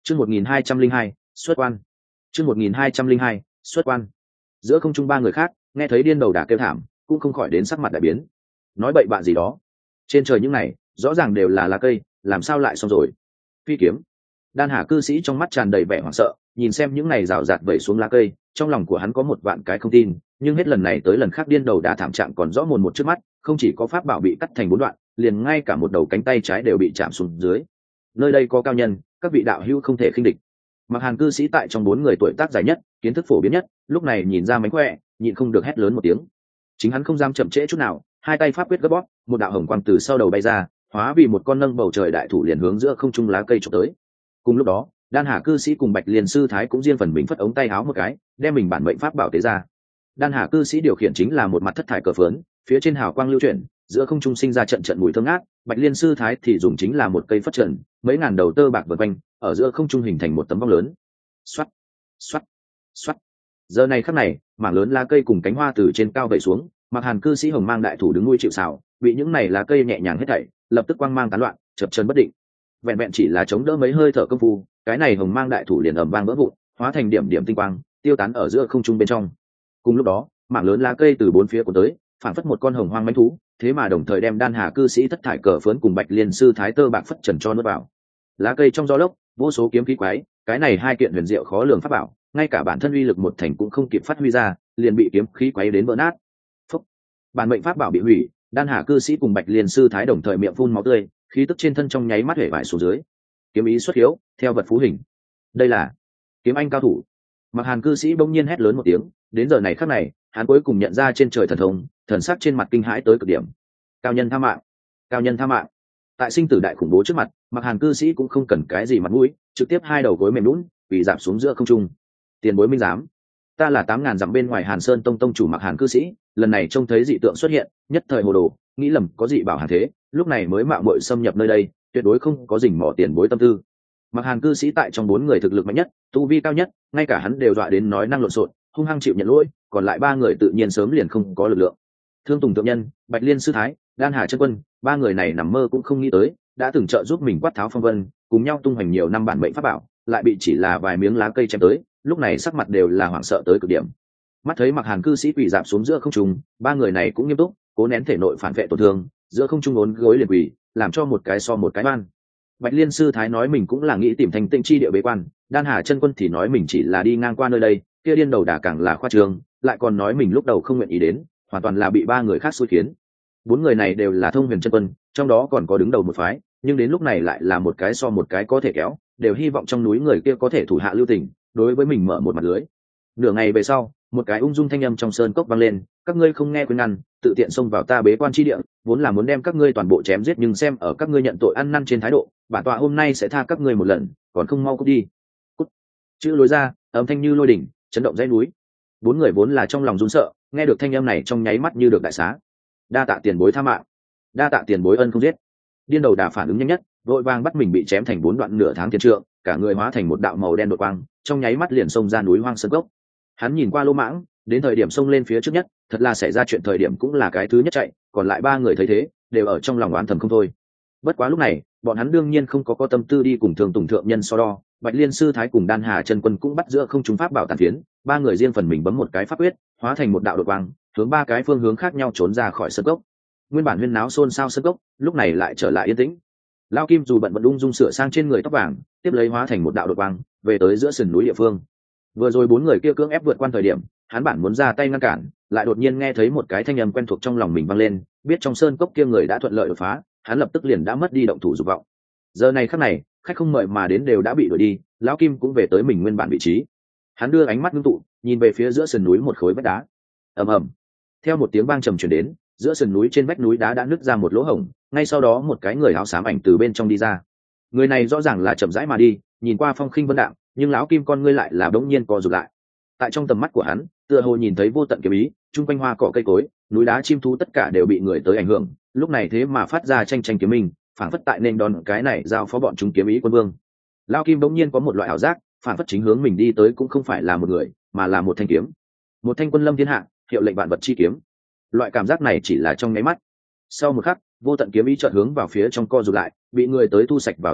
Chương 1202, xuất quan. Chương 1202, xuất quan. Giữa không trung ba người khác, nghe thấy điên đầu đả kêu thảm, cũng không khỏi đến sắc mặt đại biến. Nói bậy bạ gì đó? Trên trời những này, rõ ràng đều là lá cây, làm sao lại xong rồi? Phi kiếm. Đan Hà cư sĩ trong mắt tràn đầy vẻ hoảng sợ, nhìn xem những này rào rạt vẩy xuống lá cây, trong lòng của hắn có một vạn cái không tin, nhưng hết lần này tới lần khác điên đầu đả thảm trạng còn rõ mồn một trước mắt, không chỉ có pháp bảo bị cắt thành 4 đoạn, liền ngay cả một đầu cánh tay trái đều bị chạm xuống dưới. Nơi đây có cao nhân, các vị đạo hữu không thể khinh địch. Mặc Hàn cư sĩ tại trong 4 người tuổi tác dài nhất, kiến thức phổ biến nhất, lúc này nhìn ra mánh khỏe, nhịn không được hét lớn một tiếng. Chính hắn không dám chậm trễ chút nào, hai tay pháp quyết gấp bóp, một đạo hồng quang từ sau đầu bay ra, hóa vì một con nâng bầu trời đại thủ liền hướng giữa không trung lá cây chụp tới. Cùng lúc đó, Đan Hà cư sĩ cùng Bạch Liên sư thái cũng riêng phần mình phất ống tay áo một cái, đem mình bản mệnh pháp bảo tế ra. Đan Hà cư sĩ điều khiển chính là một mặt thất thải cờ phớn, phía trên hào quang lưu chuyển, giữa không trung sinh ra trận trận mùi thơm ngát. Bạch Liên sư thái thì dùng chính là một cây phất trần, mấy ngàn đầu tơ bạc vần quanh, ở giữa không trung hình thành một tấm vong lớn. Xoát, xoát, xoát. Giờ này khắc này, mảng lớn lá cây cùng cánh hoa từ trên cao vẩy xuống, Mặc Hàn cư sĩ hồng mang đại thủ đứng nuôi chịu sào, bị những này lá cây nhẹ nhàng hết thảy, lập tức quang mang tán loạn, chập chờn bất định. Vẹn vẹn chỉ là chống đỡ mấy hơi thở công phu, cái này hồng mang đại thủ liền ầm vang vỡ vụn, hóa thành điểm điểm tinh quang, tiêu tán ở giữa không trung bên trong. Cùng lúc đó, mảng lớn lá cây từ bốn phía cuốn tới, phản phất một con hồng hoang mãnh thú, thế mà đồng thời đem Đan Hà cư sĩ thất thải cờ phớn cùng Bạch Liên sư thái tơ bạc phất trần cho nuốt vào. Lá cây trong gió lốc, vô số kiếm khí quái, cái này hai kiện huyền diệu khó lường pháp bảo, ngay cả bản thân uy lực một thành cũng không kịp phát huy ra, liền bị kiếm khí quái đến vỡ nát. Phúc. Bản mệnh pháp bảo bị hủy, Đan Hà cư sĩ cùng Bạch Liên sư thái đồng thời miệng phun máu tươi, khí tức trên thân trong nháy mắt hể vải xuống dưới. Kiếm ý xuất hiếu, theo vật phú hình. Đây là kiếm anh cao thủ. Mặc Hàn cư sĩ bỗng nhiên hét lớn một tiếng, đến giờ này khắc này, hắn cuối cùng nhận ra trên trời thần thông, thần sắc trên mặt kinh hãi tới cực điểm. Cao nhân tha mạng, cao nhân tha mạng. Tại sinh tử đại khủng bố trước mặt, Mặc Hàn cư sĩ cũng không cần cái gì mặt mũi, trực tiếp hai đầu gối mềm nhũn, bị giảm xuống giữa không trung. Tiền bối minh giám, ta là 8.000 dặm bên ngoài Hàn Sơn tông tông chủ Mặc Hàn cư sĩ, lần này trông thấy dị tượng xuất hiện, nhất thời hồ đồ, nghĩ lầm có dị bảo hàn thế, lúc này mới mạo muội xâm nhập nơi đây, tuyệt đối không có rình mỏ tiền bối tâm tư. Mặc Hàn cư sĩ tại trong 4 người thực lực mạnh nhất, tu vi cao nhất, ngay cả hắn đều dọa đến nói năng lộn xộn, hung hăng chịu nhận lỗi, còn lại 3 người tự nhiên sớm liền không có lực lượng. Thương Tùng thượng nhân, Bạch Liên sư thái, Đan Hà chân quân, 3 người này nằm mơ cũng không nghĩ tới, đã từng trợ giúp mình quát tháo phong vân, cùng nhau tung hoành nhiều năm bản mệnh pháp bảo, lại bị chỉ là vài miếng lá cây chém tới, lúc này sắc mặt đều là hoảng sợ tới cực điểm. Mắt thấy Mặc Hàn cư sĩ quỳ rạp xuống giữa không trung, 3 người này cũng nghiêm túc, cố nén thể nội phản vệ tổn thương, giữa không trung uốn gối liền quỳ, làm cho một cái so một cái oan. Bạch Liên sư thái nói mình cũng là nghĩ tìm thành tịnh chi địa bế quan, Đan Hà chân quân thì nói mình chỉ là đi ngang qua nơi đây, kia điên đầu đả càng là khoa trương, lại còn nói mình lúc đầu không nguyện ý đến, hoàn toàn là bị 3 người khác xui khiến. 4 người này đều là thông huyền chân quân, trong đó còn có đứng đầu một phái, nhưng đến lúc này lại là một cái so một cái có thể kéo, đều hy vọng trong núi người kia có thể thủ hạ lưu tình, đối với mình mở một mặt lưới. Nửa ngày về sau, một cái ung dung thanh âm trong sơn cốc vang lên, các ngươi không nghe khuyên ngăn, tự tiện xông vào ta bế quan chi địa, vốn là muốn đem các ngươi toàn bộ chém giết, nhưng xem ở các ngươi nhận tội ăn năn trên thái độ, bản tọa hôm nay sẽ tha các ngươi một lần, còn không mau cút đi. Cút. Chữ lối ra, âm thanh như lôi đỉnh, chấn động dãy núi. 4 người vốn là trong lòng run sợ, nghe được thanh âm này trong nháy mắt như được đại xá. Đa tạ tiền bối tha mạng, đa tạ tiền bối ân không giết. Điên đầu đà phản ứng nhanh nhất, vội vàng bắt mình bị chém thành 4 đoạn nửa tháng thiên trượng, cả người hóa thành một đạo màu đen đột quang, trong nháy mắt liền xông ra núi hoang sơn cốc. Hắn nhìn qua Lô Mãng, đến thời điểm xông lên phía trước nhất, thật là xảy ra chuyện thời điểm cũng là cái thứ nhất chạy, còn lại 3 người thấy thế, đều ở trong lòng oán thầm không thôi. Bất quá lúc này, bọn hắn đương nhiên không có tâm tư đi cùng Thường Tùng thượng nhân so đo, Bạch Liên sư thái cùng Đan Hà chân quân cũng bắt giữa không trung pháp bảo tàn phiến, 3 người riêng phần mình bấm một cái pháp quyết, hóa thành một đạo đột quang, hướng 3 cái phương hướng khác nhau trốn ra khỏi sơn cốc. Nguyên bản huyên náo xôn xao sơn cốc, lúc này lại trở lại yên tĩnh. Lao Kim dù bận vận ung dung sửa sang trên người tóc vàng, tiếp lấy hóa thành một đạo đột quang, về tới giữa sườn núi địa phương. Vừa rồi 4 người kia cưỡng ép vượt qua thời điểm, hắn bản muốn ra tay ngăn cản, lại đột nhiên nghe thấy một cái thanh âm quen thuộc trong lòng mình vang lên, biết trong sơn cốc kia người đã thuận lợi đột phá, hắn lập tức liền đã mất đi động thủ dục vọng. Giờ này khắc này, khách không mời mà đến đều đã bị đuổi đi, lão Kim cũng về tới mình nguyên bản vị trí. Hắn đưa ánh mắt ngưng tụ, nhìn về phía giữa sườn núi một khối vách đá. Ầm ầm. Theo một tiếng vang trầm truyền đến, giữa sườn núi trên vách núi đá đã nứt ra một lỗ hổng, ngay sau đó một cái người áo xám ảnh từ bên trong đi ra. Người này rõ ràng là chậm rãi mà đi, nhìn qua phong khinh vân đạm, nhưng lão Kim con ngươi lại là bỗng nhiên co rụt lại. Tại trong tầm mắt của hắn, tựa hồ nhìn thấy vô tận kiếm ý, chung quanh hoa cỏ cây cối, núi đá chim thú tất cả đều bị người tới ảnh hưởng, lúc này thế mà phát ra tranh tranh kiếm minh, phảng phất tại nên đòn cái này giao phó bọn chúng kiếm ý quân vương. Lão Kim bỗng nhiên có một loại ảo giác, phảng phất chính hướng mình đi tới cũng không phải là một người, mà là một thanh kiếm, một thanh quân lâm thiên hạ, hiệu lệnh vạn vật chi kiếm. Loại cảm giác này chỉ là trong nháy mắt. Sau một khắc, vô tận kiếm ý chợt hướng vào phía trong co rụt lại, bị người tới thu sạch vào thể nội,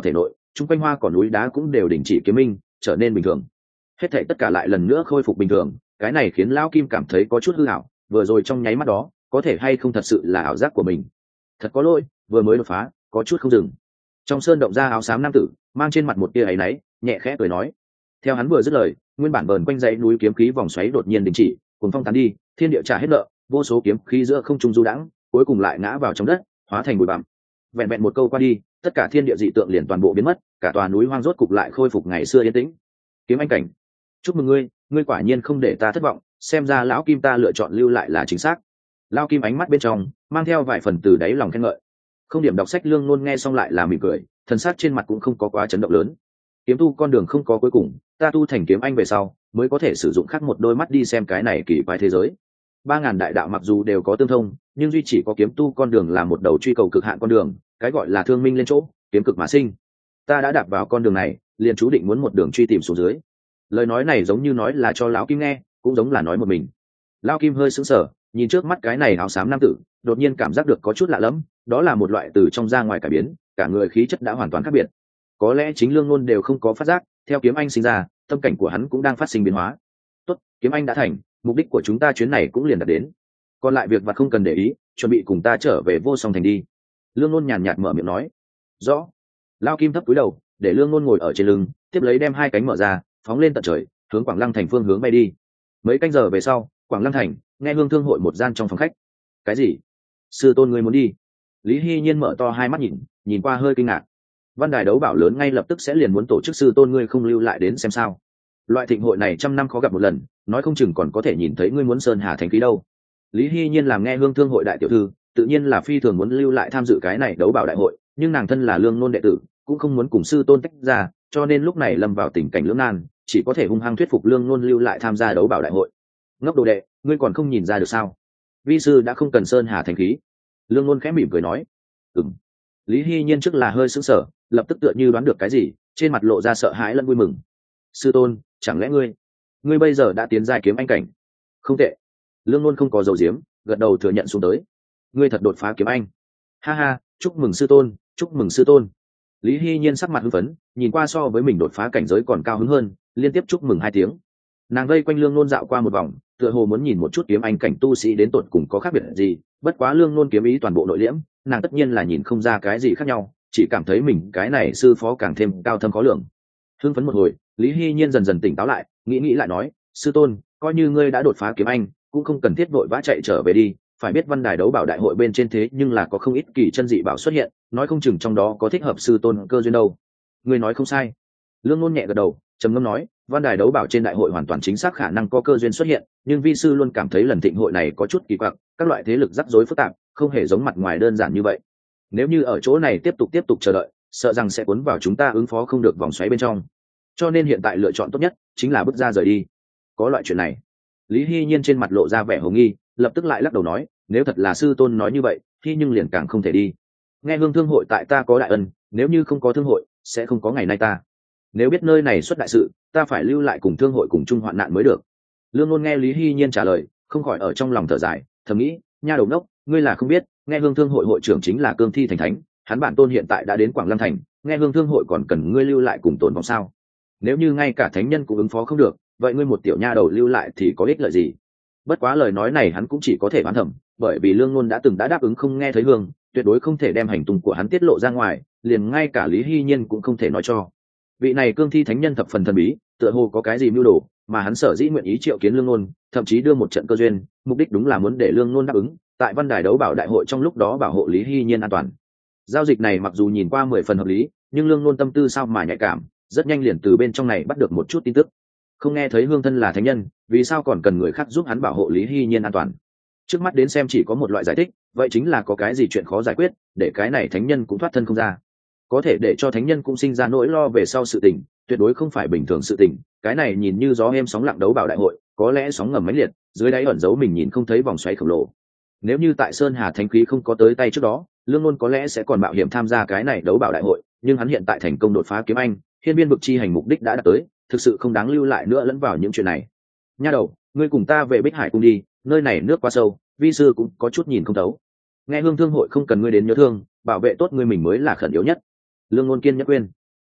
chung quanh hoa cỏ núi đá cũng đều đình chỉ kiếm minh, trở nên bình thường. Hết thảy tất cả lại lần nữa khôi phục bình thường, cái này khiến lão kim cảm thấy có chút hư ảo, vừa rồi trong nháy mắt đó có thể hay không thật sự là ảo giác của mình. Thật có lỗi, vừa mới đột phá có chút không dừng. Trong sơn động ra áo xám nam tử mang trên mặt một tia áy náy, nhẹ khẽ cười nói. Theo hắn vừa dứt lời, nguyên bản vờn quanh dãy núi kiếm khí vòng xoáy đột nhiên đình chỉ, cuồng phong tán đi, thiên địa trả hết nợ, vô số kiếm khí giữa không trung du đãng, cuối cùng lại ngã vào trong đất, hóa thành bụi bặm. Vẹn vẹn một câu qua đi, tất cả thiên địa dị tượng liền toàn bộ biến mất, cả tòa núi hoang rốt cục lại khôi phục ngày xưa yên tĩnh. Kiếm anh cảnh, chúc mừng ngươi, ngươi quả nhiên không để ta thất vọng, xem ra lão kim ta lựa chọn lưu lại là chính xác. Lão kim ánh mắt bên trong mang theo vài phần từ đáy lòng khen ngợi. Không điểm đọc sách Lương Nôn nghe xong lại là mỉm cười, thần sắc trên mặt cũng không có quá chấn động lớn. Kiếm tu con đường không có cuối cùng, ta tu thành kiếm anh về sau mới có thể sử dụng khác một đôi mắt đi xem cái này kỳ quái thế giới. 3000 đại đạo mặc dù đều có tương thông, nhưng duy chỉ có kiếm tu con đường là một đầu truy cầu cực hạn con đường, cái gọi là thương minh lên chỗ, kiếm cực mà sinh. Ta đã đạp vào con đường này, liền chú định muốn một đường truy tìm xuống dưới. Lời nói này giống như nói là cho lão kim nghe, cũng giống là nói một mình. Lão kim hơi sững sờ, nhìn trước mắt cái này áo xám nam tử, đột nhiên cảm giác được có chút lạ lẫm, đó là một loại từ trong ra ngoài cải biến, cả người khí chất đã hoàn toàn khác biệt. Có lẽ chính Lương Nôn đều không có phát giác, theo kiếm anh sinh ra, tâm cảnh của hắn cũng đang phát sinh biến hóa. Tốt, kiếm anh đã thành, mục đích của chúng ta chuyến này cũng liền đạt đến. Còn lại việc vặt không cần để ý, chuẩn bị cùng ta trở về Vô Song thành đi. Lương Nôn nhàn nhạt mở miệng nói. Rõ. Lao kim thấp cúi đầu, để Lương Nôn ngồi ở trên lưng, tiếp lấy đem hai cánh mở ra, phóng lên tận trời, hướng Quảng Lăng thành phương hướng bay đi. Mấy canh giờ về sau, Quảng Lăng thành, nghe hương thương hội một gian trong phòng khách. Cái gì? Sư tôn ngươi muốn đi? Lý Hy Nhiên mở to hai mắt nhìn qua hơi kinh ngạc. Văn đài đấu bảo lớn ngay lập tức sẽ liền muốn tổ chức, sư tôn ngươi không lưu lại đến xem sao? Loại thịnh hội này trăm năm khó gặp một lần, nói không chừng còn có thể nhìn thấy ngươi muốn sơn hà thành khí đâu. Lý Hy Nhiên làm nghe hương thương hội đại tiểu thư, tự nhiên là phi thường muốn lưu lại tham dự cái này đấu bảo đại hội, nhưng nàng thân là Lương Nôn đệ tử, cũng không muốn cùng sư tôn tách ra, cho nên lúc này lâm vào tình cảnh lưỡng nan, chỉ có thể hung hăng thuyết phục Lương Nôn lưu lại tham gia đấu bảo đại hội. Ngốc đồ đệ, ngươi còn không nhìn ra được sao? Vi sư đã không cần sơn hà thành khí. Lương Nôn khẽ mỉm cười nói. Lý Hy Nhiên trước là hơi sững sờ, lập tức tựa như đoán được cái gì, trên mặt lộ ra sợ hãi lẫn vui mừng. Sư tôn, chẳng lẽ ngươi bây giờ đã tiến giai kiếm anh cảnh? Không tệ. Lương Nôn không có dầu diếm, gật đầu thừa nhận xuống tới. Ngươi thật đột phá kiếm anh. Ha ha, chúc mừng sư tôn, chúc mừng sư tôn. Lý Hy Nhiên sắc mặt hưng phấn, nhìn qua so với mình đột phá cảnh giới còn cao hứng hơn, liên tiếp chúc mừng hai tiếng. Nàng vây quanh Lương Nôn dạo qua một vòng, tựa hồ muốn nhìn một chút kiếm anh cảnh tu sĩ đến tột cùng có khác biệt gì, bất quá Lương Nôn kiếm ý toàn bộ nội liễm, nàng tất nhiên là nhìn không ra cái gì khác nhau, chỉ cảm thấy mình cái này sư phó càng thêm cao thâm khó lường. Hưng phấn một hồi, Lý Hy Nhiên dần dần tỉnh táo lại, nghĩ lại nói, sư tôn, coi như ngươi đã đột phá kiếm anh, cũng không cần thiết vội vã chạy trở về đi, phải biết văn đài đấu bảo đại hội bên trên thế nhưng là có không ít kỳ chân dị bảo xuất hiện, nói không chừng trong đó có thích hợp sư tôn cơ duyên đâu. Ngươi nói không sai. Lương Nôn nhẹ gật đầu, trầm ngâm nói, văn đài đấu bảo trên đại hội hoàn toàn chính xác khả năng có cơ duyên xuất hiện, nhưng vi sư luôn cảm thấy lần thịnh hội này có chút kỳ quặc, các loại thế lực rắc rối phức tạp, không hề giống mặt ngoài đơn giản như vậy. Nếu như ở chỗ này tiếp tục chờ đợi, sợ rằng sẽ cuốn vào chúng ta ứng phó không được vòng xoáy bên trong. Cho nên hiện tại lựa chọn tốt nhất chính là bước ra rời đi. Có loại chuyện này. Lý Hy Nhiên trên mặt lộ ra vẻ hồ nghi, lập tức lại lắc đầu nói, nếu thật là sư tôn nói như vậy, thì nhưng liền càng không thể đi. Nghe hương thương hội tại ta có đại ân, nếu như không có thương hội, sẽ không có ngày nay ta. Nếu biết nơi này xuất đại sự, ta phải lưu lại cùng thương hội cùng chung hoạn nạn mới được. Lương Nôn nghe Lý Hy Nhiên trả lời, không khỏi ở trong lòng thở dài, thầm nghĩ, nha đầu đốc, ngươi là không biết, nghe hương thương hội hội trưởng chính là Cương Thi thành thánh, hắn bản tôn hiện tại đã đến Quảng Lăng thành, nghe hương thương hội còn cần ngươi lưu lại cùng tồn vong sao? Nếu như ngay cả thánh nhân cũng ứng phó không được, vậy ngươi một tiểu nha đầu lưu lại thì có ích lợi gì? Bất quá lời nói này hắn cũng chỉ có thể bán thầm, bởi vì Lương Nôn đã đáp ứng không nghe thấy hương, tuyệt đối không thể đem hành tung của hắn tiết lộ ra ngoài, liền ngay cả Lý Hy Nhiên cũng không thể nói cho. Vị này Cương Thi thánh nhân thập phần thần bí, tựa hồ có cái gì mưu đồ, mà hắn sở dĩ nguyện ý triệu kiến Lương Nôn, thậm chí đưa một trận cơ duyên, mục đích đúng là muốn để Lương Nôn đáp ứng, tại văn đài đấu bảo đại hội trong lúc đó bảo hộ Lý Hy Nhiên an toàn. Giao dịch này mặc dù nhìn qua 10 phần hợp lý, nhưng Lương Nôn tâm tư sao mà nhạy cảm, rất nhanh liền từ bên trong này bắt được một chút tin tức. Không nghe thấy hương thân là thánh nhân, vì sao còn cần người khác giúp hắn bảo hộ Lý Hy Nhiên an toàn? Trước mắt đến xem chỉ có một loại giải thích, vậy chính là có cái gì chuyện khó giải quyết, để cái này thánh nhân cũng thoát thân không ra. Có thể để cho thánh nhân cũng sinh ra nỗi lo về sau sự tình, tuyệt đối không phải bình thường sự tình. Cái này nhìn như gió êm sóng lặng đấu bảo đại hội, có lẽ sóng ngầm mãnh liệt, dưới đáy ẩn giấu mình nhìn không thấy vòng xoáy khổng lồ. Nếu như tại Sơn Hà Thánh khí không có tới tay trước đó, Lương Nôn có lẽ sẽ còn mạo hiểm tham gia cái này đấu bảo đại hội, nhưng hắn hiện tại thành công đột phá kiếm anh, hiên viên vực chi hành mục đích đã đạt tới, thực sự không đáng lưu lại nữa lẫn vào những chuyện này. Nha đầu, ngươi cùng ta về Bích Hải cung đi, nơi này nước quá sâu, vi sư cũng có chút nhìn không thấu. Nghe hương thương hội không cần ngươi đến nhớ thương, bảo vệ tốt ngươi mình mới là khẩn yếu nhất. Lương Nôn kiên nhẫn khuyên.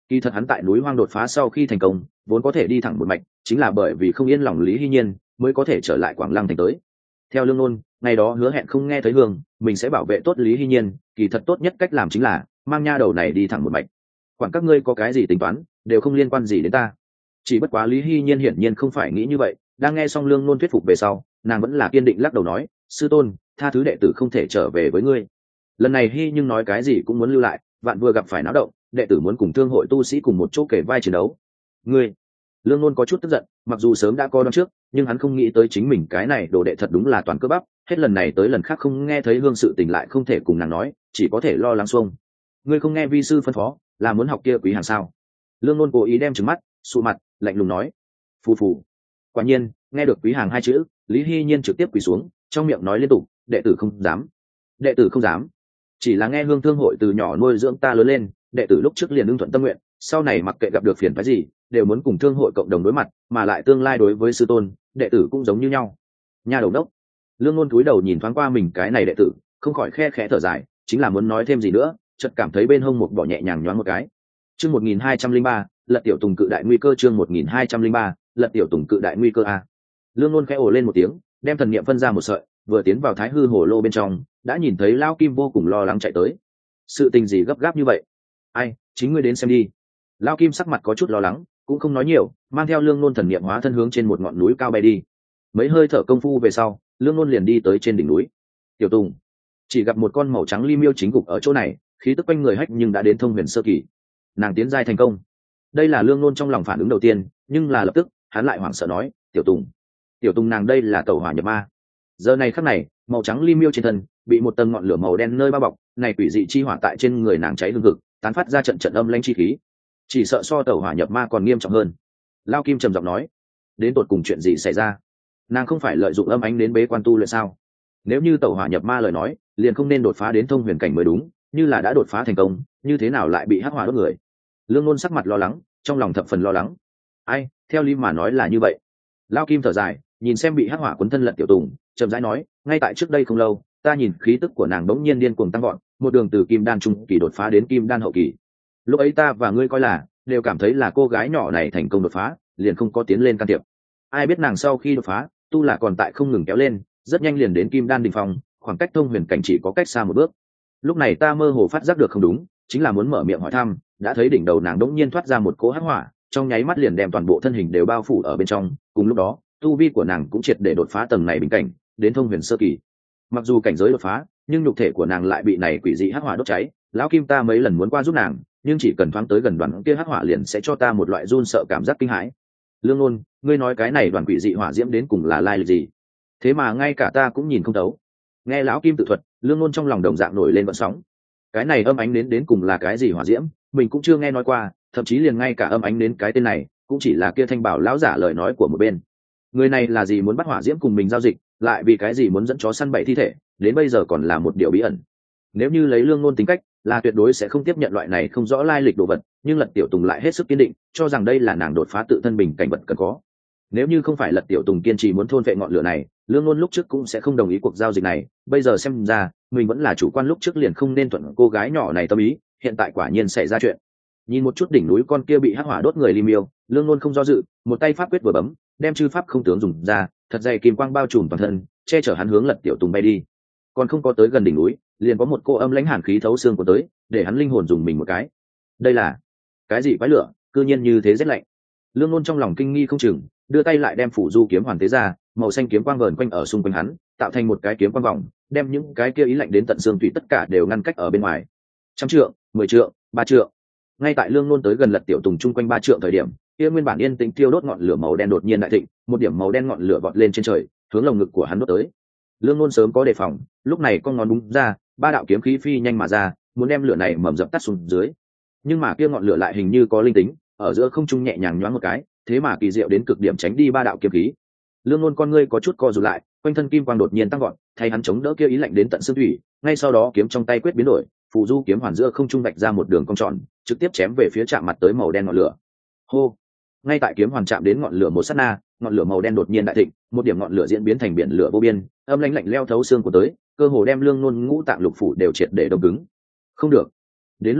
Kỳ thật hắn tại núi hoang đột phá sau khi thành công vốn có thể đi thẳng một mạch, chính là bởi vì không yên lòng Lý Hy Nhiên mới có thể trở lại Quảng Lăng thành tới. Theo Lương Nôn, ngày đó hứa hẹn không nghe thấy hương mình sẽ bảo vệ tốt Lý Hy Nhiên, kỳ thật tốt nhất cách làm chính là mang nha đầu này đi thẳng một mạch. Quản các ngươi có cái gì tính toán đều không liên quan gì đến ta. Chỉ bất quá Lý Hy Nhiên hiển nhiên không phải nghĩ như vậy, đang nghe xong Lương Nôn thuyết phục về sau, nàng vẫn là kiên định lắc đầu nói, sư tôn, tha thứ đệ tử không thể trở về với ngươi. Lần này Hy nhưng nói cái gì cũng muốn lưu lại, vạn vừa gặp phải náo động, đệ tử muốn cùng thương hội tu sĩ cùng một chỗ kể vai chiến đấu. Ngươi, Lương Nôn có chút tức giận, mặc dù sớm đã coi đoán trước, nhưng hắn không nghĩ tới chính mình cái này đồ đệ thật đúng là toàn cơ bắp, hết lần này tới lần khác không nghe thấy hương sự tình lại không thể cùng nàng nói, chỉ có thể lo lắng xuông. Ngươi không nghe vi sư phân phó, là muốn học kia quý hàng sao? Lương Nôn cố ý đem trừng mắt, sụ mặt, lạnh lùng nói. Phù phù. Quả nhiên, nghe được quý hàng hai chữ, Lý Hy Nhiên trực tiếp quỳ xuống, trong miệng nói liên tục, đệ tử không dám, đệ tử không dám. Chỉ là nghe hương thương hội từ nhỏ nuôi dưỡng ta lớn lên, đệ tử lúc trước liền ưng thuận tâm nguyện, sau này mặc kệ gặp được phiền phức gì đều muốn cùng thương hội cộng đồng đối mặt, mà lại tương lai đối với sư tôn đệ tử cũng giống như nhau. Nhà đầu đốc. Lương Nôn cúi đầu nhìn thoáng qua mình cái này đệ tử, không khỏi khe khẽ thở dài, chính là muốn nói thêm gì nữa, chợt cảm thấy bên hông một bỏ nhẹ nhàng nhoáng một cái. Chương 1203, Lật Tiểu Tùng cự đại nguy cơ. Chương 1203, Lật Tiểu Tùng cự đại nguy cơ a. Lương Nôn khẽ ồ lên một tiếng, đem thần niệm phân ra một sợi, vừa tiến vào Thái Hư Hồ Lô bên trong, đã nhìn thấy Lão Kim vô cùng lo lắng chạy tới. Sự tình gì gấp gáp như vậy? Ai, chính ngươi đến xem đi. Lão Kim sắc mặt có chút lo lắng, cũng không nói nhiều, mang theo Lương Nôn thần niệm hóa thân hướng trên một ngọn núi cao bay đi. Mấy hơi thở công phu về sau, Lương Nôn liền đi tới trên đỉnh núi. Tiểu Tùng, chỉ gặp một con màu trắng li miêu chính gục ở chỗ này, khí tức quanh người hách nhưng đã đến thông huyền sơ kỳ. Nàng tiến giai thành công. Đây là Lương Nôn trong lòng phản ứng đầu tiên, nhưng là lập tức hắn lại hoảng sợ nói, tiểu Tùng nàng đây là tẩu hỏa nhập ma. Giờ này khắc này, màu trắng li miêu trên thân bị một tầng ngọn lửa màu đen nơi bao bọc, này quỷ dị chi hỏa tại trên người nàng cháy hừng hực, tán phát ra trận trận âm lãnh chi khí, chỉ sợ so tẩu hỏa nhập ma còn nghiêm trọng hơn. Lao Kim trầm giọng nói, đến tột cùng chuyện gì xảy ra? Nàng không phải lợi dụng âm ánh đến bế quan tu luyện sao? Nếu như tẩu hỏa nhập ma lời nói, liền không nên đột phá đến thông huyền cảnh mới đúng, như là đã đột phá thành công, như thế nào lại bị hắc hỏa đốt người? Lương Nôn sắc mặt lo lắng, trong lòng thập phần lo lắng. Ai, theo lý mà nói là như vậy. Lao Kim thở dài, nhìn xem bị hắc hỏa cuốn thân Lật Tiểu Tùng, chậm rãi nói, ngay tại trước đây không lâu, ta nhìn khí tức của nàng bỗng nhiên điên cuồng tăng vọt, một đường từ kim đan trung kỳ đột phá đến kim đan hậu kỳ. Lúc ấy ta và ngươi coi là đều cảm thấy là cô gái nhỏ này thành công đột phá, liền không có tiến lên can thiệp. Ai biết nàng sau khi đột phá, tu là còn tại không ngừng kéo lên, rất nhanh liền đến kim đan đỉnh phong, khoảng cách thông huyền cảnh chỉ có cách xa một bước. Lúc này ta mơ hồ phát giác được không đúng, chính là muốn mở miệng hỏi thăm, đã thấy đỉnh đầu nàng đống nhiên thoát ra một cỗ hắc hỏa, trong nháy mắt liền đem toàn bộ thân hình đều bao phủ ở bên trong. Cùng lúc đó, tu vi của nàng cũng triệt để đột phá tầng này bình cảnh, đến thông huyền sơ kỳ. Mặc dù cảnh giới đột phá, nhưng nhục thể của nàng lại bị này quỷ dị hắc hỏa đốt cháy. Lão Kim ta mấy lần muốn qua giúp nàng, nhưng chỉ cần thoáng tới gần đoàn kia hắc hỏa liền sẽ cho ta một loại run sợ cảm giác kinh hãi. Lương Nôn, ngươi nói cái này đoàn quỷ dị hỏa diễm đến cùng là lai lịch gì? Thế mà ngay cả ta cũng nhìn không thấu. Nghe lão Kim tự thuật, Lương Nôn trong lòng đồng dạng nổi lên vận sóng. Cái này âm ánh đến cùng là cái gì hỏa diễm, mình cũng chưa nghe nói qua, thậm chí liền ngay cả âm ánh đến cái tên này cũng chỉ là kia Thanh Bảo lão giả lời nói của một bên. Người này là gì muốn bắt hỏa diễm cùng mình giao dịch, lại vì cái gì muốn dẫn chó săn bậy thi thể, đến bây giờ còn là một điều bí ẩn. Nếu như lấy Lương Nôn tính cách, là tuyệt đối sẽ không tiếp nhận loại này không rõ lai lịch đồ vật, nhưng Lật Tiểu Tùng lại hết sức kiên định, cho rằng đây là nàng đột phá tự thân bình cảnh vật cần có. Nếu như không phải Lật Tiểu Tùng kiên trì muốn thôn vệ ngọn lửa này, Lương Nôn lúc trước cũng sẽ không đồng ý cuộc giao dịch này. Bây giờ xem ra, mình vẫn là chủ quan lúc trước liền không nên thuận cô gái nhỏ này tâm ý, hiện tại quả nhiên xảy ra chuyện. Nhìn một chút đỉnh núi con kia bị hắc hỏa đốt người li miêu, Lương Nôn không do dự, một tay pháp quyết vừa bấm, đem chư pháp không tướng dùng ra, thật dày kim quang bao trùm toàn thân, che chở hắn hướng Lật Tiểu Tùng bay đi. Còn không có tới gần đỉnh núi, liền có một cô âm lãnh hàn khí thấu xương của tới, để hắn linh hồn dùng mình một cái. Đây là cái gì quái lửa, cư nhiên như thế rét lạnh. Lương Nôn trong lòng kinh nghi không chừng, đưa tay lại đem phủ du kiếm hoàn tế ra, màu xanh kiếm quang vờn quanh ở xung quanh hắn, tạo thành một cái kiếm quang vòng, đem những cái kia ý lạnh đến tận xương tủy tất cả đều ngăn cách ở bên ngoài. 100 trượng, 10 trượng, 3 trượng. Ngay tại Lương Nôn tới gần Lật Tiểu Tùng chung quanh 3 trượng thời điểm, kia nguyên bản yên tĩnh tiêu đốt ngọn lửa màu đen đột nhiên đại thịnh, một điểm màu đen ngọn lửa vọt lên trên trời, hướng lồng ngực của hắn đốt tới. Lương Nôn sớm có đề phòng, lúc này con ngón búng ra, 3 đạo kiếm khí phi nhanh mà ra, muốn đem lửa này mầm dập tắt xuống dưới. Nhưng mà kia ngọn lửa lại hình như có linh tính, ở giữa không trung nhẹ nhàng nhoáng một cái, thế mà kỳ diệu đến cực điểm tránh đi 3 đạo kiếm khí. Lương Nôn con ngươi có chút co rụt lại, quanh thân kim quang đột nhiên tăng vọt, thay hắn chống đỡ kia ý lạnh đến tận xương thủy. Ngay sau đó kiếm trong tay quyết biến đổi, phù du kiếm hoàn giữa không trung vạch ra một đường cong tròn, trực tiếp chém về phía chạm mặt tới màu đen ngọn lửa. Hô! Ngay tại kiếm hoàn chạm đến ngọn lửa một sát na, ngọn lửa màu đen đột nhiên đại thịnh, một điểm ngọn lửa diễn biến thành biển lửa vô biên, âm lãnh lạnh leo thấu xương của tới, cơ hồ đem Lương Nôn ngũ tạng lục phủ đều triệt để đông cứng. Không được. Đến lúc này,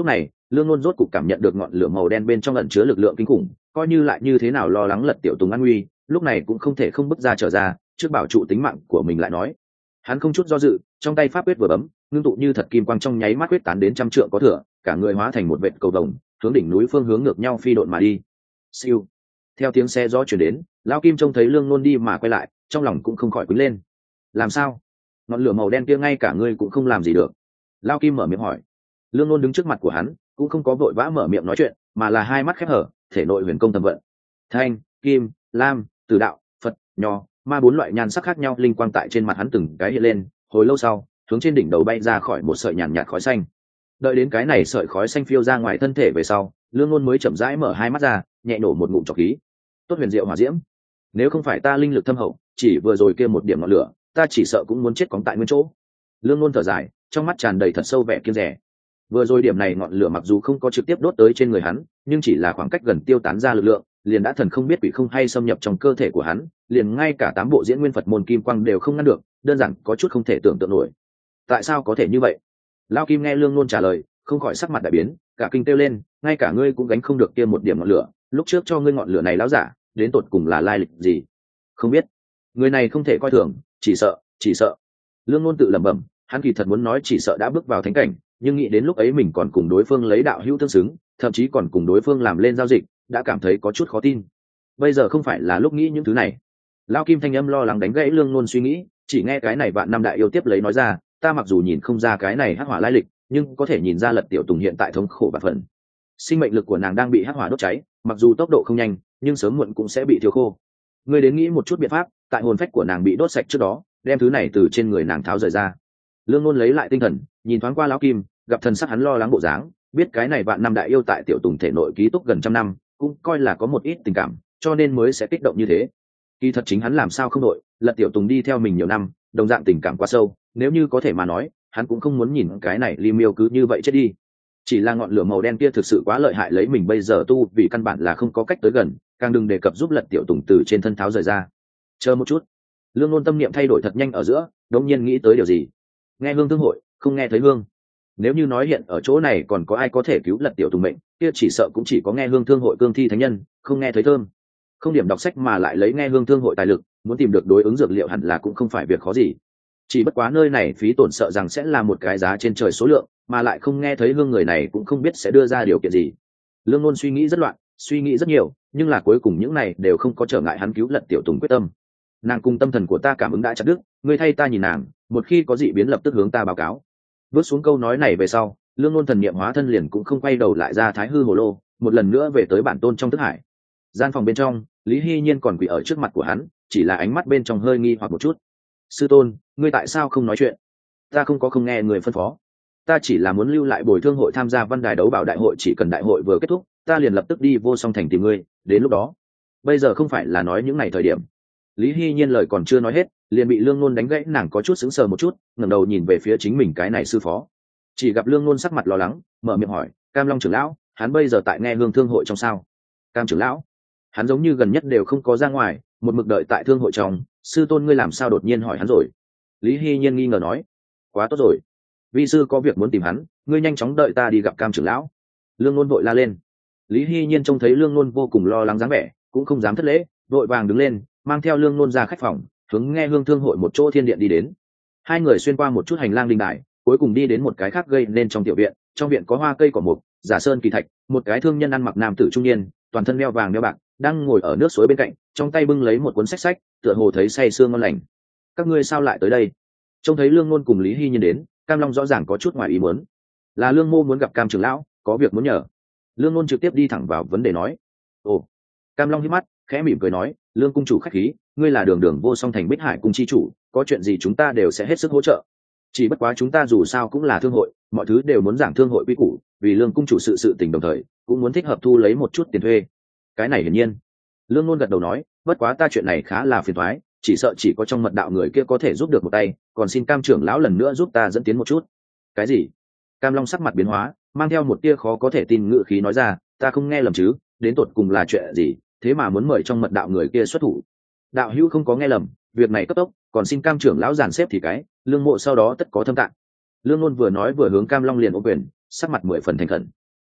Lương Nôn rốt cục cảm nhận được ngọn lửa màu đen bên trong ẩn chứa lực lượng kinh khủng, coi như lại như thế nào lo lắng Lật Tiểu Tùng an nguy, lúc này cũng không thể không bước ra trở ra, trước bảo trụ tính mạng của mình lại nói. Hắn không chút do dự, trong tay pháp quyết vừa bấm, ngưng tụ như thật kim quang trong nháy mắt quyết tán đến trăm trượng có thừa, cả người hóa thành một vệt cầu vồng, hướng đỉnh núi phương hướng ngược nhau phi độn mà đi. Siêu. Theo tiếng xe gió truyền đến, lão Kim trông thấy Lương Nôn đi mà quay lại, trong lòng cũng không khỏi quýnh lên. Làm sao? Ngọn lửa màu đen kia ngay cả ngươi cũng không làm gì được. Lão Kim mở miệng hỏi. Lương Nôn đứng trước mặt của hắn, cũng không có vội vã mở miệng nói chuyện, mà là hai mắt khép hở, thể nội huyền công thầm vận. Thanh, kim, lam, tử đạo, Phật, nho, ma bốn loại nhan sắc khác nhau linh quang tại trên mặt hắn từng cái hiện lên, hồi lâu sau, hướng trên đỉnh đầu bay ra khỏi một sợi nhàn nhạt khói xanh. Đợi đến cái này sợi khói xanh phiêu ra ngoài thân thể về sau, Lương Nôn mới chậm rãi mở hai mắt ra, nhẹ nổ một ngụm trọc khí. Tốt huyền diệu hỏa diễm, nếu không phải ta linh lực thâm hậu, chỉ vừa rồi kia một điểm ngọn lửa, ta chỉ sợ cũng muốn chết cóng tại nguyên chỗ. Lương Nôn thở dài, trong mắt tràn đầy thật sâu vẻ kiêng dè. Vừa rồi điểm này ngọn lửa mặc dù không có trực tiếp đốt tới trên người hắn, nhưng chỉ là khoảng cách gần tiêu tán ra lực lượng, liền đã thần không biết quỷ không hay xâm nhập trong cơ thể của hắn, liền ngay cả 8 bộ diễn nguyên Phật môn kim quang đều không ngăn được, đơn giản có chút không thể tưởng tượng nổi. Tại sao có thể như vậy? Lão Kim nghe Lương Nôn trả lời, không khỏi sắc mặt đại biến, cả kinh kêu lên, ngay cả ngươi cũng gánh không được kia một điểm ngọn lửa, lúc trước cho ngươi ngọn lửa này lão giả, đến tột cùng là lai lịch gì? Không biết. Người này không thể coi thường, chỉ sợ. Lương Nôn tự lẩm bẩm, hắn kỳ thật muốn nói chỉ sợ đã bước vào thánh cảnh, nhưng nghĩ đến lúc ấy mình còn cùng đối phương lấy đạo hữu tương xứng, thậm chí còn cùng đối phương làm lên giao dịch, đã cảm thấy có chút khó tin. Bây giờ không phải là lúc nghĩ những thứ này. Lão Kim thanh âm lo lắng đánh gãy Lương Nôn suy nghĩ, chỉ nghe cái này vạn năm đại yêu tiếp lấy nói ra, ta mặc dù nhìn không ra cái này hắc hỏa lai lịch, nhưng có thể nhìn ra Lật Tiểu Tùng hiện tại thống khổ và phần. Sinh mệnh lực của nàng đang bị hắc hỏa đốt cháy, mặc dù tốc độ không nhanh, nhưng sớm muộn cũng sẽ bị thiêu khô. Ngươi đến nghĩ một chút biện pháp, tại hồn phách của nàng bị đốt sạch trước đó, đem thứ này từ trên người nàng tháo rời ra. Lương Nôn lấy lại tinh thần, nhìn thoáng qua Lão Kim, gặp thần sắc hắn lo lắng bộ dáng, biết cái này vạn năm đại yêu tại Tiểu Tùng thể nội ký túc gần trăm năm, cũng coi là có một ít tình cảm, cho nên mới sẽ kích động như thế. Kỳ thật chính hắn làm sao không đội, Lật Tiểu Tùng đi theo mình nhiều năm, đồng dạng tình cảm quá sâu, nếu như có thể mà nói, hắn cũng không muốn nhìn cái này Li Miêu cứ như vậy chết đi. Chỉ là ngọn lửa màu đen kia thực sự quá lợi hại, lấy mình bây giờ tu vì căn bản là không có cách tới gần, càng đừng đề cập giúp Lật Tiểu Tùng từ trên thân tháo rời ra. Chờ một chút. Lương Nôn tâm niệm thay đổi thật nhanh ở giữa, đột nhiên nghĩ tới điều gì. Nghe hương thương hội, không nghe thấy hương. Nếu như nói hiện ở chỗ này còn có ai có thể cứu Lật Tiểu Tùng mệnh, kia chỉ sợ cũng chỉ có nghe hương thương hội cương thi thánh nhân, không nghe thấy thơm. Không điểm đọc sách mà lại lấy nghe hương thương hội tài lực, muốn tìm được đối ứng dược liệu hẳn là cũng không phải việc khó gì. Chỉ bất quá nơi này phí tổn sợ rằng sẽ là một cái giá trên trời số lượng, mà lại không nghe thấy hương người này cũng không biết sẽ đưa ra điều kiện gì. Lương Nôn suy nghĩ rất loạn, suy nghĩ rất nhiều, nhưng là cuối cùng những này đều không có trở ngại hắn cứu Lật Tiểu Tùng quyết tâm. Nàng cùng tâm thần của ta cảm ứng đã chặt đứt, ngươi thay ta nhìn nàng, một khi có dị biến lập tức hướng ta báo cáo. Bước xuống câu nói này về sau, Lương Nôn thần niệm hóa thân liền cũng không quay đầu lại ra Thái Hư Hồ Lô, một lần nữa về tới bản tôn trong thức hải. Gian phòng bên trong, Lý Hy Nhiên còn quỳ ở trước mặt của hắn, chỉ là ánh mắt bên trong hơi nghi hoặc một chút. Sư tôn, ngươi tại sao không nói chuyện? Ta không nghe người phân phó. Ta chỉ là muốn lưu lại bồi thương hội tham gia văn đài đấu bảo đại hội, chỉ cần đại hội vừa kết thúc, ta liền lập tức đi Vô Song Thành tìm ngươi, đến lúc đó. Bây giờ không phải là nói những ngày thời điểm. Lý Hy Nhiên lời còn chưa nói hết, liền bị Lương Nôn đánh gãy, nàng có chút sững sờ một chút, ngẩng đầu nhìn về phía chính mình cái này sư phó. Chỉ gặp Lương Nôn sắc mặt lo lắng, mở miệng hỏi, Cam Long trưởng lão, hắn bây giờ tại nghe hương thương hội trong sao? Cam trưởng lão, hắn giống như gần nhất đều không có ra ngoài, một mực đợi tại thương hội trong, sư tôn ngươi làm sao đột nhiên hỏi hắn rồi? Lý Hy Nhiên nghi ngờ nói, quá tốt rồi, vi sư có việc muốn tìm hắn, ngươi nhanh chóng đợi ta đi gặp Cam trưởng lão. Lương Nôn vội la lên. Lý Hy Nhiên trông thấy Lương Nôn vô cùng lo lắng dáng vẻ, cũng không dám thất lễ, vội vàng đứng lên, mang theo Lương Nôn ra khách phòng, hướng nghe hương thương hội một chỗ thiên điện đi đến. Hai người xuyên qua một chút hành lang đình đài, cuối cùng đi đến một cái khác gây nên trong tiểu viện. Trong viện có hoa cây cỏ mục, giả sơn kỳ thạch, một cái thương nhân ăn mặc nam tử trung niên, toàn thân đeo vàng đeo bạc, đang ngồi ở nước suối bên cạnh, trong tay bưng lấy một cuốn sách, tựa hồ thấy say sương ngon lành. Các ngươi sao lại tới đây? Trông thấy Lương Nôn cùng Lý Hy Nhiên đến, Cam Long rõ ràng có chút ngoài ý muốn. Là Lương Mô muốn gặp Cam trưởng lão, có việc muốn nhờ. Lương Nôn trực tiếp đi thẳng vào vấn đề nói. Ồ. Cam Long hít mắt, khẽ mỉm cười nói, Lương cung chủ khách khí, ngươi là đường đường Vô Song Thành Bích Hải cung chi chủ, có chuyện gì chúng ta đều sẽ hết sức hỗ trợ. Chỉ bất quá chúng ta dù sao cũng là thương hội, mọi thứ đều muốn giảng thương hội quy củ, vì Lương cung chủ sự tình đồng thời cũng muốn thích hợp thu lấy một chút tiền thuê. Cái này hiển nhiên. Lương Nôn gật đầu nói, bất quá ta chuyện này khá là phiền toái, chỉ sợ chỉ có trong mật đạo người kia có thể giúp được một tay, còn xin Cam trưởng lão lần nữa giúp ta dẫn tiến một chút. Cái gì? Cam Long sắc mặt biến hóa, mang theo một tia khó có thể tin ngữ khí nói ra, ta không nghe lầm chứ, đến tột cùng là chuyện gì, thế mà muốn mời trong mật đạo người kia xuất thủ. Đạo hữu không có nghe lầm, việc này cấp tốc, còn xin Cam trưởng lão dàn xếp thì cái, Lương mộ sau đó tất có thâm tạng. Lương Nôn vừa nói vừa hướng Cam Long liền ôm quyền, sắc mặt 10 phần thành khẩn.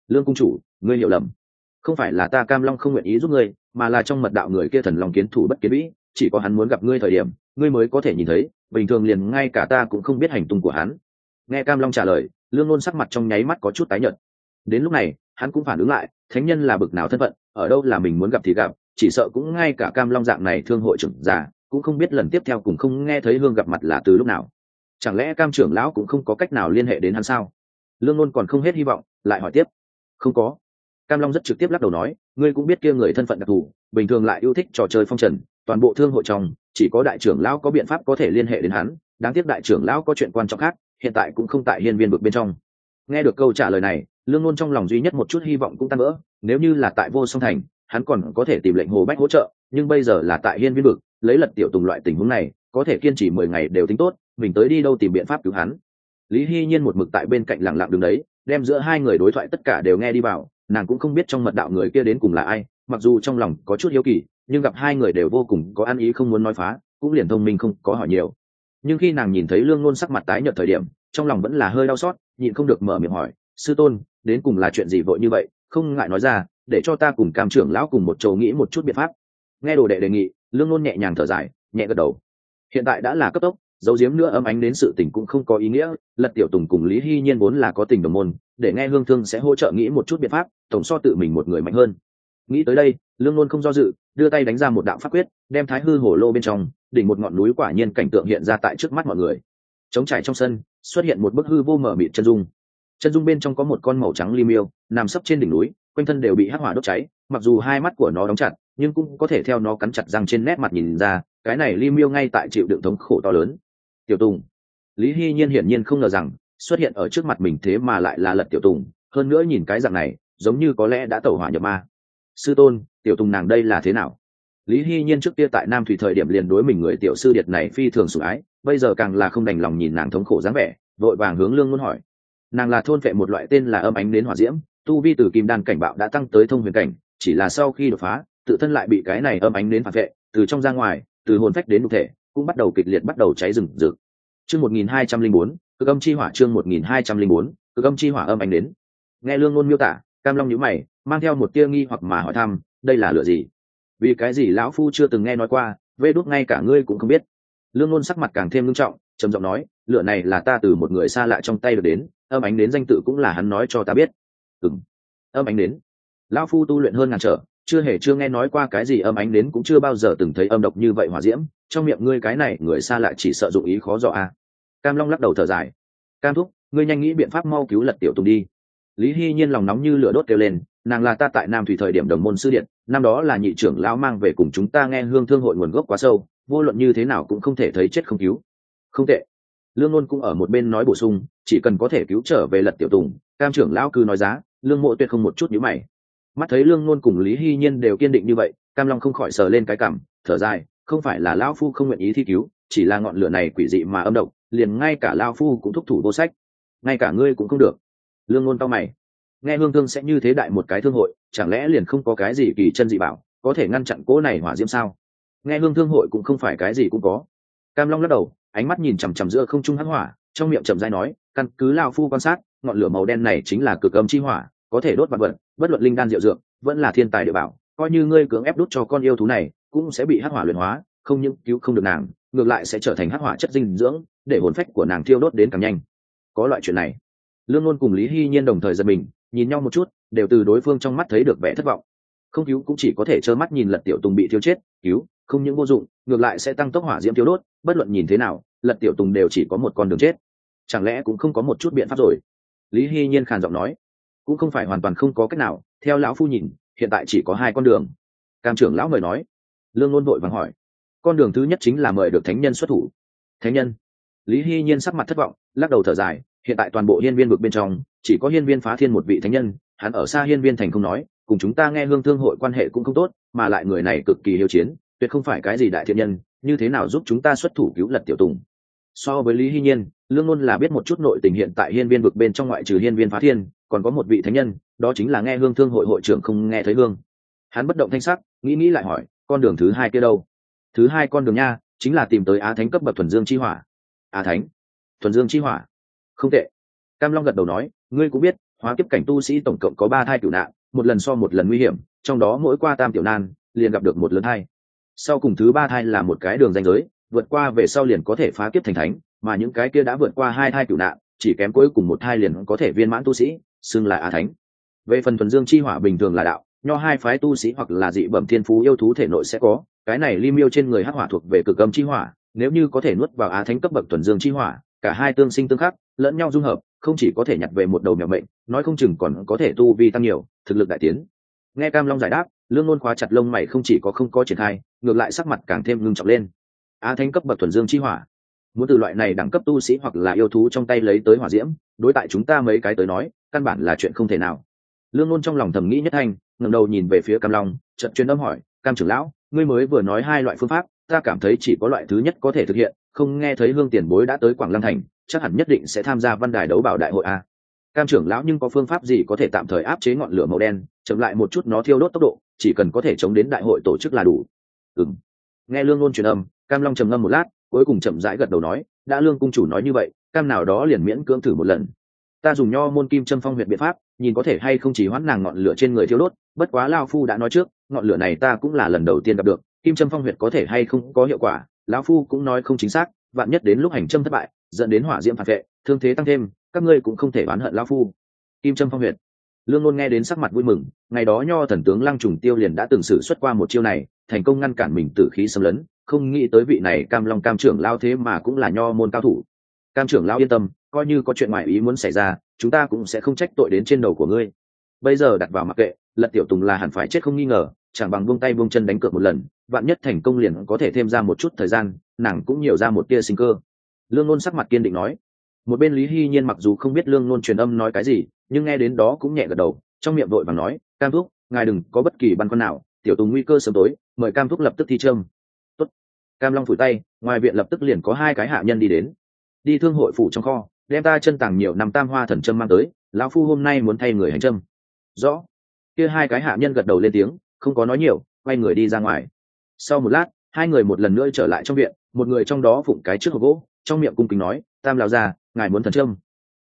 Lương cung chủ, ngươi hiểu lầm, không phải là ta Cam Long không nguyện ý giúp ngươi, mà là trong mật đạo người kia thần long kiến thủ bất kiến vĩ, chỉ có hắn muốn gặp ngươi thời điểm ngươi mới có thể nhìn thấy, bình thường liền ngay cả ta cũng không biết hành tung của hắn. Nghe Cam Long trả lời, Lương Nôn sắc mặt trong nháy mắt có chút tái nhợt. Đến lúc này hắn cũng phản ứng lại, thánh nhân là bực nào thân phận, ở đâu là mình muốn gặp thì gặp, chỉ sợ cũng ngay cả Cam Long dạng này thương hội trưởng già cũng không biết lần tiếp theo cùng không nghe thấy hương gặp mặt là từ lúc nào. Chẳng lẽ Cam trưởng lão cũng không có cách nào liên hệ đến hắn sao? Lương Nôn còn không hết hy vọng, lại hỏi tiếp. Không có. Cam Long rất trực tiếp lắc đầu nói, ngươi cũng biết kia người thân phận đặc thù, bình thường lại yêu thích trò chơi phong trần, toàn bộ thương hội trong chỉ có đại trưởng lão có biện pháp có thể liên hệ đến hắn, đáng tiếc đại trưởng lão có chuyện quan trọng khác, hiện tại cũng không tại hiên viên vực bên trong. Nghe được câu trả lời này, Lương Nôn trong lòng duy nhất một chút hy vọng cũng tan vỡ, nếu như là tại Vô Song Thành hắn còn có thể tìm lệnh Hồ Bách hỗ trợ, nhưng bây giờ là tại hiên viên vực, lấy Lật Tiểu Tùng loại tình huống này có thể kiên trì 10 ngày đều tính tốt, mình tới đi đâu tìm biện pháp cứu hắn. Lý Hy Nhiên một mực tại bên cạnh lặng lặng đứng đấy, đem giữa hai người đối thoại tất cả đều nghe đi vào, nàng cũng không biết trong mật đạo người kia đến cùng là ai, mặc dù trong lòng có chút hiếu kỳ, nhưng gặp hai người đều vô cùng có ăn ý không muốn nói phá, cũng liền thông minh không có hỏi nhiều. Nhưng khi nàng nhìn thấy Lương Nôn sắc mặt tái nhợt thời điểm, trong lòng vẫn là hơi đau xót, nhịn không được mở miệng hỏi, sư tôn, đến cùng là chuyện gì vội như vậy, không ngại nói ra, để cho ta cùng Cam trưởng lão cùng một chỗ nghĩ một chút biện pháp. Nghe đồ đệ đề nghị, Lương Nôn nhẹ nhàng thở dài, nhẹ gật đầu. Hiện tại đã là cấp tốc, giấu giếm nữa âm ánh đến sự tình cũng không có ý nghĩa, Lật Tiểu Tùng cùng Lý Hy Nhiên vốn là có tình đồng môn, để nghe Hương Thương sẽ hỗ trợ nghĩ một chút biện pháp, tổng so tự mình một người mạnh hơn. Nghĩ tới đây, Lương Nôn không do dự, đưa tay đánh ra một đạo pháp quyết, đem Thái Hư Hổ Lô bên trong đỉnh một ngọn núi quả nhiên cảnh tượng hiện ra tại trước mắt mọi người. Trống trải trong sân xuất hiện một bức hư vô mở mịt chân dung. Chân dung bên trong có một con màu trắng li miêu nằm sấp trên đỉnh núi, quanh thân đều bị hắc hỏa đốt cháy, mặc dù hai mắt của nó đóng chặt, nhưng cũng có thể theo nó cắn chặt răng trên nét mặt nhìn ra, cái này li miêu ngay tại chịu đựng thống khổ to lớn. Tiểu Tùng. Lý Hy Nhiên hiển nhiên không ngờ rằng xuất hiện ở trước mặt mình thế mà lại là Lật Tiểu Tùng, hơn nữa nhìn cái dạng này giống như có lẽ đã tẩu hỏa nhập ma. Sư tôn, Tiểu Tùng nàng đây là thế nào? Lý Hy Nhiên trước kia tại Nam Thủy thời điểm liền đối mình người tiểu sư điệt này phi thường sủng ái, bây giờ càng là không đành lòng nhìn nàng thống khổ dáng vẻ, vội vàng hướng Lương Nôn hỏi. Nàng là thôn phệ một loại tên là âm ánh đến hỏa diễm, tu vi từ kim đan cảnh bạo đã tăng tới thông huyền cảnh, chỉ là sau khi đột phá, tự thân lại bị cái này âm ánh đến phản vệ, từ trong ra ngoài, từ hồn phách đến nhục thể, cũng bắt đầu kịch liệt bắt đầu cháy rừng rực. Chương 1204, Cực âm chi hỏa, chương 1204, Cực âm chi hỏa âm ánh đến. Nghe Lương Nôn miêu tả, Cam Long nhíu mày, mang theo một tia nghi hoặc mà hỏi thăm, đây là lửa gì? Vì cái gì lão phu chưa từng nghe nói qua, vê đốt ngay cả ngươi cũng không biết. Lương Nôn sắc mặt càng thêm nghiêm trọng, trầm giọng nói, lửa này là ta từ một người xa lạ trong tay được đến, âm ánh đến danh tự cũng là hắn nói cho ta biết. Âm ánh đến. Lão phu tu luyện hơn ngàn trở, chưa nghe nói qua cái gì âm ánh đến, cũng chưa bao giờ từng thấy âm độc như vậy hỏa diễm, trong miệng ngươi cái này người xa lạ chỉ sợ dụng ý khó dò a. Cam Long lắc đầu thở dài. Cam thúc, ngươi nhanh nghĩ biện pháp mau cứu Lật Tiểu Tùng đi. Lý Hy Nhiên lòng nóng như lửa đốt kêu lên, nàng là ta tại Nam Thủy thời điểm đồng môn sư điện, năm đó là nhị trưởng lão mang về cùng chúng ta nghe Hương Thương hội nguồn gốc quá sâu, vô luận như thế nào cũng không thể thấy chết không cứu. Không tệ. Lương Nôn cũng ở một bên nói bổ sung, chỉ cần có thể cứu trở về Lật Tiểu Tùng, Cam trưởng lão cứ nói giá, Lương Mộ tuyệt không một chút nhíu mày. Mắt thấy Lương Nôn cùng Lý Hy Nhiên đều kiên định như vậy, Cam Long không khỏi sờ lên cái cằm, thở dài, không phải là lão phu không nguyện ý thi cứu, chỉ là ngọn lửa này quỷ dị mà âm độc, liền ngay cả lão phu cũng thúc thủ vô sách, ngay cả ngươi cũng không được. Lương Nôn cau mày, nghe Hương Thương sẽ như thế đại một cái thương hội, chẳng lẽ liền không có cái gì kỳ chân dị bảo có thể ngăn chặn cỗ này hỏa diễm sao? Nghe Hương Thương hội cũng không phải cái gì cũng có. Cam Long lắc đầu, ánh mắt nhìn chằm chằm giữa không trung hắc hỏa, trong miệng chậm rãi nói, căn cứ lão phu quan sát, ngọn lửa màu đen này chính là cực âm chi hỏa, có thể đốt vạn vật, bất luận linh đan diệu dược, vẫn là thiên tài địa bảo, coi như ngươi cưỡng ép đốt cho con yêu thú này, cũng sẽ bị hắc hỏa luyện hóa, không những cứu không được nàng, ngược lại sẽ trở thành hắc hỏa chất dinh dưỡng, để hồn phách của nàng thiêu đốt đến càng nhanh. Có loại chuyện này. Lương Nôn cùng Lý Hy Nhiên đồng thời giật mình, nhìn nhau một chút, đều từ đối phương trong mắt thấy được vẻ thất vọng. Không cứu cũng chỉ có thể trơ mắt nhìn Lật Tiểu Tùng bị thiêu chết, cứu không những vô dụng, ngược lại sẽ tăng tốc hỏa diễm thiêu đốt, bất luận nhìn thế nào, Lật Tiểu Tùng đều chỉ có một con đường chết. Chẳng lẽ cũng không có một chút biện pháp rồi? Lý Hy Nhiên khàn giọng nói, cũng không phải hoàn toàn không có cách nào, theo lão phu nhìn, hiện tại chỉ có hai con đường. Cam trưởng lão mời nói. Lương Nôn vội vàng hỏi, con đường thứ nhất chính là mời được thánh nhân xuất thủ. Thánh nhân? Lý Hy Nhiên sắc mặt thất vọng, lắc đầu thở dài, hiện tại toàn bộ hiên viên vực bên trong chỉ có hiên viên Phá Thiên một vị thánh nhân, hắn ở xa hiên viên thành không nói, cùng chúng ta nghe Hương Thương hội quan hệ cũng không tốt, mà lại người này cực kỳ hiếu chiến, tuyệt không phải cái gì đại thiện nhân, như thế nào giúp chúng ta xuất thủ cứu Lật Tiểu Tùng? So với Lý Hy Nhiên, Lương Nôn là biết một chút nội tình hiện tại hiên viên vực bên trong, ngoại trừ hiên viên Phá Thiên, còn có một vị thánh nhân, đó chính là nghe Hương Thương hội hội trưởng không nghe thấy hương. Hắn bất động thanh sắc, nghĩ lại hỏi, con đường thứ hai kia đâu? Thứ hai con đường nha, chính là tìm tới Á Thánh cấp bậc thuần dương chi hỏa. Á Thánh? Thuần dương chi hỏa? Không tệ. Cam Long gật đầu nói, ngươi cũng biết, hóa kiếp cảnh tu sĩ tổng cộng có 3 thai cửu nạn, một lần so một lần nguy hiểm, trong đó mỗi qua tam tiểu nan liền gặp được một lớn thai. Sau cùng thứ 3 thai là một cái đường ranh giới, vượt qua về sau liền có thể phá kiếp thành thánh, mà những cái kia đã vượt qua 2 thai cửu nạn, chỉ kém cuối cùng một thai liền có thể viên mãn tu sĩ, xưng là á thánh. Về phần thuần dương chi hỏa bình thường là đạo, nho hai phái tu sĩ hoặc là dị bẩm thiên phú yêu thú thể nội sẽ có, cái này Ly Miêu trên người hắc hỏa thuộc về cực âm chi hỏa, nếu như có thể nuốt vào á thánh cấp bậc thuần dương chi hỏa, cả hai tương sinh tương khắc, lẫn nhau dung hợp, không chỉ có thể nhặt về một đầu mèo mệnh, nói không chừng còn có thể tu vi tăng nhiều, thực lực đại tiến. Nghe Cam Long giải đáp, Lương Nôn khóa chặt lông mày không chỉ có không có triển khai, ngược lại sắc mặt càng thêm ngưng trọng lên. Á thánh cấp bậc thuần dương chi hỏa, muốn từ loại này đẳng cấp tu sĩ hoặc là yêu thú trong tay lấy tới hỏa diễm, đối tại chúng ta mấy cái tới nói, căn bản là chuyện không thể nào. Lương Nôn trong lòng thầm nghĩ nhất thanh, ngẩng đầu nhìn về phía Cam Long, chợt truyền âm hỏi, Cam trưởng lão, ngươi mới vừa nói 2 loại phương pháp, ta cảm thấy chỉ có loại thứ nhất có thể thực hiện, không nghe thấy Hương tiền bối đã tới Quảng Lăng thành, chắc hẳn nhất định sẽ tham gia văn đài đấu bảo đại hội a. Cam trưởng lão, nhưng có phương pháp gì có thể tạm thời áp chế ngọn lửa màu đen, chậm lại một chút nó thiêu đốt tốc độ, chỉ cần có thể chống đến đại hội tổ chức là đủ. Nghe Lương Nôn truyền âm, Cam Long trầm ngâm một lát, cuối cùng chậm rãi gật đầu nói, đã Lương cung chủ nói như vậy, Cam nào đó liền miễn cưỡng thử một lần. Ta dùng nho môn kim châm phong huyệt biện pháp, nhìn có thể hay không chỉ hoãn nàng ngọn lửa trên người thiêu đốt, bất quá lão phu đã nói trước, ngọn lửa này ta cũng là lần đầu tiên gặp được, kim châm phong huyệt có thể hay không có hiệu quả, lão phu cũng nói không chính xác, vạn nhất đến lúc hành châm thất bại, dẫn đến hỏa diễm phản vệ, thương thế tăng thêm, các ngươi cũng không thể oán hận lão phu. Kim châm phong huyệt. Lương Nôn nghe đến sắc mặt vui mừng, ngày đó nho thần tướng Lăng Trùng Tiêu liền đã từng sử xuất qua một chiêu này, thành công ngăn cản mình tử khí xâm lấn, không nghĩ tới vị này Cam Long Cam trưởng lão thế mà cũng là nho môn cao thủ. Cam trưởng lão yên tâm, coi như có chuyện ngoài ý muốn xảy ra, chúng ta cũng sẽ không trách tội đến trên đầu của ngươi. Bây giờ đặt vào mặc kệ, Lật Tiểu Tùng là hẳn phải chết không nghi ngờ, chẳng bằng buông tay buông chân đánh cược một lần, vạn nhất thành công liền có thể thêm ra một chút thời gian, nàng cũng nhiều ra một tia sinh cơ. Lương Nôn sắc mặt kiên định nói. Một bên Lý Hy Nhiên mặc dù không biết Lương Nôn truyền âm nói cái gì, nhưng nghe đến đó cũng nhẹ gật đầu, trong miệng vội vàng nói, Cam thúc, ngài đừng có bất kỳ băn khoăn nào, Tiểu Tùng nguy cơ sớm tối, mời Cam thúc lập tức thi châm. Tốt. Cam Long phủi tay, ngoài viện lập tức liền có 2 cái hạ nhân đi đến. Đi thương hội phủ trong kho, đem ta chân tàng nhiều năm tam hoa thần châm mang tới, lão phu hôm nay muốn thay người hành châm. Rõ. Kia 2 cái hạ nhân gật đầu lên tiếng, không có nói nhiều, quay người đi ra ngoài. Sau một lát, 2 người một lần nữa trở lại trong viện, một người trong đó phụng cái trước hộp gỗ, trong miệng cung kính nói, Tam lão gia, ngài muốn thần châm.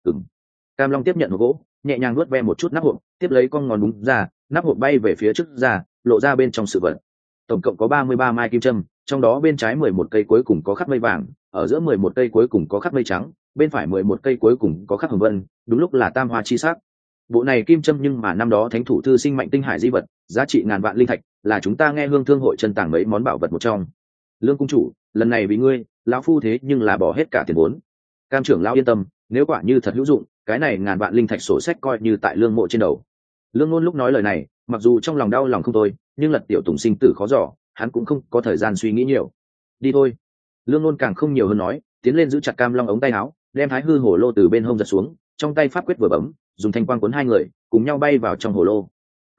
Cam Long tiếp nhận hộp gỗ, nhẹ nhàng nuốt ve một chút nắp hộp, tiếp lấy con ngón búng ra, nắp hộp bay về phía trước ra, lộ ra bên trong sự vật. Tổng cộng có 33 mai kim châm, trong đó bên trái 11 cây cuối cùng có khắc mây vàng, ở giữa 11 cây cuối cùng có khắc mây trắng, bên phải 11 cây cuối cùng có khắc hồng vân, đúng lúc là tam hoa chi sắc. Bộ này kim châm nhưng mà năm đó thánh thủ thư sinh mạnh tinh hải di vật, giá trị ngàn vạn linh thạch, là chúng ta nghe Hương thương hội chân tàng mấy món bảo vật một trong. Lương cung chủ, lần này vì ngươi, lão phu thế nhưng là bỏ hết cả tiền vốn. Cam trưởng lão yên tâm, nếu quả như thật hữu dụng, cái này ngàn vạn linh thạch sổ sách coi như tại Lương mộ trên đầu. Lương Nôn lúc nói lời này, mặc dù trong lòng đau lòng không thôi, nhưng Lật Tiểu Tùng sinh tử khó dò, hắn cũng không có thời gian suy nghĩ nhiều. Đi thôi. Lương Nôn càng không nhiều hơn nói, tiến lên giữ chặt Cam Long ống tay áo, đem Thái Hư Hổ Lô từ bên hông giật xuống, trong tay pháp quyết vừa bấm, dùng thanh quang cuốn 2 người cùng nhau bay vào trong hồ lô.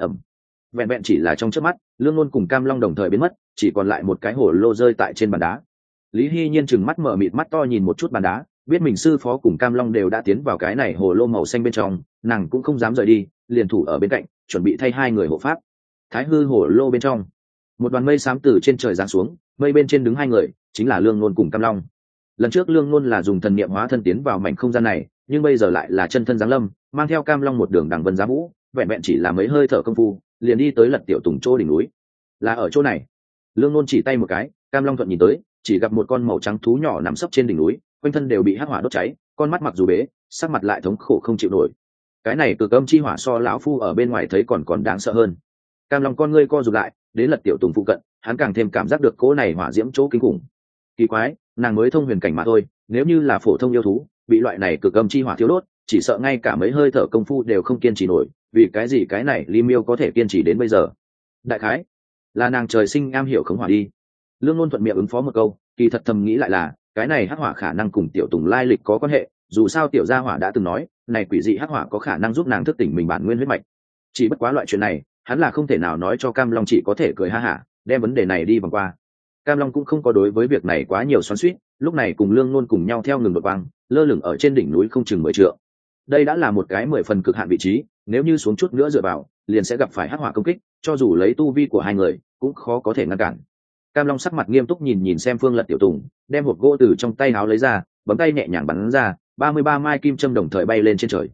Vẹn vẹn chỉ là trong chớp mắt, Lương Nôn cùng Cam Long đồng thời biến mất, chỉ còn lại một cái hồ lô rơi tại trên bàn đá. Lý Hy Nhiên trừng mắt mở mịt mắt to nhìn một chút bàn đá, biết mình sư phó cùng Cam Long đều đã tiến vào cái này hồ lô màu xanh bên trong, nàng cũng không dám rời đi, liền thủ ở bên cạnh, chuẩn bị thay 2 người hộ pháp. Thái Hư Hổ Lô bên trong, một đoàn mây xám từ trên trời giáng xuống, mây bên trên đứng 2 người, chính là Lương Nôn cùng Cam Long. Lần trước Lương Nôn là dùng thần niệm hóa thân tiến vào mảnh không gian này, nhưng bây giờ lại là chân thân giáng lâm, mang theo Cam Long một đường đằng vân giá vũ, vẹn vẹn chỉ là mấy hơi thở công phu, liền đi tới Lật Tiểu Tùng chỗ đỉnh núi. Là ở chỗ này. Lương Nôn chỉ tay một cái, Cam Long thuận nhìn tới, chỉ gặp một con màu trắng thú nhỏ nằm sấp trên đỉnh núi, quanh thân đều bị hắc hỏa đốt cháy, con mắt mặc dù bế, sắc mặt lại thống khổ không chịu nổi. Cái này cực âm chi hỏa so lão phu ở bên ngoài thấy còn đáng sợ hơn. Cam Long con ngươi co rụt lại, đến Lật Tiểu Tùng phụ cận, hắn càng thêm cảm giác được cỗ này hỏa diễm chỗ kinh khủng. Kỳ quái, nàng mới thông huyền cảnh mà thôi, nếu như là phổ thông yêu thú, bị loại này cực âm chi hỏa thiếu đốt, chỉ sợ ngay cả mấy hơi thở công phu đều không kiên trì nổi, vì cái gì cái này Ly Miêu có thể kiên trì đến bây giờ? Đại khái là nàng trời sinh am hiểu khống hỏa đi. Lương Nôn thuận miệng ứng phó một câu, kỳ thật thầm nghĩ lại là, cái này hắc hỏa khả năng cùng Tiểu Tùng lai lịch có quan hệ, dù sao Tiểu Gia Hỏa đã từng nói, này quỷ dị hắc hỏa có khả năng giúp nàng thức tỉnh mình bản nguyên huyết mạch. Chỉ bất quá loại chuyện này, hắn là không thể nào nói cho Cam Long, chỉ có thể cười ha hả, đem vấn đề này đi vòng qua. Cam Long cũng không có đối với việc này quá nhiều xoắn xuýt, lúc này cùng Lương Nôn cùng nhau theo ngừng đột vang, lơ lửng ở trên đỉnh núi không chừng 10 trượng. Đây đã là một cái 10 phần cực hạn vị trí, nếu như xuống chút nữa dựa vào, liền sẽ gặp phải hắc hỏa công kích, cho dù lấy tu vi của 2 người, cũng khó có thể ngăn cản. Cam Long sắc mặt nghiêm túc nhìn xem Phương Lật Tiểu Tùng, đem hộp gỗ từ trong tay áo lấy ra, bấm tay nhẹ nhàng bắn ra, 33 mai kim châm đồng thời bay lên trên trời.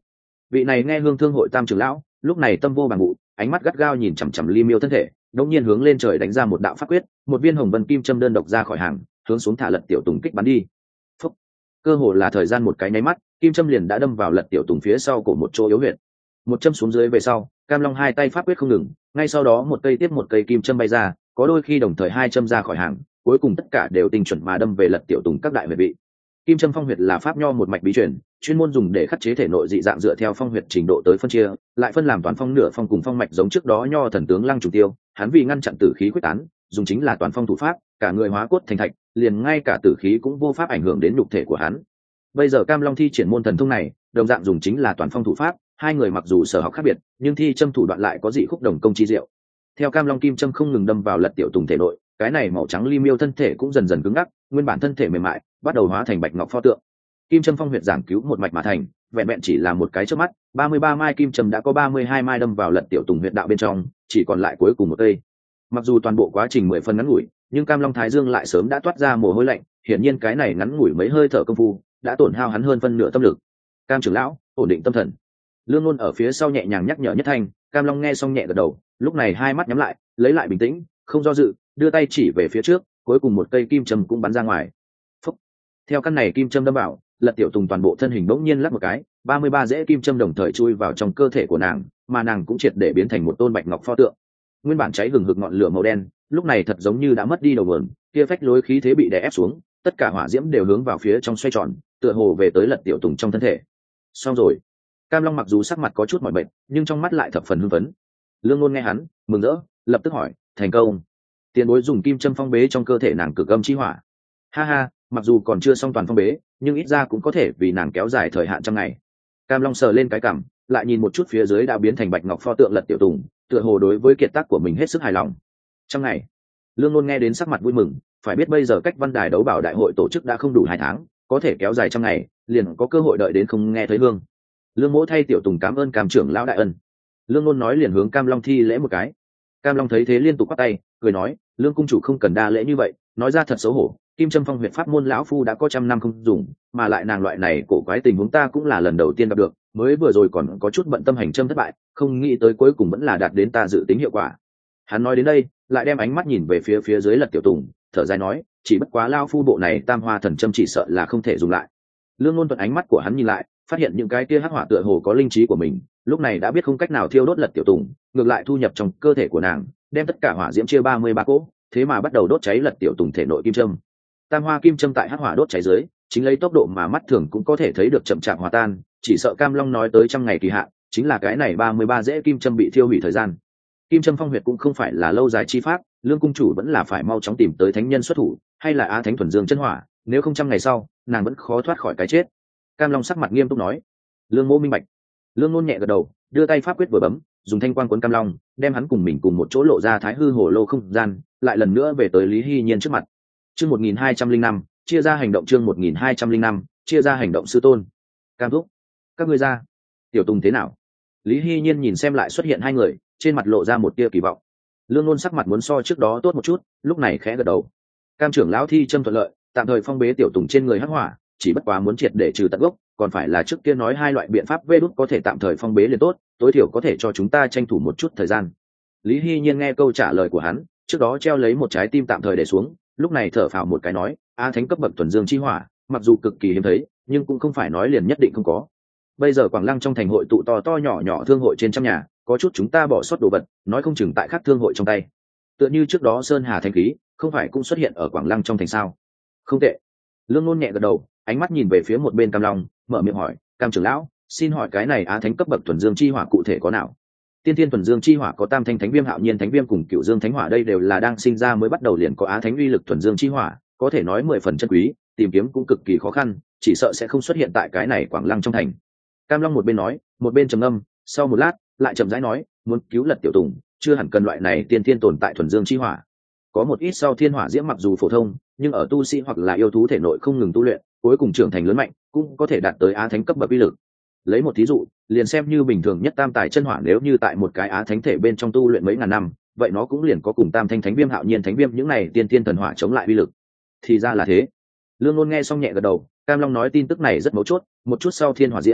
Vị này nghe hương thương hội tam trưởng lão lúc này tâm vô bằng vụ, ánh mắt gắt gao nhìn chằm chằm Ly Miêu thân thể, đột nhiên hướng lên trời đánh ra một đạo pháp quyết, một viên hồng vân kim châm đơn độc ra khỏi hàng, hướng xuống thả Lật Tiểu Tùng kích bắn đi. Phúc. Cơ hồ là thời gian một cái nháy mắt, kim châm liền đã đâm vào Lật Tiểu Tùng phía sau cổ một chỗ yếu huyệt. Một châm xuống dưới về sau, Cam Long hai tay pháp quyết không ngừng, ngay sau đó một cây tiếp một cây kim châm bay ra, có đôi khi đồng thời hai châm ra khỏi hàng, cuối cùng tất cả đều tinh chuẩn mà đâm về Lật Tiểu Tùng các đại huyệt vị. Kim châm phong huyệt là pháp nho một mạch bí truyền, chuyên môn dùng để khắc chế thể nội dị dạng dựa theo phong huyệt trình độ tới phân chia, lại phân làm toàn phong nửa phong cùng phong mạch giống trước đó nho thần tướng Lăng Trùng Tiêu, hắn vì ngăn chặn tử khí quyết tán, dùng chính là toàn phong thủ pháp, cả người hóa cốt thành thạch, liền ngay cả tử khí cũng vô pháp ảnh hưởng đến nhục thể của hắn. Bây giờ Cam Long thi triển môn thần thông này, đồng dạng dùng chính là toàn phong thủ pháp, hai người mặc dù sở học khác biệt, nhưng thi châm thủ đoạn lại có dị khúc đồng công chi diệu. Theo Cam Long kim châm không ngừng đâm vào Lật Tiểu Tùng thể nội, cái này màu trắng Ly Miêu thân thể cũng dần dần cứng ngắc, nguyên bản thân thể mềm mại bắt đầu hóa thành bạch ngọc pho tượng. Kim châm phong huyệt giảng cứu một mạch mà thành, vẹn vẹn chỉ là một cái chớp mắt, 33 mai kim châm đã có 32 mai đâm vào Lật Tiểu Tùng huyệt đạo bên trong, chỉ còn lại cuối cùng một cây. Mặc dù toàn bộ quá trình 10 phân ngắn ngủi, nhưng Cam Long Thái Dương lại sớm đã toát ra mồ hôi lạnh, hiển nhiên cái này ngắn ngủi mấy hơi thở công phu, đã tổn hao hắn hơn phân nửa tâm lực. Cam trưởng lão, ổn định tâm thần. Lương Nôn ở phía sau nhẹ nhàng nhắc nhở Nhất Thanh, Cam Long nghe xong nhẹ gật đầu, lúc này hai mắt nhắm lại, lấy lại bình tĩnh, không do dự, đưa tay chỉ về phía trước, cuối cùng một cây kim châm cũng bắn ra ngoài. Phúc. Theo căn này kim châm đâm vào, Lật Tiểu Tùng toàn bộ thân hình bỗng nhiên lắc một cái, 33 rễ kim châm đồng thời chui vào trong cơ thể của nàng, mà nàng cũng triệt để biến thành một tôn bạch ngọc pho tượng. Nguyên bản cháy hừng hực ngọn lửa màu đen, lúc này thật giống như đã mất đi đầu nguồn, kia phách lối khí thế bị đè ép xuống, tất cả hỏa diễm đều hướng vào phía trong xoay tròn, tựa hồ về tới Lật Tiểu Tùng trong thân thể. Xong rồi. Cam Long mặc dù sắc mặt có chút mỏi mệt, nhưng trong mắt lại thập phần hưng phấn. Lương Nôn nghe hắn, mừng rỡ, lập tức hỏi, thành công. Tiền bối dùng kim châm phong bế trong cơ thể nàng cực âm chi hỏa. Ha ha, mặc dù còn chưa xong toàn phong bế, nhưng ít ra cũng có thể vì nàng kéo dài thời hạn trăm ngày. Cam Long sờ lên cái cằm, lại nhìn một chút phía dưới đã biến thành bạch ngọc pho tượng Lật Tiểu Tùng, tựa hồ đối với kiệt tác của mình hết sức hài lòng. Trăm ngày. Lương Nôn nghe đến sắc mặt vui mừng, phải biết bây giờ cách Văn Đài đấu bảo đại hội tổ chức đã không đủ 2 tháng, có thể kéo dài trăm ngày, liền có cơ hội đợi đến không nghe thấy hương. Lương Mỗ thay Tiểu Tùng cảm ơn Cam trưởng lão đại ân. Lương Nôn nói liền hướng Cam Long thi lễ một cái. Cam Long thấy thế liên tục quát tay, cười nói, Lương cung chủ không cần đa lễ như vậy, nói ra thật xấu hổ, kim châm phong huyệt pháp môn lão phu đã có 100 năm không dùng, mà lại nàng loại này cổ quái tình huống ta cũng là lần đầu tiên gặp được, mới vừa rồi còn có chút bận tâm hành châm thất bại, không nghĩ tới cuối cùng vẫn là đạt đến ta dự tính hiệu quả. Hắn nói đến đây, lại đem ánh mắt nhìn về phía dưới Lật Tiểu Tùng, thở dài nói, chỉ bất quá lão phu bộ này Tam Hoa Thần Châm chỉ sợ là không thể dùng lại. Lương Nôn thuận ánh mắt của hắn nhìn lại, phát hiện những cái kia hắc hỏa tựa hồ có linh trí của mình, lúc này đã biết không cách nào thiêu đốt Lật Tiểu Tùng, ngược lại thu nhập trong cơ thể của nàng, đem tất cả hỏa diễm chia 33 cỗ, thế mà bắt đầu đốt cháy Lật Tiểu Tùng thể nội kim châm. Tam hoa kim châm tại hắc hỏa đốt cháy dưới, chính lấy tốc độ mà mắt thường cũng có thể thấy được chậm chạp hòa tan, chỉ sợ Cam Long nói tới trăm ngày kỳ hạn, chính là cái này 33 rễ kim châm bị thiêu hủy thời gian. Kim châm phong huyệt cũng không phải là lâu dài chi pháp, Lương cung chủ vẫn là phải mau chóng tìm tới thánh nhân xuất thủ, hay là Á Thánh thuần dương chân hỏa, nếu không trăm ngày sau, nàng vẫn khó thoát khỏi cái chết. Cam Long sắc mặt nghiêm túc nói. Lương Mỗ minh bạch. Lương Nôn nhẹ gật đầu, đưa tay pháp quyết vừa bấm, dùng thanh quang cuốn Cam Long, đem hắn cùng mình cùng một chỗ lộ ra Thái Hư Hồ Lô không gian, lại lần nữa về tới Lý Hy Nhiên trước mặt. Chương 1205, chia ra hành động chương 1205, chia ra hành động sư tôn. Cam thúc, các ngươi ra. Tiểu Tùng thế nào? Lý Hy Nhiên nhìn xem lại xuất hiện hai người, trên mặt lộ ra một tia kỳ vọng. Lương Nôn sắc mặt muốn so trước đó tốt một chút, lúc này khẽ gật đầu. Cam trưởng lão thi châm thuận lợi, tạm thời phong bế Tiểu Tùng trên người hắc hỏa, chỉ bất quá muốn triệt để trừ tận gốc, còn phải là trước kia nói hai loại biện pháp vê đút có thể tạm thời phong bế liền tốt, tối thiểu có thể cho chúng ta tranh thủ một chút thời gian. Lý Hy Nhiên nghe câu trả lời của hắn, trước đó treo lấy một trái tim tạm thời để xuống, lúc này thở phào một cái nói, a thánh cấp bậc thuần dương chi hỏa, mặc dù cực kỳ hiếm thấy, nhưng cũng không phải nói liền nhất định không có. Bây giờ Quảng Lăng trong thành hội tụ to to nhỏ nhỏ thương hội trên trăm nhà, có chút chúng ta bỏ sót đồ vật, nói không chừng tại các thương hội trong tay. Tựa như trước đó Sơn Hà Thánh khí, không phải cũng xuất hiện ở Quảng Lăng trong thành sao? Không tệ. Lương Nôn nhẹ gật đầu, ánh mắt nhìn về phía một bên Cam Long, mở miệng hỏi, Cam trưởng lão, xin hỏi cái này á thánh cấp bậc thuần dương chi hỏa cụ thể có nào? Tiên thiên thuần dương chi hỏa có Tam Thanh Thánh Viêm, Hạo Nhiên Thánh Viêm cùng Cửu Dương Thánh Hỏa, đây đều là đang sinh ra mới bắt đầu liền có á thánh uy lực thuần dương chi hỏa, có thể nói 10 phần chân quý, tìm kiếm cũng cực kỳ khó khăn, chỉ sợ sẽ không xuất hiện tại cái này Quảng Lăng trong thành. Cam Long một bên nói, một bên trầm ngâm, sau một lát, lại chậm rãi nói, muốn cứu Lật Tiểu Tùng, chưa hẳn cần loại này tiên thiên tồn tại thuần dương chi hỏa. Có một ít sau thiên hỏa diễm mặc dù phổ thông, nhưng ở tu sĩ hoặc là yêu thú thể nội không ngừng tu luyện, cuối cùng trưởng thành lớn mạnh, cũng có thể đạt tới á thánh cấp bậc uy lực. Lấy một thí dụ, liền xem như bình thường nhất tam tài chân hỏa, nếu như tại một cái á thánh thể bên trong tu luyện mấy ngàn năm, vậy nó cũng liền có cùng Tam Thanh Thánh Viêm, Hạo Nhiên Thánh Viêm những này tiên tiên thần hỏa chống lại uy lực. Thì ra là thế. Lương Nôn nghe xong nhẹ gật đầu, Cam Long nói tin tức này rất mấu chốt, một chút sau thiên hỏa diễm,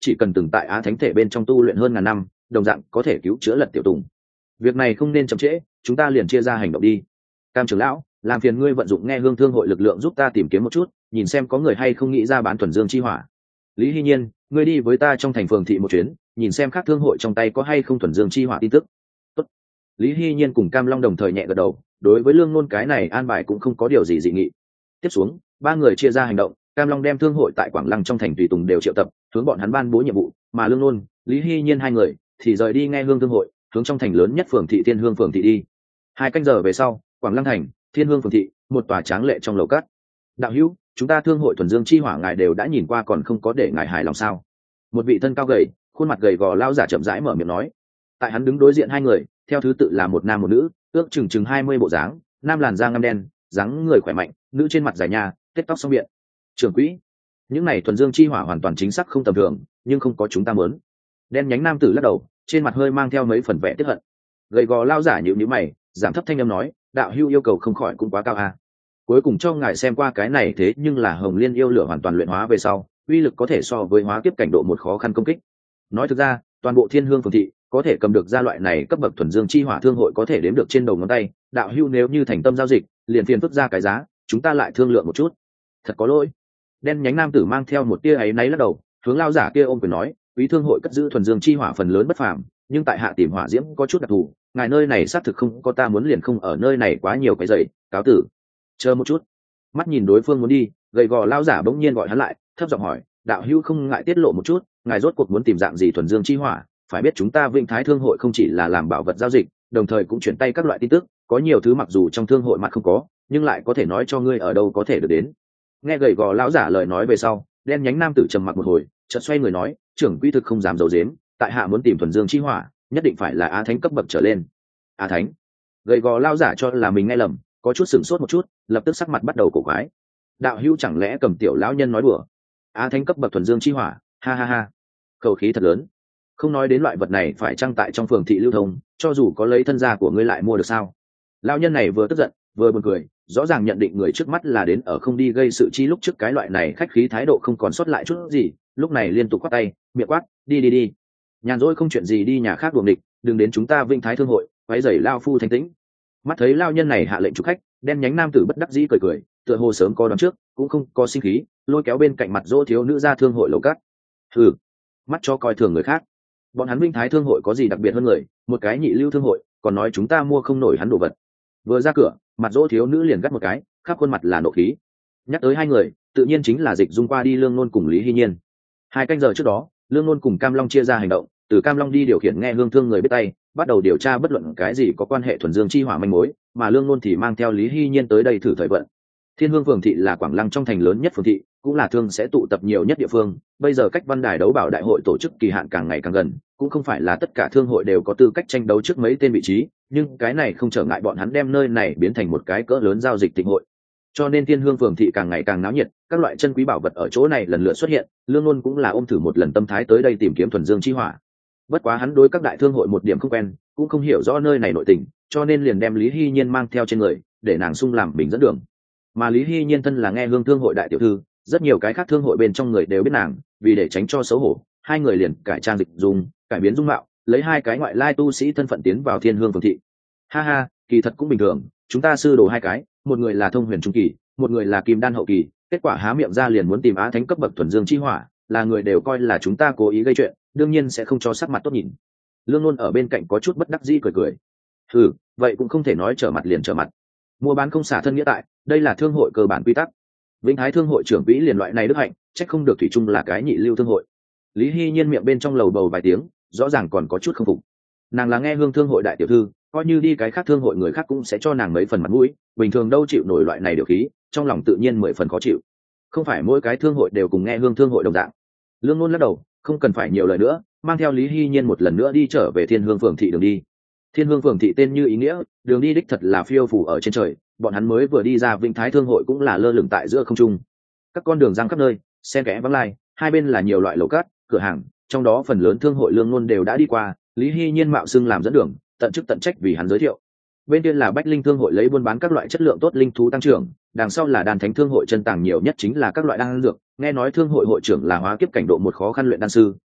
chỉ cần từng tại á thánh thể bên trong tu luyện hơn ngàn năm, đồng dạng có thể cứu chữa lật tiểu tùng. Việc này không nên chậm trễ, chúng ta liền chia ra hành động đi. Cam trưởng lão, làm phiền ngươi vận dụng nghe hương thương hội lực lượng giúp ta tìm kiếm một chút, nhìn xem có người hay không nghĩ ra bán thuần dương chi hỏa. Lý Hy Nhiên, ngươi đi với ta trong thành phường thị một chuyến, nhìn xem các thương hội trong tay có hay không thuần dương chi hỏa tin tức. Tốt. Lý Hy Nhiên cùng Cam Long đồng thời nhẹ gật đầu, đối với Lương Nôn cái này an bài cũng không có điều gì dị nghị. Tiếp xuống, ba người chia ra hành động, Cam Long đem thương hội tại Quảng Lăng trong thành tùy tùng đều triệu tập, hướng bọn hắn ban bố nhiệm vụ, mà Lương Nôn, Lý Hy Nhiên hai người thì rời đi nghe hương thương hội, hướng trong thành lớn nhất phường thị Thiên Hương phường thị đi. 2 canh giờ về sau, Quảng Lăng thành, Thiên Hương phường thị, một tòa tráng lệ trong lầu cát. Đạo hữu, chúng ta thương hội thuần dương chi hỏa ngài đều đã nhìn qua còn không có để ngài hài lòng sao? Một vị thân cao gầy, khuôn mặt gầy gò lao giả chậm rãi mở miệng nói. Tại hắn đứng đối diện hai người, theo thứ tự là một nam một nữ, ước chừng 20 bộ dáng, nam làn da ngăm đen, dáng người khỏe mạnh, nữ trên mặt dài nha, tết tóc song biện. Trưởng quỹ, những này thuần dương chi hỏa hoàn toàn chính xác không tầm thường, nhưng không có chúng ta muốn. Đen nhánh nam tử lắc đầu, trên mặt hơi mang theo mấy phần vẻ tiếc hận. Gầy gò lao giả nhíu nhíu mày, giảm thấp thanh âm nói, đạo hữu yêu cầu không khỏi cũng quá cao à. Cuối cùng cho ngài xem qua cái này thế nhưng là Hồng Liên yêu lửa hoàn toàn luyện hóa về sau, uy lực có thể so với hóa kiếp cảnh độ một khó khăn công kích. Nói thực ra, toàn bộ Thiên Hương phường thị có thể cầm được ra loại này cấp bậc thuần dương chi hỏa thương hội có thể đếm được trên đầu ngón tay, đạo hữu nếu như thành tâm giao dịch, liền phiền phức ra cái giá, chúng ta lại thương lượng một chút. Thật có lỗi. Đen nhánh nam tử mang theo một tia áy náy lắc đầu, hướng lao giả kia ôm quyền nói, quý thương hội cất giữ thuần dương chi hỏa phần lớn bất phàm, nhưng tại hạ tìm hỏa diễm có chút đặc thù, ngài nơi này xác thực không có ta muốn liền không ở nơi này quá nhiều cái dậy, cáo tử. Chờ một chút. Mắt nhìn đối phương muốn đi, gầy gò lao giả bỗng nhiên gọi hắn lại, thấp giọng hỏi, đạo hữu không ngại tiết lộ một chút, ngài rốt cuộc muốn tìm dạng gì thuần dương chi hỏa? Phải biết chúng ta Vĩnh Thái thương hội không chỉ là làm bảo vật giao dịch, đồng thời cũng chuyển tay các loại tin tức, có nhiều thứ mặc dù trong thương hội mặt không có, nhưng lại có thể nói cho ngươi ở đâu có thể được đến. Nghe gầy gò lão giả lời nói về sau, đen nhánh nam tử trầm mặc một hồi, chợt xoay người nói, trưởng quy thực không dám giấu giếm, tại hạ muốn tìm thuần dương chi hỏa, nhất định phải là á thánh cấp bậc trở lên. Á thánh? Gầy gò lão giả cho là mình nghe lầm, có chút sửng sốt một chút, lập tức sắc mặt bắt đầu cổ quái. Đạo hữu chẳng lẽ cầm tiểu lão nhân nói đùa? Á thánh cấp bậc thuần dương chi hỏa, ha ha ha. Khẩu khí thật lớn. Không nói đến loại vật này phải trang tại trong phường thị lưu thông, cho dù có lấy thân gia của ngươi lại mua được sao? Lão nhân này vừa tức giận, vừa buồn cười, rõ ràng nhận định người trước mắt là đến ở không đi gây sự chi lúc trước cái loại này khách khí thái độ không còn sót lại chút gì, lúc này liên tục quát tay, miệng quát, đi. Nhàn rỗi không chuyện gì đi nhà khác đuồng địch, đừng đến chúng ta Vĩnh Thái thương hội, quấy rầy lao phu thanh tĩnh. Mắt thấy lao nhân này hạ lệnh chụp khách, đen nhánh nam tử bất đắc dĩ cười, tựa hồ sớm có đoán trước, cũng không có sinh khí, lôi kéo bên cạnh mặt dỗ thiếu nữ ra thương hội lầu cát. Hừ, mắt cho coi thường người khác. Bọn hắn Vĩnh Thái thương hội có gì đặc biệt hơn người, một cái nhị lưu thương hội, còn nói chúng ta mua không nổi hắn đồ vật. Vừa ra cửa, mặt dỗ thiếu nữ liền gắt một cái, khắp khuôn mặt là nộ khí. Nhắc tới hai người, tự nhiên chính là Dịch Dung qua đi Lương Nôn cùng Lý Hy Nhiên. 2 canh giờ trước đó, Lương Nôn cùng Cam Long chia ra hành động, từ Cam Long đi điều khiển nghe hương thương người biết tay, bắt đầu điều tra bất luận cái gì có quan hệ thuần dương chi hỏa manh mối, mà Lương Nôn thì mang theo Lý Hy Nhiên tới đây thử thời vận. Thiên Hương phường thị là Quảng Lăng trong thành lớn nhất phường thị, cũng là thương sẽ tụ tập nhiều nhất địa phương. Bây giờ cách Văn Đài đấu bảo đại hội tổ chức kỳ hạn càng ngày càng gần, cũng không phải là tất cả thương hội đều có tư cách tranh đấu trước mấy tên vị trí, nhưng cái này không trở ngại bọn hắn đem nơi này biến thành một cái cỡ lớn giao dịch thịnh hội. Cho nên Thiên Hương phường thị càng ngày càng náo nhiệt, các loại chân quý bảo vật ở chỗ này lần lượt xuất hiện. Lương Nôn cũng là ôm thử một lần tâm thái tới đây tìm kiếm thuần dương chi hỏa. Bất quá hắn đối các đại thương hội một điểm không quen, cũng không hiểu rõ nơi này nội tình, cho nên liền đem Lý Hy Nhiên mang theo trên người, để nàng sung làm mình dẫn đường. Mà Lý Hy Nhiên thân là nghe hương thương hội đại tiểu thư, rất nhiều cái khác thương hội bên trong người đều biết nàng, vì để tránh cho xấu hổ, hai người liền cải trang dịch dung, cải biến dung mạo, lấy 2 cái ngoại lai tu sĩ thân phận tiến vào Thiên Hương phường thị. Ha ha, kỳ thật cũng bình thường, chúng ta sư đồ 2 cái, một người là thông huyền trung kỳ, một người là kim đan hậu kỳ, kết quả há miệng ra liền muốn tìm á thánh cấp bậc thuần dương chi hỏa, là người đều coi là chúng ta cố ý gây chuyện, đương nhiên sẽ không cho sắc mặt tốt nhìn. Lương Nôn ở bên cạnh có chút bất đắc dĩ cười. Ừ, vậy cũng không thể nói trở mặt liền trở mặt. Mua bán không xả thân nghĩa tại, đây là thương hội cơ bản quy tắc. Vĩnh Thái thương hội trưởng quỹ liền loại này đức hạnh, trách không được thủy chung là cái nhị lưu thương hội. Lý Hy Nhiên miệng bên trong lầu bầu vài tiếng, rõ ràng còn có chút không phục. Nàng là nghe hương thương hội đại tiểu thư, coi như đi cái khác thương hội người khác cũng sẽ cho nàng mấy phần mặt mũi, bình thường đâu chịu nổi loại này điều khí, trong lòng tự nhiên 10 phần khó chịu. Không phải mỗi cái thương hội đều cùng nghe hương thương hội đồng dạng. Lương Nôn lắc đầu, không cần phải nhiều lời nữa, mang theo Lý Hy Nhiên một lần nữa đi trở về Thiên Hương phường thị đường đi. Thiên Hương phường thị tên như ý nghĩa, đường đi đích thật là phiêu phù ở trên trời, bọn hắn mới vừa đi ra Vĩnh Thái thương hội cũng là lơ lửng tại giữa không trung. Các con đường giang khắp nơi, xen kẽ vắng lai, hai bên là nhiều loại lầu cát, cửa hàng, trong đó phần lớn thương hội Lương Nôn đều đã đi qua, Lý Hy Nhiên mạo xưng làm dẫn đường, tận chức tận trách vì hắn giới thiệu. Bên kia là Bách Linh thương hội lấy buôn bán các loại chất lượng tốt linh thú tăng trưởng, đằng sau là Đan Thánh thương hội chân tàng nhiều nhất chính là các loại đan dược, nghe nói thương hội hội trưởng là hóa kiếp cảnh độ một khó khăn luyện đan sư,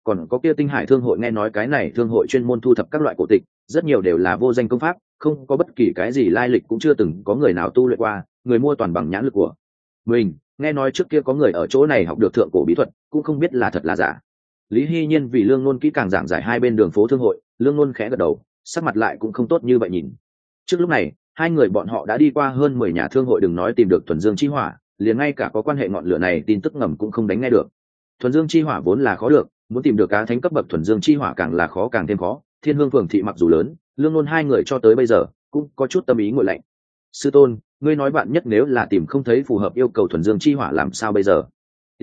còn có kia Tinh Hải thương hội, nghe nói cái này thương hội chuyên môn thu thập các loại cổ tịch, rất nhiều đều là vô danh công pháp, không có bất kỳ cái gì lai lịch, cũng chưa từng có người nào tu luyện qua, người mua toàn bằng nhãn lực của mình. Nghe nói trước kia có người ở chỗ này học được thượng cổ bí thuật, cũng không biết là thật là giả. Lý Hy Nhiên vì Lương Nôn kỹ càng giảng giải hai bên đường phố thương hội, Lương Nôn khẽ gật đầu, sắc mặt lại cũng không tốt như vậy nhìn. Trước lúc này, hai người bọn họ đã đi qua hơn 10 nhà thương hội, đừng nói tìm được thuần dương chi hỏa, liền ngay cả có quan hệ ngọn lửa này tin tức ngầm cũng không đánh nghe được. Thuần dương chi hỏa vốn là khó được, muốn tìm được cá thánh cấp bậc thuần dương chi hỏa càng là khó càng thêm khó. Thiên Hương phường thị mặc dù lớn, Lương Nôn hai người cho tới bây giờ cũng có chút tâm ý nguội lạnh. Sư tôn, ngươi nói bạn nhất nếu là tìm không thấy phù hợp yêu cầu thuần dương chi hỏa làm sao bây giờ?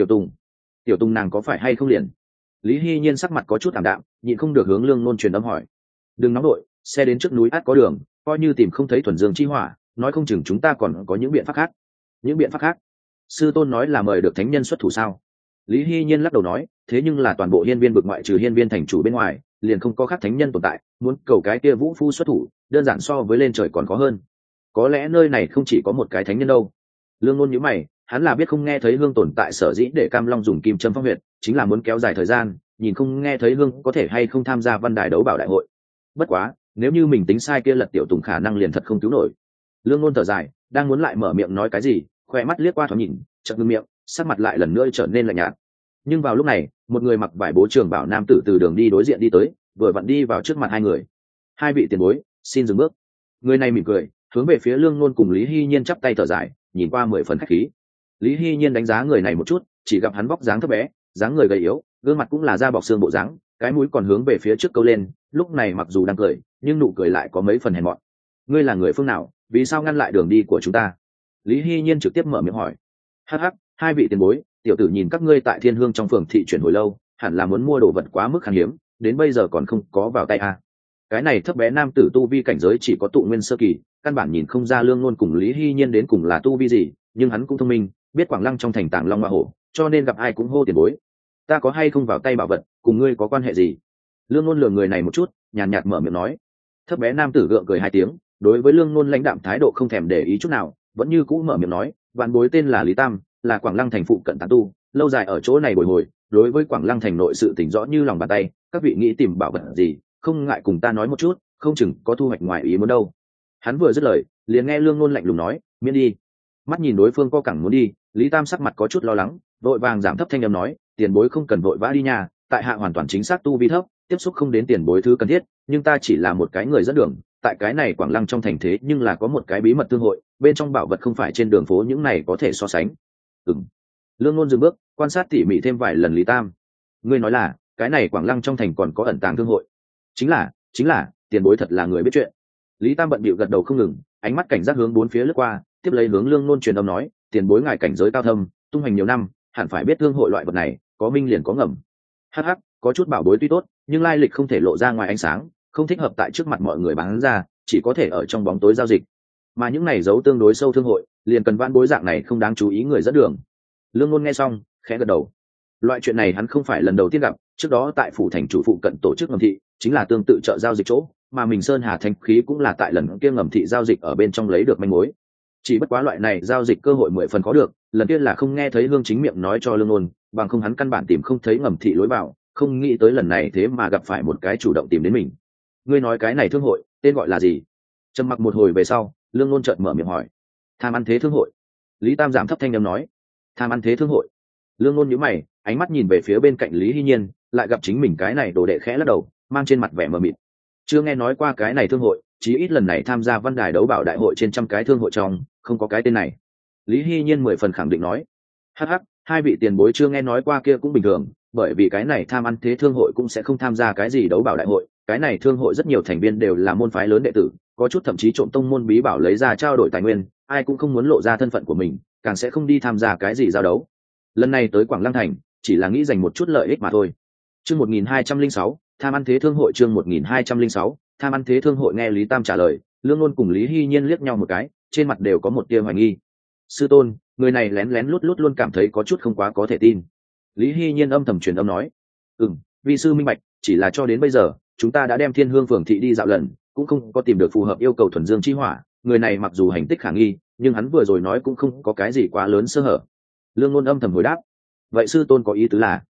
Tiểu Tùng nàng có phải hay không liền? Lý Hy Nhiên sắc mặt có chút ảm đạm, nhịn không được hướng Lương Nôn truyền âm hỏi. Đừng nóng đội, xe đến trước núi át có đường, coi như tìm không thấy thuần dương chi hỏa, nói không chừng chúng ta còn có những biện pháp khác. Những biện pháp khác? Sư tôn nói là mời được thánh nhân xuất thủ sao? Lý Hy Nhiên lắc đầu nói, thế nhưng là toàn bộ hiên viên vực ngoại trừ hiên viên thành chủ bên ngoài, liền không có khác thánh nhân tồn tại, muốn cầu cái kia vũ phu xuất thủ, đơn giản so với lên trời còn khó hơn. Có lẽ nơi này không chỉ có một cái thánh nhân đâu. Lương Nôn nhíu mày, hắn là biết không nghe thấy hương tồn tại sở dĩ để Cam Long dùng kim châm phong huyệt, chính là muốn kéo dài thời gian, nhìn không nghe thấy hương có thể hay không tham gia văn đài đấu bảo đại hội. Bất quá, nếu như mình tính sai kia Lật Tiểu Tùng khả năng liền thật không cứu nổi. Lương Nôn thở dài, đang muốn lại mở miệng nói cái gì, khoe mắt liếc qua thoáng nhìn, chợt ngưng miệng, sắc mặt lại lần nữa trở nên lạnh nhạt. Nhưng vào lúc này, một người mặc vải bố trường bảo nam tử từ đường đi đối diện đi tới, vừa vặn đi vào trước mặt hai người. Hai vị tiền bối, xin dừng bước. Người này mỉm cười, hướng về phía Lương Nôn cùng Lý Hy Nhiên chắp tay thở dài, nhìn qua 10 phần khách khí. Lý Hy Nhiên đánh giá người này một chút, chỉ gặp hắn vóc dáng thấp bé, dáng người gầy yếu, gương mặt cũng là da bọc xương bộ dáng, cái mũi còn hướng về phía trước câu lên, lúc này mặc dù đang cười, nhưng nụ cười lại có mấy phần hèn mọn. Ngươi là người phương nào, vì sao ngăn lại đường đi của chúng ta? Lý Hy Nhiên trực tiếp mở miệng hỏi. Hắc hắc, hai vị tiền bối, tiểu tử nhìn các ngươi tại Thiên Hương trong phường thị chuyển hồi lâu, hẳn là muốn mua đồ vật quá mức khan hiếm, đến bây giờ còn không có vào tay à. Cái này thấp bé nam tử tu vi cảnh giới chỉ có tụ nguyên sơ kỳ, căn bản nhìn không ra Lương Nôn cùng Lý Hy Nhiên đến cùng là tu vi gì, nhưng hắn cũng thông minh, biết Quảng Lăng trong thành Tàng Long Ma Hổ, cho nên gặp ai cũng hô tiền bối. Ta có hay không vào tay bảo vật, cùng ngươi có quan hệ gì? Lương Nôn lườm người này một chút, nhàn nhạt mở miệng nói. Thấp bé nam tử gượng cười hai tiếng, đối với Lương Nôn lãnh đạm thái độ không thèm để ý chút nào, vẫn như cũ mở miệng nói, vạn bối tên là Lý Tam, là Quảng Lăng thành phụ cận tán tu, lâu dài ở chỗ này bồi hồi, đối với Quảng Lăng thành nội sự tỉnh rõ như lòng bàn tay, các vị nghĩ tìm bảo vật gì, không ngại cùng ta nói một chút, không chừng có thu hoạch ngoài ý muốn đâu. Hắn vừa dứt lời, liền nghe Lương Nôn lạnh lùng nói, miễn đi. Mắt nhìn đối phương co cẳng muốn đi, Lý Tam sắc mặt có chút lo lắng, vội vàng giảm thấp thanh âm nói, tiền bối không cần vội vã đi nhà, tại hạ hoàn toàn chính xác tu vi thấp, tiếp xúc không đến tiền bối thứ cần thiết, nhưng ta chỉ là một cái người dẫn đường, tại cái này Quảng Lăng trong thành thế nhưng là có một cái bí mật thương hội, bên trong bảo vật không phải trên đường phố những này có thể so sánh. Lương Nôn dừng bước, quan sát tỉ mỉ thêm vài lần Lý Tam. Ngươi nói là cái này Quảng Lăng trong thành còn có ẩn tàng thương hội? Chính là, tiền bối thật là người biết chuyện. Lý Tam bận bịu gật đầu không ngừng, ánh mắt cảnh giác hướng bốn phía lướt qua, tiếp lấy hướng Lương Nôn truyền âm nói, tiền bối ngài cảnh giới cao thâm, tung hành nhiều năm, hẳn phải biết thương hội loại vật này, có minh liền có ngầm. Hắc hắc, có chút bảo bối tuy tốt, nhưng lai lịch không thể lộ ra ngoài ánh sáng, không thích hợp tại trước mặt mọi người bán ra, chỉ có thể ở trong bóng tối giao dịch. Mà những này giấu tương đối sâu thương hội, liền cần vãn bối dạng này không đáng chú ý người dẫn đường. Lương Nôn nghe xong, khẽ gật đầu. Loại chuyện này hắn không phải lần đầu tiên gặp, trước đó tại phủ thành chủ phụ cận tổ chức ngầm thị, chính là tương tự chợ giao dịch chỗ, mà mình Sơn Hà Thanh khí cũng là tại lần kia ngầm thị giao dịch ở bên trong lấy được manh mối. Chỉ bất quá loại này giao dịch cơ hội 10 phần có được, lần kia là không nghe thấy Hương chính miệng nói cho Lương Nôn, bằng không hắn căn bản tìm không thấy ngầm thị lối vào, không nghĩ tới lần này thế mà gặp phải một cái chủ động tìm đến mình. Ngươi nói cái này thương hội, tên gọi là gì? Trầm mặc một hồi về sau, Lương Nôn chợt mở miệng hỏi. Tham ăn thế thương hội. Lý Tam giảm thấp thanh âm nói. Tham ăn thế thương hội. Lương Nôn nhíu mày, ánh mắt nhìn về phía bên cạnh Lý Hy Nhiên, lại gặp chính mình cái này đồ đệ khẽ lắc đầu, mang trên mặt vẻ mờ mịt. Chưa nghe nói qua cái này thương hội, chí ít lần này tham gia văn đài đấu bảo đại hội trên trăm cái thương hội trong, không có cái tên này. Lý Hy Nhiên 10 phần khẳng định nói. Hắc hắc, hai vị tiền bối chưa nghe nói qua kia cũng bình thường, bởi vì cái này tham ăn thế thương hội cũng sẽ không tham gia cái gì đấu bảo đại hội, cái này thương hội rất nhiều thành viên đều là môn phái lớn đệ tử, có chút thậm chí trộm tông môn bí bảo lấy ra trao đổi tài nguyên, ai cũng không muốn lộ ra thân phận của mình, càng sẽ không đi tham gia cái gì giao đấu. Lần này tới Quảng Lăng thành, chỉ là nghĩ giành một chút lợi ích mà thôi. Chương 1206, tham ăn thế thương hội. Chương 1206, tham ăn thế thương hội. Nghe Lý Tam trả lời, Lương Nôn cùng Lý Hy Nhiên liếc nhau một cái, trên mặt đều có một tia hoài nghi. Sư tôn, người này lén lén lút lút luôn cảm thấy có chút không quá có thể tin. Lý Hy Nhiên âm thầm truyền âm nói. Vi sư minh bạch, chỉ là cho đến bây giờ, chúng ta đã đem Thiên Hương phường thị đi dạo lần, cũng không có tìm được phù hợp yêu cầu thuần dương chi hỏa. Người này mặc dù hành tích khả nghi, nhưng hắn vừa rồi nói cũng không có cái gì quá lớn sơ hở. Lương Nôn âm thầm hồi đáp. Vậy sư tôn có ý tứ là,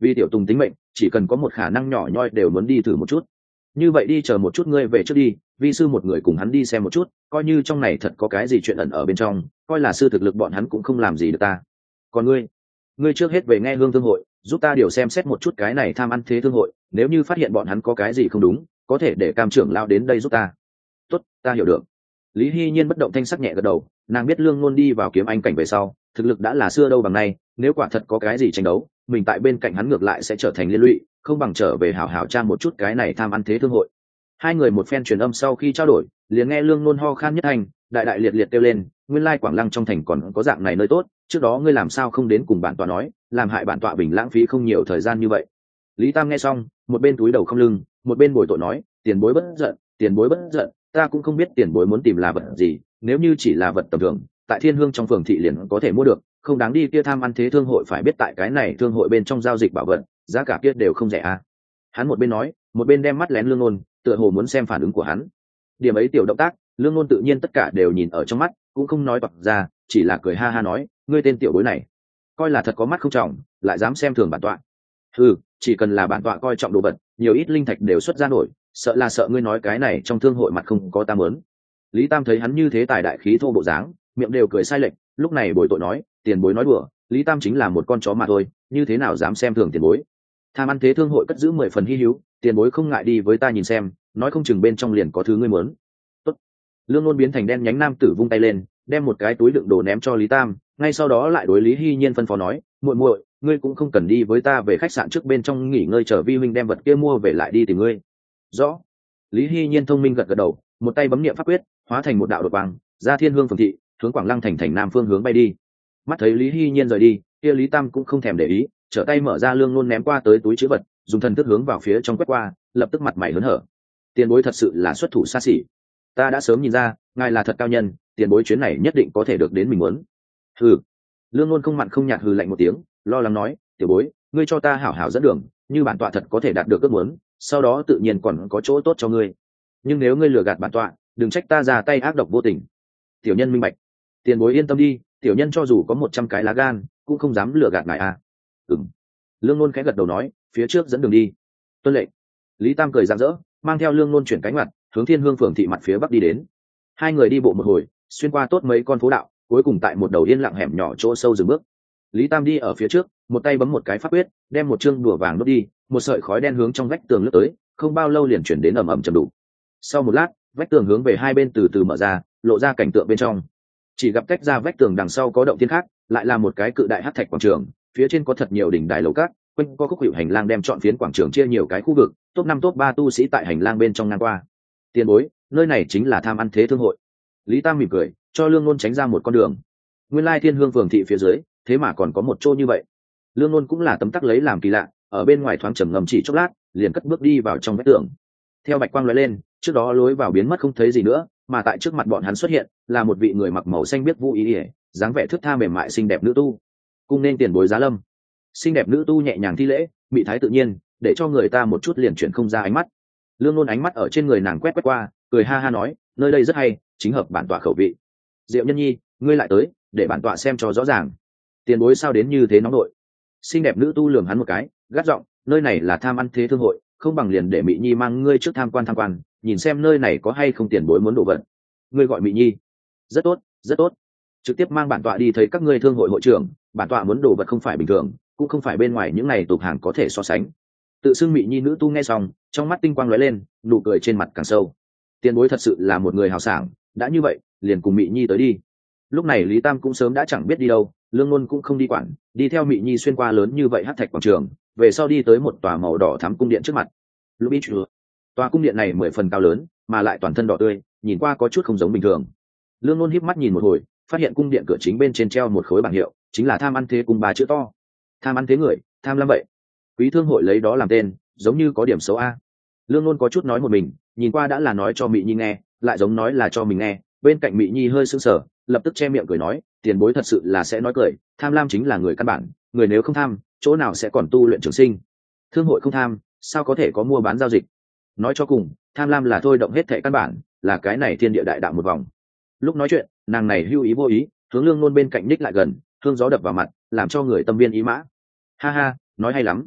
vì tiểu tùng tính mệnh chỉ cần có một khả năng nhỏ nhoi đều muốn đi thử một chút. Như vậy đi chờ một chút ngươi về trước đi, vi sư một người cùng hắn đi xem một chút, coi như trong này thật có cái gì chuyện ẩn ở bên trong, coi là sư thực lực bọn hắn cũng không làm gì được ta. Còn ngươi trước hết về nghe hương thương hội, giúp ta điều xem xét một chút cái này tham ăn thế thương hội, nếu như phát hiện bọn hắn có cái gì không đúng, có thể để Cam trưởng lao đến đây giúp ta. Tốt, ta hiểu được. Lý Hy Nhiên bất động thanh sắc nhẹ gật đầu, nàng biết Lương Nôn đi vào kiếm anh cảnh về sau, thực lực đã là xưa đâu bằng nay, nếu quả thật có cái gì tranh đấu, mình tại bên cạnh hắn ngược lại sẽ trở thành liên lụy, không bằng trở về hảo hảo tra một chút cái này tham ăn thế thương hội. Hai người một phen truyền âm sau khi trao đổi, liền nghe Lương Nôn ho khan nhất thành, đại đại liệt liệt kêu lên, nguyên lai Quảng Lăng trong thành còn có dạng này nơi tốt, trước đó ngươi làm sao không đến cùng bản tọa nói, làm hại bản tọa bình lãng phí không nhiều thời gian như vậy. Lý Tam nghe xong, một bên túi đầu không lưng, một bên bồi tội nói, tiền bối bất giận, tiền bối bất giận, ta cũng không biết tiền bối muốn tìm là vật gì, nếu như chỉ là vật tầm thường, tại Thiên Hương trong phường thị liền có thể mua được, không đáng đi kia tham ăn thế thương hội, phải biết tại cái này thương hội bên trong giao dịch bảo vật, giá cả kia đều không rẻ à. Hắn một bên nói, một bên đem mắt lén Lương Nôn, tựa hồ muốn xem phản ứng của hắn. Điểm ấy tiểu động tác, Lương Nôn tự nhiên tất cả đều nhìn ở trong mắt, cũng không nói toạc ra, chỉ là cười ha ha nói, ngươi tên tiểu bối này, coi là thật có mắt không trọng, lại dám xem thường bản tọa. Ừ, chỉ cần là bản tọa coi trọng đồ vật, nhiều ít linh thạch đều xuất ra nổi, sợ là sợ ngươi nói cái này trong thương hội mặt không có ta muốn. Lý Tam thấy hắn như thế tài đại khí thô bộ dáng, miệng đều cười sai lệch, lúc này bồi tội nói, tiền bối nói đùa, Lý Tam chính là một con chó mà thôi, như thế nào dám xem thường tiền bối. Tham ăn thế thương hội cất giữ 10 phần hi hữu, tiền bối không ngại đi với ta nhìn xem, nói không chừng bên trong liền có thứ ngươi muốn. Tốt. Lương Nôn biến thành đen nhánh nam tử vung tay lên, đem một cái túi đựng đồ ném cho Lý Tam, ngay sau đó lại đối Lý Hy Nhiên phân phó nói, muội muội, ngươi cũng không cần đi với ta về khách sạn trước bên trong nghỉ ngơi, chờ vi huynh đem vật kia mua về lại đi tìm ngươi. Rõ. Lý Hy Nhiên thông minh gật gật đầu, một tay bấm niệm pháp quyết, hóa thành một đạo đột quang, ra Thiên Hương phường thị, hướng Quảng Lăng thành nam phương hướng bay đi. Mắt thấy Lý Hy Nhiên rời đi, kia Lý Tam cũng không thèm để ý, trở tay mở ra Lương Nôn ném qua tới túi trữ vật, dùng thần thức hướng vào phía trong quét qua, lập tức mặt mày hớn hở. Tiền bối thật sự là xuất thủ xa xỉ, ta đã sớm nhìn ra, ngài là thật cao nhân, tiền bối chuyến này nhất định có thể được đến mình muốn. Hừ. Lương Nôn không mặn không nhạt hừ lạnh một tiếng, lo lắng nói, tiểu bối, ngươi cho ta hảo hảo dẫn đường, như bản tọa thật có thể đạt được ước muốn, sau đó tự nhiên còn có chỗ tốt cho ngươi. Nhưng nếu ngươi lừa gạt bản tọa, đừng trách ta ra tay ác độc vô tình. Tiểu nhân minh bạch. Tiền bối yên tâm đi, tiểu nhân cho dù có 100 cái lá gan, cũng không dám lừa gạt ngài à. Ừm. Lương Nôn khẽ gật đầu nói, phía trước dẫn đường đi. Tuân lệnh. Lý Tam cười rạng rỡ, mang theo Lương Nôn chuyển cánh mặt, hướng Thiên Hương phường thị mặt phía bắc đi đến. Hai người đi bộ một hồi, xuyên qua tốt mấy con phố đạo, cuối cùng tại một đầu yên lặng hẻm nhỏ chỗ sâu dừng bước. Lý Tam đi ở phía trước, một tay bấm một cái pháp quyết, đem một chương đùa vàng đốt đi, một sợi khói đen hướng trong vách tường lướt tới, không bao lâu liền chuyển đến ầm ầm trầm đục. Sau một lát, vách tường hướng về hai bên từ từ mở ra, lộ ra cảnh tượng bên trong. Chỉ gặp cách ra vách tường đằng sau có động thiên khác, lại là một cái cự đại hắc thạch quảng trường, phía trên có thật nhiều đỉnh đài lầu các, quanh có khúc hiệu hành lang đem trọn phiến quảng trường chia nhiều cái khu vực, top 5 top 3 tu sĩ tại hành lang bên trong ngang qua. Tiền bối, nơi này chính là tham ăn thế thương hội. Lý Tam mỉm cười, cho Lương Nôn tránh ra một con đường. Nguyên lai Thiên Hương phường thị phía dưới, thế mà còn có một chỗ như vậy. Lương Nôn cũng là tấm tắc lấy làm kỳ lạ, ở bên ngoài thoáng trầm ngầm chỉ chốc lát, liền cất bước đi vào trong vách tường. Theo bạch quang lóe lên, trước đó lối vào biến mất không thấy gì nữa, mà tại trước mặt bọn hắn xuất hiện là một vị người mặc màu xanh biếc vũ ý ỉa, dáng vẻ thướt tha mềm mại xinh đẹp nữ tu. Cung nên tiền bối giá lâm. Xinh đẹp nữ tu nhẹ nhàng thi lễ, mị thái tự nhiên, để cho người ta một chút liền chuyển không ra ánh mắt. Lương Nôn ánh mắt ở trên người nàng quét qua, cười ha ha nói, nơi đây rất hay, chính hợp bản tọa khẩu vị. Diệu Nhân Nhi, ngươi lại tới, để bản tọa xem cho rõ ràng. Tiền bối sao đến như thế nóng nội? Xinh đẹp nữ tu lườm hắn một cái, gắt giọng, nơi này là tham ăn thế thương hội, không bằng liền để Mị Nhi mang ngươi trước tham quan, nhìn xem nơi này có hay không tiền bối muốn đồ vật. Ngươi gọi Mị Nhi? Rất tốt, rất tốt. Trực tiếp mang bản tọa đi thấy các ngươi thương hội hội trưởng, bản tọa muốn đồ vật không phải bình thường, cũng không phải bên ngoài những này tục hàng có thể so sánh. Tự xưng Mị Nhi nữ tu nghe xong, trong mắt tinh quang lóe lên, nụ cười trên mặt càng sâu. Tiền bối thật sự là một người hào sảng, đã như vậy, liền cùng Mị Nhi tới đi. Lúc này Lý Tam cũng sớm đã chẳng biết đi đâu, Lương Nôn cũng không đi quản, đi theo Mị Nhi xuyên qua lớn như vậy hắc thạch quảng trường, về sau đi tới một tòa màu đỏ thắm cung điện trước mặt. Lubitch, tòa cung điện này 10 phần cao lớn, mà lại toàn thân đỏ tươi, nhìn qua có chút không giống bình thường. Lương Nôn híp mắt nhìn một hồi, phát hiện cung điện cửa chính bên trên treo một khối bảng hiệu, chính là Tham ăn thế cùng 3 chữ to. Tham ăn thế người, tham lam vậy. Quý thương hội lấy đó làm tên, giống như có điểm xấu a. Lương Nôn có chút nói một mình, nhìn qua đã là nói cho Mị Nhi nghe, lại giống nói là cho mình nghe. Bên cạnh Mị Nhi hơi sững sờ, lập tức che miệng cười nói, tiền bối thật sự là sẽ nói cười, tham lam chính là người căn bản, người nếu không tham, chỗ nào sẽ còn tu luyện trường sinh. Thương hội không tham, sao có thể có mua bán giao dịch? Nói cho cùng, tham lam là thôi động hết thệ căn bản, là cái này thiên địa đại đạo một vòng. Lúc nói chuyện, nàng này hưu ý vô ý, hướng Lương Nôn bên cạnh ních lại gần, hương gió đập vào mặt, làm cho người tâm viên ý mã. Ha ha, nói hay lắm.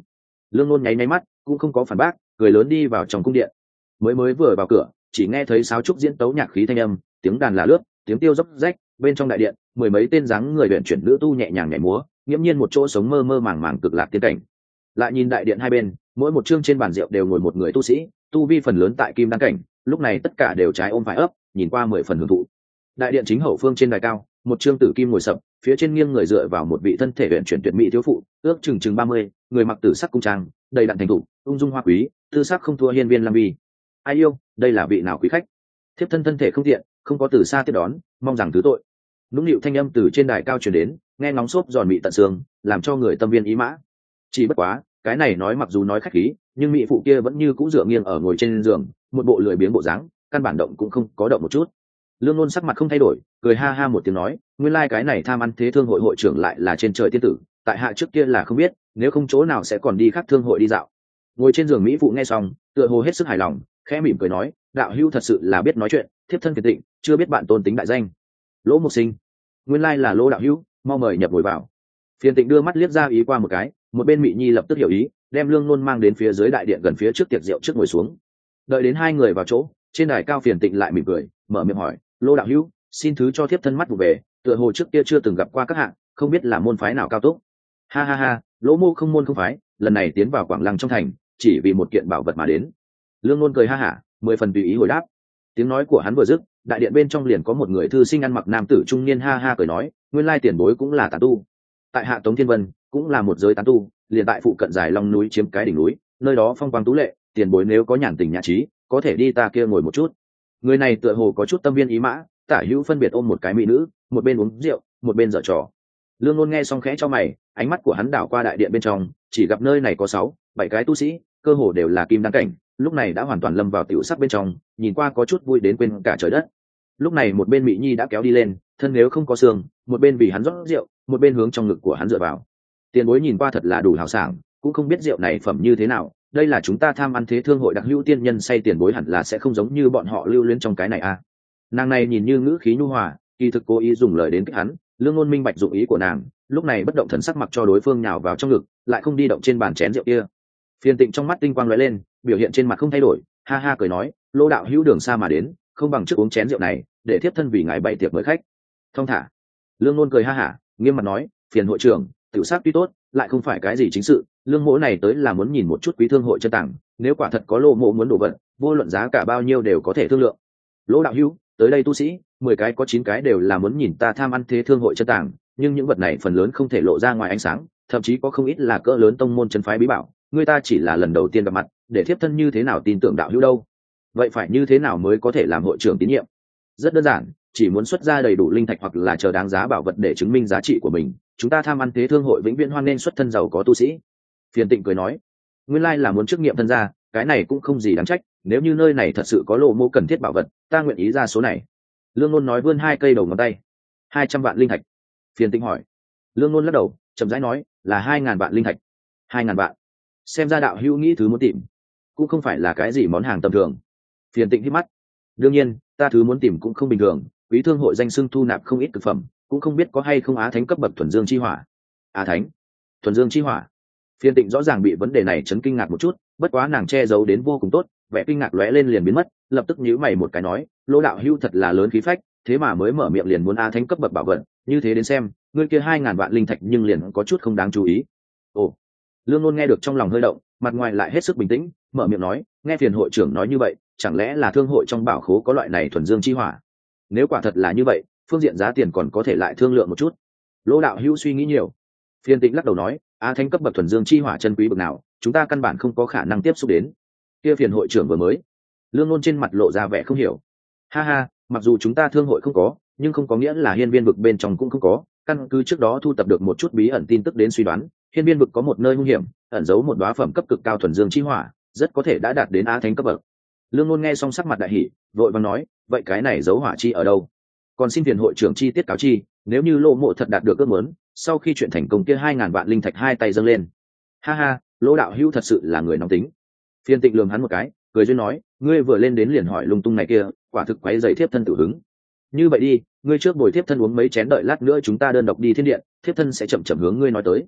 Lương Nôn nháy nháy mắt cũng không có phản bác, cười lớn đi vào trong cung điện. Mới vừa vào cửa, chỉ nghe thấy sáo trúc diễn tấu nhạc khí thanh âm, tiếng đàn là lướt, tiếng tiêu dốc rách, bên trong đại điện mười mấy tên dáng người luyện chuyển nữ tu nhẹ nhàng nhảy múa, nghiễm nhiên một chỗ sống mơ mơ màng màng cực lạc tiên cảnh. Lại nhìn đại điện hai bên, mỗi một chương trên bàn rượu đều ngồi một người tu sĩ, tu vi phần lớn tại kim đan cảnh, lúc này tất cả đều trái ôm phải ấp, nhìn qua 10 phần hưởng thụ. Đại điện chính hậu phương trên đài cao, một chương tử kim ngồi sập, phía trên nghiêng người dựa vào một vị thân thể luyện chuyển tuyệt mỹ thiếu phụ, ước chừng 30, người mặc tử sắc cung trang, đầy đặn thành thủ, ung dung hoa quý, tư sắc không thua hiên viên lam vi. Ai yêu, đây là vị nào quý khách? Thiếp thân thể không tiện, không có từ xa tiếp đón, mong rằng thứ tội. Nũng nịu thanh âm từ trên đài cao truyền đến, nghe ngóng xốp giòn mị tận xương, làm cho người tâm viên ý mã. Chỉ bất quá, cái này nói mặc dù nói khách khí, nhưng mỹ phụ kia vẫn như cũ dựa nghiêng ở ngồi trên giường, một bộ lười biếng bộ dáng, căn bản động cũng không có động một chút. Lương Nôn sắc mặt không thay đổi, cười ha ha một tiếng nói, nguyên lai cái này tham ăn thế thương hội hội trưởng lại là trên trời tiên tử, tại hạ trước kia là không biết, nếu không chỗ nào sẽ còn đi khác thương hội đi dạo. Ngồi trên giường mỹ phụ nghe xong, tựa hồ hết sức hài lòng, khẽ mỉm cười nói, đạo hữu thật sự là biết nói chuyện, thiếp thân kiên định, chưa biết bạn tôn tính đại danh. Lỗ Mộc Sinh, nguyên lai là Lỗ đạo hữu, mau mời nhập ngồi vào. Phiền Tịnh đưa mắt liếc ra ý qua một cái, một bên Mị Nhi lập tức hiểu ý, đem Lương Nôn mang đến phía dưới đại điện gần phía trước tiệc rượu trước ngồi xuống. Đợi đến hai người vào chỗ, trên đài cao Phiền Tịnh lại mỉm cười, mở miệng hỏi, Lô đạo hữu, xin thứ cho thiếp thân mắt vụ về, tựa hồ trước kia chưa từng gặp qua các hạng, không biết là môn phái nào cao túc. Ha ha ha, Lỗ mô không môn không phái, lần này tiến vào Quảng Lăng trong thành, chỉ vì một kiện bảo vật mà đến. Lương Nôn cười ha hả, 10 phần tùy ý hồi đáp. Tiếng nói của hắn vừa dứt, đại điện bên trong liền có một người thư sinh ăn mặc nam tử trung niên ha ha cười nói, nguyên lai tiền bối cũng là tán tu. Tại hạ Tống Thiên Vân cũng là một giới tán tu, liền tại phụ cận Giải Long núi chiếm cái đỉnh núi, nơi đó phong quang tú lệ, tiền bối nếu có nhàn tình nhã trí, có thể đi ta kia ngồi một chút. Người này tựa hồ có chút tâm viên ý mã, tả hữu phân biệt ôm một cái mỹ nữ, một bên uống rượu, một bên giở trò. Lương Nôn nghe xong khẽ cho mày, ánh mắt của hắn đảo qua đại điện bên trong, chỉ gặp nơi này có 6-7 cái tu sĩ, cơ hồ đều là kim đan cảnh, lúc này đã hoàn toàn lâm vào tiểu sắc bên trong, nhìn qua có chút vui đến quên cả trời đất. Lúc này một bên Mỹ Nhi đã kéo đi lên, thân nếu không có xương, một bên vì hắn rót rượu, một bên hướng trong ngực của hắn dựa vào. Tiền bối nhìn qua thật là đủ hào sảng, cũng không biết rượu này phẩm như thế nào, đây là chúng ta tham ăn thế thương hội đặc hữu tiên nhân say, tiền bối hẳn là sẽ không giống như bọn họ lưu luyến trong cái này a. Nàng này nhìn như ngữ khí nhu hòa, kỳ thực cố ý dùng lời đến kích hắn. Lương Nôn minh bạch dụng ý của nàng, lúc này bất động thần sắc mặc cho đối phương nhào vào trong ngực, lại không đi động trên bàn chén rượu kia. Phiền Tịnh trong mắt tinh quang lóe lên, biểu hiện trên mặt không thay đổi, ha ha cười nói, Lô đạo hữu đường xa mà đến, không bằng trước uống chén rượu này, để thiếp thân vì ngài bày tiệc mời khách. Thông thả. Lương Nôn cười ha hả, nghiêm mặt nói, phiền hội trưởng, tiểu sắc tuy tốt, lại không phải cái gì chính sự, lương mỗ này tới là muốn nhìn một chút quý thương hội chân tàng, nếu quả thật có Lô mộ muốn đổ vật, vô luận giá cả bao nhiêu đều có thể thương lượng. Lỗ đạo hữu, tới đây tu sĩ 10 cái có 9 cái đều là muốn nhìn ta tham ăn thế thương hội chân tàng, nhưng những vật này phần lớn không thể lộ ra ngoài ánh sáng, thậm chí có không ít là cỡ lớn tông môn chân phái bí bảo, người ta chỉ là lần đầu tiên gặp mặt, để thiếp thân như thế nào tin tưởng đạo hữu đâu. Vậy phải như thế nào mới có thể làm hội trưởng tín nhiệm? Rất đơn giản, chỉ muốn xuất ra đầy đủ linh thạch hoặc là chờ đáng giá bảo vật để chứng minh giá trị của mình, chúng ta tham ăn thế thương hội vĩnh viễn hoan nên xuất thân giàu có tu sĩ. Phiền Tịnh cười nói, nguyên lai là muốn trước nghiệm thân gia, cái này cũng không gì đáng trách, nếu như nơi này thật sự có Lô mộ cần thiết bảo vật, ta nguyện ý ra số này. Lương Nôn nói vươn 2 cây đầu ngón tay. 200 vạn linh thạch. Phiền Tịnh hỏi. Lương Nôn lắc đầu, chậm rãi nói, là 2.000 vạn linh thạch. 2.000 vạn. Xem ra đạo hữu nghĩ thứ muốn tìm, cũng không phải là cái gì món hàng tầm thường. Phiền Tịnh hít mắt. Đương nhiên, ta thứ muốn tìm cũng không bình thường, quý thương hội danh xưng thu nạp không ít thực phẩm, cũng không biết có hay không á thánh cấp bậc thuần dương chi hỏa. Á thánh? Thuần dương chi hỏa? Phiền Tịnh rõ ràng bị vấn đề này chấn kinh ngạc một chút, bất quá nàng che giấu đến vô cùng tốt, vẻ kinh ngạc lóe lên liền biến mất, lập tức nhíu mày một cái nói, Lô đạo hữu thật là lớn khí phách, thế mà mới mở miệng liền muốn á thánh cấp bậc bảo vật, như thế đến xem, ngươi kia 2.000 vạn linh thạch nhưng liền có chút không đáng chú ý. Ồ. Lương Nôn nghe được trong lòng hơi động, mặt ngoài lại hết sức bình tĩnh, mở miệng nói, nghe Phiền hội trưởng nói như vậy, chẳng lẽ là thương hội trong bảo khố có loại này thuần dương chi hỏa? Nếu quả thật là như vậy, phương diện giá tiền còn có thể lại thương lượng một chút. Lô đạo hữu suy nghĩ nhiều. Phiền Tịnh lắc đầu nói, á thánh cấp bậc thuần dương chi hỏa chân quý bậc nào, chúng ta căn bản không có khả năng tiếp xúc đến. Kia Phiền hội trưởng vừa mới. Lương Nôn trên mặt lộ ra vẻ không hiểu. Ha ha, mặc dù chúng ta thương hội không có, nhưng không có nghĩa là hiên viên vực bên trong cũng không có, căn cứ trước đó thu tập được một chút bí ẩn tin tức đến suy đoán, hiên viên vực có một nơi hung hiểm, ẩn giấu một đóa phẩm cấp cực cao thuần dương chi hỏa, rất có thể đã đạt đến á thánh cấp bậc. Lương Nôn nghe xong sắc mặt đại hỉ, vội vàng nói, vậy cái này giấu hỏa chi ở đâu? Còn xin Phiền hội trưởng chi tiết cáo chi, nếu như Lô mộ thật đạt được ước muốn, sau khi chuyện thành công kia 2.000 vạn linh thạch hai tay dâng lên. Ha ha, Lỗ đạo hữu thật sự là người nóng tính. Phiền Tịnh lườm hắn một cái, cười duyên nói, ngươi vừa lên đến liền hỏi lung tung này kia, quả thực quấy rầy thiếp thân tử hứng. Như vậy đi, ngươi trước bồi thiếp thân uống mấy chén, đợi lát nữa chúng ta đơn độc đi thiên điện, thiếp thân sẽ chậm chậm hướng ngươi nói tới.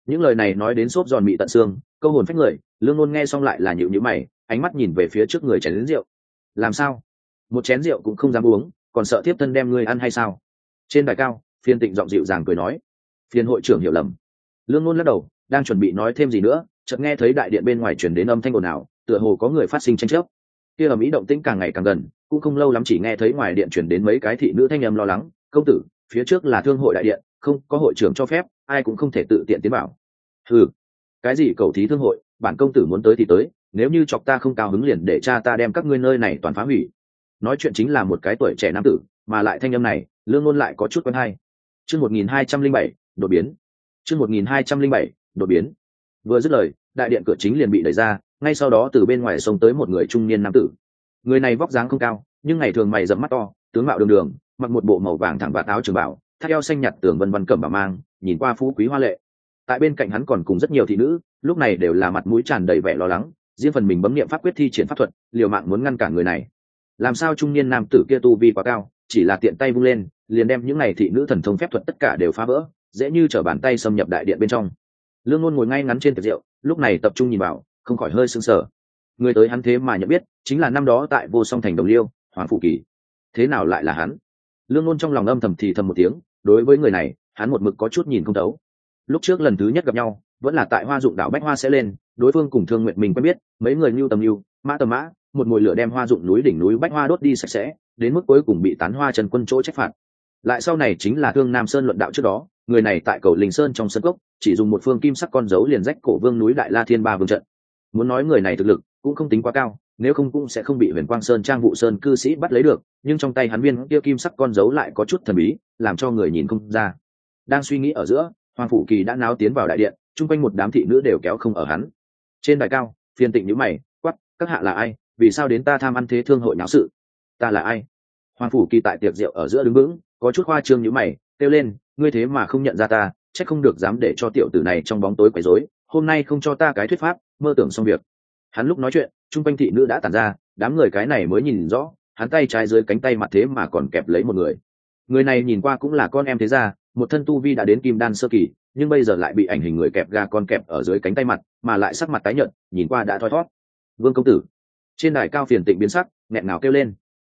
Những lời này nói đến xốp giòn mị tận xương, câu hồn phách người. Lương Nôn nghe xong lại là nhịu nhữ mày, ánh mắt nhìn về phía trước người chén rượu. Làm sao? Một chén rượu cũng không dám uống, còn sợ tiếp thân đem ngươi ăn hay sao? Trên đài cao, Phiên Tịnh giọng dịu dàng cười nói. Phiên hội trưởng hiểu lầm. Lương Nôn lắc đầu, đang chuẩn bị nói thêm gì nữa, chợt nghe thấy đại điện bên ngoài truyền đến âm thanh ồn ào, tựa hồ có người phát sinh tranh chấp. Kia ầm ĩ động tĩnh càng ngày càng gần, cũng không lâu lắm chỉ nghe thấy ngoài điện truyền đến mấy cái thị nữ thanh âm lo lắng. Công tử, phía trước là thương hội đại điện, không có hội trưởng cho phép, ai cũng không thể tự tiện tiến vào. Ừ, cái gì cầu thí thương hội, bản công tử muốn tới thì tới, nếu như chọc ta không cao hứng liền để cha ta đem các ngươi nơi này toàn phá hủy. Nói chuyện chính là một cái tuổi trẻ nam tử, mà lại thanh âm này, Lương Nôn lại có chút quen hay. Chương 1207, đột biến. Chương 1207, đột biến. Vừa dứt lời, đại điện cửa chính liền bị đẩy ra, ngay sau đó từ bên ngoài xông tới một người trung niên nam tử. Người này vóc dáng không cao, nhưng ngày thường mày rậm mắt to, tướng mạo đường đường, mặc một bộ màu vàng thẳng vạt áo trường bảo, thắt eo xanh nhạt tường vân vân cẩm bảo mang, nhìn qua phú quý hoa lệ. Tại bên cạnh hắn còn cùng rất nhiều thị nữ, lúc này đều là mặt mũi tràn đầy vẻ lo lắng, riêng phần mình bấm niệm pháp quyết thi triển pháp thuật, liều mạng muốn ngăn cản người này. Làm sao trung niên nam tử kia tu vi quá cao, chỉ là tiện tay vung lên, liền đem những này thị nữ thần thông phép thuật tất cả đều phá vỡ, dễ như trở bàn tay xâm nhập đại điện bên trong. Lương Nôn ngồi ngay ngắn trên tiệc rượu, lúc này tập trung nhìn vào, không khỏi hơi sững sờ. Người tới hắn thế mà nhận biết, chính là năm đó tại Vô Song thành Đồng Liêu, Hoàng Phủ Kỳ. Thế nào lại là hắn? Lương Nôn trong lòng âm thầm thì thầm một tiếng, đối với người này, hắn một mực có chút nhìn không thấu. Lúc trước lần thứ nhất gặp nhau, vẫn là tại Hoa Dụng đảo Bách Hoa sẽ lên, đối phương cùng Thương Nguyệt mình quen biết, mấy người nưu tầm nưu, mã tầm mã, một mùi lửa đem Hoa Dụng núi đỉnh núi Bách Hoa đốt đi sạch sẽ, đến mức cuối cùng bị Tán Hoa Trần Quân chỗ trách phạt. Lại sau này chính là Thương Nam Sơn luận đạo trước đó, người này tại Cầu Linh Sơn trong sân cốc, chỉ dùng một phương kim sắc con dấu liền rách cổ vương núi Đại La Thiên Ba vương trận. Muốn nói người này thực lực cũng không tính quá cao, nếu không cũng sẽ không bị Huyền Quang Sơn trang vụ sơn cư sĩ bắt lấy được, nhưng trong tay hắn viên kia kim sắc con dấu lại có chút thần bí, làm cho người nhìn không ra. Đang suy nghĩ ở giữa, Hoàng Phủ Kỳ đã náo tiến vào đại điện, chung quanh một đám thị nữ đều kéo không ở hắn. Trên đài cao, Phiên Tịnh nhíu mày, quát, các hạ là ai, vì sao đến ta tham ăn thế thương hội náo sự? Ta là ai? Hoàng Phủ Kỳ tại tiệc rượu ở giữa đứng vững, có chút khoa trương nhíu mày, kêu lên, ngươi thế mà không nhận ra ta, chắc không được dám để cho tiểu tử này trong bóng tối quấy rối, hôm nay không cho ta cái thuyết pháp, mơ tưởng xong việc. Hắn lúc nói chuyện, chung quanh thị nữ đã tản ra, đám người cái này mới nhìn rõ, hắn tay trái dưới cánh tay mặt thế mà còn kẹp lấy một người. Người này nhìn qua cũng là con em thế gia, một thân tu vi đã đến kim đan sơ kỳ, nhưng bây giờ lại bị ảnh hình người kẹp ga con kẹp ở dưới cánh tay mặt, mà lại sắc mặt tái nhợt, nhìn qua đã thoi thót. Vương công tử. Trên đài cao Phiền Tịnh biến sắc, nghẹn ngào kêu lên,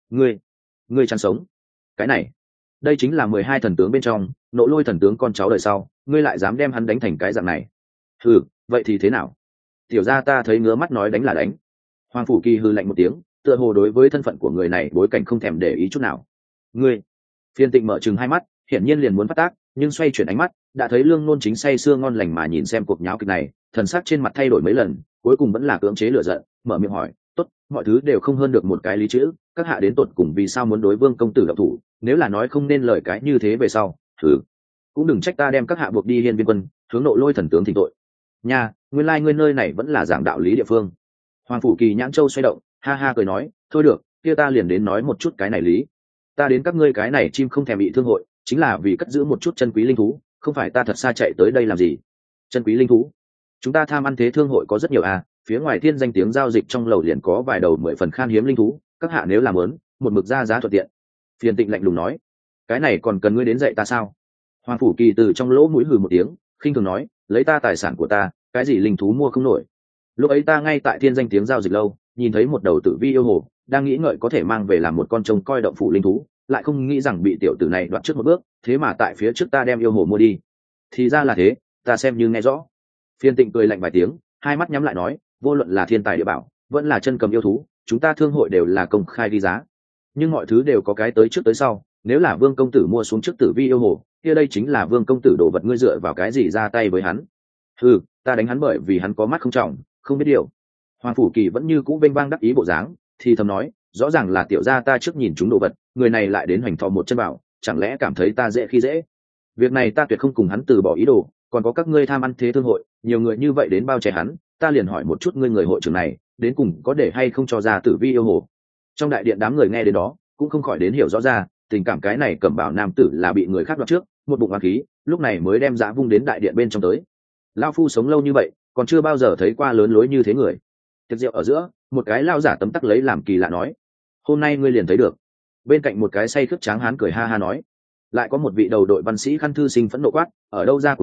ngươi chăn sống. Cái này, đây chính là 12 thần tướng bên trong, Nộ Lôi thần tướng con cháu đời sau, ngươi lại dám đem hắn đánh thành cái dạng này? Hừ, vậy thì thế nào? Tiểu gia ta thấy ngứa mắt nói đánh là đánh. Hoàng Phủ Kỳ hừ lạnh một tiếng, tựa hồ đối với thân phận của người này bối cảnh không thèm để ý chút nào. Ngươi. Phiên Tịnh mở trừng hai mắt, hiển nhiên liền muốn phát tác, nhưng xoay chuyển ánh mắt, đã thấy Lương Nôn chính say sưa ngon lành mà nhìn xem cuộc nháo kịch này, thần sắc trên mặt thay đổi mấy lần, cuối cùng vẫn là cưỡng chế lửa giận, mở miệng hỏi, tốt, mọi thứ đều không hơn được một cái lý chữ, các hạ đến tột cùng vì sao muốn đối Vương công tử động thủ, nếu là nói không nên lời cái như thế về sau, thử cũng đừng trách ta đem các hạ buộc đi Hiên Viên quân, hướng Nộ Lôi thần tướng thỉnh tội. Nha, nguyên lai ngươi nơi này vẫn là giảng đạo lý địa phương. Hoàng Phủ Kỳ nhãn châu xoay động, ha ha cười nói, thôi được, kia ta liền đến nói một chút cái này lý. Ta đến các ngươi cái này chim không thèm bị thương hội, chính là vì cất giữ một chút chân quý linh thú, không phải ta thật xa chạy tới đây làm gì. Chân quý linh thú? Chúng ta tham ăn thế thương hội có rất nhiều à, phía ngoài thiên danh tiếng giao dịch trong lầu liền có vài đầu 10 phần khan hiếm linh thú, các hạ nếu làm muốn, một mực ra giá thuận tiện. Phiền Tịnh lạnh lùng nói, cái này còn cần ngươi đến dạy ta sao? Hoàng Phủ Kỳ từ trong lỗ mũi hừ một tiếng, khinh thường nói, lấy ta tài sản của ta, cái gì linh thú mua không nổi. Lúc ấy ta ngay tại thiên danh tiếng giao dịch lâu, nhìn thấy một đầu tử vi yêu hồ, đang nghĩ ngợi có thể mang về làm một con trông coi động phủ linh thú, lại không nghĩ rằng bị tiểu tử này đoạt trước một bước, thế mà tại phía trước ta đem yêu hồ mua đi. Thì ra là thế, ta xem như nghe rõ. Phiên Tịnh cười lạnh vài tiếng, hai mắt nhắm lại nói, vô luận là thiên tài địa bảo, vẫn là chân cầm yêu thú, chúng ta thương hội đều là công khai đi giá. Nhưng mọi thứ đều có cái tới trước tới sau, nếu là Vương công tử mua xuống trước tử vi yêu hồ, kia đây chính là Vương công tử đồ vật, ngươi dựa vào cái gì ra tay với hắn? Ta đánh hắn bởi vì hắn có mắt không trọng, không biết điều. Hoàng Phủ Kỳ vẫn như cũ vênh vang đắc ý bộ dáng, thì thầm nói, rõ ràng là tiểu gia ta trước nhìn chúng đồ vật, người này lại đến hoành thọ một chân bảo, chẳng lẽ cảm thấy ta dễ khi dễ? Việc này ta tuyệt không cùng hắn từ bỏ ý đồ, còn có các ngươi tham ăn thế thương hội, nhiều người như vậy đến bao che hắn, ta liền hỏi một chút ngươi người hội trưởng này, đến cùng có để hay không cho ra tử vi yêu hồ? Trong đại điện đám người nghe đến đó, cũng không khỏi đến hiểu rõ ra, tình cảm cái này cẩm bảo nam tử là bị người khác đoạt trước, một bụng oán khí, lúc này mới đem dã vung đến đại điện bên trong tới. Lão phu sống lâu như vậy, còn chưa bao giờ thấy qua lớn lối như thế người. Tiệc rượu ở giữa, một cái lao giả tấm tắc lấy làm kỳ lạ nói, hôm nay ngươi liền thấy được. Bên cạnh một cái say khướt tráng hán cười ha ha nói, lại có một vị đầu đội văn sĩ khăn thư sinh phẫn nộ quát, ở đâu ra cùng đồ,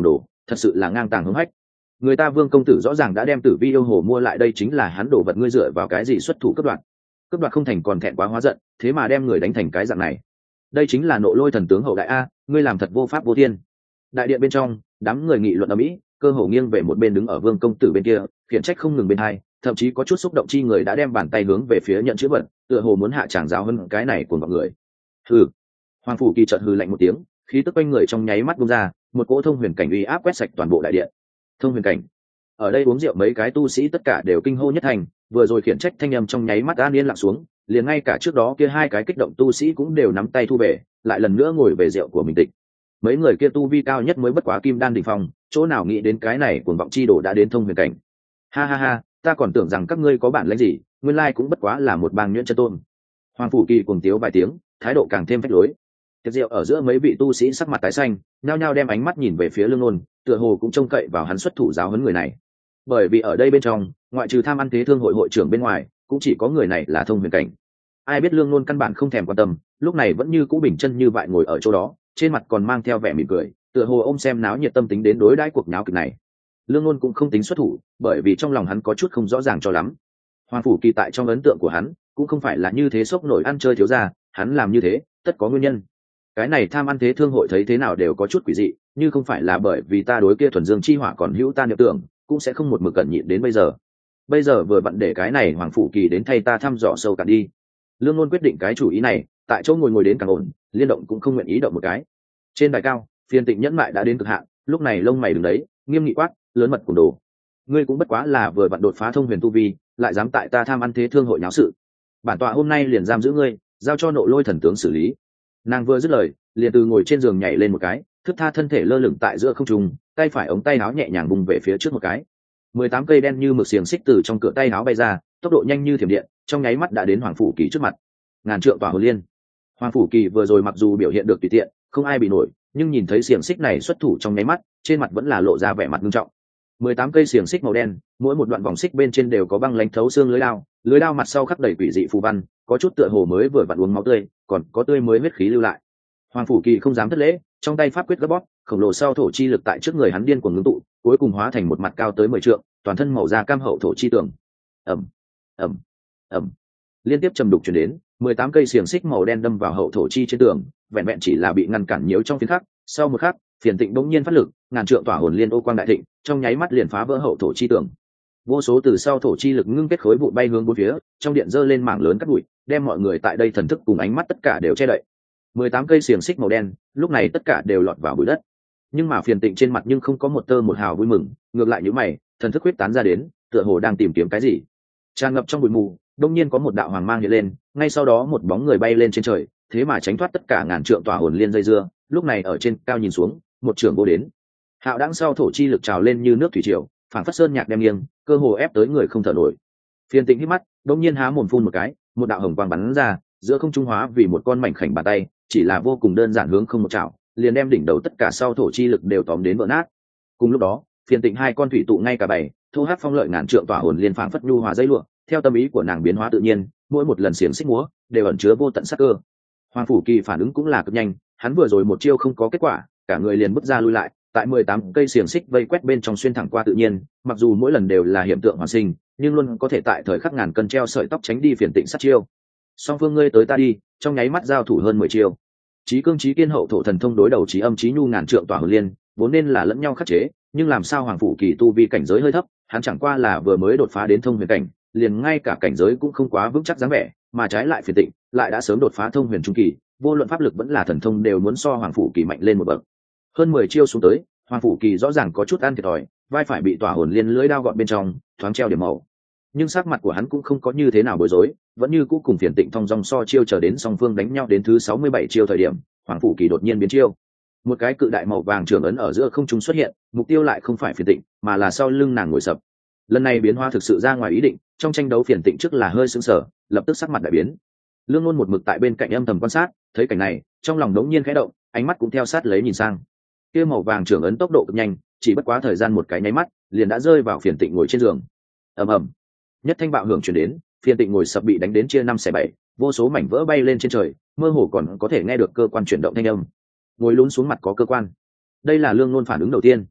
thật sự là ngang tàng hứng hách. Người ta Vương công tử rõ ràng đã đem Tử Vi yêu hồ mua lại, đây chính là hắn đổ vật, ngươi dựa vào cái gì xuất thủ cướp đoạt không thành còn thẹn quá hóa giận, thế mà đem người đánh thành cái dạng này. Đây chính là Nộ Lôi thần tướng hậu đại a, ngươi làm thật vô pháp vô thiên. Đại điện bên trong, đám người nghị luận ở mỹ, cơ hồ nghiêng về một bên đứng ở Vương công tử bên kia, khiển trách không ngừng bên hai, thậm chí có chút xúc động chi người đã đem bàn tay hướng về phía nhận chữ vật, tựa hồ muốn hạ tràng giáo hơn cái này của mọi người. Hừ. Hoàng phủ kỳ chợt hừ lạnh một tiếng, khí tức quanh người trong nháy mắt bung ra, một cỗ thông huyền cảnh uy áp quét sạch toàn bộ đại điện. Thông huyền cảnh. Ở đây uống rượu mấy cái tu sĩ tất cả đều kinh hô nhất thành, vừa rồi khiển trách thanh âm trong nháy mắt an yên lặng xuống, liền ngay cả trước đó kia hai cái kích động tu sĩ cũng đều nắm tay thu về, lại lần nữa ngồi về rượu của mình tịch. Mấy người kia tu vi cao nhất mới bất quá kim đan đỉnh phong, chỗ nào nghĩ đến cái này cuồng vọng chi đồ đã đến thông huyền cảnh. Ha ha ha, ta còn tưởng rằng các ngươi có bản lĩnh gì, nguyên lai cũng bất quá là một bang nhuyễn chân tôn. Hoàng phủ kỳ cuồng tiếu vài tiếng, thái độ càng thêm phách lối. Tiệc rượu ở giữa mấy vị tu sĩ sắc mặt tái xanh, nhao nhao đem ánh mắt nhìn về phía Lương Nôn, tựa hồ cũng trông cậy vào hắn xuất thủ giáo huấn người này. Bởi vì ở đây bên trong, ngoại trừ Tham Ăn Thế Thương hội hội trưởng bên ngoài, cũng chỉ có người này là thông huyền cảnh. Ai biết Lương Nôn căn bản không thèm quan tâm, lúc này vẫn như cũ bình chân như vậy ngồi ở chỗ đó, trên mặt còn mang theo vẻ mỉm cười, tựa hồ ôm xem náo nhiệt tâm tính đến đối đãi cuộc náo kịch này. Lương Nôn cũng không tính xuất thủ, bởi vì trong lòng hắn có chút không rõ ràng cho lắm. Hoàng phủ kỳ tại trong ấn tượng của hắn cũng không phải là như thế sốc nổi ăn chơi thiếu gia, hắn làm như thế tất có nguyên nhân. Cái này Tham Ăn Thế Thương hội thấy thế nào đều có chút quỷ dị, như không phải là bởi vì ta đối kia thuần dương chi hỏa còn hữu ta niệm tưởng, cũng sẽ không một mực cẩn nhịn đến bây giờ. Bây giờ vừa vặn để cái này Hoàng phủ kỳ đến thay ta thăm dò sâu cạn đi. Lương Nôn quyết định cái chủ ý này, tại chỗ ngồi đến càng ổn, liên động cũng không nguyện ý động một cái. Trên đài cao, Phiền Tịnh nhẫn mại đã đến cực hạn, lúc này lông mày đứng đấy, nghiêm nghị quát, lớn mật cùng đồ. Ngươi cũng bất quá là vừa vặn đột phá thông huyền tu vi, lại dám tại ta Tham Ăn Thế Thương hội náo sự. Bản tọa hôm nay liền giam giữ ngươi, giao cho Nộ Lôi thần tướng xử lý. Nàng vừa dứt lời, liền từ ngồi trên giường nhảy lên một cái, thức tha thân thể lơ lửng tại giữa không trung, tay phải ống tay áo nhẹ nhàng bung về phía trước một cái. 18 cây đen như mực xiềng xích từ trong cửa tay áo bay ra, tốc độ nhanh như thiểm điện, trong nháy mắt đã đến Hoàng phủ kỳ trước mặt. Ngàn trượng tỏa hồn liên. Hoàng phủ kỳ vừa rồi mặc dù biểu hiện được tùy tiện, không ai bị nổi, nhưng nhìn thấy xiềng xích này xuất thủ trong nháy mắt, trên mặt vẫn là lộ ra vẻ mặt nghiêm trọng. 18 cây xiềng xích màu đen, mỗi một đoạn vòng xích bên trên đều có băng lãnh thấu xương lưới đao mặt sau khắc đầy quỷ dị phù văn, có chút tựa hồ mới vừa vặn uống máu tươi, còn có tươi mới huyết khí lưu lại. Hoàng phủ kỳ không dám thất lễ, trong tay pháp quyết gấp bóp, khổng lồ sau thổ chi lực tại trước người hắn điên cuồng ngưng tụ, cuối cùng hóa thành một mặt cao tới 10 trượng, toàn thân màu da cam hậu thổ chi tường. Ầm, ầm, ầm. Liên tiếp trầm đục truyền đến, 18 cây xiềng xích màu đen đâm vào hậu thổ chi trên tường, vẹn vẹn chỉ là bị ngăn cản nhiễu trong phiến khắc, sau một khắc, Phiền Tịnh bỗng nhiên phát lực, ngàn trượng tỏa hồn liên ô quang đại thịnh, trong nháy mắt liền phá vỡ hậu thổ chi tường. Vô số từ sau thổ chi lực ngưng kết khối vụ bay hướng bốn phía, trong điện dơ lên mảng lớn cát bụi, đem mọi người tại đây thần thức cùng ánh mắt tất cả đều che đậy. 18 cây xiềng xích màu đen, lúc này tất cả đều lọt vào bụi đất. Nhưng mà Phiền Tịnh trên mặt nhưng không có một tơ một hào vui mừng, ngược lại nhíu mày, thần thức huyết tán ra đến, tựa hồ đang tìm kiếm cái gì. Tràn ngập trong bụi mù, đột nhiên có một đạo hoàng mang hiện lên, ngay sau đó một bóng người bay lên trên trời, thế mà tránh thoát tất cả ngàn trượng tỏa hồn liên dây dưa, lúc này ở trên cao nhìn xuống, một trường vô đến. Hạo đãng sau thổ chi lực trào lên như nước thủy triều, phảng phất sơn nhạc đem nghiêng, cơ hồ ép tới người không thở nổi. Phiền Tịnh hít mắt, đột nhiên há mồm phun một cái, một đạo hồng quang bắn ra, giữa không trung hóa vì một con mảnh khảnh bàn tay, chỉ là vô cùng đơn giản hướng không một chảo, liền đem đỉnh đầu tất cả sau thổ chi lực đều tóm đến vỡ nát. Cùng lúc đó, Phiền Tịnh hai con thủy tụ ngay cả bảy, thu hát phong lợi ngàn trượng tỏa hồn liên phảng phất nhu hòa dây lụa, theo tâm ý của nàng biến hóa tự nhiên, mỗi một lần xiềng xích múa đều ẩn chứa vô tận sát cơ. Hoàng phủ kỳ phản ứng cũng là cực nhanh, hắn vừa rồi một chiêu không có kết quả, cả người liền bước ra lui lại, tại 18 cây xiềng xích vây quét bên trong xuyên thẳng qua tự nhiên, mặc dù mỗi lần đều là hiện tượng hoàn sinh, nhưng luôn có thể tại thời khắc ngàn cân treo sợi tóc tránh đi Phiền Tịnh sát chiêu. Song phương ngươi tới ta đi, trong nháy mắt giao thủ hơn 10 chiêu. Chí cương chí kiên hậu thổ thần thông đối đầu chí âm chí nhu ngàn trượng tỏa hồn liên, vốn nên là lẫn nhau khắc chế, nhưng làm sao Hoàng phủ kỳ tu vi cảnh giới hơi thấp, hắn chẳng qua là vừa mới đột phá đến thông huyền cảnh, liền ngay cả cảnh giới cũng không quá vững chắc dáng vẻ, mà trái lại Phiền Tịnh lại đã sớm đột phá thông huyền trung kỳ, vô luận pháp lực vẫn là thần thông đều muốn so Hoàng phủ kỳ mạnh lên một bậc. Hơn 10 chiêu xuống tới, Hoàng phủ kỳ rõ ràng có chút ăn thiệt thòi, vai phải bị tỏa hồn liên lưỡi đao gọt bên trong, thoáng treo điểm màu. Nhưng sắc mặt của hắn cũng không có như thế nào bối rối, vẫn như cũ cùng Phiền Tịnh thong dong so chiêu chờ đến song phương đánh nhau đến thứ 67 chiêu thời điểm, Hoàng phủ kỳ đột nhiên biến chiêu. Một cái cự đại màu vàng trường ấn ở giữa không trung xuất hiện, mục tiêu lại không phải Phiền Tịnh, mà là sau lưng nàng ngồi sập. Lần này biến hóa thực sự ra ngoài ý định, trong tranh đấu Phiền Tịnh trước là hơi sững sờ, lập tức sắc mặt đại biến. Lương Nôn một mực tại bên cạnh âm thầm quan sát, thấy cảnh này, trong lòng đống nhiên khẽ động, ánh mắt cũng theo sát lấy nhìn sang. Kia màu vàng trường ấn tốc độ cực nhanh, chỉ bất quá thời gian một cái nháy mắt, liền đã rơi vào Phiền Tịnh ngồi trên giường. Ầm ầm, nhất thanh bạo hưởng truyền đến, Phiền Tịnh ngồi sập bị đánh đến chia 5/7, vô số mảnh vỡ bay lên trên trời, mơ hồ còn có thể nghe được cơ quan chuyển động thanh âm. Ngồi lún xuống mặt có cơ quan. Đây là Lương Nôn phản ứng đầu tiên.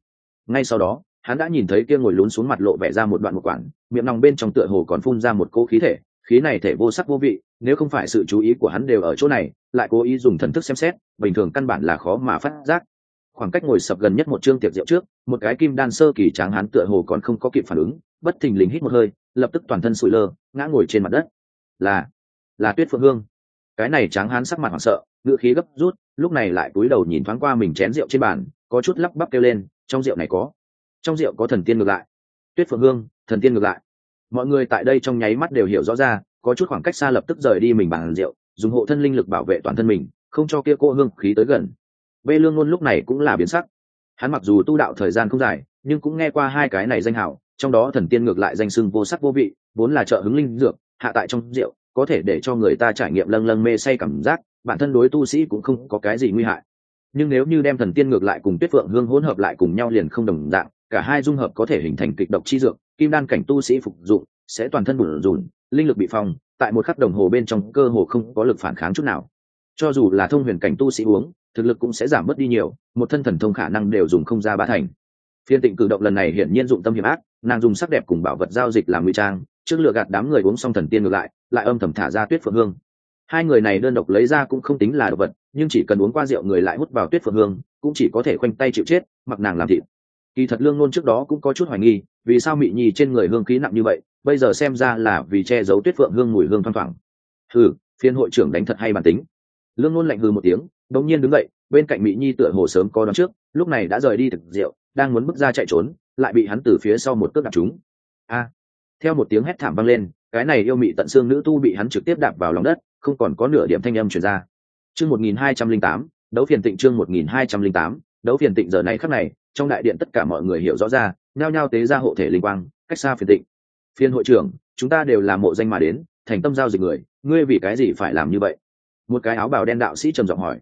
Ngay sau đó hắn đã nhìn thấy kia ngồi lún xuống mặt lộ vẻ ra một đoạn một quản, miệng nòng bên trong tựa hồ còn phun ra một cỗ khí thể, khí này thể vô sắc vô vị, nếu không phải sự chú ý của hắn đều ở chỗ này, lại cố ý dùng thần thức xem xét, bình thường căn bản là khó mà phát giác. Khoảng cách ngồi sập gần nhất một chương tiệc rượu trước, một cái kim đan sơ kỳ tráng hắn tựa hồ còn không có kịp phản ứng, bất thình lình hít một hơi, lập tức toàn thân sụi lơ, ngã ngồi trên mặt đất. Là Tuyết Phượng Hương. Cái này tráng hắn sắc mặt hoảng sợ, ngữ khí gấp rút, lúc này lại cúi đầu nhìn thoáng qua mình chén rượu trên bàn, có chút lắp bắp kêu lên, trong rượu này trong rượu có thần tiên ngược lại. Tuyết Phượng Hương, thần tiên ngược lại. Mọi người tại đây trong nháy mắt đều hiểu rõ ra, có chút khoảng cách xa lập tức rời đi mình bàn rượu, dùng hộ thân linh lực bảo vệ toàn thân mình, không cho kia cô hương khí tới gần. Bê Lương Ngôn lúc này cũng là biến sắc. Hắn mặc dù tu đạo thời gian không dài, nhưng cũng nghe qua hai cái này danh hảo, trong đó thần tiên ngược lại danh xưng vô sắc vô vị, vốn là trợ hứng linh dược, hạ tại trong rượu, có thể để cho người ta trải nghiệm lâng lâng mê say cảm giác, bản thân đối tu sĩ cũng không có cái gì nguy hại. Nhưng nếu như đem thần tiên ngược lại cùng Tuyết Phượng Hương hỗn hợp lại cùng nhau liền không đồng dạng, cả hai dung hợp có thể hình thành kịch độc chi dược, kim đan cảnh tu sĩ phục dụng sẽ toàn thân bủn rủn, linh lực bị phong, tại một khắc đồng hồ bên trong cơ hồ không có lực phản kháng chút nào. Cho dù là thông huyền cảnh tu sĩ uống, thực lực cũng sẽ giảm bớt đi nhiều, một thân thần thông khả năng đều dùng không ra ba thành. Phiên Tịnh cử động lần này hiển nhiên dụng tâm hiểm ác, nàng dùng sắc đẹp cùng bảo vật giao dịch làm ngụy trang, trước lừa gạt đám người uống xong thần tiên ngược lại âm thầm thả ra Tuyết Phượng Hương. Hai người này đơn độc lấy ra cũng không tính là đồ vật, nhưng chỉ cần uống qua rượu người lại hút vào Tuyết Phượng Hương, cũng chỉ có thể khoanh tay chịu chết, mặc nàng làm thịt. Kỳ thật Lương Nôn trước đó cũng có chút hoài nghi, vì sao Mị Nhi trên người hương khí nặng như vậy, bây giờ xem ra là vì che giấu Tuyết Phượng Hương mùi hương thoang thoảng. Hừ, phiên hội trưởng đánh thật hay bản tính. Lương Nôn lạnh hừ một tiếng, đột nhiên đứng dậy, bên cạnh Mị Nhi tựa hồ sớm có đoán trước, lúc này đã rời đi thực rượu, đang muốn bước ra chạy trốn, lại bị hắn từ phía sau một cước đạp trúng. A! Theo một tiếng hét thảm vang lên, cái này yêu mị tận xương nữ tu bị hắn trực tiếp đạp vào lòng đất, không còn có nửa điểm thanh âm truyền ra. Chương 1208, đấu phiền tịnh chương 1208, đấu phiền tịnh giờ này khắc này, trong đại điện tất cả mọi người hiểu rõ ra, nhao nhao tế ra hộ thể linh quang, cách xa phiền tịnh. Phiên hội trưởng, chúng ta đều là mộ danh mà đến, thành tâm giao dịch người, ngươi vì cái gì phải làm như vậy? Một cái áo bào đen đạo sĩ trầm giọng hỏi.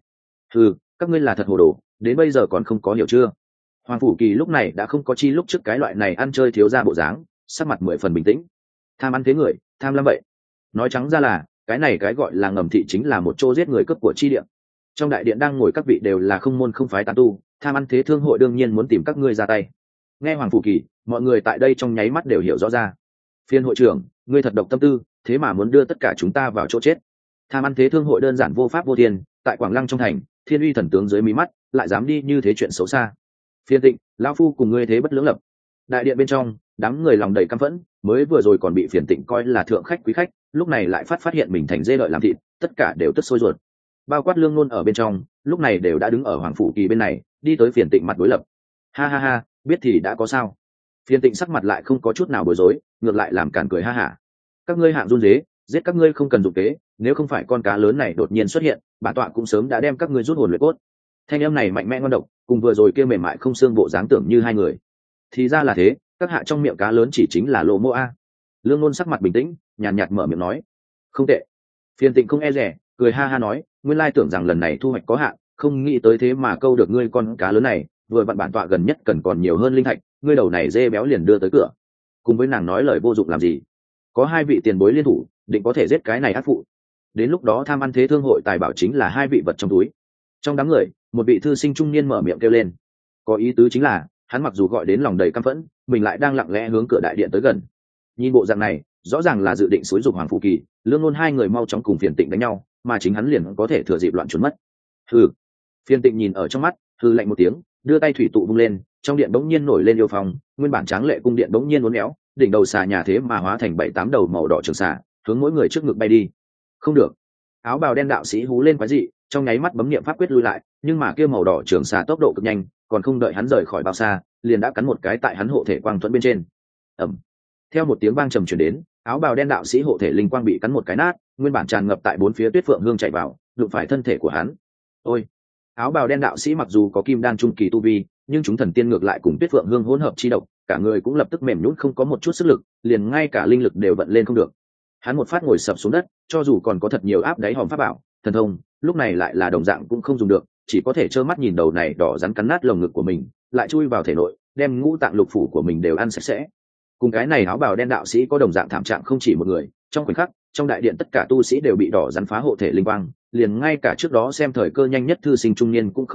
Các ngươi là thật hồ đồ, đến bây giờ còn không có hiểu chưa? Hoàng Phủ Kỳ lúc này đã không có chi lúc trước cái loại này ăn chơi thiếu gia bộ dáng, sắc mặt 10 phần bình tĩnh. Tham ăn thế người, tham lam vậy. Nói trắng ra là, cái này cái gọi là ngầm thị chính là một chỗ giết người cướp của chi điện. Trong đại điện đang ngồi các vị đều là không môn không phái tán tu, tham ăn thế thương hội đương nhiên muốn tìm các ngươi ra tay. Nghe Hoàng Phủ Kỳ, mọi người tại đây trong nháy mắt đều hiểu rõ ra. Phiên hội trưởng, ngươi thật độc tâm tư, thế mà muốn đưa tất cả chúng ta vào chỗ chết. Tham ăn thế thương hội đơn giản vô pháp vô thiên, tại Quảng Lăng trong thành, thiên uy thần tướng dưới mí mắt, lại dám đi như thế chuyện xấu xa. Phiên Tịnh, lão phu cùng ngươi thế bất lưỡng lập. Đại điện bên trong, đám người lòng đầy căm phẫn, mới vừa rồi còn bị Phiền Tịnh coi là thượng khách quý khách, lúc này lại phát hiện mình thành dê đợi làm thịt, tất cả đều tức sôi ruột. Bao quát Lương Nôn ở bên trong, lúc này đều đã đứng ở Hoàng Phủ Kỳ bên này, đi tới Phiền Tịnh mặt đối lập. Ha ha ha, biết thì đã có sao? Phiền Tịnh sắc mặt lại không có chút nào bối rối, ngược lại làm cản cười ha hả. Các ngươi hạng run rế, giết các ngươi không cần dụng kế, nếu không phải con cá lớn này đột nhiên xuất hiện, bản tọa cũng sớm đã đem các ngươi rút hồn luyện cốt. Thanh âm này mạnh mẽ ngon độc, cùng vừa rồi kia mềm mại không xương bộ dáng tưởng như hai người. Thì ra là thế, các hạ trong miệng cá lớn chỉ chính là Lô Mô a. Lương Nôn sắc mặt bình tĩnh, nhàn nhạt mở miệng nói. Không tệ. Phiền Tịnh không e rẻ, cười ha ha nói, nguyên lai tưởng rằng lần này thu hoạch có hạn, không nghĩ tới thế mà câu được ngươi con cá lớn này, vừa vặn bản tọa gần nhất cần còn nhiều hơn linh thạch, ngươi đầu này dê béo liền đưa tới cửa. Cùng với nàng nói lời vô dụng làm gì? Có hai vị tiền bối liên thủ, định có thể giết cái này ác phụ. Đến lúc đó tham ăn thế thương hội tài bảo chính là hai vị vật trong túi. Trong đám người, một vị thư sinh trung niên mở miệng kêu lên. Có ý tứ chính là, hắn mặc dù gọi đến lòng đầy căm phẫn, mình lại đang lặng lẽ hướng cửa đại điện tới gần. Nhìn bộ dạng này, rõ ràng là dự định xúi giục Hoàng Phủ Kỳ, Lương Nôn hai người mau chóng cùng Phiền Tịnh đánh nhau, mà chính hắn liền có thể thừa dịp loạn trốn mất. Hừ. Phiền Tịnh nhìn ở trong mắt, hừ lạnh một tiếng, đưa tay thủy tụ vung lên, trong điện bỗng nhiên nổi lên yêu phong, nguyên bản tráng lệ cung điện bỗng nhiên uốn éo, đỉnh đầu xà nhà thế mà hóa thành 7-8 đầu màu đỏ trường xà, hướng mỗi người trước ngực bay đi. Không được. Áo bào đen đạo sĩ hú lên quái dị, trong nháy mắt bấm niệm pháp quyết lui lại, nhưng mà kia màu đỏ trường xà tốc độ cực nhanh, còn không đợi hắn rời khỏi bao xa, liền đã cắn một cái tại hắn hộ thể quang thuẫn bên trên. Ầm. Theo một tiếng vang trầm truyền đến, áo bào đen đạo sĩ hộ thể linh quang bị cắn một cái nát, nguyên bản tràn ngập tại bốn phía Tuyết Phượng Hương chạy vào, đụng phải thân thể của hắn. Ôi. Áo bào đen đạo sĩ mặc dù có kim đan trung kỳ tu vi, nhưng chúng thần tiên ngược lại cùng Tuyết Phượng Hương hỗn hợp chi độc, cả người cũng lập tức mềm nhũn không có một chút sức lực, liền ngay cả linh lực đều vận lên không được. Hắn một phát ngồi sập xuống đất, cho dù còn có thật nhiều áp đáy hòm pháp bảo, thần thông, lúc này lại là đồng dạng cũng không dùng được, chỉ có thể trơ mắt nhìn đầu này đỏ rắn cắn nát lồng ngực của mình, lại chui vào thể nội, đem ngũ tạng lục phủ của mình đều ăn sạch sẽ. Cùng cái này áo bào đen đạo sĩ có đồng dạng thảm trạng không chỉ một người, trong khoảnh khắc, trong đại điện tất cả tu sĩ đều bị đỏ rắn phá hộ thể linh quang, liền ngay cả trước đó xem thời cơ nhanh nhất thư sinh trung niên cũng không ngoại lệ,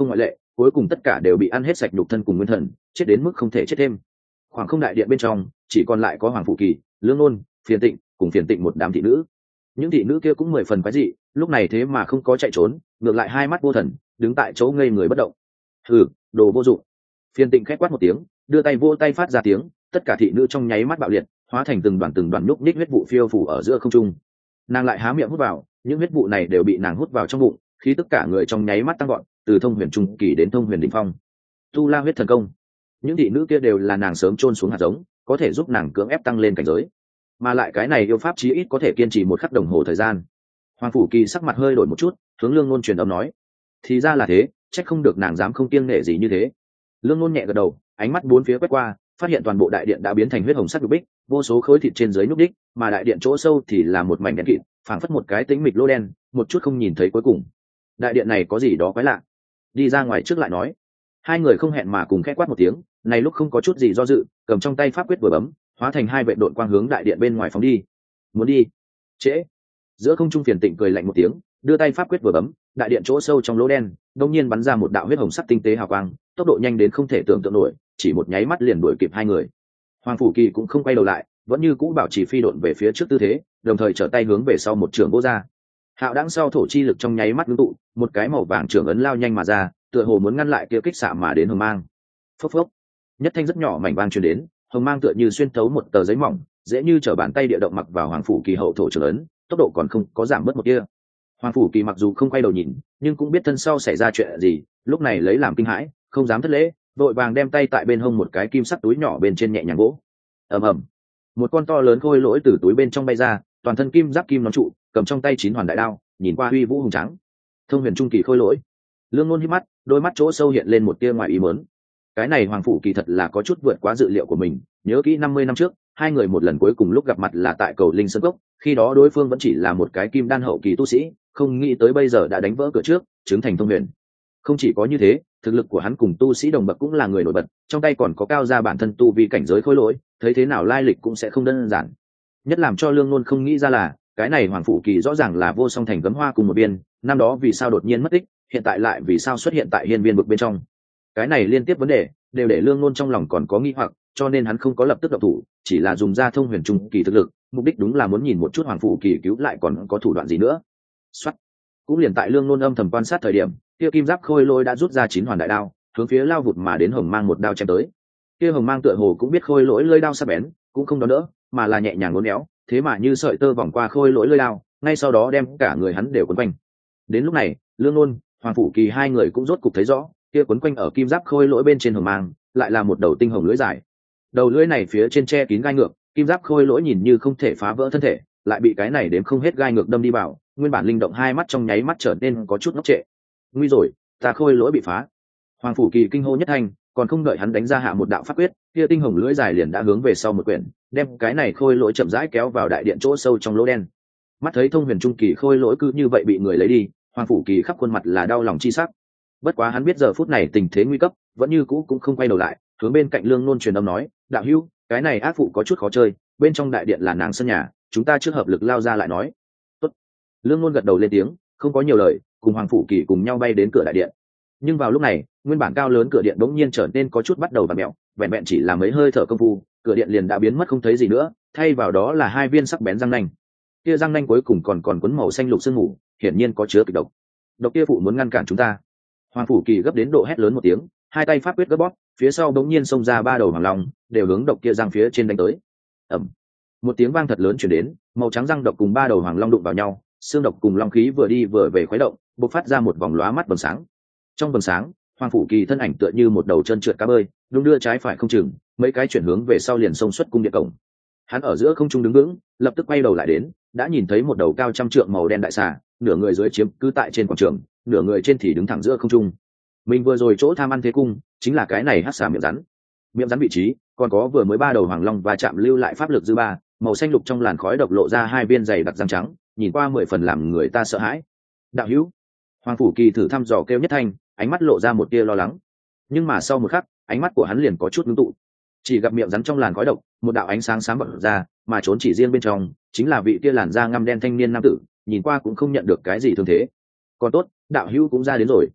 cuối cùng tất cả đều bị ăn hết sạch nhục thân cùng nguyên thần, chết đến mức không thể chết thêm. Khoảng không đại điện bên trong chỉ còn lại có Hoàng Phủ Kỳ, Lương Nôn, Phiền Tịnh cùng Phiền Tịnh một đám thị nữ. Những thị nữ kia cũng 10 phần quái dị, lúc này thế mà không có chạy trốn, ngược lại hai mắt vô thần, đứng tại chỗ ngây người bất động. Hừ, đồ vô dụng. Phiền Tịnh khét quát một tiếng, đưa tay vỗ tay phát ra tiếng, tất cả thị nữ trong nháy mắt bạo liệt, hóa thành từng đoàn nhúc nhích huyết vụ phiêu phù ở giữa không trung. Nàng lại há miệng hút vào, những huyết vụ này đều bị nàng hút vào trong bụng, khí tất cả người trong nháy mắt tăng gọn, từ thông huyền trung kỳ đến thông huyền đỉnh phong. Tu La huyết thần công. Những thị nữ kia đều là nàng sớm chôn xuống hạt giống, có thể giúp nàng cưỡng ép tăng lên cảnh giới, mà lại cái này yêu pháp chí ít có thể kiên trì 1 khắc đồng hồ thời gian. Hoàng Phủ Kỳ sắc mặt hơi đổi một chút, hướng Lương Nôn truyền âm nói: thì ra là thế, trách không được nàng dám không kiêng nể gì như thế. Lương Nôn nhẹ gật đầu, ánh mắt bốn phía quét qua, phát hiện toàn bộ đại điện đã biến thành huyết hồng sắc lục bích, vô số khối thịt trên dưới nhúc đích, mà đại điện chỗ sâu thì là một mảnh đen kịt, phảng phất một cái tĩnh mịch lỗ đen, một chút không nhìn thấy cuối cùng. Đại điện này có gì đó quái lạ, đi ra ngoài trước lại nói. Hai người không hẹn mà cùng khẽ quát một tiếng, này lúc không có chút gì do dự, cầm trong tay pháp quyết vừa bấm, hóa thành 2 vệ độn quang hướng đại điện bên ngoài phóng đi. Muốn đi? Trễ. Giữa không trung Phiền Tịnh cười lạnh một tiếng, đưa tay pháp quyết vừa bấm, đại điện chỗ sâu trong lỗ đen đột nhiên bắn ra một đạo huyết hồng sắc tinh tế hào quang, tốc độ nhanh đến không thể tưởng tượng nổi, chỉ một nháy mắt liền đuổi kịp hai người. Hoàng Phủ Kỳ cũng không quay đầu lại, vẫn như cũ bảo trì phi độn về phía trước tư thế, đồng thời trở tay hướng về sau một trường vỗ ra. Hạo đãng sau thổ chi lực trong nháy mắt ngưng tụ, một cái màu vàng trường ấn lao nhanh mà ra, tựa hồ muốn ngăn lại kia kích xạ mà đến hồng mang. Phốc phốc, nhất thanh rất nhỏ mảnh vang truyền đến, hồng mang tựa như xuyên thấu một tờ giấy mỏng, dễ như trở bàn tay địa động mặc vào Hoàng Phủ Kỳ hậu thổ trường ấn, tốc độ còn không có giảm bớt một tia. Hoàng Phủ Kỳ mặc dù không quay đầu nhìn, nhưng cũng biết thân sau xảy ra chuyện gì, lúc này lấy làm kinh hãi, không dám thất lễ, vội vàng đem tay tại bên hông một cái kim sắc túi nhỏ bên trên nhẹ nhàng vỗ. Ầm ầm, một con to lớn khôi lỗi từ túi bên trong bay ra, toàn thân kim giáp kim nón trụ, cầm trong tay 9 hoàn đại đao, nhìn qua uy vũ hùng tráng. Thông huyền trung kỳ khôi lỗi. Lương Nôn híp mắt, đôi mắt chỗ sâu hiện lên một tia ngoài ý muốn. Cái này Hoàng Phủ Kỳ thật là có chút vượt quá dự liệu của mình, nhớ kỹ 50 năm trước, hai người một lần cuối cùng lúc gặp mặt là tại cầu Linh Sơn Cốc, khi đó đối phương vẫn chỉ là một cái kim đan hậu kỳ tu sĩ, không nghĩ tới bây giờ đã đánh vỡ cửa trước, chứng thành thông huyền. Không chỉ có như thế, thực lực của hắn cùng tu sĩ đồng bậc cũng là người nổi bật, trong tay còn có cao gia bản thân tu vi cảnh giới khôi lỗi, thấy thế nào lai lịch cũng sẽ không đơn giản. Nhất làm cho Lương Nôn không nghĩ ra là, cái này Hoàng Phủ Kỳ rõ ràng là Vô Song Thành Gấm Hoa cùng một biên, năm đó vì sao đột nhiên mất tích, hiện tại lại vì sao xuất hiện tại hiên viên vực bên trong. Cái này liên tiếp vấn đề đều để Lương Nôn trong lòng còn có nghi hoặc, cho nên hắn không có lập tức động thủ, chỉ là dùng ra thông huyền trung kỳ thực lực, mục đích đúng là muốn nhìn một chút Hoàng Phủ Kỳ cứu lại còn có thủ đoạn gì nữa. Soát. Cũng liền tại Lương Nôn âm thầm quan sát thời điểm, kia kim giáp khôi lỗi đã rút ra 9 hoàn đại đao, hướng phía lao vụt mà đến hồng mang một đao chém tới. Kia hồng mang tựa hồ cũng biết khôi lỗi lưỡi đao sắc bén, cũng không đón đỡ, mà là nhẹ nhàng uốn éo, thế mà như sợi tơ vòng qua khôi lỗi lưỡi đao, ngay sau đó đem cả người hắn đều quấn quanh. Đến lúc này, Lương Nôn, Hoàng Phủ Kỳ hai người cũng rốt cục thấy rõ, kia quấn quanh ở kim giáp khôi lỗi bên trên hồng mang, lại là một đầu tinh hồng lưỡi dài. Đầu lưỡi này phía trên che kín gai ngược, kim giáp khôi lỗi nhìn như không thể phá vỡ thân thể, lại bị cái này đếm không hết gai ngược đâm đi vào, nguyên bản linh động hai mắt trong nháy mắt trở nên có chút ngốc trệ. Nguy rồi, ta khôi lỗi bị phá. Hoàng Phủ Kỳ kinh hô nhất thanh, còn không đợi hắn đánh ra hạ một đạo pháp quyết, kia tinh hồng lưỡi dài liền đã hướng về sau một quyển, đem cái này khôi lỗi chậm rãi kéo vào đại điện chỗ sâu trong lỗ đen. Mắt thấy thông huyền trung kỳ khôi lỗi cứ như vậy bị người lấy đi, Hoàng Phủ Kỳ khắp khuôn mặt là đau lòng chi sắc. Bất quá hắn biết giờ phút này tình thế nguy cấp, vẫn như cũ cũng không quay đầu lại, hướng bên cạnh Lương Nôn truyền âm nói: đạo hữu, cái này ác phụ có chút khó chơi, bên trong đại điện là nàng sân nhà, chúng ta trước hợp lực lao ra lại nói. Tốt. Lương Nôn gật đầu lên tiếng, không có nhiều lời, cùng Hoàng Phủ Kỳ cùng nhau bay đến cửa đại điện. Nhưng vào lúc này, nguyên bản cao lớn cửa điện bỗng nhiên trở nên có chút bắt đầu vặn mèo, vẹn vẹn chỉ là mấy hơi thở công phu, cửa điện liền đã biến mất không thấy gì nữa, thay vào đó là 2 viên sắc bén răng nanh. Kia răng nanh cuối cùng còn quấn màu xanh lục sương mù, hiển nhiên có chứa kịch độc. Độc kia phụ muốn ngăn cản chúng ta. Hoàng Phủ Kỳ gấp đến độ hét lớn một tiếng, hai tay pháp quyết gấp bóp, phía sau bỗng nhiên xông ra 3 đầu hoàng long, đều hướng độc kia răng phía trên đánh tới. Ầm. Một tiếng vang thật lớn truyền đến, màu trắng răng độc cùng 3 đầu hoàng long đụng vào nhau, xương độc cùng long khí vừa đi vừa về khuấy động, bộc phát ra một vòng lóa mắt vầng sáng. Trong vầng sáng, Hoàng Phủ Kỳ thân ảnh tựa như một đầu chân trượt cá bơi, đung đưa trái phải không chừng, mấy cái chuyển hướng về sau liền xông xuất cung điện cổng. Hắn ở giữa không trung đứng vững, lập tức quay đầu lại đến, đã nhìn thấy một đầu cao trăm trượng màu đen đại xà, nửa người dưới chiếm cứ tại trên quảng trường, nửa người trên thì đứng thẳng giữa không trung. Mình vừa rồi chỗ tham ăn thế cung, chính là cái này hắc xà miệng rắn. Miệng rắn vị trí, còn có vừa mới 3 đầu hoàng long và chạm lưu lại pháp lực dư ba, màu xanh lục trong làn khói độc lộ ra 2 viên dày đặc răng trắng, nhìn qua 10 phần làm người ta sợ hãi. Đạo hữu. Hoàng Phủ Kỳ thử thăm dò kêu nhất thanh, ánh mắt lộ ra một tia lo lắng. Nhưng mà sau một khắc, ánh mắt của hắn liền có chút ngưng tụ. Chỉ gặp miệng rắn trong làn khói độc, một đạo ánh sáng sáng bật ra, mà trốn chỉ riêng bên trong, chính là vị kia làn da ngăm đen thanh niên nam tử, nhìn qua cũng không nhận được cái gì thương thế. Còn tốt, đạo hữu cũng ra đến rồi.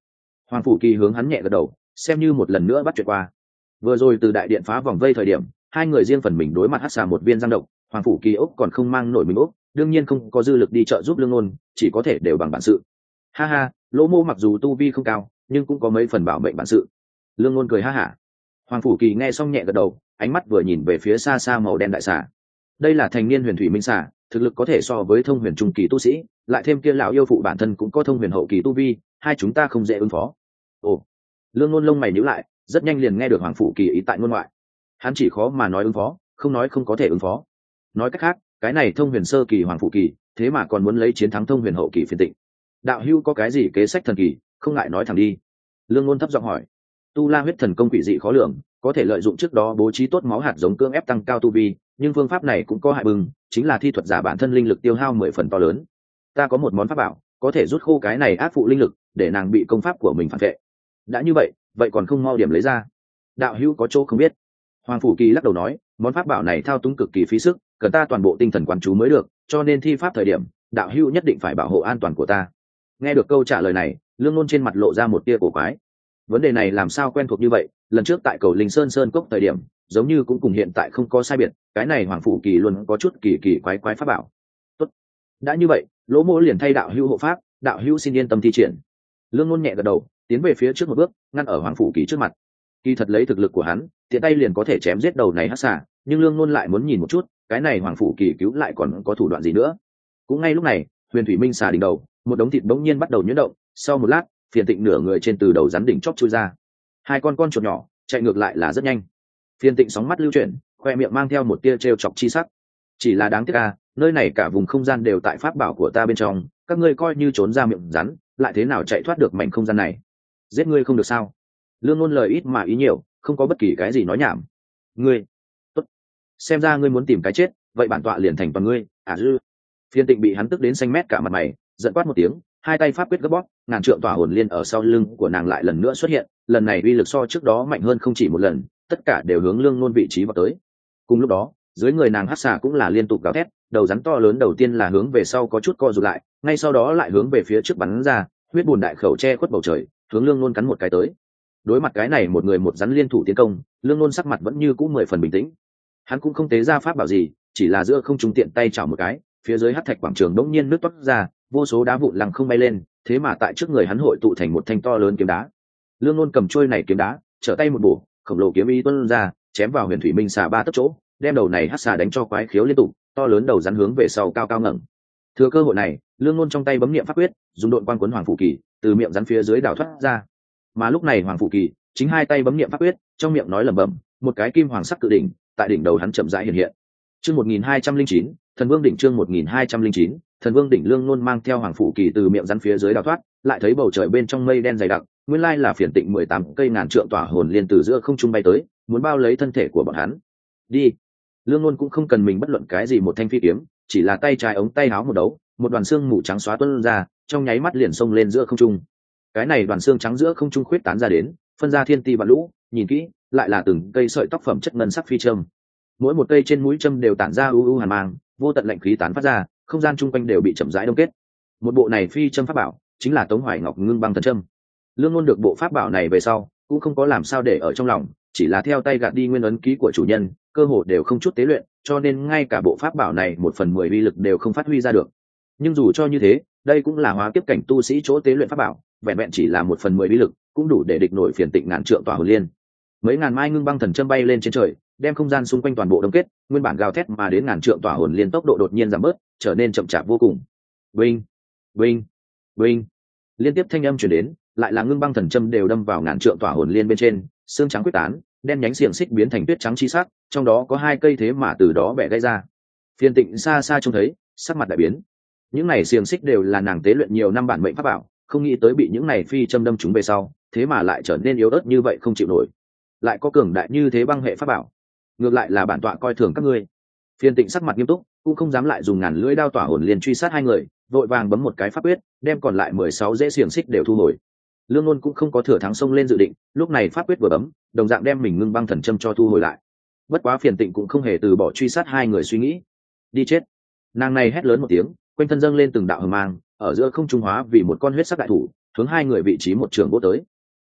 Hoàng Phủ Kỳ hướng hắn nhẹ gật đầu, xem như một lần nữa bắt chuyện qua. Vừa rồi từ đại điện phá vòng vây thời điểm, hai người riêng phần mình đối mặt hắc xà một viên giang độc, Hoàng Phủ Kỳ ốc còn không mang nổi mình ốc, đương nhiên không có dư lực đi trợ giúp Lương Nôn, chỉ có thể đều bằng bản sự. Ha ha, Lỗ Mô mặc dù tu vi không cao, nhưng cũng có mấy phần bảo mệnh bản sự. Lương Nôn cười ha hả. Hoàng Phủ Kỳ nghe xong nhẹ gật đầu, ánh mắt vừa nhìn về phía xa xa màu đen đại xà. Đây là thành niên huyền thủy minh xà, thực lực có thể so với thông huyền trung kỳ tu sĩ, lại thêm kia lão yêu phụ bản thân cũng có thông huyền hậu kỳ tu vi, hai chúng ta không dễ ứng phó. Ồ. Lương Nôn lông mày nhíu lại, rất nhanh liền nghe được Hoàng Phủ Kỳ ý tại ngôn ngoại. Hắn chỉ khó mà nói ứng phó, không nói không có thể ứng phó. Nói cách khác, cái này thông huyền sơ kỳ Hoàng Phủ Kỳ, thế mà còn muốn lấy chiến thắng thông huyền hậu kỳ phiền tịnh. Đạo hữu có cái gì kế sách thần kỳ, không ngại nói thẳng đi. Lương Nôn thấp giọng hỏi. Tu La huyết thần công quỷ dị khó lường, có thể lợi dụng trước đó bố trí tốt máu hạt giống cưỡng ép tăng cao tu vi, nhưng phương pháp này cũng có hại bừng, chính là thi thuật giả bản thân linh lực tiêu hao 10 phần to lớn. Ta có một món pháp bảo, có thể rút khô cái này ác phụ linh lực, để nàng bị công pháp của mình phản vệ. Đã như vậy, vậy còn không mau điểm lấy ra. Đạo hữu có chỗ không biết. Hoàng Phủ Kỳ lắc đầu nói, món pháp bảo này thao túng cực kỳ phí sức, cần ta toàn bộ tinh thần quán chú mới được, cho nên thi pháp thời điểm, đạo hữu nhất định phải bảo hộ an toàn của ta. Nghe được câu trả lời này, Lương Nôn trên mặt lộ ra một tia cổ quái. Vấn đề này làm sao quen thuộc như vậy, lần trước tại cầu Linh Sơn Sơn Cốc thời điểm, giống như cũng cùng hiện tại không có sai biệt, cái này Hoàng Phủ Kỳ luôn có chút kỳ kỳ quái quái pháp bảo. Tốt, đã như vậy, Lỗ Mỗ liền thay đạo hữu hộ pháp, đạo hữu xin yên tâm thi triển. Lương Nôn nhẹ gật đầu, tiến về phía trước một bước, ngăn ở Hoàng Phủ Kỳ trước mặt. Kỳ thật lấy thực lực của hắn, tiện tay liền có thể chém giết đầu này hắc xà, nhưng Lương Nôn lại muốn nhìn một chút, cái này Hoàng Phủ Kỳ cứu lại còn có thủ đoạn gì nữa. Cũng ngay lúc này, Huyền Thủy Minh xà đỉnh đầu, một đống thịt bỗng nhiên bắt đầu nhuyễn động, sau một lát, Phiền Tịnh nửa người trên từ đầu rắn đỉnh chóp chui ra. Hai con chuột nhỏ, chạy ngược lại là rất nhanh. Phiền Tịnh sóng mắt lưu chuyển, khoe miệng mang theo một tia trêu chọc chi sắc. Chỉ là đáng tiếc à, nơi này cả vùng không gian đều tại pháp bảo của ta bên trong, các ngươi coi như trốn ra miệng rắn, lại thế nào chạy thoát được mảnh không gian này? Giết ngươi không được sao? Lương Nôn lời ít mà ý nhiều, không có bất kỳ cái gì nói nhảm. Ngươi, tốt, xem ra ngươi muốn tìm cái chết, vậy bản tọa liền thành toàn ngươi. À dư. Phiền Tịnh bị hắn tức đến xanh mét cả mặt mày, giận quát một tiếng, hai tay pháp quyết gấp bóp, ngàn trượng tỏa hồn liên ở sau lưng của nàng lại lần nữa xuất hiện, lần này uy lực so trước đó mạnh hơn không chỉ một lần, tất cả đều hướng Lương Nôn vị trí vào tới. Cùng lúc đó, dưới người nàng hắc xà cũng là liên tục gào thét, đầu rắn to lớn đầu tiên là hướng về sau có chút co rụt lại, ngay sau đó lại hướng về phía trước bắn ra, huyết bùn đại khẩu che khuất bầu trời, hướng Lương Nôn cắn một cái tới. Đối mặt cái này một người một rắn liên thủ tiến công, Lương Nôn sắc mặt vẫn như cũ 10 phần bình tĩnh. Hắn cũng không tế ra pháp bảo gì, chỉ là giữa không trung tiện tay chảo một cái, phía dưới hắc thạch quảng trường đống nhiên nứt toát ra, vô số đá vụn lằng không bay lên, thế mà tại trước người hắn hội tụ thành một thanh to lớn kiếm đá. Lương Nôn cầm trôi này kiếm đá, trở tay một bổ, khổng lồ kiếm ý tuôn ra, chém vào Huyền Thủy Minh xà 3 tấc chỗ, đem đầu này hắc xà đánh cho quái khiếu liên tục, to lớn đầu rắn hướng về sau cao cao ngẩng. Thừa cơ hội này, Lương Nôn trong tay bấm niệm pháp quyết, dùng độn quang cuốn Hoàng Phủ Kỳ, từ miệng rắn phía dưới đào thoát ra. Mà lúc này Hoàng Phủ Kỳ chính hai tay bấm niệm pháp quyết, trong miệng nói lẩm bẩm, một cái kim hoàng sắc cự đỉnh, tại đỉnh đầu hắn chậm rãi hiện hiện. Chương 1209, Thần Vương đỉnh chương 1209, Thần Vương đỉnh. Lương Nôn mang theo Hoàng Phủ Kỳ từ miệng rắn phía dưới đào thoát, lại thấy bầu trời bên trong mây đen dày đặc, nguyên lai là Phiền Tịnh 18 cây ngàn trượng tỏa hồn liên từ giữa không trung bay tới, muốn bao lấy thân thể của bọn hắn. Đi. Lương Nôn cũng không cần mình bất luận cái gì một thanh phi kiếm, chỉ là tay trái ống tay áo một đấu, một đoàn xương mù trắng xóa tuôn ra, trong nháy mắt liền xông lên giữa không trung. Cái này đoàn xương trắng giữa không trung khuyết tán ra đến, phân ra thiên ti vạn lũ, nhìn kỹ, lại là từng cây sợi tóc phẩm chất ngân sắc phi châm. Mỗi một cây trên mũi châm đều tản ra u u hàn mang, vô tận lạnh khí tán phát ra, không gian chung quanh đều bị chậm rãi đông kết. Một bộ này phi châm pháp bảo, chính là Tống Hoài Ngọc ngưng băng thần châm. Lương Nôn được bộ pháp bảo này về sau, cũng không có làm sao để ở trong lòng, chỉ là theo tay gạt đi nguyên ấn ký của chủ nhân, cơ hồ đều không chút tế luyện, cho nên ngay cả bộ pháp bảo này 1/10 uy lực đều không phát huy ra được. Nhưng dù cho như thế, đây cũng là hóa kiếp cảnh tu sĩ chỗ tế luyện pháp bảo, vẹn vẹn chỉ là 1/10 uy lực, cũng đủ để địch nổi Phiền Tịnh ngàn trượng tỏa hồn liên. Mấy ngàn mai ngưng băng thần châm bay lên trên trời, đem không gian xung quanh toàn bộ đông kết, nguyên bản gào thét mà đến ngàn trượng tỏa hồn liên tốc độ đột nhiên giảm bớt, trở nên chậm chạp vô cùng. Vinh, vinh, vinh. Liên tiếp thanh âm truyền đến, lại là ngưng băng thần châm đều đâm vào ngàn trượng tỏa hồn liên bên trên, xương trắng quyết tán, đen nhánh xiềng xích biến thành tuyết trắng chi sắc, trong đó có 2 cây thế mà từ đó bẻ gãy ra. Phiền Tịnh xa xa trông thấy, sắc mặt đại biến. Những này xiềng xích đều là nàng tế luyện nhiều năm bản mệnh pháp bảo, không nghĩ tới bị những này phi châm đâm trúng về sau, thế mà lại trở nên yếu ớt như vậy không chịu nổi. Lại có cường đại như thế băng hệ pháp bảo, ngược lại là bản tọa coi thường các ngươi. Phiền Tịnh sắc mặt nghiêm túc, cũng không dám lại dùng ngàn lưỡi đao tỏa hồn liên truy sát hai người, vội vàng bấm một cái pháp quyết, đem còn lại 16 dễ xiềng xích đều thu hồi. Lương Nôn cũng không có thừa thắng xông lên dự định, lúc này pháp quyết vừa bấm, đồng dạng đem mình ngưng băng thần châm cho thu hồi lại. Bất quá Phiền Tịnh cũng không hề từ bỏ truy sát hai người suy nghĩ. Đi chết! Nàng này hét lớn một tiếng, quanh thân dâng lên từng đạo hờ mang, ở giữa không trung hóa vì một con huyết sắc đại thủ, hướng hai người vị trí một trường vỗ tới.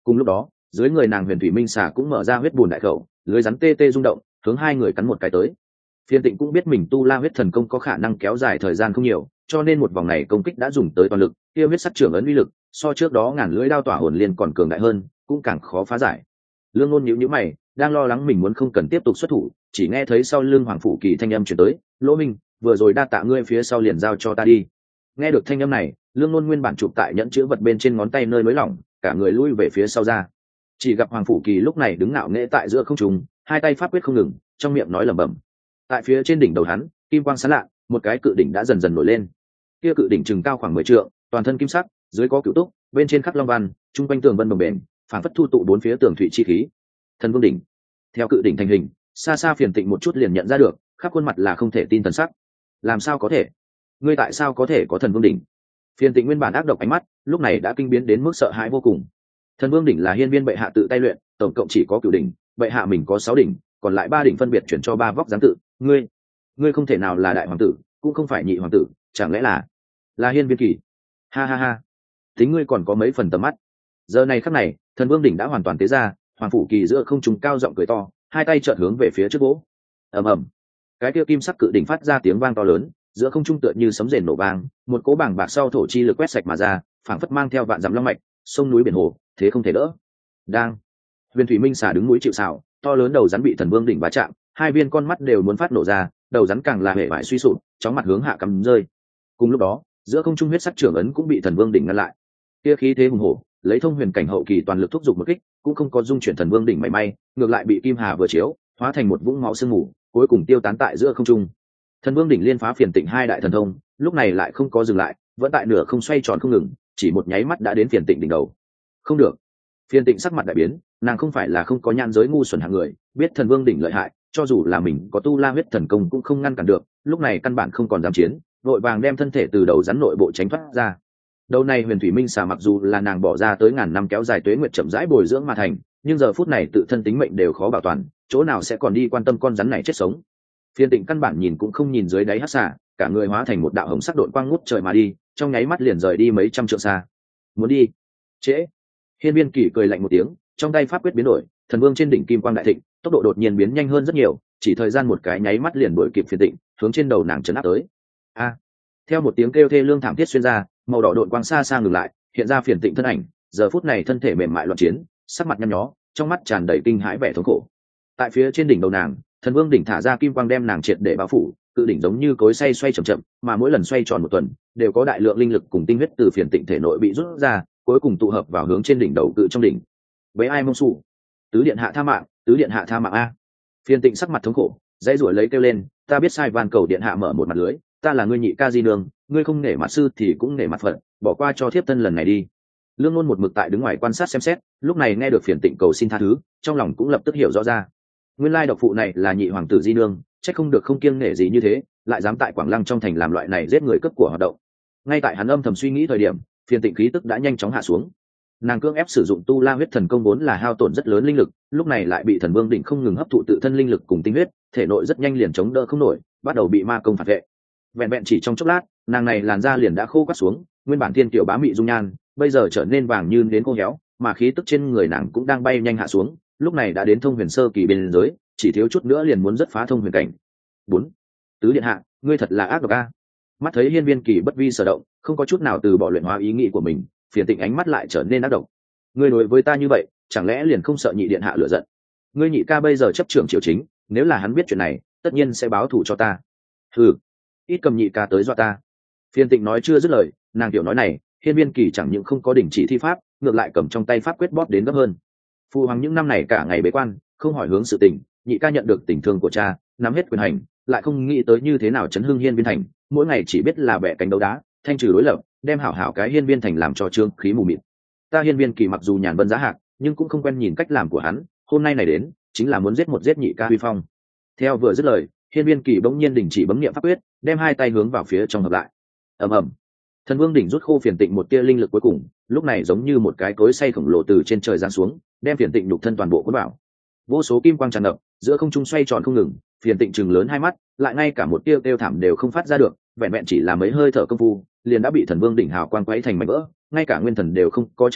Cùng lúc đó dưới người nàng huyền thủy minh xà cũng mở ra huyết bùn đại khẩu, lưới rắn tê tê rung động, hướng hai người cắn một cái tới. Phiên Tịnh cũng biết mình tu la huyết thần công có khả năng kéo dài thời gian không nhiều, cho nên một vòng này công kích đã dùng tới toàn lực, kia huyết sắc trưởng ấn uy lực so trước đó ngàn lưỡi đao tỏa hồn liên còn cường đại hơn, cũng càng khó phá giải. Lương Ngôn nhíu nhíu mày, đang lo lắng mình muốn không cần tiếp tục xuất thủ, chỉ nghe thấy sau lưng Hoàng Phủ Kỳ thanh âm truyền tới, "Lỗ Minh, vừa rồi đa tạ ngươi, phía sau liền giao cho ta đi." Nghe được thanh âm này, Lương Ngôn nguyên bản chụp tại nhẫn chữ vật bên trên ngón tay nơi nới lỏng, cả người lui về phía sau ra. Chỉ gặp Hoàng Phủ Kỳ lúc này đứng ngạo nghễ tại giữa không trung, hai tay pháp quyết không ngừng, trong miệng nói lẩm bẩm. Tại phía trên đỉnh đầu hắn, kim quang sáng lạ, một cái cự đỉnh đã dần dần nổi lên. Kia cự đỉnh chừng cao khoảng 10 trượng, toàn thân kim sắc, dưới có cửu túc, bên trên khắc long văn, trung quanh tường vân bồng bềnh, phản phất thu tụ bốn phía tường thủy chi khí. Thần Vương đỉnh. Theo cự đỉnh thành hình, xa xa Phiền Tịnh một chút liền nhận ra được, khắp khuôn mặt là không thể tin thần sắc. Làm sao có thể? Ngươi tại sao có thể có Thần Vương đỉnh? Phiền Tịnh nguyên bản ác độc ánh mắt, lúc này đã kinh biến đến mức sợ hãi vô cùng. Thần Vương đỉnh là hiên viên bệ hạ tự tay luyện, tổng cộng chỉ có cửu đỉnh, bệ hạ mình có 6 đỉnh, còn lại 3 đỉnh phân biệt chuyển cho 3 vóc dáng tự. Ngươi không thể nào là đại hoàng tử, cũng không phải nhị hoàng tử, chẳng lẽ là hiên viên kỳ? Ha ha ha, tính ngươi còn có mấy phần tầm mắt. Giờ này khắc này, Thần Vương đỉnh đã hoàn toàn tế ra, Hoàng Phủ Kỳ giữa không trung cao giọng cười to, hai tay chợt hướng về phía trước vỗ. Ầm ầm, cái kia kim sắc cự đỉnh phát ra tiếng vang to lớn, giữa không trung tựa như sấm rền nổ vang, một cỗ bảng bạc sau thổ chi lực quét sạch mà ra, phảng phất mang theo vạn dặm long mạch, sông núi biển hồ, thế không thể đỡ. Đang, Huyền Thủy Minh xả đứng núi chịu sào, to lớn đầu rắn bị Thần Vương đỉnh va chạm, hai viên con mắt đều muốn phát nổ ra, đầu rắn càng là hệ vải suy sụp, chóng mặt hướng hạ cắm rơi. Cùng lúc đó, giữa không trung huyết sắc trưởng ấn cũng bị Thần Vương đỉnh ngăn lại. Kia khí thế hùng hổ, lấy thông huyền cảnh hậu kỳ toàn lực thúc giục một kích, cũng không có dung chuyển Thần Vương đỉnh mảy may, ngược lại bị kim hà vừa chiếu, hóa thành một vũng máu sương mù, cuối cùng tiêu tán tại giữa không trung. Thần Vương đỉnh liên phá Phiền Tịnh hai đại thần thông, lúc này lại không có dừng lại, vẫn tại nửa không xoay tròn không ngừng, chỉ một nháy mắt đã đến Phiền Tịnh đỉnh đầu. Không được. Phiền Tịnh sắc mặt đại biến, nàng không phải là không có nhan giới ngu xuẩn hạng người, biết Thần Vương đỉnh lợi hại, cho dù là mình có tu la huyết thần công cũng không ngăn cản được, lúc này căn bản không còn dám chiến, vội vàng đem thân thể từ đầu rắn nội bộ tránh thoát ra. Đầu này Huyền Thủy Minh xà mặc dù là nàng bỏ ra tới ngàn năm kéo dài tuế nguyệt chậm rãi bồi dưỡng mà thành, nhưng giờ phút này tự thân tính mệnh đều khó bảo toàn, chỗ nào sẽ còn đi quan tâm con rắn này chết sống. Phiền Tịnh căn bản nhìn cũng không nhìn dưới đáy hắc xà, cả người hóa thành một đạo hồng sắc độn quang ngút trời mà đi, trong nháy mắt liền rời đi mấy trăm trượng xa. Muốn đi? Trễ. Hiên Viên Kỳ cười lạnh một tiếng, trong tay pháp quyết biến đổi, Thần Vương trên đỉnh kim quang đại thịnh, tốc độ đột nhiên biến nhanh hơn rất nhiều, chỉ thời gian một cái nháy mắt liền đuổi kịp Phiền Tịnh, hướng trên đầu nàng chấn áp tới. A! Theo một tiếng kêu thê lương thảm thiết xuyên ra, màu đỏ độn quang xa xa ngừng lại, hiện ra Phiền Tịnh thân ảnh, giờ phút này thân thể mềm mại loạn chiến, sắc mặt nhăn nhó, trong mắt tràn đầy kinh hãi vẻ thống khổ. Tại phía trên đỉnh đầu nàng, Thần Vương đỉnh thả ra kim quang đem nàng triệt để bao phủ, cự đỉnh giống như cối xay xoay chậm chậm, mà mỗi lần xoay tròn một tuần, đều có đại lượng linh lực cùng tinh huyết từ Phiền Tịnh thể nội bị rút ra, cuối cùng tụ hợp vào hướng trên đỉnh đầu cự trong đỉnh. Với ai mông sụ, tứ điện hạ tha mạng, tứ điện hạ tha mạng a. Phiền Tịnh sắc mặt thống khổ, dãy rủa lấy kêu lên, ta biết sai, van cầu điện hạ mở một mặt lưới, ta là ngươi nhị ca di nương, ngươi không nể mặt sư thì cũng nể mặt Phật, bỏ qua cho thiếp thân lần này đi. Lương Ngôn một mực tại đứng ngoài quan sát xem xét, lúc này nghe được Phiền Tịnh cầu xin tha thứ, trong lòng cũng lập tức hiểu rõ ra. Nguyên lai độc phụ này là nhị hoàng tử di nương, chắc không được không kiêng nể gì như thế, lại dám tại Quảng Lăng trong thành làm loại này giết người cướp của hoạt động. Ngay tại hắn âm thầm suy nghĩ thời điểm, Phiền Tịnh khí tức đã nhanh chóng hạ xuống. Nàng cưỡng ép sử dụng tu la huyết thần công vốn là hao tổn rất lớn linh lực, lúc này lại bị Thần Vương đỉnh không ngừng hấp thụ tự thân linh lực cùng tinh huyết, thể nội rất nhanh liền chống đỡ không nổi, bắt đầu bị ma công phản vệ. Vẹn vẹn chỉ trong chốc lát, nàng này làn da liền đã khô quắt xuống, nguyên bản thiên tiểu bá mị dung nhan, bây giờ trở nên vàng như đến khô héo, mà khí tức trên người nàng cũng đang bay nhanh hạ xuống, lúc này đã đến thông huyền sơ kỳ bên giới, chỉ thiếu chút nữa liền muốn rất phá thông huyền cảnh. 4. Tứ điện hạ, ngươi thật là ác độc a. Mắt thấy Hiên Viên Kỳ bất vi sở động, không có chút nào từ bỏ luyện hóa ý nghĩ của mình, Phiền Tịnh ánh mắt lại trở nên ác độc. Ngươi đối với ta như vậy, chẳng lẽ liền không sợ nhị điện hạ lửa giận? Ngươi nhị ca bây giờ chấp trưởng triều chính, nếu là hắn biết chuyện này, tất nhiên sẽ báo thù cho ta. Hừ, ít cầm nhị ca tới dọa ta. Phiền Tịnh nói chưa dứt lời, nàng tiểu nói này, Hiên Viên Kỳ chẳng những không có đình chỉ thi pháp, ngược lại cầm trong tay pháp quyết bóp đến gấp hơn. Phu hoàng những năm này cả ngày bế quan, không hỏi hướng sự tình, nhị ca nhận được tình thương của cha, nắm hết quyền hành, lại không nghĩ tới như thế nào chấn hưng Hiên Viên thành, mỗi ngày chỉ biết là bẻ cánh đấu đá, thanh trừ đối lập, đem hảo hảo cái Hiên Viên thành làm cho trương khí mù mịt. Ta Hiên Viên Kỳ mặc dù nhàn vân giá hạc, nhưng cũng không quen nhìn cách làm của hắn, hôm nay này đến, chính là muốn giết nhị ca huy phong. Theo vừa dứt lời, Hiên Viên Kỳ bỗng nhiên đình chỉ bấm niệm pháp quyết, đem hai tay hướng vào phía trong hợp lại. Ầm ầm. Thần Vương đỉnh rút khô Phiền Tịnh một tia linh lực cuối cùng, lúc này giống như một cái cối xay khổng lồ từ trên trời giáng xuống, đem Phiền Tịnh nhục thân toàn bộ cuốn vào. Vô số kim quang tràn ngập, giữa không trung xoay tròn không ngừng, Phiền Tịnh trừng lớn hai mắt, lại ngay cả một tia kêu thảm đều không phát ra được, vẹn vẹn chỉ là mấy hơi thở công phu, liền đã bị Thần Vương đỉnh hào quang quấy thành mảnh vỡ, ngay cả nguyên thần đều không có chạy ra,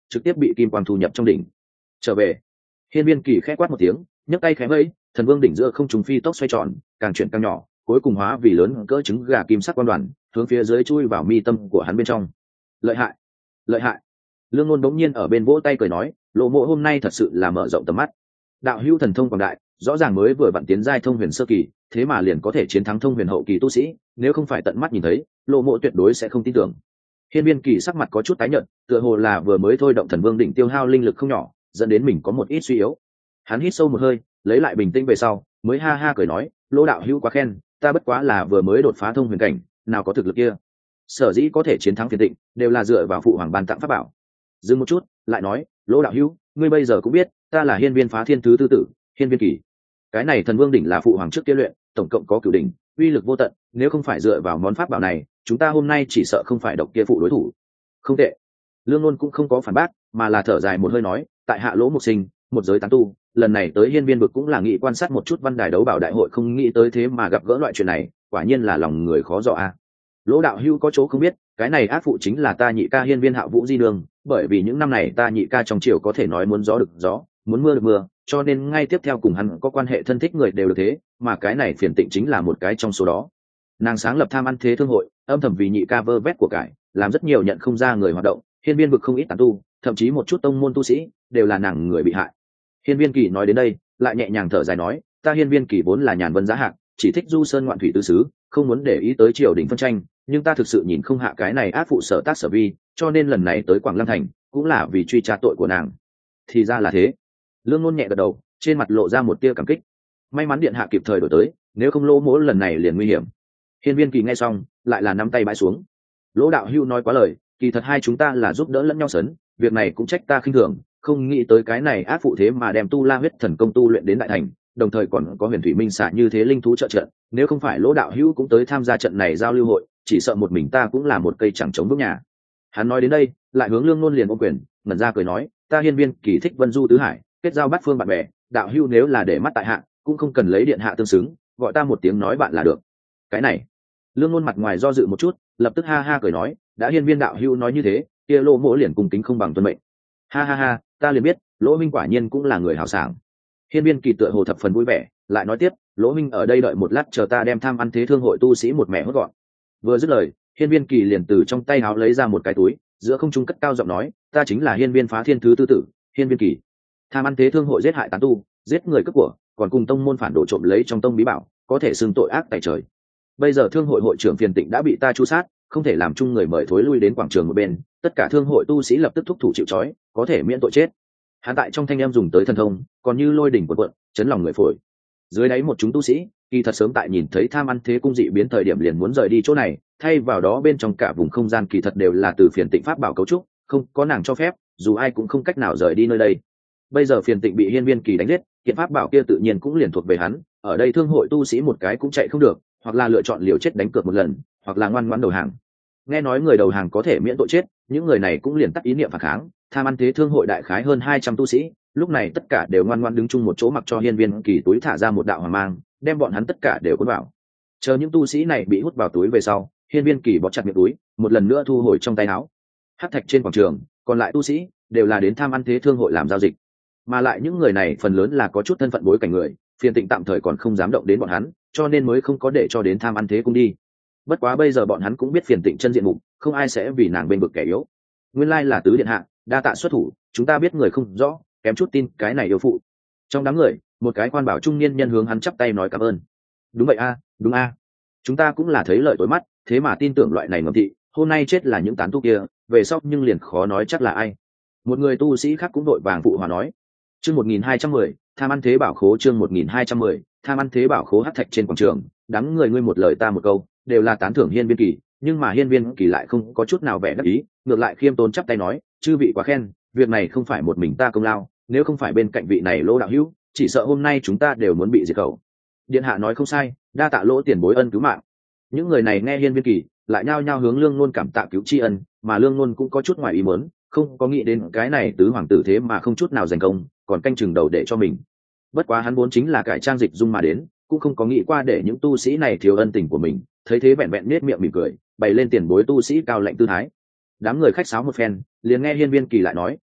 trực tiếp bị kim quang thu nhập trong đỉnh. Trở về. Hiên Viên Kỳ khẽ quát một tiếng, nhấc tay khẽ vẫy, thần vương đỉnh giữa không trung phi tốc xoay tròn, càng chuyển càng nhỏ, cuối cùng hóa vì lớn cỡ trứng gà kim sắc quan đoàn, hướng phía dưới chui vào mi tâm của hắn bên trong. Lợi hại, lợi hại. Lương Ngôn bỗng nhiên ở bên vỗ tay cười nói, Lộ Mộ hôm nay thật sự là mở rộng tầm mắt. Đạo hữu thần thông quảng đại, rõ ràng mới vừa vặn tiến giai thông huyền sơ kỳ, thế mà liền có thể chiến thắng thông huyền hậu kỳ tu sĩ, nếu không phải tận mắt nhìn thấy, Lộ Mộ tuyệt đối sẽ không tin tưởng. Hiên Viên Kỳ sắc mặt có chút tái nhợt, tựa hồ là vừa mới thôi động thần vương đỉnh tiêu hao linh lực không nhỏ, dẫn đến mình có một ít suy yếu. Hắn hít sâu một hơi, lấy lại bình tĩnh về sau, mới ha ha cười nói, Lô đạo hữu quá khen, ta bất quá là vừa mới đột phá thông huyền cảnh, nào có thực lực kia. Sở dĩ có thể chiến thắng Phiền Tịnh, đều là dựa vào phụ hoàng ban tặng pháp bảo. Dừng một chút, lại nói, Lô đạo hữu, ngươi bây giờ cũng biết, ta là Hiên Viên Phá Thiên thứ tư tử, Hiên Viên Kỳ. Cái này thần vương đỉnh là phụ hoàng trước kia luyện, tổng cộng có cửu đỉnh, uy lực vô tận, nếu không phải dựa vào món pháp bảo này, chúng ta hôm nay chỉ sợ không phải độc kia phụ đối thủ. Không tệ. Lương Luân cũng không có phản bác, mà là thở dài một hơi nói, tại hạ Lỗ Mục Sinh, một giới tán tu, lần này tới Hiên Viên vực cũng là nghĩ quan sát một chút văn đài đấu bảo đại hội, không nghĩ tới thế mà gặp gỡ loại chuyện này, quả nhiên là lòng người khó dò a. Lỗ đạo hữu có chỗ không biết, cái này ác phụ chính là ta nhị ca Hiên Viên Hạo Vũ Di Đường, bởi vì những năm này ta nhị ca trong triều có thể nói muốn gió được gió, muốn mưa được mưa, cho nên ngay tiếp theo cùng hắn có quan hệ thân thích người đều được thế, mà cái này Phiền Tịnh chính là một cái trong số đó. Nàng sáng lập Tham Ăn Thế Thương hội, âm thầm vì nhị ca vơ vét của cải, làm rất nhiều nhận không ra người hoạt động, Hiên Viên vực không ít tán tu, thậm chí một chút tông môn tu sĩ đều là nàng người bị hại. Hiên Viên Kỳ nói đến đây, lại nhẹ nhàng thở dài nói, ta Hiên Viên Kỳ vốn là nhàn vân giá hạng, chỉ thích du sơn ngoạn thủy tứ xứ, không muốn để ý tới triều đình phân tranh, nhưng ta thực sự nhìn không hạ cái này ác phụ sở tác sở vi, cho nên lần này tới Quảng Lăng thành, cũng là vì truy tra tội của nàng. Thì ra là thế. Lương Ngôn nhẹ gật đầu, trên mặt lộ ra một tia cảm kích. May mắn điện hạ kịp thời đổi tới, nếu không Lỗ Mỗ lần này liền nguy hiểm. Hiên Viên Kỳ nghe xong, lại là nắm tay bãi xuống. Lỗ đạo hưu nói quá lời, kỳ thật hai chúng ta là giúp đỡ lẫn nhau sấn, việc này cũng trách ta khinh thường, không nghĩ tới cái này ác phụ thế mà đem tu la huyết thần công tu luyện đến đại thành, đồng thời còn có huyền thủy minh xạ như thế linh thú trợ trận, nếu không phải Lỗ đạo hữu cũng tới tham gia trận này giao lưu hội, chỉ sợ một mình ta cũng là một cây chẳng chống vững nhà. Hắn nói đến đây, lại hướng Lương Ngôn liền ôm quyền, ngẩn ra cười nói, ta Hiên Viên Kỳ thích vân du tứ hải, kết giao bát phương bạn bè, đạo hữu nếu là để mắt tại hạ, cũng không cần lấy điện hạ tương xứng, gọi ta một tiếng nói bạn là được. Cái này. Lương Ngôn mặt ngoài do dự một chút, lập tức ha ha cười nói, đã Hiên Viên đạo hữu nói như thế, kia Lỗ Mỗ liền cùng kính không bằng tuân mệnh. Ha ha ha, ta liền biết, Lỗ minh quả nhiên cũng là người hào sảng. Hiên Viên Kỳ tựa hồ thập phần vui vẻ, lại nói tiếp, Lỗ minh ở đây đợi một lát chờ ta đem Tham Ăn Thế Thương hội tu sĩ một mẻ hốt gọn. Vừa dứt lời, Hiên Viên Kỳ liền từ trong tay áo lấy ra một cái túi, giữa không trung cất cao giọng nói, ta chính là Hiên Viên Phá Thiên thứ tư tử, Hiên Viên Kỳ. Tham Ăn Thế Thương hội giết hại tán tu, giết người cướp của, còn cùng tông môn phản đồ trộm lấy trong tông bí bảo, có thể xưng tội ác tại trời. Bây giờ thương hội hội trưởng Phiền Tịnh đã bị ta tru sát, không thể làm chung người mời thối lui đến quảng trường một bên, tất cả thương hội tu sĩ lập tức thúc thủ chịu trói, có thể miễn tội chết. Hắn tại trong thanh em dùng tới thần thông, còn như lôi đỉnh quần quận, chấn lòng người phổi. Dưới đáy một chúng tu sĩ, kỳ thật sớm tại nhìn thấy Tham Ăn Thế cung dị biến thời điểm liền muốn rời đi chỗ này, thay vào đó bên trong cả vùng không gian kỳ thật đều là từ Phiền Tịnh pháp bảo cấu trúc, không có nàng cho phép, dù ai cũng không cách nào rời đi nơi đây. Bây giờ Phiền Tịnh bị Hiên Viên Kỳ đánh giết, kiện pháp bảo kia tự nhiên cũng liền thuộc về hắn, ở đây thương hội tu sĩ một cái cũng chạy không được, hoặc là lựa chọn liều chết đánh cược một lần, hoặc là ngoan ngoãn đầu hàng. Nghe nói người đầu hàng có thể miễn tội chết, những người này cũng liền tắt ý niệm phản kháng. Tham Ăn Thế Thương hội đại khái hơn 200 tu sĩ, lúc này tất cả đều ngoan ngoãn đứng chung một chỗ, mặc cho Hiên Viên Kỳ túi thả ra một đạo hỏa mang, đem bọn hắn tất cả đều cuốn vào. Chờ những tu sĩ này bị hút vào túi về sau, Hiên Viên Kỳ bó chặt miệng túi, một lần nữa thu hồi trong tay áo. Hắc thạch trên quảng trường, còn lại tu sĩ đều là đến Tham Ăn Thế Thương hội làm giao dịch, mà lại những người này phần lớn là có chút thân phận bối cảnh người, Phiền Tịnh tạm thời còn không dám động đến bọn hắn, cho nên mới không có để cho đến Tham Ăn Thế cung đi. Bất quá bây giờ bọn hắn cũng biết Phiền Tịnh chân diện mục, không ai sẽ vì nàng bên vực kẻ yếu. Nguyên lai là tứ điện hạ, đa tạ xuất thủ, chúng ta biết người không rõ, kém chút tin cái này yêu phụ. Trong đám người, một cái quan bảo trung niên nhân hướng hắn chắp tay nói cảm ơn. Đúng vậy a, đúng a. Chúng ta cũng là thấy lợi tối mắt, thế mà tin tưởng loại này ngầm thị, hôm nay chết là những tán tu kia, về sau nhưng liền khó nói chắc là ai. Một người tu sĩ khác cũng đội vàng phụ hòa nói. Chương 1210, Tham Ăn Thế Bảo Khố. Chương 1210, Tham Ăn Thế Bảo Khố. Hắc thạch trên quảng trường, đám người ngươi một lời ta một câu, đều là tán thưởng Hiên Viên Kỳ, nhưng mà Hiên Viên Kỳ lại không có chút nào vẻ đắc ý, ngược lại khiêm tốn chắp tay nói, chư vị quá khen, việc này không phải một mình ta công lao, nếu không phải bên cạnh vị này Lỗ đạo hữu, chỉ sợ hôm nay chúng ta đều muốn bị diệt khẩu. Điện hạ nói không sai, đa tạ Lỗ tiền bối ân cứu mạng. Những người này nghe Hiên Viên Kỳ, lại nhao nhao hướng Lương Nôn cảm tạ cứu tri ân, mà Lương Nôn cũng có chút ngoài ý muốn, không có nghĩ đến cái này tứ hoàng tử thế mà không chút nào giành công, còn canh chừng đầu để cho mình. Bất quá hắn vốn chính là cải trang dịch dung mà đến, cũng không có nghĩ qua để những tu sĩ này thiếu ân tình của mình, thấy thế vẹn vẹn nết miệng mỉm cười, bày lên tiền bối tu sĩ cao lạnh tư thái. Đám người khách sáo một phen, liền nghe Hiên Viên Kỳ lại nói,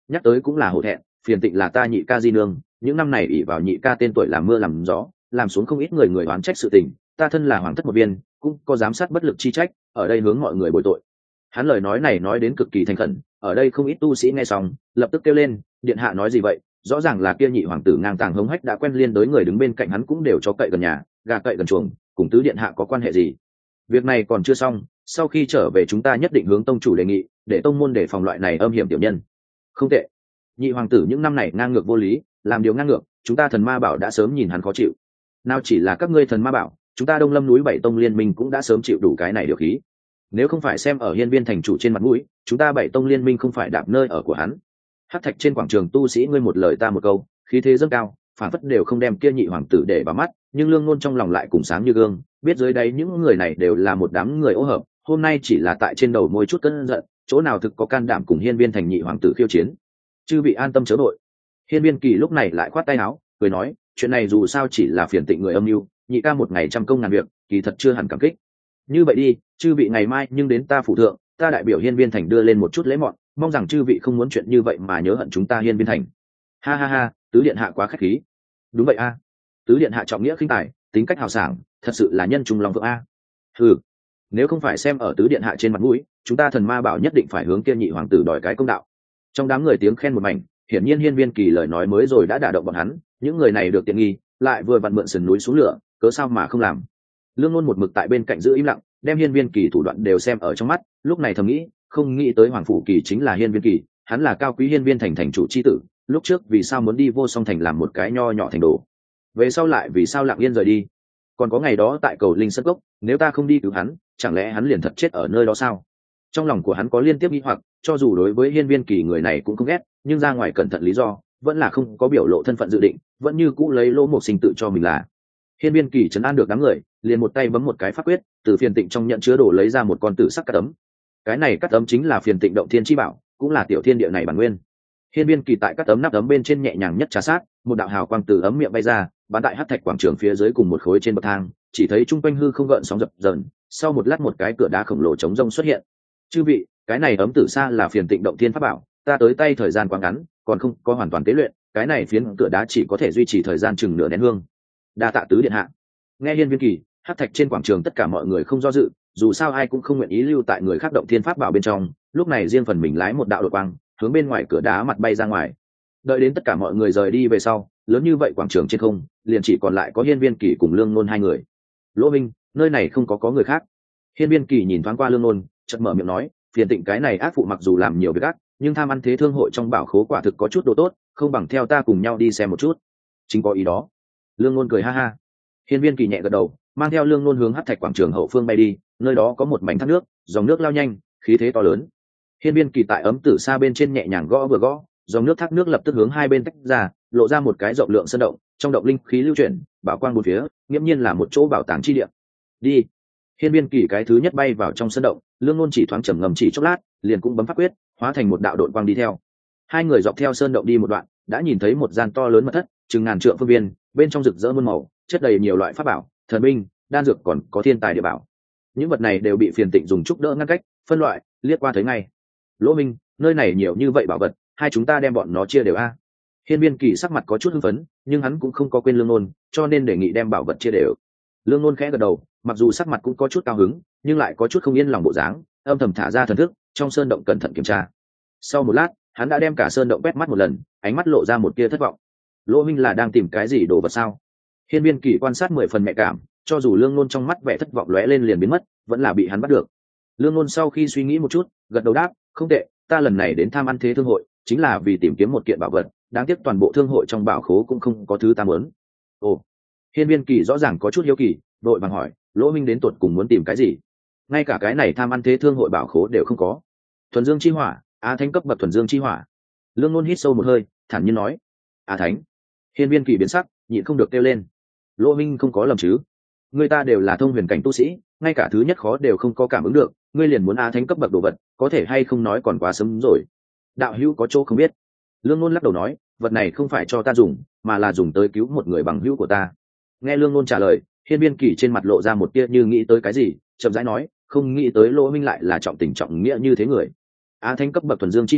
nhắc tới cũng là hổ thẹn, phiền tịnh là ta nhị ca di nương, những năm này ỷ vào nhị ca tên tuổi làm mưa làm gió, làm xuống không ít người người oán trách sự tình, ta thân là hoàng thất một viên, cũng có giám sát bất lực chi trách, ở đây hướng mọi người bồi tội. Hắn lời nói này nói đến cực kỳ thành khẩn, ở đây không ít tu sĩ nghe xong lập tức kêu lên, điện hạ nói gì vậy? Rõ ràng là kia nhị hoàng tử ngang tàng hống hách đã quen liên đối người đứng bên cạnh hắn cũng đều cho cậy gần nhà, gà cậy gần chuồng, cùng tứ điện hạ có quan hệ gì? Việc này còn chưa xong, sau khi trở về chúng ta nhất định hướng tông chủ đề nghị, để tông môn đề phòng loại này âm hiểm tiểu nhân. Không tệ. Nhị hoàng tử những năm này ngang ngược vô lý, làm điều ngang ngược, chúng ta thần ma bảo đã sớm nhìn hắn khó chịu. Nào chỉ là các ngươi thần ma bảo, chúng ta Đông Lâm núi Bảy Tông liên minh cũng đã sớm chịu đủ cái này điều khí. Nếu không phải xem ở Hiên Viên thành chủ trên mặt mũi, chúng ta Bảy Tông liên minh không phải đạp nơi ở của hắn. Hắc thạch trên quảng trường tu sĩ ngươi một lời ta một câu, khí thế dâng cao, phản phất đều không đem kia nhị hoàng tử để vào mắt, nhưng lương ngôn trong lòng lại cùng sáng như gương, biết dưới đây những người này đều là một đám người ô hợp, hôm nay chỉ là tại trên đầu môi chút cơn giận, chỗ nào thực có can đảm cùng Hiên Viên thành nhị hoàng tử khiêu chiến. Chư vị an tâm chớ đội. Hiên Viên Kỳ lúc này lại khoát tay áo, cười nói, chuyện này dù sao chỉ là phiền tịnh người âm mưu, nhị ca một ngày trăm công ngàn việc, kỳ thật chưa hẳn cảm kích. Như vậy đi, chư vị ngày mai nhưng đến ta phủ thượng, ta đại biểu Hiên Viên thành đưa lên một chút lễ mọn, mong rằng chư vị không muốn chuyện như vậy mà nhớ hận chúng ta Hiên Viên thành. Ha ha ha, tứ điện hạ quá khách khí. Đúng vậy a. Tứ điện hạ trọng nghĩa khinh tài, tính cách hào sảng, thật sự là nhân trung long phượng a. Ừ, nếu không phải xem ở tứ điện hạ trên mặt mũi, chúng ta thần ma bảo nhất định phải hướng kia nhị hoàng tử đòi cái công đạo. Trong đám người tiếng khen một mảnh, hiển nhiên Hiên Viên Kỳ lời nói mới rồi đã đả động bọn hắn, những người này được tiện nghi, lại vừa vặn mượn sườn núi xuống lửa, cớ sao mà không làm. Lương Ngôn một mực tại bên cạnh giữ im lặng, đem Hiên Viên Kỳ thủ đoạn đều xem ở trong mắt, lúc này thầm nghĩ, không nghĩ tới Hoàng phủ Kỳ chính là Hiên Viên Kỳ, hắn là cao quý Hiên Viên thành thành chủ chi tử, lúc trước vì sao muốn đi Vô Song thành làm một cái nho nhỏ thành đồ, về sau lại vì sao lặng yên rời đi. Còn có ngày đó tại cầu Linh Sơn Cốc, nếu ta không đi cứu hắn, chẳng lẽ hắn liền thật chết ở nơi đó sao? Trong lòng của hắn có liên tiếp nghi hoặc, cho dù đối với Hiên Viên Kỳ người này cũng không ghét, nhưng ra ngoài cẩn thận lý do, vẫn là không có biểu lộ thân phận dự định, vẫn như cũ lấy Lỗ Mộc Sinh tự cho mình là. Hiên Viên Kỳ trấn an được đám người, liền một tay bấm một cái pháp quyết, từ phiền tịnh trong nhận chứa đồ lấy ra một con tử sắc cát tấm. Cái này cát tấm chính là phiền tịnh động thiên chi bảo, cũng là tiểu thiên địa này bản nguyên. Hiên Viên Kỳ tại cát tấm nắp tấm bên trên nhẹ nhàng nhất trà sát, một đạo hào quang từ ấm miệng bay ra, bắn tại hắc thạch quảng trường phía dưới cùng một khối trên bậc thang, chỉ thấy trung quanh hư không gợn sóng dập dờn, sau một lát một cái cửa đá khổng lồ trống rông xuất hiện. Chư vị, cái này ấm tử sa là phiền tịnh động thiên pháp bảo, ta tới tay thời gian quá ngắn, còn không có hoàn toàn tế luyện, cái này phiến cửa đá chỉ có thể duy trì thời gian chừng nửa nén hương. Đa tạ tứ điện hạ. Nghe Hiên Viên Kỳ, hắc thạch trên quảng trường tất cả mọi người không do dự, dù sao ai cũng không nguyện ý lưu tại người khác động thiên pháp bảo bên trong, lúc này riêng phần mình lái một đạo đột quang, hướng bên ngoài cửa đá mặt bay ra ngoài. Đợi đến tất cả mọi người rời đi về sau, lớn như vậy quảng trường trên không, liền chỉ còn lại có Hiên Viên Kỳ cùng Lương Ngôn hai người. Lỗ Minh, nơi này không có người khác. Hiên Viên Kỳ nhìn thoáng qua Lương Ngôn, chợt mở miệng nói, phiền tịnh cái này ác phụ mặc dù làm nhiều việc ác, nhưng tham ăn thế thương hội trong bảo khố quả thực có chút đồ tốt, không bằng theo ta cùng nhau đi xem một chút. Chính có ý đó. Lương Ngôn cười ha ha. Hiên Viên Kỳ nhẹ gật đầu, mang theo Lương Ngôn hướng hắc thạch quảng trường hậu phương bay đi, nơi đó có một mảnh thác nước, dòng nước lao nhanh, khí thế to lớn. Hiên Viên Kỳ tại ấm tử sa bên trên nhẹ nhàng gõ vừa gõ, dòng nước thác nước lập tức hướng hai bên tách ra, lộ ra một cái rộng lượng sơn động, trong động linh khí lưu chuyển, bảo quang bốn phía, nghiễm nhiên là một chỗ bảo tàng chi địa. Đi. Hiên Viên Kỳ cái thứ nhất bay vào trong sơn động, Lương Ngôn chỉ thoáng trầm ngầm chỉ chốc lát, liền cũng bấm pháp quyết, hóa thành một đạo độn quang đi theo. Hai người dọc theo sơn động đi một đoạn, đã nhìn thấy một gian to lớn mật thất, chừng ngàn trượng phương viên, bên trong rực rỡ muôn màu, chất đầy nhiều loại pháp bảo, thần binh, đan dược, còn có thiên tài địa bảo. Những vật này đều bị phiền tịnh dùng trúc đỡ ngăn cách, phân loại, liếc qua thấy ngay. Lỗ Minh, nơi này nhiều như vậy bảo vật, hai chúng ta đem bọn nó chia đều a. Hiên Viên Kỳ sắc mặt có chút hưng phấn, nhưng hắn cũng không có quên Lương Ngôn, cho nên đề nghị đem bảo vật chia đều. Lương Ngôn khẽ gật đầu, mặc dù sắc mặt cũng có chút cao hứng, nhưng lại có chút không yên lòng bộ dáng, âm thầm thả ra thần thức, trong sơn động cẩn thận kiểm tra. Sau một lát, hắn đã đem cả sơn động quét mắt một lần, ánh mắt lộ ra một tia thất vọng. Lỗ Minh là đang tìm cái gì đồ vật sao? Hiên Viên Kỳ quan sát 10 phần mẹ cảm, cho dù Lương Ngôn trong mắt vẻ thất vọng lóe lên liền biến mất, vẫn là bị hắn bắt được. Lương Ngôn sau khi suy nghĩ một chút, gật đầu đáp, không tệ, ta lần này đến tham ăn thế thương hội, chính là vì tìm kiếm một kiện bảo vật, đáng tiếc toàn bộ thương hội trong bảo khố cũng không có thứ ta muốn. Ồ. Hiên Viên Kỳ rõ ràng có chút hiếu kỳ, đội vàng hỏi, Lỗ Minh đến tuột cùng muốn tìm cái gì? Ngay cả cái này tham ăn thế thương hội bảo khố đều không có. Thuần Dương chi hỏa, Á Thánh cấp bậc thuần Dương chi hỏa. Lương Ngôn hít sâu một hơi, thản nhiên nói, Á Thánh. Hiên Viên Kỳ biến sắc, nhịn không được kêu lên. Lỗ Minh không có lầm chứ? Người ta đều là thông huyền cảnh tu sĩ, ngay cả thứ nhất khó đều không có cảm ứng được, ngươi liền muốn Á Thánh cấp bậc đồ vật, có thể hay không nói còn quá sớm rồi. Đạo hữu có chỗ không biết. Lương Ngôn lắc đầu nói, vật này không phải cho ta dùng, mà là dùng tới cứu một người bằng hữu của ta. Nghe Lương Ngôn trả lời, Hiên Viên Kỳ trên mặt lộ ra một tia như nghĩ tới cái gì, chậm rãi nói, không nghĩ tới Lỗ Minh lại là trọng tình trọng nghĩa như thế người. Á Thánh cấp bậc thuần dương chi hỏa,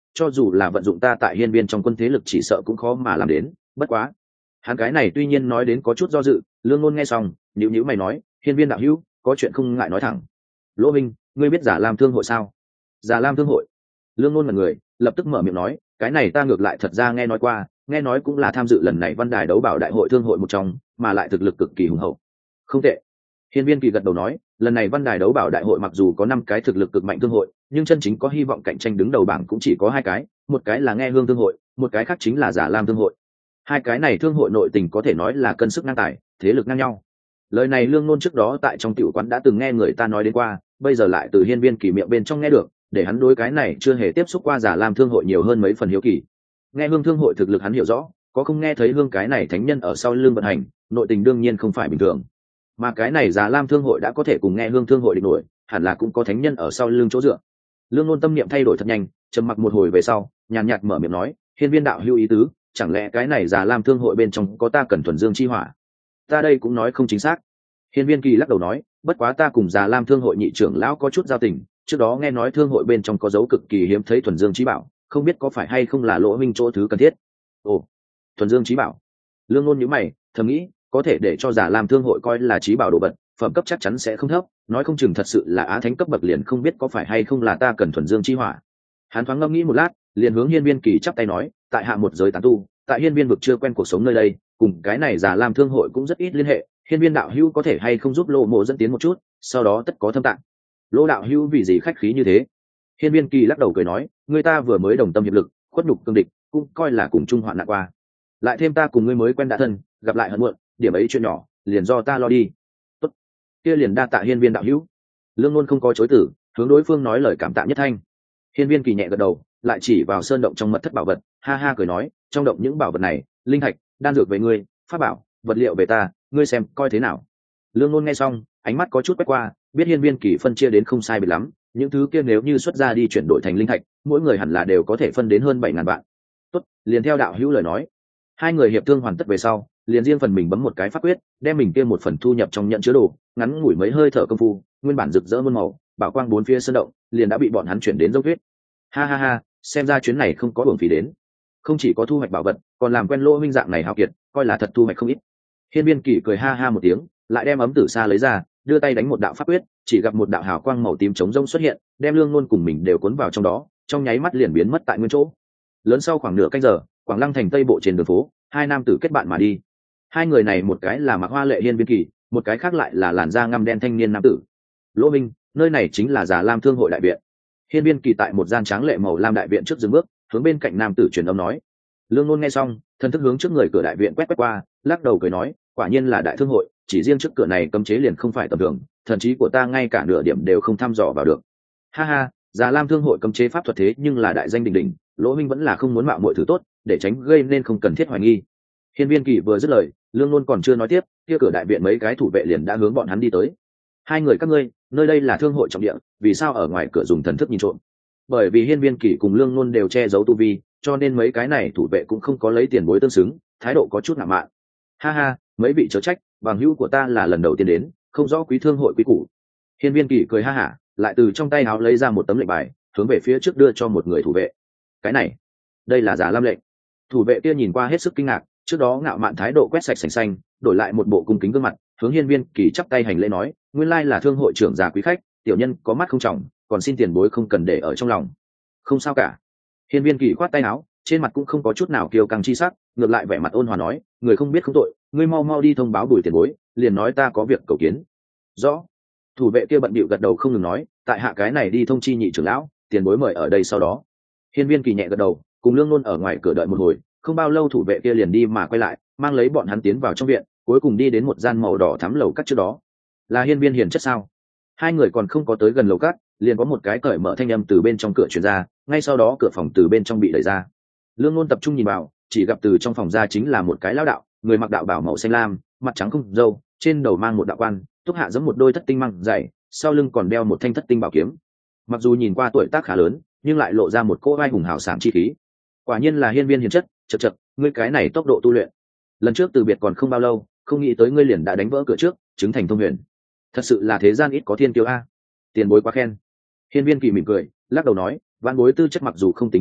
cho dù là vận dụng ta tại hiên viên trong quân thế lực chỉ sợ cũng khó mà làm đến. Bất quá hắn cái này tuy nhiên nói đến có chút do dự. Lương Ngôn nghe xong nhíu nhíu mày nói, hiên viên đạo hữu có chuyện không ngại nói thẳng. Lỗ Minh, ngươi biết Giả Lam Thương hội sao? Giả Lam Thương hội? Lương Ngôn là người lập tức mở miệng nói, cái này ta ngược lại thật ra nghe nói qua, nghe nói cũng là tham dự lần này Văn Đài đấu bảo đại hội thương hội một trong, mà lại thực lực cực kỳ hùng hậu. Không tệ. Hiên viên Kỳ gật đầu nói, lần này Văn Đài đấu bảo đại hội mặc dù có 5 cái thực lực cực mạnh thương hội, nhưng chân chính có hy vọng cạnh tranh đứng đầu bảng cũng chỉ có 2 cái, một cái là Nghe Hương thương hội, một cái khác chính là Giả Lam thương hội. 2 cái này thương hội nội tình có thể nói là cân sức ngang tài, thế lực ngang nhau. Lời này Lương Nôn trước đó tại trong tiểu quán đã từng nghe người ta nói đến qua, bây giờ lại từ hiên viên Kỳ miệng bên trong nghe được, để hắn đối cái này chưa hề tiếp xúc qua Giả Lam thương hội nhiều hơn mấy phần hiếu kỳ. Nghe Hương thương hội thực lực hắn hiểu rõ, có không nghe thấy hương cái này thánh nhân ở sau lưng vận hành, nội tình đương nhiên không phải bình thường. Mà cái này Giả Lam thương hội đã có thể cùng Nghe Hương thương hội địch nổi, hẳn là cũng có thánh nhân ở sau lưng chỗ dựa. Lương Nôn tâm niệm thay đổi thật nhanh, trầm mặc một hồi về sau, nhàn nhạt mở miệng nói, hiên viên đạo hữu ý tứ, chẳng lẽ cái này Giả Lam thương hội bên trong có ta cần thuần dương chi hỏa? Ta đây cũng nói không chính xác. Hiên viên Kỳ lắc đầu nói, bất quá ta cùng Già Lam thương hội nhị trưởng lão có chút giao tình, trước đó nghe nói thương hội bên trong có dấu cực kỳ hiếm thấy thuần dương chí bảo, không biết có phải hay không là Lỗ Minh chỗ thứ cần thiết. Ồ, thuần dương chí bảo. Lương Ngôn nhíu mày, thầm nghĩ, có thể để cho Già Lam thương hội coi là chí bảo đồ vật, phẩm cấp chắc chắn sẽ không thấp, nói không chừng thật sự là á thánh cấp bậc liền không biết có phải hay không là ta cần thuần dương chi hỏa. Hắn thoáng ngẫm nghĩ một lát, liền hướng Hiên viên Kỳ chắp tay nói, tại hạ một giới tán tu, tại hiên viên vực chưa quen cuộc sống nơi đây, cùng cái này Già Lam thương hội cũng rất ít liên hệ, hiên viên đạo hữu có thể hay không giúp Lô Mộ dẫn tiến một chút, sau đó tất có thâm tạng. Lô đạo hữu vì gì khách khí như thế? Hiên viên Kỳ lắc đầu cười nói, người ta vừa mới đồng tâm hiệp lực, khuất nhục cương địch, cũng coi là cùng chung hoạn nạn qua. Lại thêm ta cùng ngươi mới quen đã thân, gặp lại hận muộn, điểm ấy chuyện nhỏ, liền do ta lo đi. Tốt, kia liền đa tạ hiên viên đạo hữu. Lương Ngôn không có chối từ, hướng đối phương nói lời cảm tạ nhất thanh. Hiên viên Kỳ nhẹ gật đầu, lại chỉ vào sơn động trong mật thất bảo vật, ha ha cười nói, trong động những bảo vật này, linh thạch, đan dược về ngươi, pháp bảo, vật liệu về ta, ngươi xem coi thế nào. Lương Ngôn nghe xong, ánh mắt có chút quét qua, biết hiên viên Kỳ phân chia đến không sai biệt lắm, những thứ kia nếu như xuất ra đi chuyển đổi thành linh thạch, mỗi người hẳn là đều có thể phân đến hơn 7.000 vạn. Tốt, liền theo đạo hữu lời nói. Hai người hiệp thương hoàn tất về sau, liền riêng phần mình bấm một cái pháp quyết, đem mình kia một phần thu nhập trong nhận chứa đồ, ngắn ngủi mấy hơi thở công phu, nguyên bản rực rỡ muôn màu, bảo quang bốn phía sơn động, liền đã bị bọn hắn chuyển đến dốc tuyết. Ha ha ha, xem ra chuyến này không có uổng phí đến. Không chỉ có thu hoạch bảo vật, còn làm quen Lỗ huynh dạng này hào kiệt, coi là thật thu hoạch không ít. Hiên viên Kỳ cười ha ha một tiếng, lại đem ấm tử sa lấy ra, đưa tay đánh một đạo pháp quyết, chỉ gặp một đạo hào quang màu tím chống rông xuất hiện, đem Lương Ngôn cùng mình đều cuốn vào trong đó, trong nháy mắt liền biến mất tại nguyên chỗ. Lớn sau khoảng nửa canh giờ, Quảng Lăng thành tây bộ trên đường phố, hai nam tử kết bạn mà đi. Hai người này một cái là mặc hoa lệ hiên viên Kỳ, một cái khác lại là làn da ngăm đen thanh niên nam tử. Lỗ Minh, nơi này chính là Già Lam thương hội đại viện. Hiên viên Kỳ tại một gian tráng lệ màu lam đại viện trước dừng bước, hướng bên cạnh nam tử truyền âm nói. Lương Ngôn nghe xong, thân thức hướng trước người cửa đại viện quét qua, lắc đầu cười nói, quả nhiên là đại thương hội, chỉ riêng trước cửa này cấm chế liền không phải tầm thường, thần trí của ta ngay cả nửa điểm đều không thăm dò vào được. Ha ha, Già Lam thương hội cấm chế pháp thuật thế nhưng là đại danh đỉnh đỉnh, Lỗ Minh vẫn là không muốn mạo muội thử tốt, để tránh gây nên không cần thiết hoài nghi. Hiên viên Kỳ vừa dứt lời, Lương Ngôn còn chưa nói tiếp, kia cửa đại viện mấy cái thủ vệ liền đã hướng bọn hắn đi tới. Hai người các ngươi, nơi đây là thương hội trọng địa, vì sao ở ngoài cửa dùng thần thức nhìn trộm? Bởi vì hiên viên Kỳ cùng Lương Ngôn đều che giấu tu vi, cho nên mấy cái này thủ vệ cũng không có lấy tiền bối tương xứng, thái độ có chút ngạo mạn. Ha ha, mấy vị chớ trách, bằng hữu của ta là lần đầu tiên đến, không rõ quý thương hội quý củ. Hiên viên Kỳ cười ha hả, lại từ trong tay áo lấy ra một tấm lệnh bài, hướng về phía trước đưa cho một người thủ vệ. Cái này, đây là Giả Lam lệnh. Thủ vệ kia nhìn qua hết sức kinh ngạc, trước đó ngạo mạn thái độ quét sạch sành xanh, đổi lại một bộ cung kính gương mặt, hướng hiên viên Kỳ chắp tay hành lễ nói, nguyên lai là thương hội trưởng già quý khách, tiểu nhân có mắt không trọng, còn xin tiền bối không cần để ở trong lòng. Không sao cả. Hiên viên Kỳ khoát tay áo, trên mặt cũng không có chút nào kiêu căng chi sắc, ngược lại vẻ mặt ôn hòa nói, người không biết không tội, ngươi mau mau đi thông báo Bùi tiền bối, liền nói ta có việc cầu kiến. Rõ. Thủ vệ kia bận bịu gật đầu không ngừng nói, tại hạ cái này đi thông chi nhị trưởng lão, tiền bối mời ở đây sau đó. Hiên viên Kỳ nhẹ gật đầu, cùng Lương Ngôn ở ngoài cửa đợi một hồi, không bao lâu thủ vệ kia liền đi mà quay lại, mang lấy bọn hắn tiến vào trong viện, cuối cùng đi đến một gian màu đỏ thắm lầu cắt trước đó. Là hiên viên hiền chất sao? Hai người còn không có tới gần lầu cắt, liền có một cái cởi mở thanh âm từ bên trong cửa truyền ra, ngay sau đó cửa phòng từ bên trong bị đẩy ra. Lương Ngôn tập trung nhìn vào, chỉ gặp từ trong phòng ra chính là một cái lão đạo, người mặc đạo bào màu xanh lam, mặt trắng không râu, trên đầu mang một đạo quan, túc hạ giống một đôi thất tinh măng dày, sau lưng còn đeo một thanh thất tinh bảo kiếm. Mặc dù nhìn qua tuổi tác khá lớn, nhưng lại lộ ra một cỗ vai hùng hào sảng chi khí. Quả nhiên là hiên viên hiền chất, chậc chậc, ngươi cái này tốc độ tu luyện. Lần trước từ biệt còn không bao lâu, không nghĩ tới ngươi liền đã đánh vỡ cửa trước, chứng thành thông huyền. Thật sự là thế gian ít có thiên kiêu a. Tiền bối quá khen. Hiên viên Kỳ mỉm cười, lắc đầu nói, vạn bối tư chất mặc dù không tính chênh lệch,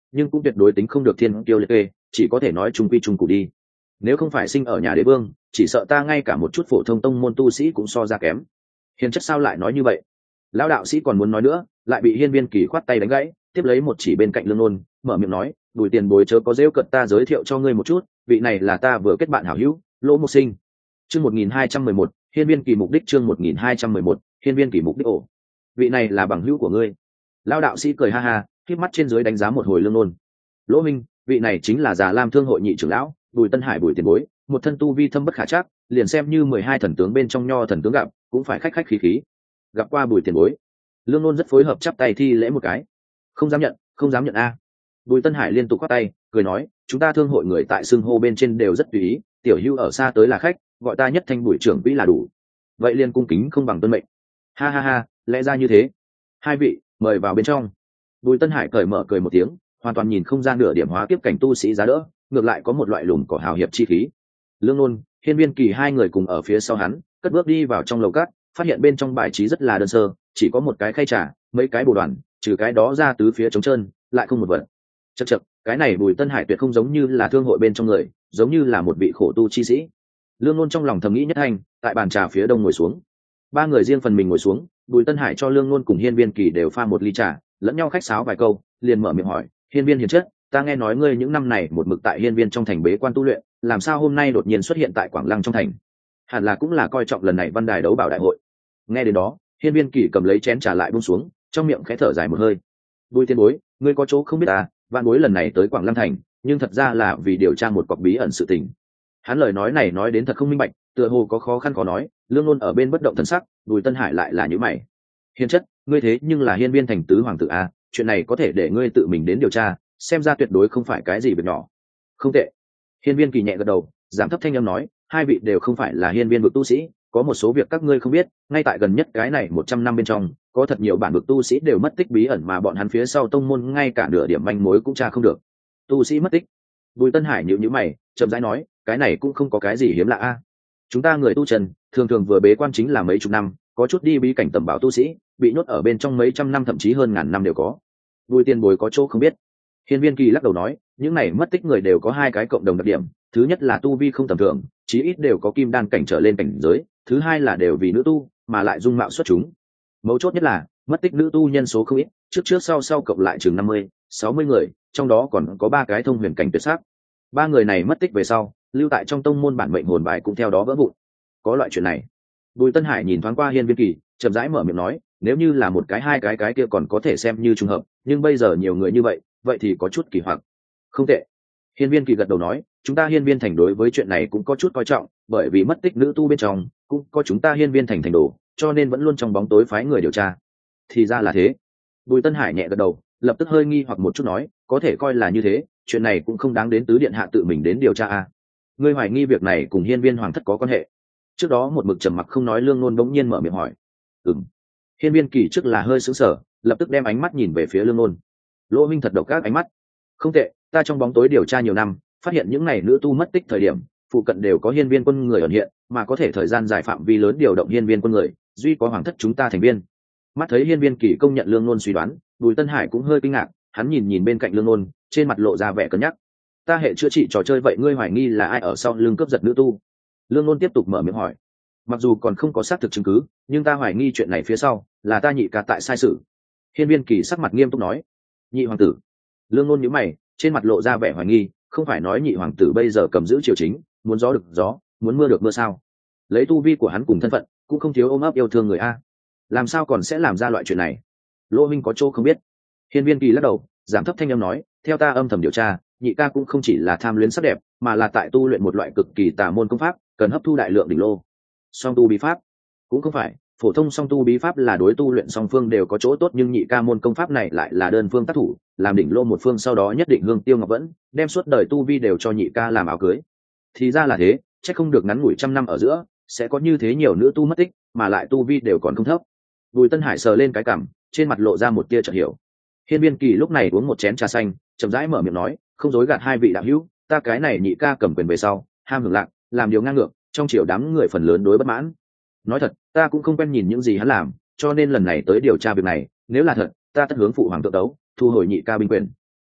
nhưng cũng tuyệt đối tính không được thiên kiêu liệt kê, chỉ có thể nói trung quy trung cụ đi. Nếu không phải sinh ở nhà đế vương, chỉ sợ ta ngay cả một chút phổ thông tông môn tu sĩ cũng so ra kém. Hiền chất sao lại nói như vậy? Lão đạo sĩ còn muốn nói nữa, lại bị Hiên Viên Kỳ khoát tay đánh gãy, tiếp lấy một chỉ bên cạnh Lương Nôn, mở miệng nói, Bùi tiền bối chớ có giễu cợt, ta giới thiệu cho ngươi một chút, vị này là ta vừa kết bạn hảo hữu, Lỗ Mộc Sinh. Chương 1211, Hiên Viên Kỳ mục đích. Chương 1211, Hiên Viên Kỳ mục đích. Ổ, vị này là bằng hữu của ngươi? Lão đạo sĩ cười ha ha, khép mắt trên dưới đánh giá một hồi Lương Nôn. Lỗ Minh, vị này chính là Già Lam Thương hội nhị trưởng lão, Bùi Tân Hải Bùi tiền bối, một thân tu vi thâm bất khả trắc, liền xem như 12 thần tướng bên trong nho thần tướng gặp, cũng phải khách khách khí khí. Gặp qua Bùi tiền bối. Lương Nôn rất phối hợp chắp tay thi lễ một cái. Không dám nhận, không dám nhận a. Bùi Tân Hải liên tục khoát tay, cười nói, chúng ta thương hội người tại xưng hô bên trên đều rất tùy ý, tiểu hữu ở xa tới là khách, gọi ta nhất thanh Bùi trưởng quỹ là đủ. Vậy liên cung kính không bằng tuân mệnh. Ha ha ha, lẽ ra như thế. Hai vị, mời vào bên trong. Bùi Tân Hải cởi mở cười một tiếng, hoàn toàn nhìn không ra nửa điểm hóa kiếp cảnh tu sĩ giá đỡ, ngược lại có một loại lùm cỏ hào hiệp chi khí. Lương Nôn, Hiên Viên Kỳ hai người cùng ở phía sau hắn, cất bước đi vào trong lầu cát, phát hiện bên trong bài trí rất là đơn sơ, chỉ có một cái khay trà, mấy cái bồ đoàn, trừ cái đó ra tứ phía trống trơn, lại không một vật. Chậc chậc, cái này Bùi Tân Hải tuyệt không giống như là thương hội bên trong người, giống như là một vị khổ tu chi sĩ. Lương Nôn trong lòng thầm nghĩ nhất thanh, tại bàn trà phía đông ngồi xuống. Ba người riêng phần mình ngồi xuống, Bùi Tân Hải cho Lương Nôn cùng Hiên Viên Kỳ đều pha một ly trà, lẫn nhau khách sáo vài câu, liền mở miệng hỏi, Hiên Viên hiền chất, ta nghe nói ngươi những năm này một mực tại Hiên Viên trong thành bế quan tu luyện, làm sao hôm nay đột nhiên xuất hiện tại Quảng Lăng trong thành? Hẳn là cũng là coi trọng lần này Văn Đài đấu bảo đại hội. Nghe đến đó, Hiên Viên Kỳ cầm lấy chén trà lại buông xuống, trong miệng khẽ thở dài một hơi. Bùi tiên bối, ngươi có chỗ không biết à, vạn bối lần này tới Quảng Lăng thành, nhưng thật ra là vì điều tra một cọc bí ẩn sự tình. Hắn lời nói này nói đến thật không minh bạch, tựa hồ có khó khăn khó nói. Lương Nôn ở bên bất động thần sắc, Bùi Tân Hải lại là nhíu mày. Hiền chất, ngươi thế nhưng là Hiên Viên thành tứ hoàng tử à, chuyện này có thể để ngươi tự mình đến điều tra, xem ra tuyệt đối không phải cái gì việc nhỏ. Không tệ. Hiên Viên Kỳ nhẹ gật đầu, giảm thấp thanh âm nói, hai vị đều không phải là Hiên Viên vực tu sĩ, có một số việc các ngươi không biết, ngay tại gần nhất cái này 100 năm bên trong, có thật nhiều bản vực tu sĩ đều mất tích bí ẩn mà bọn hắn phía sau tông môn ngay cả nửa điểm manh mối cũng tra không được. Tu sĩ mất tích? Bùi Tân Hải nhíu nhíu mày, chậm rãi nói, cái này cũng không có cái gì hiếm lạ a. Chúng ta người tu trần, thường thường vừa bế quan chính là mấy chục năm, có chút đi bí cảnh tầm bảo tu sĩ, bị nhốt ở bên trong mấy trăm năm thậm chí hơn ngàn năm đều có. Bùi tiền bối có chỗ không biết. Hiên Viên Kỳ lắc đầu nói, những này mất tích người đều có hai cái cộng đồng đặc điểm, thứ nhất là tu vi không tầm thường, chí ít đều có kim đan cảnh trở lên cảnh giới, thứ hai là đều vì nữ tu, mà lại dung mạo xuất chúng. Mấu chốt nhất là, mất tích nữ tu nhân số không ít, trước trước sau sau cộng lại chừng 50, 60 người, trong đó còn có 3 cái thông huyền cảnh tuyệt sắc. 3 người này mất tích về sau, lưu tại trong tông môn bản mệnh hồn bài cũng theo đó vỡ vụn. Có loại chuyện này. Bùi Tân Hải nhìn thoáng qua Hiên Viên Kỳ, chậm rãi mở miệng nói, nếu như là một cái hai cái kia còn có thể xem như trùng hợp, nhưng bây giờ nhiều người như vậy, vậy thì có chút kỳ hoặc. Không tệ. Hiên Viên Kỳ gật đầu nói, chúng ta Hiên Viên thành đối với chuyện này cũng có chút coi trọng, bởi vì mất tích nữ tu bên trong cũng có chúng ta Hiên Viên thành thành đồ, cho nên vẫn luôn trong bóng tối phái người điều tra. Thì ra là thế. Bùi Tân Hải nhẹ gật đầu, lập tức hơi nghi hoặc một chút nói, có thể coi là như thế, chuyện này cũng không đáng đến tứ điện hạ tự mình đến điều tra a. Ngươi hoài nghi việc này cùng Hiên Viên hoàng thất có quan hệ? Trước đó một mực trầm mặc không nói Lương Nôn bỗng nhiên mở miệng hỏi. Hiên Viên Kỳ trước là hơi sững sờ, lập tức đem ánh mắt nhìn về phía Lương Nôn. Lỗ Minh thật độc các ánh mắt. Không tệ, ta trong bóng tối điều tra nhiều năm, phát hiện những này nữ tu mất tích thời điểm, phụ cận đều có Hiên Viên quân người ẩn hiện, mà có thể thời gian dài phạm vi lớn điều động Hiên Viên quân người, duy có hoàng thất chúng ta thành viên. Mắt thấy Hiên Viên Kỳ công nhận Lương Nôn suy đoán, Bùi Tân Hải cũng hơi kinh ngạc, hắn nhìn bên cạnh Lương Nôn, trên mặt lộ ra vẻ cân nhắc. Ta hệ chữa trị trò chơi vậy ngươi hoài nghi là ai ở sau lưng cướp giật nữ tu? Lương Nôn tiếp tục mở miệng hỏi. Mặc dù còn không có xác thực chứng cứ, nhưng ta hoài nghi chuyện này phía sau là ta nhị ca tại sai sự. Hiên Viên Kỳ sắc mặt nghiêm túc nói. Nhị hoàng tử? Lương Nôn nhíu mày, trên mặt lộ ra vẻ hoài nghi, không phải nói nhị hoàng tử bây giờ cầm giữ triều chính, muốn gió được gió, muốn mưa được mưa sao? Lấy tu vi của hắn cùng thân phận, cũng không thiếu ôm ấp yêu thương người a. Làm sao còn sẽ làm ra loại chuyện này? Lỗ Minh có chỗ không biết. Hiên Viên Kỳ lắc đầu, giảm thấp thanh âm nói, theo ta âm thầm điều tra, nhị ca cũng không chỉ là tham luyến sắc đẹp, mà là tại tu luyện một loại cực kỳ tà môn công pháp, cần hấp thu đại lượng đỉnh lô. Song tu bí pháp cũng không phải, phổ thông song tu bí pháp là đối tu luyện song phương đều có chỗ tốt, nhưng nhị ca môn công pháp này lại là đơn phương tác thủ, làm đỉnh lô một phương sau đó nhất định hương tiêu ngọc vẫn, đem suốt đời tu vi đều cho nhị ca làm áo cưới. Thì ra là thế, chắc không được ngắn ngủi trăm năm ở giữa sẽ có như thế nhiều nữ tu mất tích, mà lại tu vi đều còn không thấp. Bùi Tân Hải sờ lên cái cằm, trên mặt lộ ra một tia chợt hiểu. Hiên Viên Kỳ lúc này uống một chén trà xanh, chậm rãi mở miệng nói, không dối gạt hai vị đạo hữu, ta cái này nhị ca cầm quyền về sau, ham hưởng lạc, làm điều ngang ngược, trong triều đám người phần lớn đối bất mãn. Nói thật, ta cũng không quen nhìn những gì hắn làm, cho nên lần này tới điều tra việc này, nếu là thật, ta tất hướng phụ hoàng tự đấu, thu hồi nhị ca binh quyền.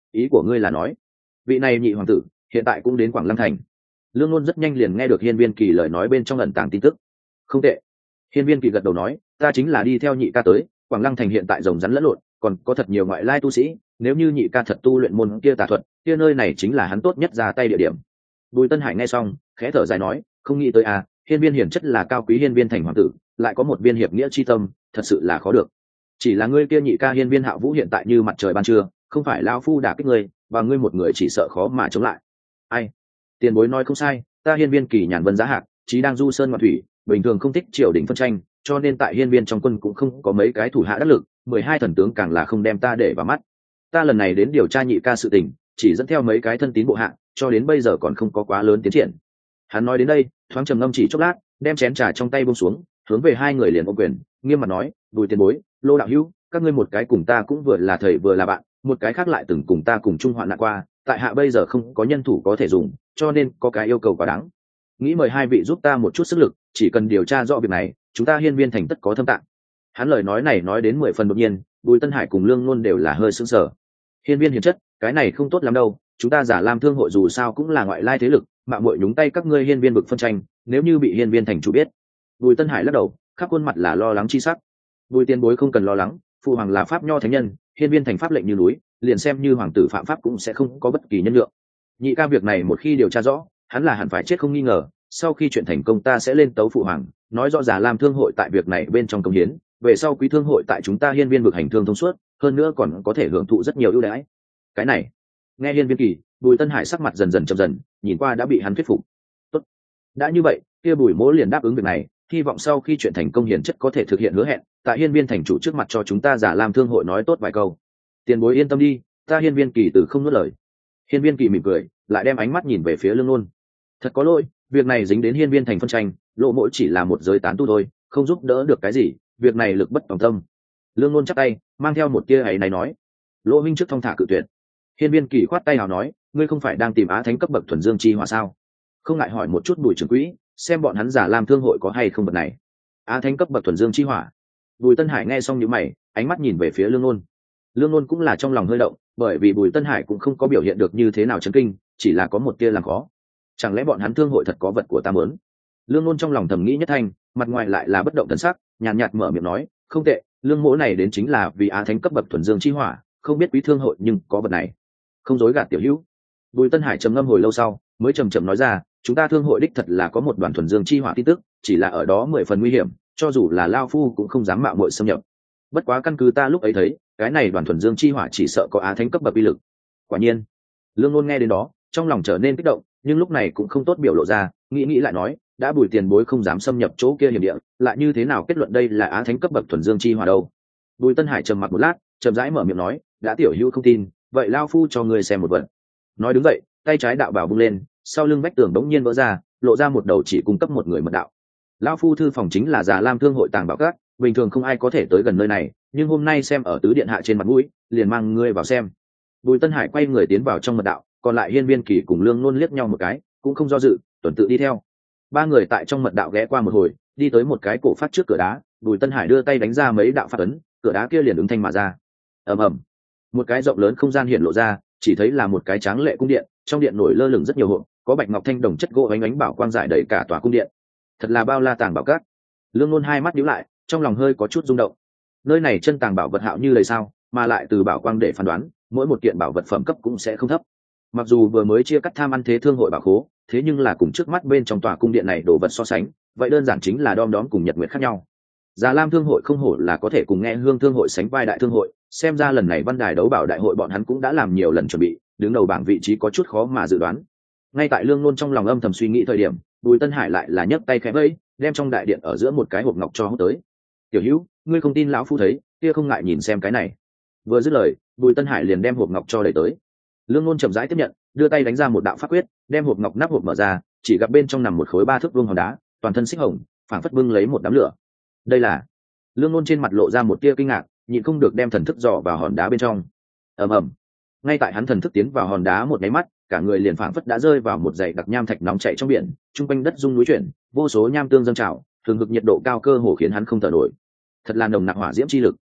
ý của ngươi là nói vị này nhị hoàng tử hiện tại cũng đến Quảng Lăng thành? Lương Nôn rất nhanh liền nghe được Hiên Viên Kỳ lời nói bên trong ẩn tàng tin tức. Không tệ. Hiên Viên Kỳ gật đầu nói, ta chính là đi theo nhị ca tới. Quảng Lăng thành hiện tại rồng rắn lẫn lộn, còn có thật nhiều ngoại lai tu sĩ, nếu như nhị ca thật tu luyện môn kia tà thuật, kia nơi này chính là hắn tốt nhất ra tay địa điểm. Bùi Tân Hải nghe xong khẽ thở dài nói, không nghĩ tới à, Hiên Viên hiển chất là cao quý Hiên Viên thành hoàng tử, lại có một viên hiệp nghĩa chi tâm, thật sự là khó được. Chỉ là ngươi kia nhị ca Hiên Viên Hạo Vũ hiện tại như mặt trời ban trưa, không phải lão phu đả kích ngươi, và ngươi một người chỉ sợ khó mà chống lại. Ai? Tiền bối nói không sai, ta Hiên Viên Kỳ nhàn vân giá hạc, chí đang du sơn ngoạn thủy, bình thường không thích triều đình phân tranh, cho nên tại Hiên Viên trong quân cũng không có mấy cái thủ hạ đắc lực, 12 thần tướng càng là không đem ta để vào mắt. Ta lần này đến điều tra nhị ca sự tình, chỉ dẫn theo mấy cái thân tín bộ hạ, cho đến bây giờ còn không có quá lớn tiến triển. Hắn nói đến đây, thoáng trầm ngâm chỉ chốc lát, đem chén trà trong tay buông xuống, hướng về hai người liền ôm quyền, nghiêm mặt nói, Bùi tiền bối, Lô đạo hữu, các ngươi một cái cùng ta cũng vừa là thầy vừa là bạn, một cái khác lại từng cùng ta cùng chung hoạn nạn qua, tại hạ bây giờ không có nhân thủ có thể dùng, cho nên có cái yêu cầu quá đáng. Nghĩ mời hai vị giúp ta một chút sức lực, chỉ cần điều tra rõ việc này, chúng ta Hiên Viên thành tất có thâm tạng. Hắn lời nói này nói đến 10 phần đột nhiên, Bùi Tân Hải cùng Lương Nôn đều là hơi sững sờ. Hiên Viên hiền chất, cái này không tốt lắm đâu, chúng ta Giả Lam thương hội dù sao cũng là ngoại lai thế lực, mạo muội nhúng tay các ngươi Hiên Viên vực phân tranh, nếu như bị Hiên Viên thành chủ biết. Bùi Tân Hải lắc đầu, khắp khuôn mặt là lo lắng chi sắc. Bùi tiền bối không cần lo lắng, phụ hoàng là pháp nho thánh nhân, Hiên Viên thành pháp lệnh như núi, liền xem như hoàng tử phạm pháp cũng sẽ không có bất kỳ nhân lượng. Nhị ca việc này một khi điều tra rõ, hắn là hẳn phải chết không nghi ngờ, sau khi chuyện thành công ta sẽ lên tấu phụ hoàng, nói rõ Giả Lam thương hội tại việc này bên trong công hiến, về sau quý thương hội tại chúng ta Hiên Viên vực hành thương thông suốt, hơn nữa còn có thể hưởng thụ rất nhiều ưu đãi. Cái này, nghe Hiên Viên Kỳ, Bùi Tân Hải sắc mặt dần dần trầm dần, nhìn qua đã bị hắn thuyết phục. Tốt, đã như vậy, kia Bùi Mỗ liền đáp ứng việc này, hy vọng sau khi chuyện thành công hiển chất có thể thực hiện hứa hẹn, tại Hiên Viên thành chủ trước mặt cho chúng ta Giả Lam thương hội nói tốt vài câu. Tiền bối yên tâm đi, ta Hiên Viên Kỳ từ không nuốt lời. Hiên Viên Kỳ mỉm cười, lại đem ánh mắt nhìn về phía Lương Nôn. Thật có lỗi, việc này dính đến Hiên Viên thành phân tranh, Lộ Mỗi chỉ là một giới tán tu thôi, không giúp đỡ được cái gì, việc này lực bất tòng tâm. Lương Nôn chắp tay, mang theo một tia ấy này nói. Lỗ minh trước thong thả cự tuyệt. Hiên Viên Kỳ khoát tay hào nói, ngươi không phải đang tìm Á Thánh cấp bậc thuần dương chi hỏa sao? Không ngại hỏi một chút Bùi trưởng quỹ, xem bọn hắn Giả Lam thương hội có hay không bậc này. Á Thánh cấp bậc thuần dương chi hỏa. Bùi Tân Hải nghe xong nhíu mày, ánh mắt nhìn về phía Lương Nôn. Lương Nôn cũng là trong lòng hơi động, bởi vì Bùi Tân Hải cũng không có biểu hiện được như thế nào chấn kinh, chỉ là có một tia làm khó. Chẳng lẽ bọn hắn thương hội thật có vật của ta muốn? Lương Nôn trong lòng thầm nghĩ nhất thanh, mặt ngoài lại là bất động thần sắc, nhàn nhạt mở miệng nói, không tệ, Lương Mỗ này đến chính là vì Á Thánh cấp bậc thuần dương chi hỏa, không biết quý thương hội nhưng có vật này. Không dối gạt tiểu hữu. Bùi Tân Hải trầm ngâm hồi lâu sau, mới trầm trầm nói ra, chúng ta thương hội đích thật là có một đoàn thuần dương chi hỏa tin tức, chỉ là ở đó 10 phần nguy hiểm, cho dù là lao phu cũng không dám mạo muội xâm nhập. Bất quá căn cứ ta lúc ấy thấy, cái này đoàn thuần dương chi hỏa chỉ sợ có Á Thánh cấp bậc uy lực. Quả nhiên, Lương Nôn nghe đến đó, trong lòng trở nên kích động, nhưng lúc này cũng không tốt biểu lộ ra, nghĩ lại nói, đã Bùi tiền bối không dám xâm nhập chỗ kia hiểm địa, lại như thế nào kết luận đây là Á Thánh cấp bậc thuần dương chi hỏa đâu? Bùi Tân Hải trầm mặc một lát, chậm rãi mở miệng nói, đã tiểu hữu không tin, vậy lao phu cho ngươi xem một vật. Nói đứng dậy, tay trái đạo bảo bung lên, sau lưng vách tường đống nhiên vỡ ra, lộ ra một đầu chỉ cung cấp một người mật đạo. Lao phu thư phòng chính là Giả Lam thương hội tàng bảo các, bình thường không ai có thể tới gần nơi này, nhưng hôm nay xem ở tứ điện hạ trên mặt mũi, liền mang ngươi vào xem. Bùi Tân Hải quay người tiến vào trong mật đạo, còn lại Hiên Viên Kỳ cùng Lương Nôn liếc nhau một cái, cũng không do dự, tuần tự đi theo. Ba người tại trong mật đạo ghé qua một hồi, đi tới một cái cổ phát trước cửa đá, Bùi Tân Hải đưa tay đánh ra mấy đạo pháp ấn, cửa đá kia liền ứng thanh mà ra. Ầm ầm, một cái rộng lớn không gian hiện lộ ra, chỉ thấy là một cái tráng lệ cung điện, trong điện nổi lơ lửng rất nhiều hộp, có bạch ngọc thanh đồng chất gỗ ánh ánh bảo quang rải đầy cả tòa cung điện. Thật là bao la tàng bảo các. Lương Nôn hai mắt nhíu lại, trong lòng hơi có chút rung động. Nơi này chân tàng bảo vật hạo như lời sao, mà lại từ bảo quang để phán đoán, mỗi một kiện bảo vật phẩm cấp cũng sẽ không thấp. Mặc dù vừa mới chia cắt tham ăn thế thương hội bảo khố, thế nhưng là cùng trước mắt bên trong tòa cung điện này đồ vật so sánh, vậy đơn giản chính là đom đóm cùng nhật nguyệt khác nhau. Già Lam thương hội không hổ là có thể cùng Nghe Hương thương hội sánh vai đại thương hội, xem ra lần này Văn Đài đấu bảo đại hội bọn hắn cũng đã làm nhiều lần chuẩn bị, đứng đầu bảng vị trí có chút khó mà dự đoán. Ngay tại Lương Nôn trong lòng âm thầm suy nghĩ thời điểm, Bùi Tân Hải lại là nhấc tay khẽ vẫy, đem trong đại điện ở giữa một cái hộp ngọc cho hút tới. Tiểu Hữu, ngươi không tin lão phu thấy, kia không ngại nhìn xem cái này. Vừa dứt lời, Bùi Tân Hải liền đem hộp ngọc cho đẩy tới. Lương Nôn chậm rãi tiếp nhận, đưa tay đánh ra một đạo pháp quyết, đem hộp ngọc nắp hộp mở ra, chỉ gặp bên trong nằm một khối 3 thước vuông hòn đá, toàn thân xích hồng, phảng phất bưng lấy một đám lửa. Đây là... Lương Nôn trên mặt lộ ra một tia kinh ngạc, nhịn không được đem thần thức dò vào hòn đá bên trong. Ầm ầm. Ngay tại hắn thần thức tiến vào hòn đá một cái mắt, cả người liền phảng phất đã rơi vào một dãy đặc nham thạch nóng chảy trong biển, trung quanh đất rung núi chuyển, vô số nham tương dâng trào, thường hực nhiệt độ cao cơ hồ khiến hắn không thở nổi. Thật là nồng nặc hỏa diễm chi lực.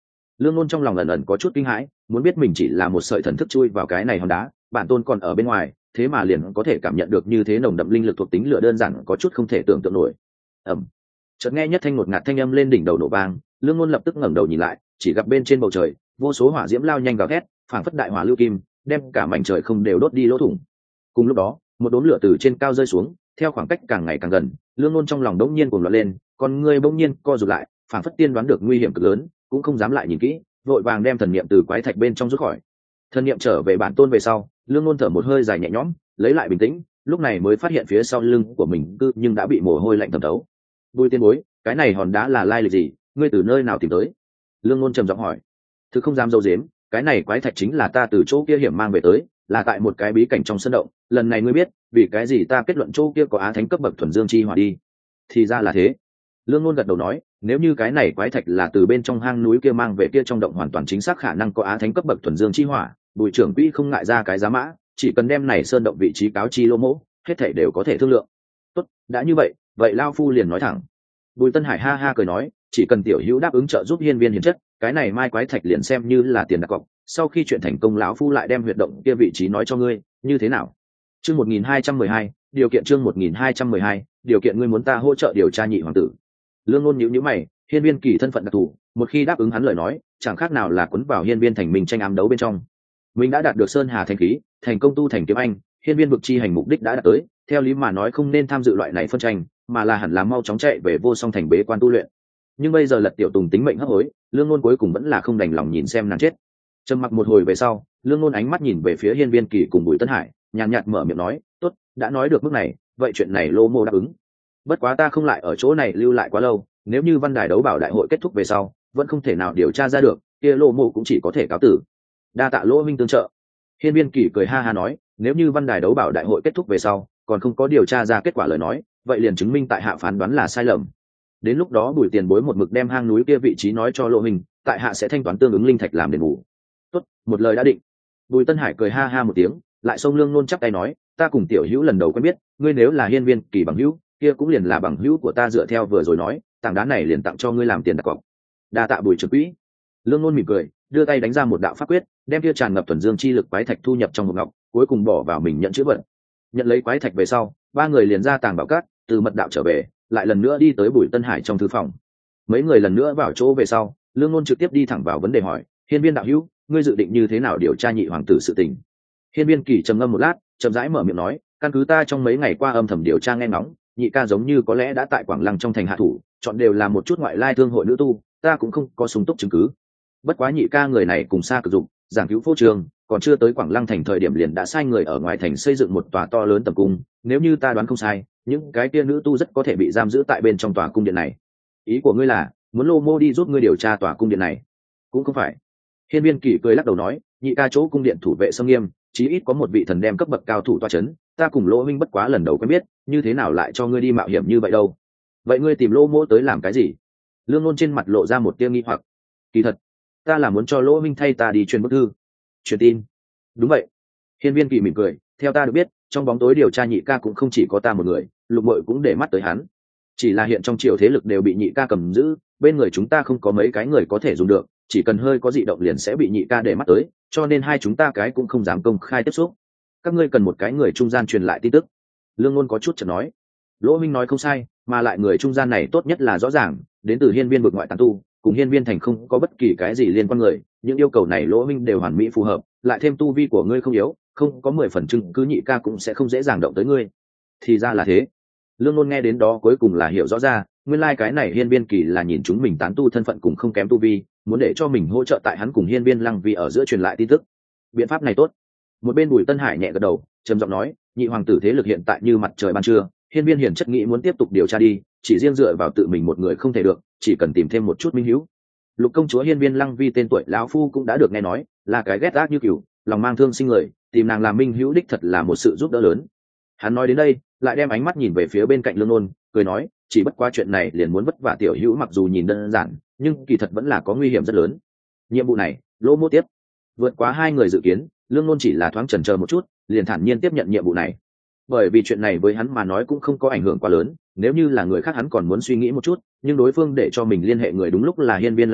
Lương Nôn trong lòng ẩn ẩn có chút kinh hãi, muốn biết mình chỉ là một sợi thần thức chui vào cái này hòn đá, bản tôn còn ở bên ngoài, thế mà liền có thể cảm nhận được như thế nồng đậm linh lực thuộc tính lửa, đơn giản có chút không thể tưởng tượng nổi. Ầm. Chợt nghe nhất thanh một ngạt thanh âm lên đỉnh đầu nổ vang, Lương Nôn lập tức ngẩng đầu nhìn lại, chỉ gặp bên trên bầu trời, vô số hỏa diễm lao nhanh gào thét, phảng phất đại hỏa lưu kim, đem cả mảnh trời không đều đốt đi lỗ thủng. Cùng lúc đó, một đốm lửa từ trên cao rơi xuống, theo khoảng cách càng ngày càng gần, Lương Nôn trong lòng đống nhiên cuồng loạn lên, con người bỗng nhiên co rụt lại, phảng phất tiên đoán được nguy hiểm cực lớn, cũng không dám lại nhìn kỹ, vội vàng đem thần niệm từ quái thạch bên trong rút khỏi. Thần niệm trở về bản tôn về sau, Lương Nôn thở một hơi dài nhẹ nhõm, lấy lại bình tĩnh, lúc này mới phát hiện phía sau lưng của mình nhưng đã bị mồ hôi lạnh thấm thấu. Bùi tiên bối, cái này hòn đá là lai lịch gì, ngươi từ nơi nào tìm tới? Lương Nôn trầm giọng hỏi. Thực không dám dâu dếm, cái này quái thạch chính là ta từ chỗ kia hiểm mang về tới, là tại một cái bí cảnh trong sân động. Lần này ngươi biết vì cái gì ta kết luận chỗ kia có á thánh cấp bậc thuần dương chi hỏa đi. Thì ra là thế. Lương Nôn gật đầu nói, nếu như cái này quái thạch là từ bên trong hang núi kia mang về kia trong động, hoàn toàn chính xác khả năng có á thánh cấp bậc thuần dương chi hỏa. Bùi trưởng quỹ không ngại ra cái giá mã, chỉ cần đem này sơn động vị trí cáo chi Lô Mỗ, hết thảy đều có thể thương lượng. Tốt, đã như vậy, vậy lao phu liền nói thẳng. Bùi Tân Hải ha ha cười nói, chỉ cần tiểu hữu đáp ứng trợ giúp hiên viên hiền chất, cái này mai quái thạch liền xem như là tiền đặt cọc, sau khi chuyện thành công lão phu lại đem huyệt động kia vị trí nói cho ngươi, như thế nào? Chương 1212, điều kiện chương 1212, điều kiện ngươi muốn ta hỗ trợ điều tra nhị hoàng tử. Lương Nôn nhíu mày, hiên viên kỳ thân phận đặc thù, một khi đáp ứng hắn lời nói, chẳng khác nào là cuốn vào hiên viên thành mình tranh ám đấu bên trong. Mình đã đạt được sơn hà thành khí, thành công tu thành kiếm anh, hiên viên vực chi hành mục đích đã đạt tới, theo lý mà nói không nên tham dự loại này phân tranh, mà là hẳn là mau chóng chạy về vô song thành bế quan tu luyện. Nhưng bây giờ Lật Tiểu Tùng tính mệnh hấp hối, Lương Nôn cuối cùng vẫn là không đành lòng nhìn xem nàng chết. Trầm mặc một hồi về sau, Lương Nôn ánh mắt nhìn về phía hiên viên kỳ cùng Bùi Tân Hải, nhàn nhạt mở miệng nói, tốt, đã nói được mức này, vậy chuyện này Lô Mô đáp ứng. Bất quá ta không lại ở chỗ này lưu lại quá lâu, nếu như văn đài đấu bảo đại hội kết thúc về sau vẫn không thể nào điều tra ra được, kia Lô Mô cũng chỉ có thể cáo tử. Đa tạ Lỗ minh tương trợ. Hiên viên kỳ cười ha ha nói, nếu như văn đài đấu bảo đại hội kết thúc về sau còn không có điều tra ra kết quả lời nói, vậy liền chứng minh tại hạ phán đoán là sai lầm. Đến lúc đó Bùi tiền bối một mực đem hang núi kia vị trí nói cho Lỗ minh, tại hạ sẽ thanh toán tương ứng linh thạch làm đền bù. Tốt, một lời đã định. Bùi Tân Hải cười ha ha một tiếng, lại xông Lương Nôn chắp tay nói, ta cùng tiểu hữu lần đầu quen biết, ngươi nếu là hiên viên kỳ bằng hữu, kia cũng liền là bằng hữu của ta, dựa theo vừa rồi nói, tảng đá này liền tặng cho ngươi làm tiền đặt cọc. Đa tạ Bùi trưởng quỹ. Lương Nôn mỉm cười, đưa tay đánh ra một đạo pháp quyết, đem kia tràn ngập thuần dương chi lực quái thạch thu nhập trong một ngọc, cuối cùng bỏ vào mình nhận chữ vật. Nhận lấy quái thạch về sau, ba người liền ra tàng bảo cát, từ mật đạo trở về, lại lần nữa đi tới Bùi Tân Hải trong thư phòng. Mấy người lần nữa vào chỗ về sau, Lương Nôn trực tiếp đi thẳng vào vấn đề hỏi, hiên viên đạo hữu, ngươi dự định như thế nào điều tra nhị hoàng tử sự tình? Hiên viên kỳ trầm ngâm một lát, chậm rãi mở miệng nói, căn cứ ta trong mấy ngày qua âm thầm điều tra nghe ngóng, nhị ca giống như có lẽ đã tại Quảng Lăng trong thành hạ thủ, chọn đều là một chút ngoại lai thương hội nữ tu, ta cũng không có sung túc chứng cứ. Bất quá nhị ca người này cùng xa cực dụng, giảng cứu phô trường, còn chưa tới Quảng Lăng thành thời điểm liền đã sai người ở ngoài thành xây dựng một tòa to lớn tầm cung, nếu như ta đoán không sai, những cái kia nữ tu rất có thể bị giam giữ tại bên trong tòa cung điện này. Ý của ngươi là muốn Lô Mô đi giúp ngươi điều tra tòa cung điện này? Cũng không phải. Hiên viên kỳ cười lắc đầu nói, nhị ca chỗ cung điện thủ vệ sông nghiêm, chí ít có một vị thần đem cấp bậc cao thủ toa chấn, ta cùng Lỗ minh bất quá lần đầu quen biết, như thế nào lại cho ngươi đi mạo hiểm như vậy đâu? Vậy ngươi tìm Lô Mô tới làm cái gì? Lương Nôn trên mặt lộ ra một tia nghi hoặc. Kỳ thật, ta là muốn cho Lỗ minh thay ta đi truyền bức thư. Truyền tin? Đúng vậy. Hiên viên kỳ mỉm cười, theo ta được biết, trong bóng tối điều tra nhị ca cũng không chỉ có ta một người, Lục Mội cũng để mắt tới hắn. Chỉ là hiện trong triều thế lực đều bị nhị ca cầm giữ, bên người chúng ta không có mấy cái người có thể dùng được, chỉ cần hơi có dị động liền sẽ bị nhị ca để mắt tới, cho nên hai chúng ta cái cũng không dám công khai tiếp xúc. Các ngươi cần một cái người trung gian truyền lại tin tức. Lương Nôn có chút chợt nói. Lỗ minh nói không sai, mà lại người trung gian này tốt nhất là rõ ràng, đến từ hiên viên vực ngoại tán tu, cùng hiên viên thành không có bất kỳ cái gì liên quan người, những yêu cầu này Lỗ minh đều hoàn mỹ phù hợp, lại thêm tu vi của ngươi không yếu, không có 10 phần chứng cứ nhị ca cũng sẽ không dễ dàng động tới ngươi. Thì ra là thế. Lương Nôn nghe đến đó cuối cùng là hiểu rõ ra, nguyên lai cái này hiên viên kỳ là nhìn chúng mình tán tu thân phận cùng không kém tu vi, muốn để cho mình hỗ trợ tại hắn cùng hiên viên lăng vi ở giữa truyền lại tin tức. Biện pháp này tốt. Một bên Bùi Tân Hải nhẹ gật đầu, trầm giọng nói, nhị hoàng tử thế lực hiện tại như mặt trời ban trưa, hiên viên hiển chất nghĩ muốn tiếp tục điều tra đi, chỉ riêng dựa vào tự mình một người không thể được, chỉ cần tìm thêm một chút minh hữu. Lục công chúa hiên viên lăng vi tên tuổi lão phu cũng đã được nghe nói, là cái ghét ác như cừu, lòng mang thương sinh người, tìm nàng làm minh hữu đích thật là một sự giúp đỡ lớn. Hắn nói đến đây, lại đem ánh mắt nhìn về phía bên cạnh Lương Nôn, cười nói, chỉ bất quá chuyện này liền muốn vất vả tiểu hữu, mặc dù nhìn đơn giản, nhưng kỳ thật vẫn là có nguy hiểm rất lớn. Nhiệm vụ này, Lỗ Mô tiếp. Vượt quá hai người dự kiến, Lương Nôn chỉ là thoáng chần chờ một chút, liền thản nhiên tiếp nhận nhiệm vụ này. Bởi vì chuyện này với hắn mà nói cũng không có ảnh hưởng quá lớn, nếu như là người khác hắn còn muốn suy nghĩ một chút, nhưng đối phương để cho mình liên hệ người đúng lúc là hiên viên Lam Vi,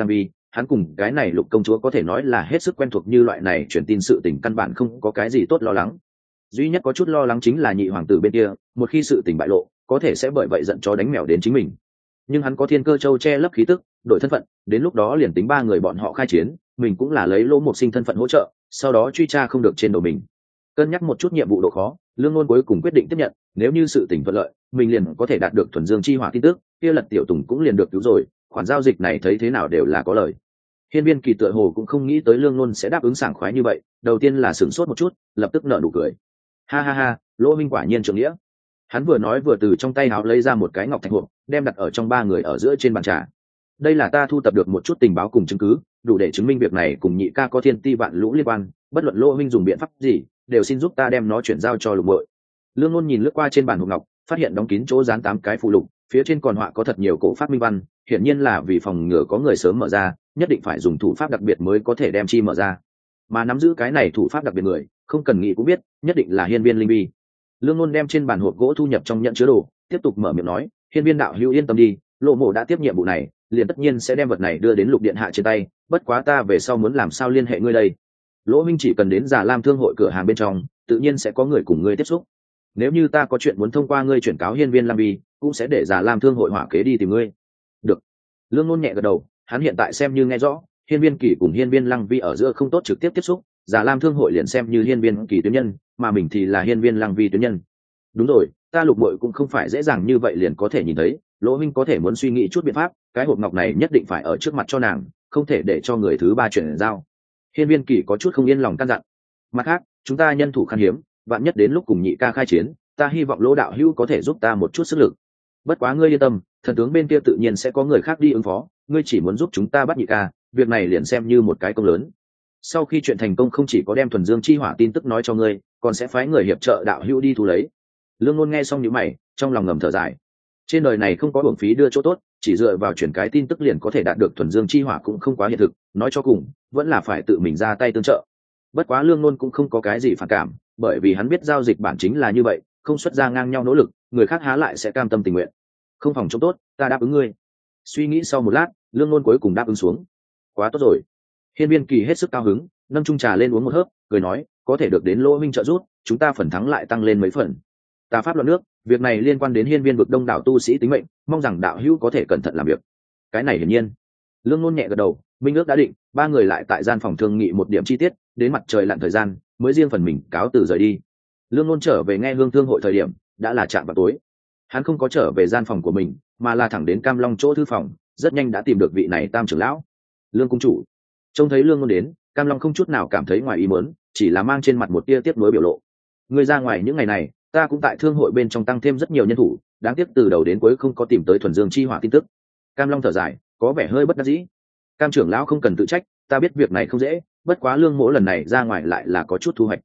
hắn cùng cái này Lục công chúa có thể nói là hết sức quen thuộc, như loại này truyền tin sự tình căn bản không có cái gì tốt lo lắng. Duy nhất có chút lo lắng chính là nhị hoàng tử bên kia, một khi sự tình bại lộ có thể sẽ bởi vậy giận chó đánh mèo đến chính mình. Nhưng hắn có Thiên Cơ Châu che lấp khí tức, đổi thân phận, đến lúc đó liền tính ba người bọn họ khai chiến, mình cũng là lấy Lỗ Mộc Sinh thân phận hỗ trợ, sau đó truy tra không được trên đầu mình. Cân nhắc một chút nhiệm vụ độ khó, Lương Ngôn cuối cùng quyết định tiếp nhận, nếu như sự tình thuận lợi, mình liền có thể đạt được thuần dương chi hỏa tin tức, kia Lật Tiểu Tùng cũng liền được cứu rồi, khoản giao dịch này thấy thế nào đều là có lời. Hiên Viên Kỳ tựa hồ cũng không nghĩ tới Lương Ngôn sẽ đáp ứng sảng khoái như vậy, đầu tiên là sửng sốt một chút, lập tức nở nụ cười. Ha ha ha, Lỗ minh quả nhiên trưởng nghĩa. Hắn vừa nói vừa từ trong tay áo lấy ra một cái ngọc thạch hộp, đem đặt ở trong ba người ở giữa trên bàn trà. Đây là ta thu tập được một chút tình báo cùng chứng cứ, đủ để chứng minh việc này cùng nhị ca có thiên ti vạn lũ liên quan, bất luận Lỗ minh dùng biện pháp gì, đều xin giúp ta đem nó chuyển giao cho Lục Bội. Lương Ngôn nhìn lướt qua trên bàn hộp ngọc, phát hiện đóng kín chỗ dán 8 cái phụ lục, phía trên còn họa có thật nhiều cổ pháp minh văn, hiển nhiên là vì phòng ngừa có người sớm mở ra, nhất định phải dùng thủ pháp đặc biệt mới có thể đem chi mở ra. Mà nắm giữ cái này thủ pháp đặc biệt người, không cần nghĩ cũng biết, nhất định là Hiên Viên Linh Bi. Lương Ngôn đem trên bàn hộp gỗ thu nhập trong nhận chứa đồ, tiếp tục mở miệng nói, Hiên Viên đạo hữu yên tâm đi, Lộ Mộ đã tiếp nhiệm vụ này, liền tất nhiên sẽ đem vật này đưa đến Lục điện hạ trên tay, bất quá ta về sau muốn làm sao liên hệ ngươi đây? Lỗ Minh chỉ cần đến Già Lam thương hội cửa hàng bên trong, tự nhiên sẽ có người cùng ngươi tiếp xúc. Nếu như ta có chuyện muốn thông qua ngươi chuyển cáo Hiên Viên Lam Vi, cũng sẽ để Già Lam thương hội hỏa kế đi tìm ngươi. Được. Lương Ngôn nhẹ gật đầu, hắn hiện tại xem như nghe rõ, Hiên Viên Kỳ cùng Hiên Viên Lăng Vi ở giữa không tốt trực tiếp tiếp xúc, Già Lam thương hội liền xem như Hiên Viên Kỳ tuyến nhân, mà mình thì là Hiên Viên Lăng Vi tuyến nhân. Đúng rồi, ta Lục Bội cũng không phải dễ dàng như vậy liền có thể nhìn thấy, Lỗ Minh có thể muốn suy nghĩ chút biện pháp, cái hộp ngọc này nhất định phải ở trước mặt cho nàng, không thể để cho người thứ ba chuyển giao. Hiên Viên Kỳ có chút không yên lòng căn dặn. Mặt khác, chúng ta nhân thủ khan hiếm, vạn nhất đến lúc cùng nhị ca khai chiến, ta hy vọng Lỗ đạo hữu có thể giúp ta một chút sức lực. Bất quá ngươi yên tâm, thần tướng bên kia tự nhiên sẽ có người khác đi ứng phó, ngươi chỉ muốn giúp chúng ta bắt nhị ca, việc này liền xem như một cái công lớn. Sau khi chuyện thành công, không chỉ có đem thuần dương chi hỏa tin tức nói cho ngươi, còn sẽ phái người hiệp trợ đạo hữu đi thu lấy. Lương Ngôn nghe xong nhíu mày, trong lòng ngầm thở dài. Trên đời này không có uổng phí đưa chỗ tốt, chỉ dựa vào chuyển cái tin tức liền có thể đạt được thuần dương chi hỏa cũng không quá hiện thực, nói cho cùng vẫn là phải tự mình ra tay tương trợ. Bất quá Lương Ngôn cũng không có cái gì phản cảm, bởi vì hắn biết giao dịch bản chính là như vậy, không xuất ra ngang nhau nỗ lực, người khác há lại sẽ cam tâm tình nguyện. Không phòng chống tốt, ta đáp ứng ngươi. Suy nghĩ sau một lát, Lương Ngôn cuối cùng đáp ứng xuống. Quá tốt rồi. Hiên Viên Kỳ hết sức cao hứng, nâng chung trà lên uống một hớp, cười nói, có thể được đến Lỗ minh trợ giúp, chúng ta phần thắng lại tăng lên mấy phần. Tà pháp loạn nước, việc này liên quan đến hiên viên vực đông đảo tu sĩ tính mệnh, mong rằng đạo hữu có thể cẩn thận làm việc. Cái này hiển nhiên. Lương Ngôn nhẹ gật đầu, minh ước đã định, ba người lại tại gian phòng thương nghị một điểm chi tiết, đến mặt trời lặn thời gian mới riêng phần mình cáo từ rời đi. Lương Ngôn trở về nghe hương thương hội thời điểm đã là trạm vào tối. Hắn không có trở về gian phòng của mình, mà là thẳng đến Cam Long chỗ thư phòng, rất nhanh đã tìm được vị này Tam trưởng lão. Lương cung chủ. Trông thấy Lương Ngôn đến, Cam Long không chút nào cảm thấy ngoài ý muốn, chỉ là mang trên mặt một tia tiếc nuối biểu lộ. Người ra ngoài những ngày này, ta cũng tại thương hội bên trong tăng thêm rất nhiều nhân thủ, đáng tiếc từ đầu đến cuối không có tìm tới thuần dương chi hỏa tin tức. Cam Long thở dài, có vẻ hơi bất đắc dĩ. Cam trưởng lão không cần tự trách, ta biết việc này không dễ, bất quá Lương mỗ lần này ra ngoài lại là có chút thu hoạch.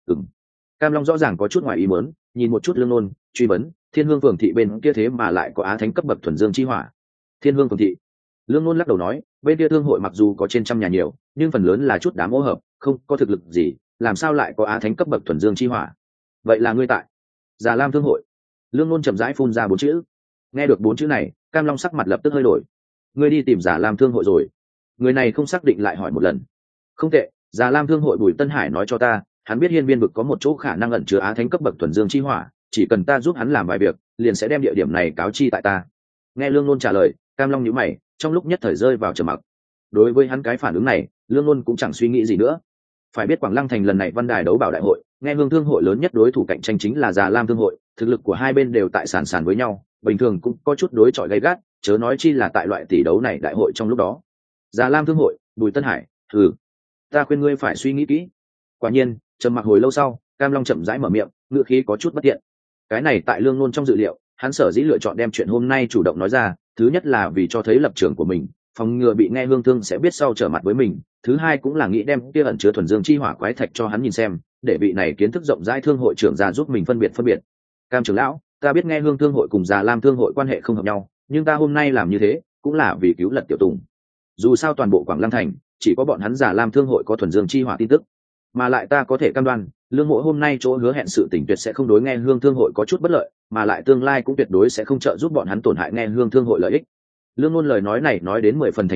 Cam Long rõ ràng có chút ngoài ý muốn, nhìn một chút Lương Ngôn, truy vấn, Thiên Hương phường thị bên kia thế mà lại có á thánh cấp bậc thuần dương chi hỏa. Thiên Hương phường thị. Lương Ngôn lắc đầu nói, bên kia thương hội mặc dù có trên trăm nhà nhiều, nhưng phần lớn là chút đám ô hợp, không có thực lực gì, làm sao lại có á thánh cấp bậc thuần dương chi hỏa? Vậy là ngươi tại Già Lam thương hội. Lương Ngôn chậm rãi phun ra 4 chữ. Nghe được 4 chữ này, Cam Long sắc mặt lập tức hơi đổi. Ngươi đi tìm Già Lam thương hội rồi? Người này không xác định lại hỏi một lần. Không tệ, Già Lam thương hội Bùi Tân Hải nói cho ta, hắn biết hiên viên vực có một chỗ khả năng ẩn chứa á thánh cấp bậc thuần dương chi hỏa, chỉ cần ta giúp hắn làm vài việc, liền sẽ đem địa điểm này cáo chi tại ta. Nghe Lương Ngôn trả lời, Cam Long nhíu mày, trong lúc nhất thời rơi vào trầm mặc. Đối với hắn cái phản ứng này, Lương Ngôn cũng chẳng suy nghĩ gì nữa. Phải biết Quảng Lăng thành lần này văn đài đấu bảo đại hội, nghe hương thương hội lớn nhất đối thủ cạnh tranh chính là Già Lam thương hội, thực lực của hai bên đều tại sàn sàn với nhau, bình thường cũng có chút đối chọi gay gắt, chớ nói chi là tại loại tỷ đấu này đại hội trong lúc đó. Già Lam thương hội, Bùi Tân Hải, ta khuyên ngươi phải suy nghĩ kỹ. Quả nhiên, trầm mặc hồi lâu sau, Cam Long chậm rãi mở miệng, ngữ khí có chút bất tiện. Cái này tại Lương Ngôn trong dự liệu, hắn sở dĩ lựa chọn đem chuyện hôm nay chủ động nói ra, thứ nhất là vì cho thấy lập trường của mình, phòng ngừa bị nghe hương thương sẽ biết sau trở mặt với mình, thứ hai cũng là nghĩ đem kia ẩn chứa thuần dương chi hỏa quái thạch cho hắn nhìn xem, để vị này kiến thức rộng rãi thương hội trưởng ra giúp mình phân biệt. Cam trưởng lão, ta biết nghe hương thương hội cùng Già Lam thương hội quan hệ không hợp nhau, nhưng ta hôm nay làm như thế cũng là vì cứu Lật Tiểu Tùng. Dù sao toàn bộ Quảng Lăng thành chỉ có bọn hắn Già Lam thương hội có thuần dương chi hỏa tin tức, mà lại ta có thể cam đoan, Lương mỗ hôm nay chỗ hứa hẹn sự tình tuyệt sẽ không đối nghe hương thương hội có chút bất lợi, mà lại tương lai cũng tuyệt đối sẽ không trợ giúp bọn hắn tổn hại nghe hương thương hội lợi ích. Lương Ngôn lời nói này nói đến 10 phần thành khẩn,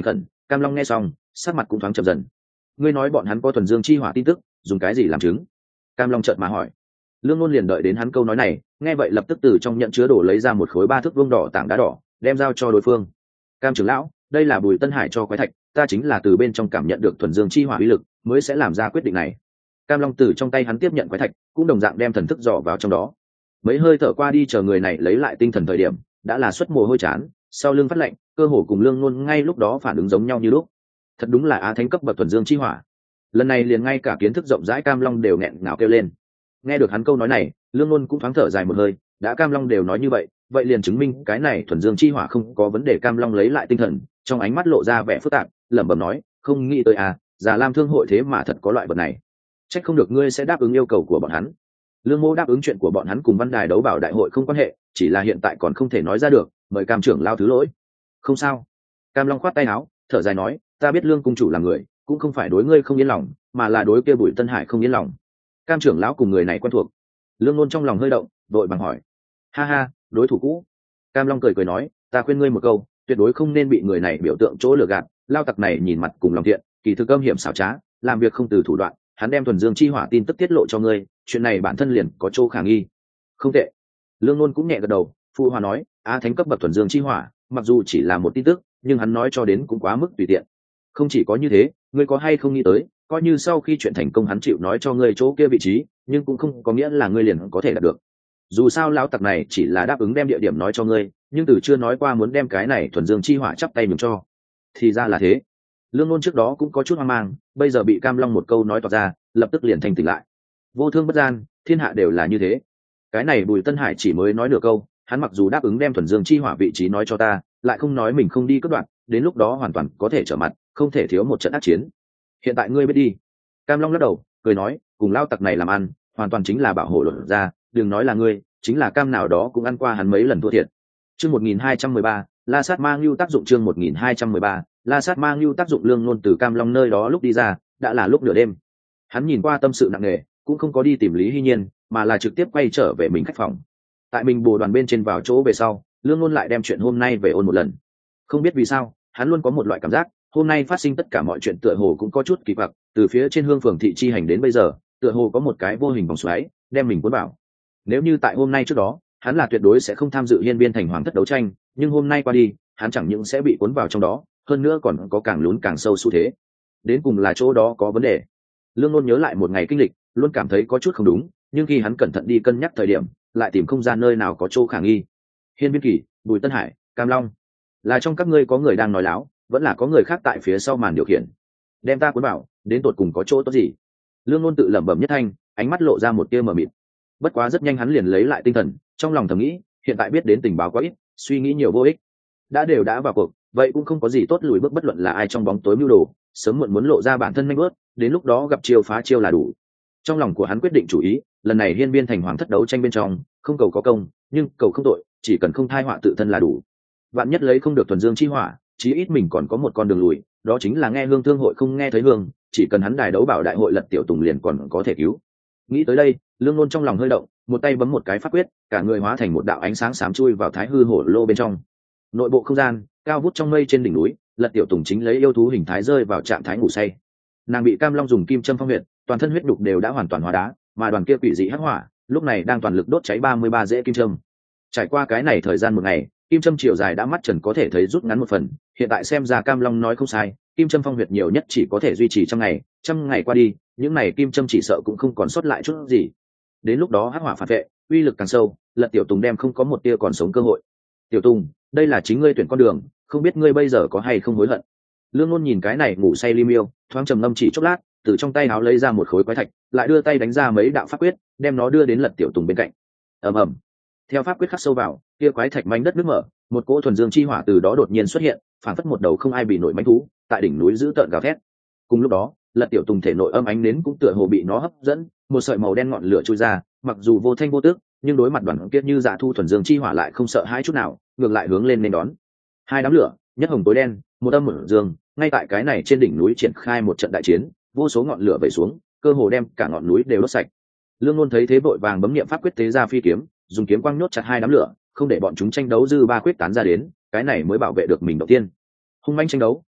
Cam Long nghe xong sắc mặt cũng thoáng chậm dần. Ngươi nói bọn hắn có thuần dương chi hỏa tin tức, dùng cái gì làm chứng? Cam Long chợt mà hỏi. Lương Ngôn liền đợi đến hắn câu nói này, nghe vậy lập tức từ trong nhận chứa đồ lấy ra một khối 3 thước vuông đỏ tảng đá đỏ, đem giao cho đối phương. Cam trưởng lão, đây là Bùi Tân Hải cho quái thạch, ta chính là từ bên trong cảm nhận được thuần dương chi hỏa uy lực, mới sẽ làm ra quyết định này. Cam Long từ trong tay hắn tiếp nhận quái thạch, cũng đồng dạng đem thần thức dò vào trong đó. Mấy hơi thở qua đi, chờ người này lấy lại tinh thần thời điểm, đã là xuất mồ hôi chán, sau lưng phát lạnh, cơ hồ cùng Lương Ngôn ngay lúc đó phản ứng giống nhau như lúc. Thật đúng là á thánh cấp bậc thuần dương chi hỏa. Lần này liền ngay cả kiến thức rộng rãi Cam Long đều nghẹn ngào kêu lên. Nghe được hắn câu nói này, Lương Ngôn cũng thoáng thở dài một hơi, đã Cam Long đều nói như vậy, vậy liền chứng minh cái này thuần dương chi hỏa không có vấn đề. Cam Long lấy lại tinh thần, trong ánh mắt lộ ra vẻ phức tạp, lẩm bẩm nói, không nghĩ tới à, Già Lam Thương hội thế mà thật có loại vật này. Chắc không được ngươi sẽ đáp ứng yêu cầu của bọn hắn. Lương Mô đáp ứng chuyện của bọn hắn cùng Văn Đài đấu bảo đại hội không quan hệ, chỉ là hiện tại còn không thể nói ra được, mời Cam trưởng lao thứ lỗi. Không sao. Cam Long khoát tay áo, thở dài nói, ta biết Lương cung chủ là người, cũng không phải đối ngươi không yên lòng, mà là đối kia Bùi Tân Hải không yên lòng. Cam trưởng lão cùng người này quen thuộc. Lương Nôn trong lòng hơi động, vội bằng hỏi, ha ha, đối thủ cũ. Cam Long cười cười nói, ta khuyên ngươi một câu, tuyệt đối không nên bị người này biểu tượng chỗ lừa gạt. Lao tặc này nhìn mặt cùng lòng thiện, kỳ thực âm hiểm xảo trá, làm việc không từ thủ đoạn. Hắn đem thuần dương chi hỏa tin tức tiết lộ cho ngươi, chuyện này bản thân liền có chỗ khả nghi. Không tệ. Lương Nôn cũng nhẹ gật đầu, phụ hòa nói, á thánh cấp bậc thuần dương chi hỏa, mặc dù chỉ là một tin tức, nhưng hắn nói cho đến cũng quá mức tùy tiện. Không chỉ có như thế, ngươi có hay không nghĩ tới, coi như sau khi chuyện thành công hắn chịu nói cho ngươi chỗ kia vị trí, nhưng cũng không có nghĩa là ngươi liền có thể đạt được. Dù sao lão tặc này chỉ là đáp ứng đem địa điểm nói cho ngươi, nhưng từ chưa nói qua muốn đem cái này thuần dương chi hỏa chắp tay nhường cho. Thì ra là thế. Lương Nôn trước đó cũng có chút hoang mang, bây giờ bị Cam Long một câu nói toạc ra, lập tức liền thành tỉnh lại. Vô thương bất gian, thiên hạ đều là như thế. Cái này Bùi Tân Hải chỉ mới nói nửa câu, hắn mặc dù đáp ứng đem thuần dương chi hỏa vị trí nói cho ta, lại không nói mình không đi cất đoạn, đến lúc đó hoàn toàn có thể trở mặt, không thể thiếu một trận ác chiến. Hiện tại ngươi biết đi. Cam Long lắc đầu, cười nói, cùng lao tặc này làm ăn, hoàn toàn chính là bảo hộ luận ra, đừng nói là ngươi, chính là Cam nào đó cũng ăn qua hắn mấy lần thua thiệt. Chương 1213, La Sát Mang Lưu tác dụng. Chương 1213, La Sát Mang Lưu tác dụng. Lương Nôn từ Cam Long nơi đó lúc đi ra, đã là lúc nửa đêm. Hắn nhìn qua tâm sự nặng nề, cũng không có đi tìm Lý Hy Nhiên, mà là trực tiếp quay trở về mình khách phòng. Tại mình bồ đoàn bên trên vào chỗ về sau, Lương Nôn lại đem chuyện hôm nay về ôn một lần. Không biết vì sao, hắn luôn có một loại cảm giác, hôm nay phát sinh tất cả mọi chuyện tựa hồ cũng có chút kỳ quặc, từ phía trên Hương Phường thị chi hành đến bây giờ, tựa hồ có một cái vô hình vòng xoáy đem mình cuốn vào. Nếu như tại hôm nay trước đó, hắn là tuyệt đối sẽ không tham dự Hiên Biên thành hoàng thất đấu tranh, nhưng hôm nay qua đi, hắn chẳng những sẽ bị cuốn vào trong đó, hơn nữa còn có càng lún càng sâu xu thế. Đến cùng là chỗ đó có vấn đề. Lương Nôn nhớ lại một ngày kinh lịch, luôn cảm thấy có chút không đúng, nhưng khi hắn cẩn thận đi cân nhắc thời điểm, lại tìm không ra nơi nào có chỗ khả nghi. Hiên Biên Kỳ, Bùi Tân Hải, Cam Long, là trong các ngươi có người đang nói láo, vẫn là có người khác tại phía sau màn điều khiển? Đem ta cuốn vào, đến tột cùng có chỗ tốt gì? Lương Nôn tự lẩm bẩm nhất thanh, ánh mắt lộ ra một tia mờ mịt. Bất quá rất nhanh hắn liền lấy lại tinh thần, trong lòng thầm nghĩ, hiện tại biết đến tình báo quá ít, suy nghĩ nhiều vô ích. Đã vào cuộc, vậy cũng không có gì tốt lùi bước, bất luận là ai trong bóng tối mưu đồ, sớm muộn muốn lộ ra bản thân nhanh bước, đến lúc đó gặp chiêu phá chiêu là đủ. Trong lòng của hắn quyết định chủ ý, lần này Hiên Biên thành hoàng thất đấu tranh bên trong, không cầu có công, nhưng cầu không tội, chỉ cần không thai họa tự thân là đủ. Vạn nhất lấy không được thuần dương chi hỏa, chí ít mình còn có một con đường lùi, đó chính là nghe Hương Thương hội không nghe thấy hương, chỉ cần hắn đài đấu bảo đại hội lật tiểu tùng liền còn có thể cứu. Nghĩ tới đây, Lương Nôn trong lòng hơi động, một tay bấm một cái pháp quyết, cả người hóa thành một đạo ánh sáng xám chui vào Thái Hư Hổ Lô bên trong. Nội bộ không gian, cao vút trong mây trên đỉnh núi, lật tiểu tùng chính lấy yêu thú hình thái rơi vào trạng thái ngủ say. Nàng bị Cam Long dùng kim châm phong huyệt, toàn thân huyết đục đều đã hoàn toàn hóa đá, mà đoàn kia quỷ dị hắc hỏa, lúc này đang toàn lực đốt cháy 33 rễ kim châm. Trải qua cái này thời gian một ngày, kim châm chiều dài đã mắt trần có thể thấy rút ngắn một phần, hiện tại xem ra Cam Long nói không sai, kim châm phong huyệt nhiều nhất chỉ có thể duy trì trăm ngày qua đi, những này kim châm chỉ sợ cũng không còn sót lại chút gì. Đến lúc đó hắc hỏa phản vệ, uy lực càng sâu, Lật Tiểu Tùng đem không có một tia còn sống cơ hội. Tiểu Tùng, đây là chính ngươi tuyển con đường, không biết ngươi bây giờ có hay không hối hận. Lương Nôn nhìn cái này ngủ say Ly Miêu, thoáng trầm ngâm chỉ chốc lát, từ trong tay áo lấy ra một khối quái thạch, lại đưa tay đánh ra mấy đạo pháp quyết, đem nó đưa đến Lật Tiểu Tùng bên cạnh. Ầm ầm. Theo pháp quyết khắc sâu vào, kia quái thạch mảnh đất nước mở, một cỗ thuần dương chi hỏa từ đó đột nhiên xuất hiện, phản phất một đầu không ai bị nổi mãnh thú, tại đỉnh núi giữ tợn gào thét. Cùng lúc đó, Lật Tiểu Tùng thể nội âm ánh nến cũng tựa hồ bị nó hấp dẫn, một sợi màu đen ngọn lửa trôi ra, mặc dù vô thanh vô tức, nhưng đối mặt đoàn kiệt như dạ thu thuần dương chi hỏa lại không sợ hãi chút nào, ngược lại hướng lên nên đón. Hai đám lửa, nhất hồng tối đen, một âm một dương, ngay tại cái này trên đỉnh núi triển khai một trận đại chiến, vô số ngọn lửa vẩy xuống, cơ hồ đem cả ngọn núi đều đốt sạch. Lương Nôn thấy thế vội vàng bấm niệm pháp quyết tế ra phi kiếm, dùng kiếm quang nhốt chặt hai đám lửa, không để bọn chúng tranh đấu dư ba quyết tán ra đến, cái này mới bảo vệ được mình đầu tiên. Hung manh tranh đấu,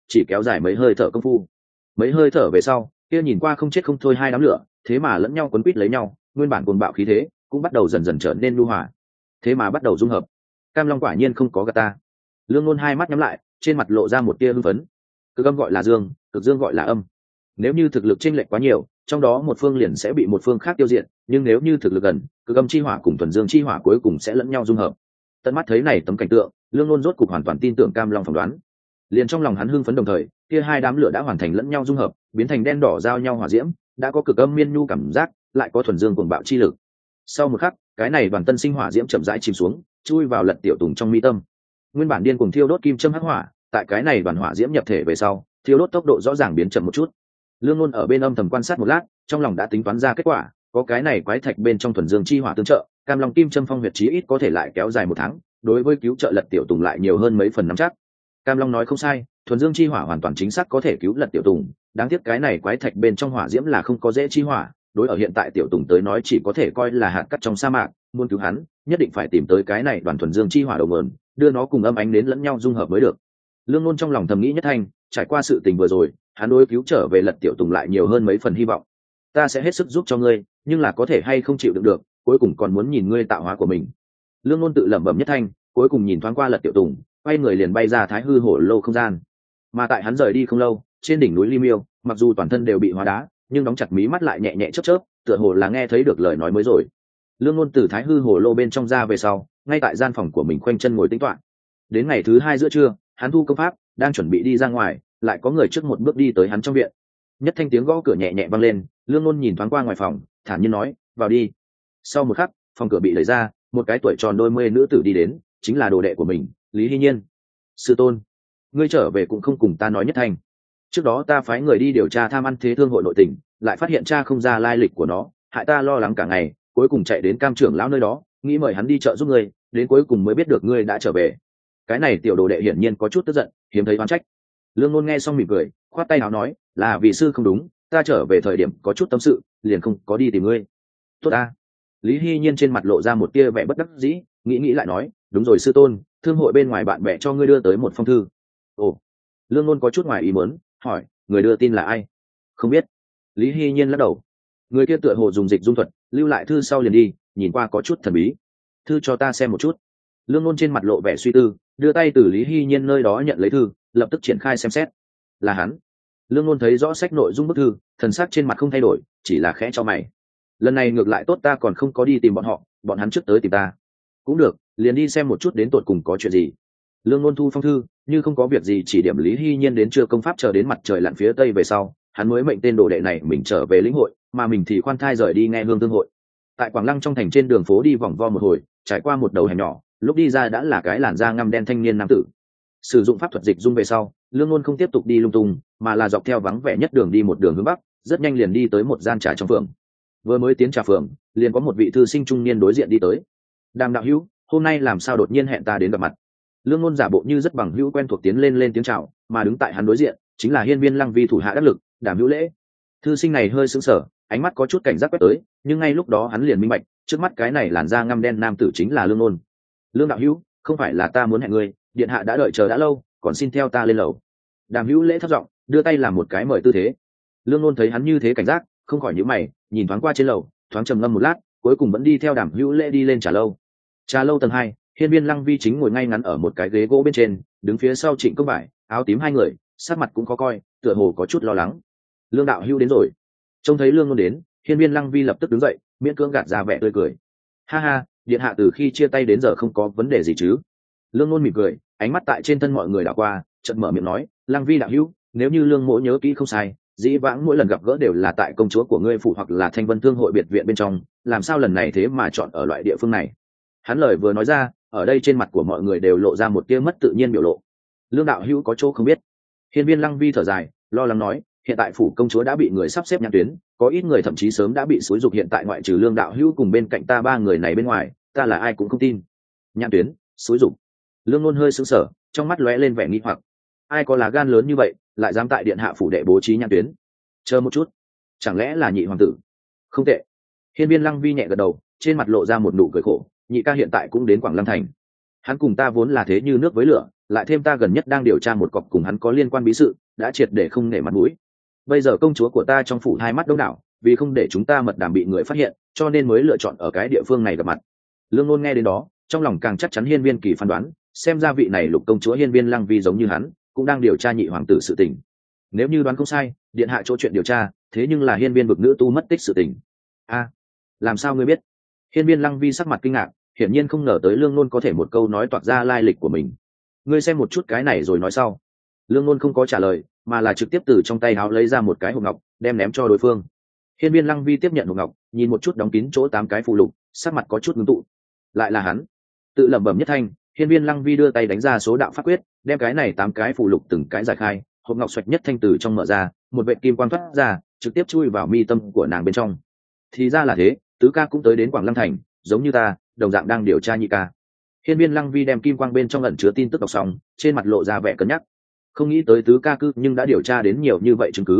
chỉ kéo dài mấy hơi thở công phu. Mấy hơi thở về sau, kia nhìn qua không chết không thôi hai đám lửa thế mà lẫn nhau quấn quýt lấy nhau, nguyên bản cuồng bạo khí thế cũng bắt đầu dần dần trở nên nhu hòa, thế mà bắt đầu dung hợp. Cam Long quả nhiên không có gạt ta. Lương Ngôn hai mắt nhắm lại, trên mặt lộ ra một tia hưng phấn. Cực âm gọi là dương, cực dương gọi là âm. Nếu như thực lực chênh lệch quá nhiều, trong đó một phương liền sẽ bị một phương khác tiêu diệt, nhưng nếu như thực lực gần, cực âm chi hỏa cùng thuần dương chi hỏa cuối cùng sẽ lẫn nhau dung hợp. Tận mắt thấy này tấm cảnh tượng, Lương Ngôn rốt cục hoàn toàn tin tưởng Cam Long phỏng đoán. Liền trong lòng hắn hưng phấn đồng thời, kia hai đám lửa đã hoàn thành lẫn nhau dung hợp, biến thành đen đỏ giao nhau hỏa diễm, đã có cực âm miên nhu cảm giác, lại có thuần dương cuồng bạo chi lực. Sau một khắc, cái này đoàn tân sinh hỏa diễm chậm rãi chìm xuống, chui vào Lật Tiểu Tùng trong mi tâm. Nguyên bản điên cuồng thiêu đốt kim châm hắc hỏa, tại cái này đoàn hỏa diễm nhập thể về sau, thiêu đốt tốc độ rõ ràng biến chậm một chút. Lương Ngôn ở bên âm thầm quan sát một lát, trong lòng đã tính toán ra kết quả, có cái này quái thạch bên trong thuần dương chi hỏa tương trợ, Cam Long kim châm phong huyệt chí ít có thể lại kéo dài 1 tháng, đối với cứu trợ Lật Tiểu Tùng lại nhiều hơn mấy phần nắm chắc. Cam Long nói không sai, thuần dương chi hỏa hoàn toàn chính xác có thể cứu Lật Tiểu Tùng, đáng tiếc cái này quái thạch bên trong hỏa diễm là không có dễ chi hỏa, đối ở hiện tại Tiểu Tùng tới nói chỉ có thể coi là hạt cát trong sa mạc, muốn cứu hắn, nhất định phải tìm tới cái này đoàn thuần dương chi hỏa đầu nguồn, đưa nó cùng âm ánh đến lẫn nhau dung hợp mới được. Lương Ngôn trong lòng thầm nghĩ nhất thanh, trải qua sự tình vừa rồi, hắn đối cứu trở về Lật Tiểu Tùng lại nhiều hơn mấy phần hy vọng. Ta sẽ hết sức giúp cho ngươi, nhưng là có thể hay không chịu đựng được, cuối cùng còn muốn nhìn ngươi tạo hóa của mình. Lương Ngôn tự lẩm bẩm nhất thanh, cuối cùng nhìn thoáng qua Lật Tiểu Tùng, quay người liền bay ra Thái Hư Hổ Lô không gian. Mà tại hắn rời đi không lâu, trên đỉnh núi Ly Miêu, mặc dù toàn thân đều bị hóa đá, nhưng đóng chặt mí mắt lại nhẹ nhẹ chớp chớp, tựa hồ là nghe thấy được lời nói mới rồi. Lương Ngôn từ Thái Hư Hổ Lô bên trong ra về sau, ngay tại gian phòng của mình khoanh chân ngồi tĩnh tọa. Đến ngày thứ 2 giữa trưa, hắn thu công pháp, đang chuẩn bị đi ra ngoài, lại có người trước một bước đi tới hắn trong viện. Nhất thanh tiếng gõ cửa nhẹ nhẹ vang lên, Lương Ngôn nhìn thoáng qua ngoài phòng, thản nhiên nói, "Vào đi." Sau một khắc, phòng cửa bị đẩy ra, một cái tuổi tròn đôi mươi nữ tử đi đến, chính là đồ đệ của mình, Lý Hy Nhiên. "Sư tôn, ngươi trở về cũng không cùng ta nói nhất thanh. Trước đó ta phái người đi điều tra tham ăn thế thương hội nội tình, lại phát hiện cha không ra lai lịch của nó, hại ta lo lắng cả ngày, cuối cùng chạy đến Cam trưởng lão nơi đó, nghĩ mời hắn đi chợ giúp ngươi, đến cuối cùng mới biết được ngươi đã trở về." Cái này tiểu đồ đệ hiển nhiên có chút tức giận, hiếm thấy oán trách. Lương Ngôn nghe xong mỉm cười, khoát tay áo nói, "Là vì sư không đúng, ta trở về thời điểm có chút tâm sự, liền không có đi tìm ngươi." "Tốt ta." Lý Hy Nhiên trên mặt lộ ra một tia vẻ bất đắc dĩ, nghĩ lại nói, "Đúng rồi sư tôn, thương hội bên ngoài bạn bè cho ngươi đưa tới một phong thư." "Ồ." Lương Ngôn có chút ngoài ý muốn, hỏi, "Người đưa tin là ai?" "Không biết." Lý Hy Nhiên lắc đầu. Người kia tựa hồ dùng dịch dung thuật, lưu lại thư sau liền đi, nhìn qua có chút thần bí. "Thư cho ta xem một chút." Lương Ngôn trên mặt lộ vẻ suy tư, đưa tay từ Lý Hy Nhiên nơi đó nhận lấy thư, lập tức triển khai xem xét. Là hắn. Lương Ngôn thấy rõ sách nội dung bức thư, thần sắc trên mặt không thay đổi, chỉ là khẽ cho mày. Lần này ngược lại tốt, ta còn không có đi tìm bọn họ, bọn hắn trước tới tìm ta. Cũng được, liền đi xem một chút đến tột cùng có chuyện gì. Lương Ngôn thu phong thư, như không có việc gì chỉ điểm Lý Hy Nhiên đến trưa công pháp chờ đến mặt trời lặn phía tây về sau, hắn mới mệnh tên đồ đệ này mình trở về lĩnh hội, mà mình thì khoan thai rời đi nghe hương thương hội. Tại Quảng Lăng trong thành trên đường phố đi vòng vo một hồi, trải qua một đầu hẻm nhỏ, lúc đi ra đã là cái làn da ngăm đen thanh niên nam tử. Sử dụng pháp thuật dịch dung về sau, Lương Ngôn không tiếp tục đi lung tung, mà là dọc theo vắng vẻ nhất đường đi một đường hướng bắc, rất nhanh liền đi tới một gian trà trong phường. Vừa mới tiến trà phường, liền có một vị thư sinh trung niên đối diện đi tới. "Đàm đạo hữu, hôm nay làm sao đột nhiên hẹn ta đến gặp mặt?" Lương Ngôn giả bộ như rất bằng hữu quen thuộc tiến lên tiếng chào, mà đứng tại hắn đối diện chính là Hiên Viên Lăng Vi thủ hạ đắc lực, Đàm Hữu Lễ. Thư sinh này hơi sững sờ, ánh mắt có chút cảnh giác quét tới, nhưng ngay lúc đó hắn liền minh bạch, trước mắt cái này làn da ngăm đen nam tử chính là Lương Ngôn. "Lương đạo hữu, không phải là ta muốn hẹn ngươi, điện hạ đã đợi chờ đã lâu, còn xin theo ta lên lầu." Đàm Hữu Lễ thấp giọng đưa tay làm một cái mời tư thế. Lương Ngôn thấy hắn như thế cảnh giác, không khỏi nhíu mày, nhìn thoáng qua trên lầu, thoáng trầm ngâm một lát, cuối cùng vẫn đi theo Đàm Hữu Lễ đi lên trà lâu. Trà lâu tầng 2, Hiên Viên Lăng Vi chính ngồi ngay ngắn ở một cái ghế gỗ bên trên, đứng phía sau Trịnh Công Vải, áo tím hai người, sắc mặt cũng khó coi, tựa hồ có chút lo lắng. "Lương đạo hữu đến rồi." Trông thấy Lương Ngôn đến, Hiên Viên Lăng Vi lập tức đứng dậy, miễn cưỡng gạt ra vẻ tươi cười. "Ha ha, điện hạ từ khi chia tay đến giờ không có vấn đề gì chứ?" Lương Ngôn mỉm cười, ánh mắt tại trên thân mọi người đảo qua, chợt mở miệng nói, "Lăng Vi đạo hữu, nếu như Lương mỗ nhớ kỹ không sai, dĩ vãng mỗi lần gặp gỡ đều là tại công chúa của ngươi phủ hoặc là Thanh Vân Thương hội biệt viện bên trong, làm sao lần này thế mà chọn ở loại địa phương này?" Hắn lời vừa nói ra, ở đây trên mặt của mọi người đều lộ ra một tia mất tự nhiên biểu lộ. "Lương đạo hữu có chỗ không biết." Hiên Viên Lăng Vi thở dài, lo lắng nói, "Hiện tại phủ công chúa đã bị người sắp xếp nhãn tuyến, có ít người thậm chí sớm đã bị xúi dục, hiện tại ngoại trừ Lương đạo hữu cùng bên cạnh ta 3 người này bên ngoài, ta là ai cũng không tin." "Nhãn tuyến, xúi dục?" Lương Ngôn hơi sững sờ, trong mắt lóe lên vẻ nghi hoặc. Ai có là gan lớn như vậy, lại dám tại điện hạ phủ đệ bố trí nhãn tuyến? Chờ một chút, chẳng lẽ là Nhị hoàng tử? Không tệ. Hiên Viên Lăng Vi nhẹ gật đầu, trên mặt lộ ra một nụ cười khổ. Nhị ca hiện tại cũng đến Quảng Lăng thành. Hắn cùng ta vốn là thế như nước với lửa, lại thêm ta gần nhất đang điều tra một cọc cùng hắn có liên quan bí sự, đã triệt để không nể mặt mũi. Bây giờ công chúa của ta trong phủ hai mắt đông đảo, vì không để chúng ta mật đàm bị người phát hiện, cho nên mới lựa chọn ở cái địa phương này gặp mặt. Lương Nôn nghe đến đó, trong lòng càng chắc chắn Hiên Viên Kỳ phán đoán, xem ra vị này Lục công chúa Hiên Viên Lăng Vi giống như hắn, cũng đang điều tra nhị hoàng tử sự tình. Nếu như đoán không sai, điện hạ chỗ chuyện điều tra, thế nhưng là Hiên Viên vực nữ tu mất tích sự tình. A, làm sao ngươi biết? Hiên Viên Lăng Vi sắc mặt kinh ngạc, hiển nhiên không ngờ tới Lương Nôn có thể một câu nói toạc ra lai lịch của mình. Ngươi xem một chút cái này rồi nói sau. Lương Nôn không có trả lời, mà là trực tiếp từ trong tay áo lấy ra một cái hộp ngọc, đem ném cho đối phương. Hiên Viên Lăng Vi tiếp nhận hộp ngọc, nhìn một chút đóng kín chỗ 8 cái phù lục, sắc mặt có chút ngưng tụ. Lại là hắn. Tự lẩm bẩm nhất thanh, Hiên Viên Lăng Vi đưa tay đánh ra số đạo pháp quyết, đem cái này 8 cái phù lục từng cái giải khai, hộp ngọc xoạch nhất thanh từ trong mở ra, một vệt kim quang thoát ra, trực tiếp chui vào mi tâm của nàng bên trong. Thì ra là thế, tứ ca cũng tới đến Quảng Lăng thành, giống như ta, đồng dạng đang điều tra nhị ca. Hiên Viên Lăng Vi đem kim quang bên trong ẩn chứa tin tức đọc xong, trên mặt lộ ra vẻ cân nhắc. Không nghĩ tới tứ ca cư nhưng đã điều tra đến nhiều như vậy chứng cứ.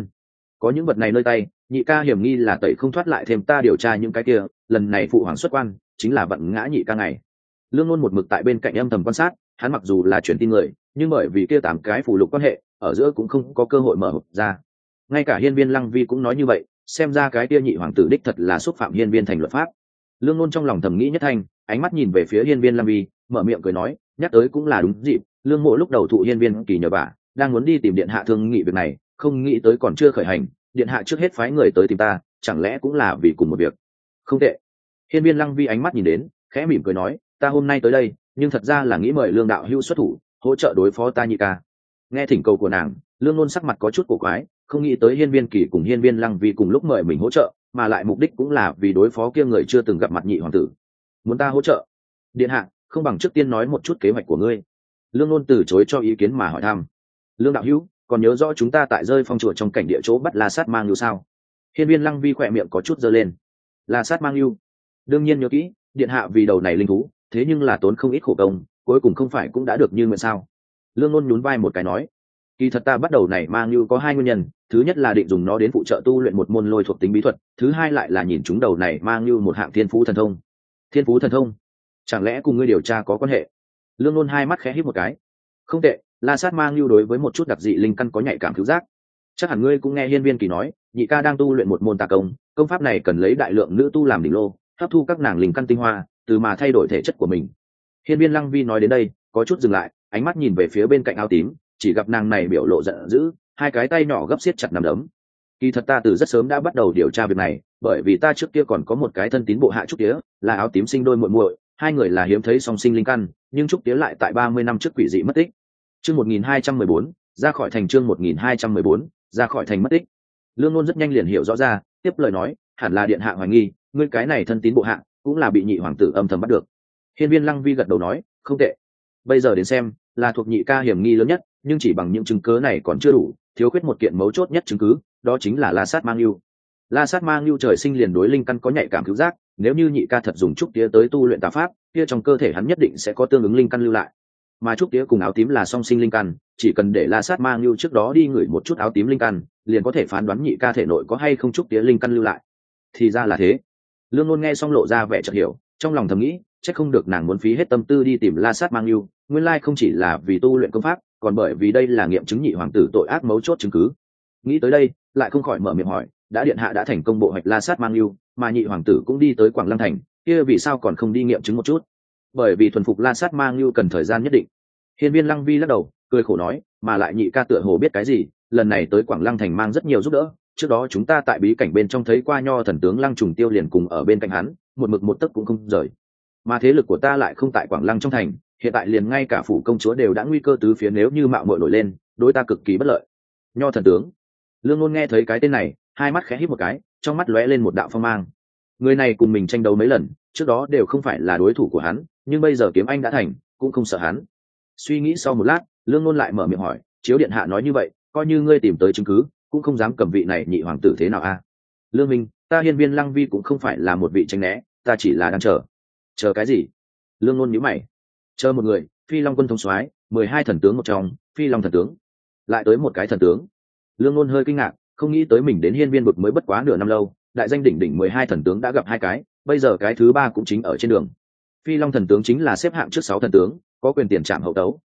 Có những vật này nơi tay, nhị ca hiểm nghi là tẩy không thoát, lại thêm ta điều tra những cái kia, lần này phụ hoàng xuất quan chính là vận ngã nhị ca ngày. Lương Nôn một mực tại bên cạnh âm thầm quan sát, hắn mặc dù là truyền tin người, nhưng bởi vì kia 8 cái phù lục quan hệ, ở giữa cũng không có cơ hội mở hộp ra. Ngay cả Hiên Viên Lăng Vi cũng nói như vậy, xem ra cái kia nhị hoàng tử đích thật là xúc phạm Hiên Viên thành luật pháp. Lương Nôn trong lòng thầm nghĩ nhất thanh, ánh mắt nhìn về phía Hiên Viên Lăng Vi, mở miệng cười nói, nhắc tới cũng là đúng dịp, Lương Mộ lúc đầu thụ Hiên Viên Kỳ nhờ vả, đang muốn đi tìm điện hạ thương nghị việc này, không nghĩ tới còn chưa khởi hành, điện hạ trước hết phái người tới tìm ta, chẳng lẽ cũng là vì cùng một việc? Không tệ. Hiên Viên Lăng Vi ánh mắt nhìn đến, khẽ mỉm cười nói, ta hôm nay tới đây, nhưng thật ra là nghĩ mời Lương đạo hữu xuất thủ, hỗ trợ đối phó ta nhị ca. Nghe thỉnh cầu của nàng, Lương Nôn sắc mặt có chút cổ quái, không nghĩ tới Hiên Viên Kỳ cùng Hiên Viên Lăng Vi cùng lúc mời mình hỗ trợ, mà lại mục đích cũng là vì đối phó kia người chưa từng gặp mặt nhị hoàng tử. Muốn ta hỗ trợ? Điện hạ, không bằng trước tiên nói một chút kế hoạch của ngươi. Lương Nôn từ chối cho ý kiến mà hỏi thăm. Lương đạo hữu, còn nhớ rõ chúng ta tại rơi phong chùa trong cảnh địa chỗ bắt La Sát Mang Lưu sao? Hiên Viên Lăng Vi khỏe miệng có chút giơ lên. La Sát Mang Lưu? Đương nhiên nhớ kỹ, điện hạ vì đầu này linh thú, thế nhưng là tốn không ít khổ công, cuối cùng không phải cũng đã được như nguyện sao? Lương Nôn nhún vai một cái nói, kỳ thật ta bắt đầu này Mang Lưu có 2 nguyên nhân, thứ nhất là định dùng nó đến phụ trợ tu luyện một môn lôi thuộc tính bí thuật, thứ hai lại là nhìn chúng đầu này Mang Lưu một hạng thiên phú thần thông. Thiên phú thần thông? Chẳng lẽ cùng ngươi điều tra có quan hệ? Lương Nôn hai mắt khẽ híp một cái. Không tệ, La Sát Mang Lưu đối với một chút đặc dị linh căn có nhạy cảm cứu giác. Chắc hẳn ngươi cũng nghe Hiên Viên Kỳ nói, nhị ca đang tu luyện một môn tà công, công pháp này cần lấy đại lượng nữ tu làm đỉnh lô, hấp thu các nàng linh căn tinh hoa, từ mà thay đổi thể chất của mình. Hiên Viên Lăng Vi nói đến đây, có chút dừng lại, ánh mắt nhìn về phía bên cạnh áo tím, chỉ gặp nàng này biểu lộ giận dữ, hai cái tay nhỏ gấp siết chặt nắm đấm. Kỳ thật ta từ rất sớm đã bắt đầu điều tra việc này, bởi vì ta trước kia còn có một cái thân tín bộ hạ Trúc Tía, là áo tím sinh đôi muội muội, hai người là hiếm thấy song sinh linh căn, nhưng Trúc Tía lại tại 30 năm trước quỷ dị mất tích. Chương 1214, ra khỏi thành. Chương 1214, ra khỏi thành mất tích. Lương Nôn rất nhanh liền hiểu rõ ra, tiếp lời nói, hẳn là điện hạ hoài nghi, ngươi cái này thân tín bộ hạ, cũng là bị nhị hoàng tử âm thầm bắt được. Hiên Viên Lăng Vi gật đầu nói, không tệ. Bây giờ đến xem, là thuộc nhị ca hiểm nghi lớn nhất, nhưng chỉ bằng những chứng cứ này còn chưa đủ, thiếu khuyết một kiện mấu chốt nhất chứng cứ, đó chính là La Sát Mang Lưu. La Sát Mang Lưu trời sinh liền đối linh căn có nhạy cảm cứu giác, nếu như nhị ca thật dùng trúc tía tới tu luyện tà pháp, kia trong cơ thể hắn nhất định sẽ có tương ứng linh căn lưu lại. Mà trúc tía cùng áo tím là song sinh linh căn, chỉ cần để La Sát Mang Lưu trước đó đi ngửi một chút áo tím linh căn, liền có thể phán đoán nhị ca thể nội có hay không trúc tía linh căn lưu lại. Thì ra là thế. Lương Nôn nghe xong lộ ra vẻ chợt hiểu, trong lòng thầm nghĩ, chắc không được nàng muốn phí hết tâm tư đi tìm La Sát Mang Lưu, nguyên lai không chỉ là vì tu luyện công pháp, còn bởi vì đây là nghiệm chứng nhị hoàng tử tội ác mấu chốt chứng cứ. Nghĩ tới đây, lại không khỏi mở miệng hỏi, đã điện hạ đã thành công bộ hoạch La Sát Mang Lưu, mà nhị hoàng tử cũng đi tới Quảng Lăng thành, kia vì sao còn không đi nghiệm chứng một chút? Bởi vì thuần phục La Sát Mang Lưu cần thời gian nhất định. Hiên Viên Lăng Vi lắc đầu, cười khổ nói, mà lại nhị ca tựa hồ biết cái gì, lần này tới Quảng Lăng thành mang rất nhiều giúp đỡ, trước đó chúng ta tại bí cảnh bên trong thấy qua Nho thần tướng Lăng Trùng Tiêu liền cùng ở bên cạnh hắn, một mực một tấc cũng không rời. Mà thế lực của ta lại không tại Quảng Lăng trong thành, hiện tại liền ngay cả phủ công chúa đều đã nguy cơ tứ phía, nếu như mạo muội nổi lên, đối ta cực kỳ bất lợi. Nho thần tướng. Lương Nôn nghe thấy cái tên này, hai mắt khẽ híp một cái, trong mắt lóe lên một đạo phong mang. Người này cùng mình tranh đấu mấy lần, trước đó đều không phải là đối thủ của hắn, nhưng bây giờ kiếm anh đã thành, cũng không sợ hắn. Suy nghĩ sau một lát, Lương Nôn lại mở miệng hỏi, chiếu điện hạ nói như vậy, coi như ngươi tìm tới chứng cứ, cũng không dám cầm vị này nhị hoàng tử thế nào a? Lương Minh, ta Hiên Viên Lăng Vi cũng không phải là một vị tranh né, ta chỉ là đang chờ. Chờ cái gì? Lương Nôn nhíu mày. Chờ một người, Phi Long quân thống soái, 12 thần tướng một trong, Phi Long thần tướng. Lại tới một cái thần tướng. Lương Nôn hơi kinh ngạc, không nghĩ tới mình đến Hiên Viên vực mới bất quá nửa năm lâu, đại danh đỉnh đỉnh 12 thần tướng đã gặp hai cái, bây giờ cái thứ ba cũng chính ở trên đường. Phi Long thần tướng chính là xếp hạng trước 6 thần tướng, có quyền tiền trảm hậu tấu,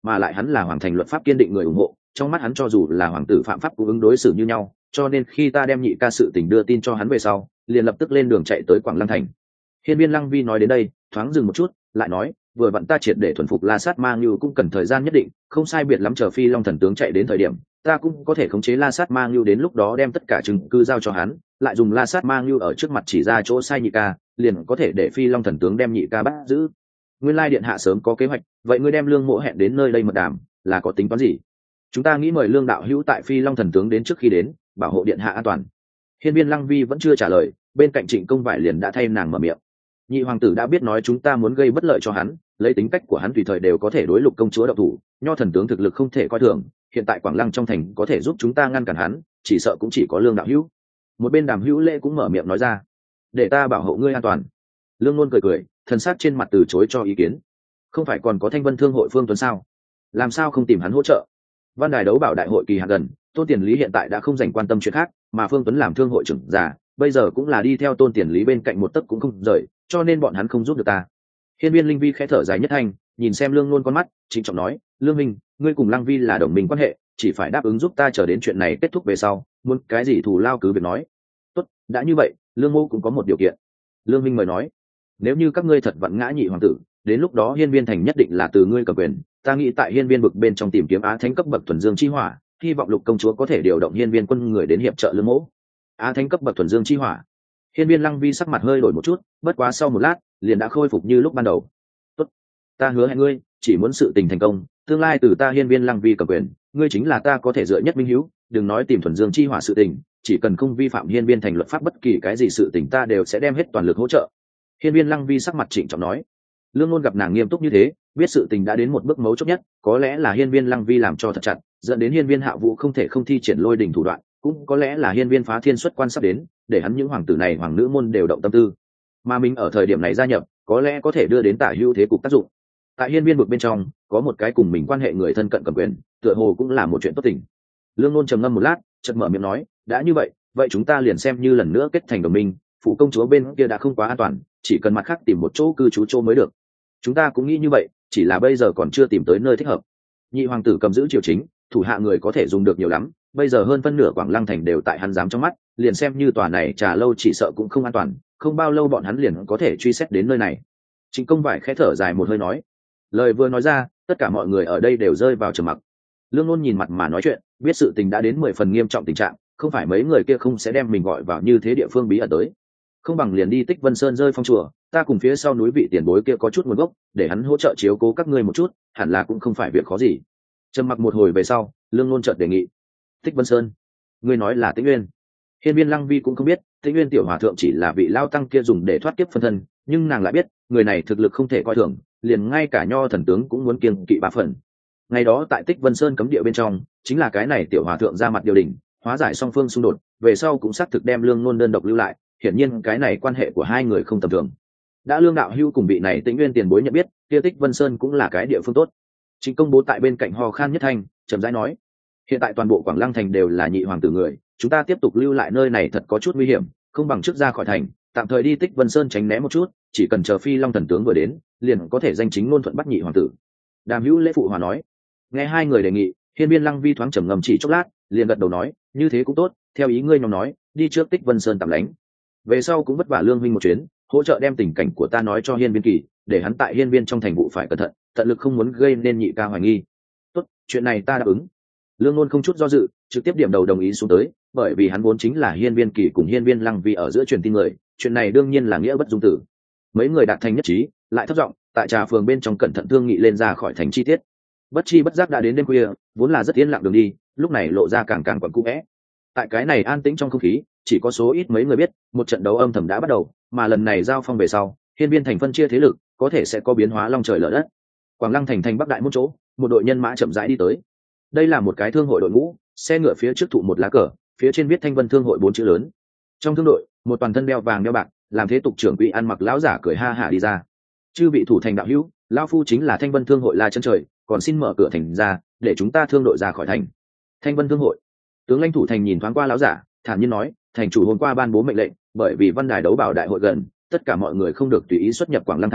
mà lại hắn là hoàng thành luật pháp kiên định người ủng hộ, trong mắt hắn cho dù là hoàng tử phạm pháp cũng ứng đối xử như nhau, cho nên khi ta đem nhị ca sự tình đưa tin cho hắn về sau, liền lập tức lên đường chạy tới Quảng Lăng thành. Hiên Viên Lăng Vi nói đến đây, thoáng dừng một chút, lại nói, vừa vặn ta triệt để thuần phục La Sát Ma Ngưu cũng cần thời gian nhất định, không sai biệt lắm chờ Phi Long thần tướng chạy đến thời điểm, ta cũng có thể khống chế La Sát Ma Ngưu, đến lúc đó đem tất cả chứng cứ giao cho hắn, lại dùng La Sát Ma Ngưu ở trước mặt chỉ ra chỗ sai nhị ca, liền có thể để Phi Long thần tướng đem nhị ca bắt giữ. Nguyên lai điện hạ sớm có kế hoạch, vậy ngươi đem Lương Mỗ hẹn đến nơi đây mật đàm, là có tính toán gì? Chúng ta nghĩ mời Lương đạo hữu tại Phi Long thần tướng đến trước khi đến, bảo hộ điện hạ an toàn. Hiên Viên Lăng Vi vẫn chưa trả lời, bên cạnh Trịnh Công Vải liền đã thay nàng mở miệng. Nhị hoàng tử đã biết nói chúng ta muốn gây bất lợi cho hắn, lấy tính cách của hắn tùy thời đều có thể đối Lục công chúa động thủ, nho thần tướng thực lực không thể coi thường, hiện tại Quảng Lăng trong thành có thể giúp chúng ta ngăn cản hắn, chỉ sợ cũng chỉ có Lương đạo hữu. Một bên Đàm Hữu Lễ cũng mở miệng nói ra, để ta bảo hộ ngươi an toàn. Lương Nôn cười cười, thần sắc trên mặt từ chối cho ý kiến. Không phải còn có Thanh Vân Thương hội Phương Tuấn sao? Làm sao không tìm hắn hỗ trợ? Văn đài đấu bảo đại hội kỳ hạn gần, Tôn Tiền Lý hiện tại đã không dành quan tâm chuyện khác, mà Phương Tuấn làm thương hội trưởng già, bây giờ cũng là đi theo Tôn Tiền Lý bên cạnh một tấc cũng không rời, cho nên bọn hắn không giúp được ta. Hiên Viên Linh Vi khẽ thở dài nhất thanh, nhìn xem Lương Nôn con mắt, trịnh trọng nói, Lương Minh, ngươi cùng Lăng Vi là đồng minh quan hệ, chỉ phải đáp ứng giúp ta chờ đến chuyện này kết thúc về sau, muốn cái gì thù lao cứ việc nói. Tốt, đã như vậy, Lương Mô cũng có một điều kiện. Lương Minh mời nói, nếu như các ngươi thật vặn ngã nhị hoàng tử, đến lúc đó Hiên Viên thành nhất định là từ ngươi cầm quyền, ta nghĩ tại Hiên Viên vực bên trong tìm kiếm Á Thánh cấp bậc thuần dương chi hỏa, hy vọng Lục công chúa có thể điều động Hiên Viên quân người đến hiệp trợ Lương Mỗ. Á Thánh cấp bậc thuần dương chi hỏa. Hiên Viên Lăng Vi sắc mặt hơi đổi một chút, bất quá sau một lát, liền đã khôi phục như lúc ban đầu. Tốt, ta hứa hẹn ngươi, chỉ muốn sự tình thành công, tương lai từ ta Hiên Viên Lăng Vi cầm quyền, ngươi chính là ta có thể dựa nhất minh hữu, đừng nói tìm thuần dương chi hỏa sự tình, chỉ cần không vi phạm Hiên Viên thành luật pháp bất kỳ cái gì sự tình ta đều sẽ đem hết toàn lực hỗ trợ. Hiên Viên Lăng Vi sắc mặt trịnh trọng nói. Lương Nôn gặp nàng nghiêm túc như thế, biết sự tình đã đến một bước mấu chốt nhất, có lẽ là Hiên Viên Lăng Vi làm cho thật chặt, dẫn đến Hiên Viên Hạ Vũ không thể không thi triển lôi đỉnh thủ đoạn, cũng có lẽ là Hiên Viên Phá Thiên xuất quan sắp đến, để hắn những hoàng tử này hoàng nữ môn đều động tâm tư, mà mình ở thời điểm này gia nhập, có lẽ có thể đưa đến tả hữu thế cục tác dụng. Tại Hiên Viên vực bên trong, có một cái cùng mình quan hệ người thân cận cầm quyền, tựa hồ cũng là một chuyện tốt tình. Lương Nôn trầm ngâm một lát, chợt mở miệng nói, đã như vậy, vậy chúng ta liền xem như lần nữa kết thành đồng minh, phụ công chúa bên kia đã không quá an toàn, chỉ cần mặt khác tìm một chỗ cư trú chỗ mới được. Chúng ta cũng nghĩ như vậy, chỉ là bây giờ còn chưa tìm tới nơi thích hợp. Nhị hoàng tử cầm giữ triều chính, thủ hạ người có thể dùng được nhiều lắm, bây giờ hơn phân nửa Quảng Lăng thành đều tại hắn giám trong mắt, liền xem như tòa này trà lâu chỉ sợ cũng không an toàn, không bao lâu bọn hắn liền có thể truy xét đến nơi này. Trịnh Công Vải khẽ thở dài một hơi nói, lời vừa nói ra, tất cả mọi người ở đây đều rơi vào trầm mặc. Lương Nôn nhìn mặt mà nói chuyện, biết sự tình đã đến 10 phần nghiêm trọng tình trạng, không phải mấy người kia không sẽ đem mình gọi vào như thế địa phương bí ẩn tới. Không bằng liền đi Tích Vân Sơn rơi phong chùa, ta cùng phía sau núi vị tiền bối kia có chút nguồn gốc, để hắn hỗ trợ chiếu cố các ngươi một chút, hẳn là cũng không phải việc khó gì. Trầm mặc một hồi về sau, Lương Nôn chợt đề nghị, Tích Vân Sơn, ngươi nói là Tĩnh Nguyên. Hiên Viên Lăng Vi cũng không biết, Tĩnh Nguyên tiểu hòa thượng chỉ là vị lao tăng kia dùng để thoát kiếp phân thân, nhưng nàng lại biết, người này thực lực không thể coi thường, liền ngay cả nho thần tướng cũng muốn kiêng kỵ 3 phần. Ngày đó tại Tích Vân Sơn cấm địa bên trong, chính là cái này tiểu hòa thượng ra mặt điều đình, hóa giải song phương xung đột, về sau cũng xác thực đem Lương Nôn đơn độc lưu lại, hiển nhiên cái này quan hệ của hai người không tầm thường. Đã Lương đạo hữu cùng vị này Tĩnh Nguyên tiền bối nhận biết, kia Tích Vân Sơn cũng là cái địa phương tốt. Trịnh Công Bố tại bên cạnh ho khan nhất thanh, chậm rãi nói, hiện tại toàn bộ Quảng Lăng thành đều là nhị hoàng tử người, chúng ta tiếp tục lưu lại nơi này thật có chút nguy hiểm, không bằng trước ra khỏi thành, tạm thời đi Tích Vân Sơn tránh né một chút, chỉ cần chờ Phi Long thần tướng vừa đến, liền có thể danh chính ngôn thuận bắt nhị hoàng tử. Đàm Hữu Lễ phụ hòa nói. Nghe hai người đề nghị, Hiên Viên Lăng Vi thoáng trầm ngâm chỉ chốc lát, liền gật đầu nói, như thế cũng tốt, theo ý ngươi nhóm nói, đi trước Tích Vân Sơn tạm lánh, về sau cũng vất vả Lương huynh một chuyến, hỗ trợ đem tình cảnh của ta nói cho Hiên Viên Kỳ, để hắn tại Hiên Viên trong thành vụ phải cẩn thận, tận lực không muốn gây nên nhị ca hoài nghi. Tốt, chuyện này ta đáp ứng. Lương Nôn không chút do dự, trực tiếp điểm đầu đồng ý xuống tới, bởi vì hắn vốn chính là Hiên Viên Kỳ cùng Hiên Viên Lăng Vi ở giữa truyền tin người, chuyện này đương nhiên là nghĩa bất dung tử. Mấy người đạt thành nhất trí, lại thấp giọng tại trà phường bên trong cẩn thận thương nghị lên ra khỏi thành chi tiết. Bất chi bất giác đã đến đêm khuya, vốn là rất yên lặng đường đi, lúc này lộ ra càng quẩn cũ vẽ. Tại cái này an tĩnh trong không khí, chỉ có số ít mấy người biết, một trận đấu âm thầm đã bắt đầu, mà lần này giao phong về sau, Hiên Viên thành phân chia thế lực, có thể sẽ có biến hóa long trời lở đất. Quảng Lăng thành thành bắc đại môn chỗ, một đội nhân mã chậm rãi đi tới. Đây là một cái thương hội đội ngũ, xe ngựa phía trước thụ một lá cờ, phía trên viết Thanh Vân Thương hội 4 chữ lớn. Trong thương đội, một toàn thân đeo vàng đeo bạc, làm thế tục trưởng quỹ ăn mặc lão giả cười ha hả đi ra. Chư vị thủ thành đạo hữu, lão phu chính là Thanh Vân Thương hội La Chân Trời, còn xin mở cửa thành ra, để chúng ta thương đội ra khỏi thành. Thanh Vân Thương hội. Tướng lãnh thủ thành nhìn thoáng qua lão giả, thản nhiên nói, thành chủ hôm qua ban bố mệnh lệnh, bởi vì văn đài đấu bảo đại hội gần, tất cả mọi người không được tùy ý xuất nhập Quảng Lăng thành,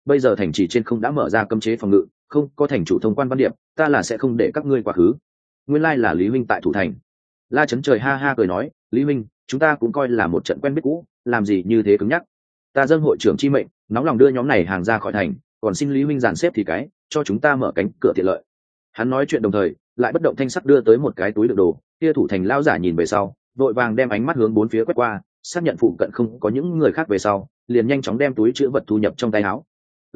bây giờ thành trì trên không đã mở ra cấm chế phòng ngự, không có thành chủ thông quan văn điệp, ta là sẽ không để các ngươi quá khứ. Nguyên lai là Lý huynh tại thủ thành. La Chấn Trời ha ha cười nói, Lý huynh, chúng ta cũng coi là một trận quen biết cũ, làm gì như thế cứng nhắc. Ta dâng hội trưởng chi mệnh, nóng lòng đưa nhóm này hàng ra khỏi thành, còn xin Lý huynh dàn xếp thì cái, cho chúng ta mở cánh cửa tiện lợi. Hắn nói chuyện đồng thời, lại bất động thanh sắc đưa tới một cái túi đựng đồ, kia thủ thành lao giả nhìn về sau, vội vàng đem ánh mắt hướng bốn phía quét qua, xác nhận phụ cận không có những người khác về sau, liền nhanh chóng đem túi chứa vật thu nhập trong tay áo.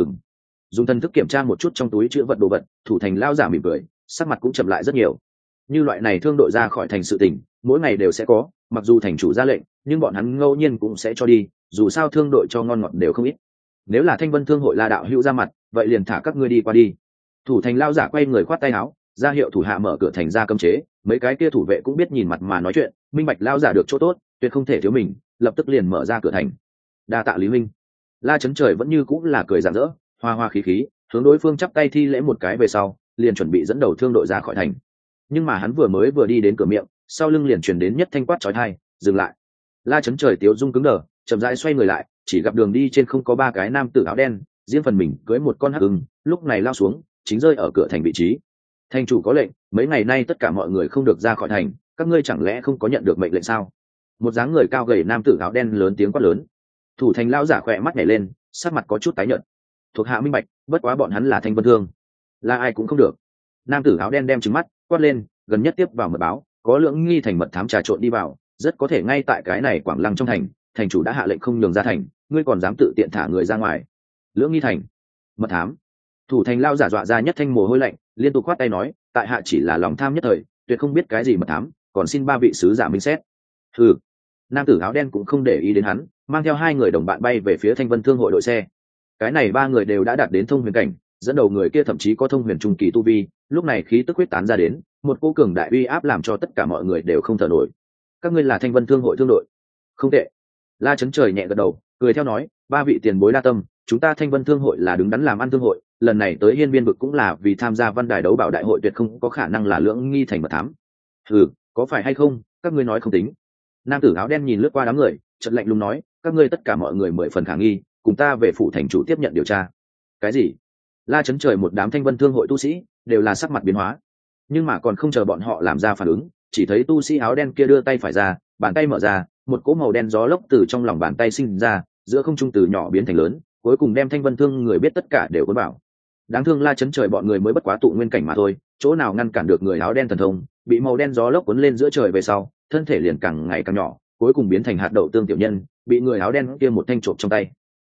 Dùng thần thức kiểm tra một chút trong túi chứa vật đồ vật, thủ thành lao giả mỉm cười, sắc mặt cũng chậm lại rất nhiều. Như loại này thương đội ra khỏi thành sự tình, mỗi ngày đều sẽ có, mặc dù thành chủ ra lệnh, nhưng bọn hắn ngẫu nhiên cũng sẽ cho đi, dù sao thương đội cho ngon ngọt đều không ít. Nếu là Thanh Vân Thương hội La đạo hữu ra mặt, vậy liền thả các ngươi đi qua đi. Thủ thành lao giả quay người khoát tay áo, ra hiệu thủ hạ mở cửa thành ra cấm chế, mấy cái kia thủ vệ cũng biết nhìn mặt mà nói chuyện, minh bạch lao giả được chỗ tốt, tuyệt không thể thiếu mình, lập tức liền mở ra cửa thành. Đa tạ Lý minh. La Chấn Trời vẫn như cũng là cười rạng rỡ, hoa hoa khí khí, hướng đối phương chắp tay thi lễ một cái về sau, liền chuẩn bị dẫn đầu thương đội ra khỏi thành. Nhưng mà hắn vừa đi đến cửa miệng, sau lưng liền truyền đến nhất thanh quát chói tai, dừng lại. La Chấn Trời tiếu dung cứng đờ, chậm rãi xoay người lại, chỉ gặp đường đi trên không có ba cái nam tử áo đen, riêng phần mình cưỡi một con hắc ưng, lúc này lao xuống, chính rơi ở cửa thành vị trí. Thành chủ có lệnh, mấy ngày nay tất cả mọi người không được ra khỏi thành, các ngươi chẳng lẽ không có nhận được mệnh lệnh sao? Một dáng người cao gầy nam tử áo đen lớn tiếng quát lớn. Thủ thành lão giả khỏe mắt nhảy lên, sắc mặt có chút tái nhợt. Thuộc hạ minh bạch, bất quá bọn hắn là Thanh Vân Thương, là ai cũng không được. Nam tử áo đen đem trừng mắt quát lên, gần nhất tiếp vào mật báo, có Lưỡng Nghi thành mật thám trà trộn đi vào, rất có thể ngay tại cái này Quảng Lăng trong thành, thành chủ đã hạ lệnh không nhường ra thành, ngươi còn dám tự tiện thả người ra ngoài? Lưỡng Nghi thành mật thám? Thủ thành lao giả dọa ra nhất thanh mồ hôi lạnh, liên tục khoát tay nói, tại hạ chỉ là lòng tham nhất thời, tuyệt không biết cái gì mật thám, còn xin ba vị sứ giả minh xét. Ừ. Nam tử áo đen cũng không để ý đến hắn, mang theo hai người đồng bạn bay về phía Thanh Vân Thương hội đội xe. Cái này ba người đều đã đạt đến thông huyền cảnh, dẫn đầu người kia thậm chí có thông huyền trung kỳ tu vi, lúc này khí tức huyết tán ra đến, một cô cường đại uy áp làm cho tất cả mọi người đều không thở nổi. Các ngươi là Thanh Vân Thương hội thương đội? Không tệ. La Chấn Trời nhẹ gật đầu, cười theo nói, ba vị tiền bối đa tâm, chúng ta Thanh Vân Thương hội là đứng đắn làm ăn thương hội, lần này tới Hiên Viên vực cũng là vì tham gia Văn Đài đấu bảo đại hội, tuyệt không có khả năng là Lưỡng Nghi thành mật thám. Ừ, có phải hay không, các ngươi nói không tính. Nam tử áo đen nhìn lướt qua đám người, chợt lạnh lùng nói, các ngươi tất cả mọi người 10 phần khả nghi, cùng ta về phủ thành chủ tiếp nhận điều tra. Cái gì? La Chấn Trời một đám Thanh Vân Thương hội tu sĩ đều là sắc mặt biến hóa, nhưng mà còn không chờ bọn họ làm ra phản ứng, chỉ thấy tu sĩ áo đen kia đưa tay phải ra, bàn tay mở ra, một cỗ màu đen gió lốc từ trong lòng bàn tay sinh ra, giữa không trung từ nhỏ biến thành lớn, cuối cùng đem Thanh Vân Thương người biết tất cả đều cuốn vào. Đáng thương La Chấn Trời bọn người mới bất quá tụ nguyên cảnh mà thôi, chỗ nào ngăn cản được người áo đen thần thông, bị màu đen gió lốc cuốn lên giữa trời về sau, thân thể liền càng ngày càng nhỏ, cuối cùng biến thành hạt đậu tương tiểu nhân, bị người áo đen kia một thanh trộm trong tay.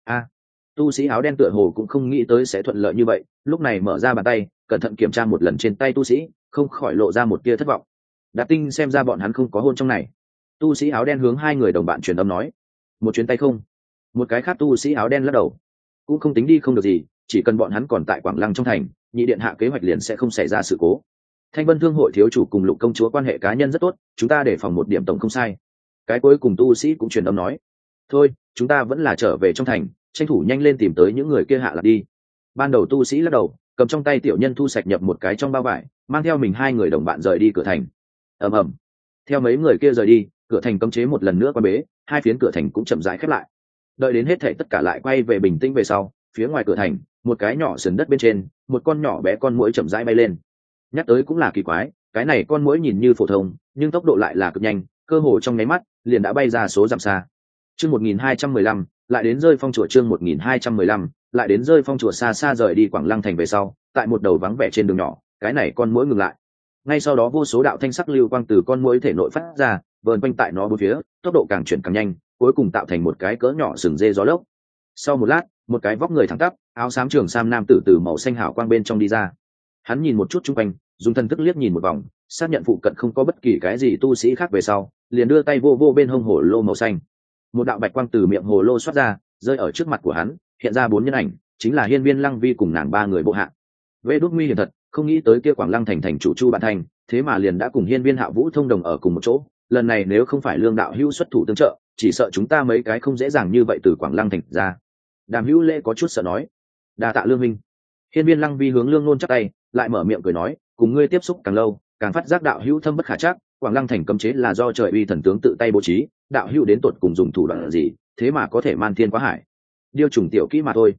Tu sĩ áo đen tựa hồ cũng không nghĩ tới sẽ thuận lợi như vậy, lúc này mở ra bàn tay, cẩn thận kiểm tra một lần trên tay tu sĩ, không khỏi lộ ra một tia thất vọng. Đạt Tinh xem ra bọn hắn không có hôn trong này. Tu sĩ áo đen hướng hai người đồng bạn truyền âm nói, một chuyến tay không. Một cái khác tu sĩ áo đen lắc đầu, cũng không tính đi không được gì, chỉ cần bọn hắn còn tại Quảng Lăng trong thành, nhị điện hạ kế hoạch liền sẽ không xảy ra sự cố. Thanh Vân Thương hội thiếu chủ cùng Lục công chúa quan hệ cá nhân rất tốt, chúng ta để phòng một điểm tổng không sai. Cái cuối cùng tu sĩ cũng truyền âm nói, thôi, chúng ta vẫn là trở về trong thành, tranh thủ nhanh lên tìm tới những người kia hạ lạc đi. Ban đầu tu sĩ lắc đầu, cầm trong tay tiểu nhân thu sạch nhập một cái trong bao vải, mang theo mình hai người đồng bạn rời đi cửa thành. ầm ầm, theo mấy người kia rời đi, cửa thành cấm chế một lần nữa quan bế, hai phiến cửa thành cũng chậm rãi khép lại. Đợi đến hết thảy tất cả lại quay về bình tĩnh về sau, phía ngoài cửa thành, một cái nhỏ sườn đất bên trên, một con nhỏ bé con muỗi chậm rãi bay lên. Nhắc tới cũng là kỳ quái, cái này con muỗi nhìn như phổ thông, nhưng tốc độ lại là cực nhanh, cơ hồ trong nháy mắt liền đã bay ra số dặm xa. Chương 1215, lại đến rơi phong chùa. Chương 1215, lại đến rơi phong chùa. Xa xa rời đi Quảng Lăng thành về sau, tại một đầu vắng vẻ trên đường nhỏ, cái này con muỗi ngừng lại. Ngay sau đó vô số đạo thanh sắc lưu quang từ con muỗi thể nội phát ra, vờn quanh tại nó bốn phía, tốc độ càng chuyển càng nhanh, cuối cùng tạo thành một cái cỡ nhỏ sừng dê gió lốc. Sau một lát, một cái vóc người thẳng tắp, áo xám trường sam nam tử từ màu xanh hào quang bên trong đi ra. Hắn nhìn một chút chung quanh, dùng thần thức liếc nhìn một vòng, xác nhận phụ cận không có bất kỳ cái gì tu sĩ khác về sau, liền đưa tay vô vô bên hông hồ lô màu xanh. Một đạo bạch quang từ miệng hồ lô xoát ra, rơi ở trước mặt của hắn, hiện ra 4 nhân ảnh, chính là Hiên Viên Lăng Vi cùng nàng 3 người bộ hạ. Vệ đốt nguy hiểm thật, không nghĩ tới kia Quảng Lăng thành thành chủ Chu Bạn Thành, thế mà liền đã cùng Hiên Viên Hạ Vũ thông đồng ở cùng một chỗ. Lần này nếu không phải Lương đạo hữu xuất thủ tương trợ, chỉ sợ chúng ta mấy cái không dễ dàng như vậy từ Quảng Lăng thành ra. Đàm Hữu Lễ có chút sợ nói, đa tạ Lương minh. Hiên Viên Lăng Vi hướng Lương Nôn chắp tay, lại mở miệng cười nói, cùng ngươi tiếp xúc càng lâu, càng phát giác đạo hữu thâm bất khả trắc. Quảng Lăng thành cấm chế là do trời uy thần tướng tự tay bố trí, đạo hữu đến tột cùng dùng thủ đoạn gì, thế mà có thể man thiên quá hải. Điêu trùng tiểu kỹ mà thôi.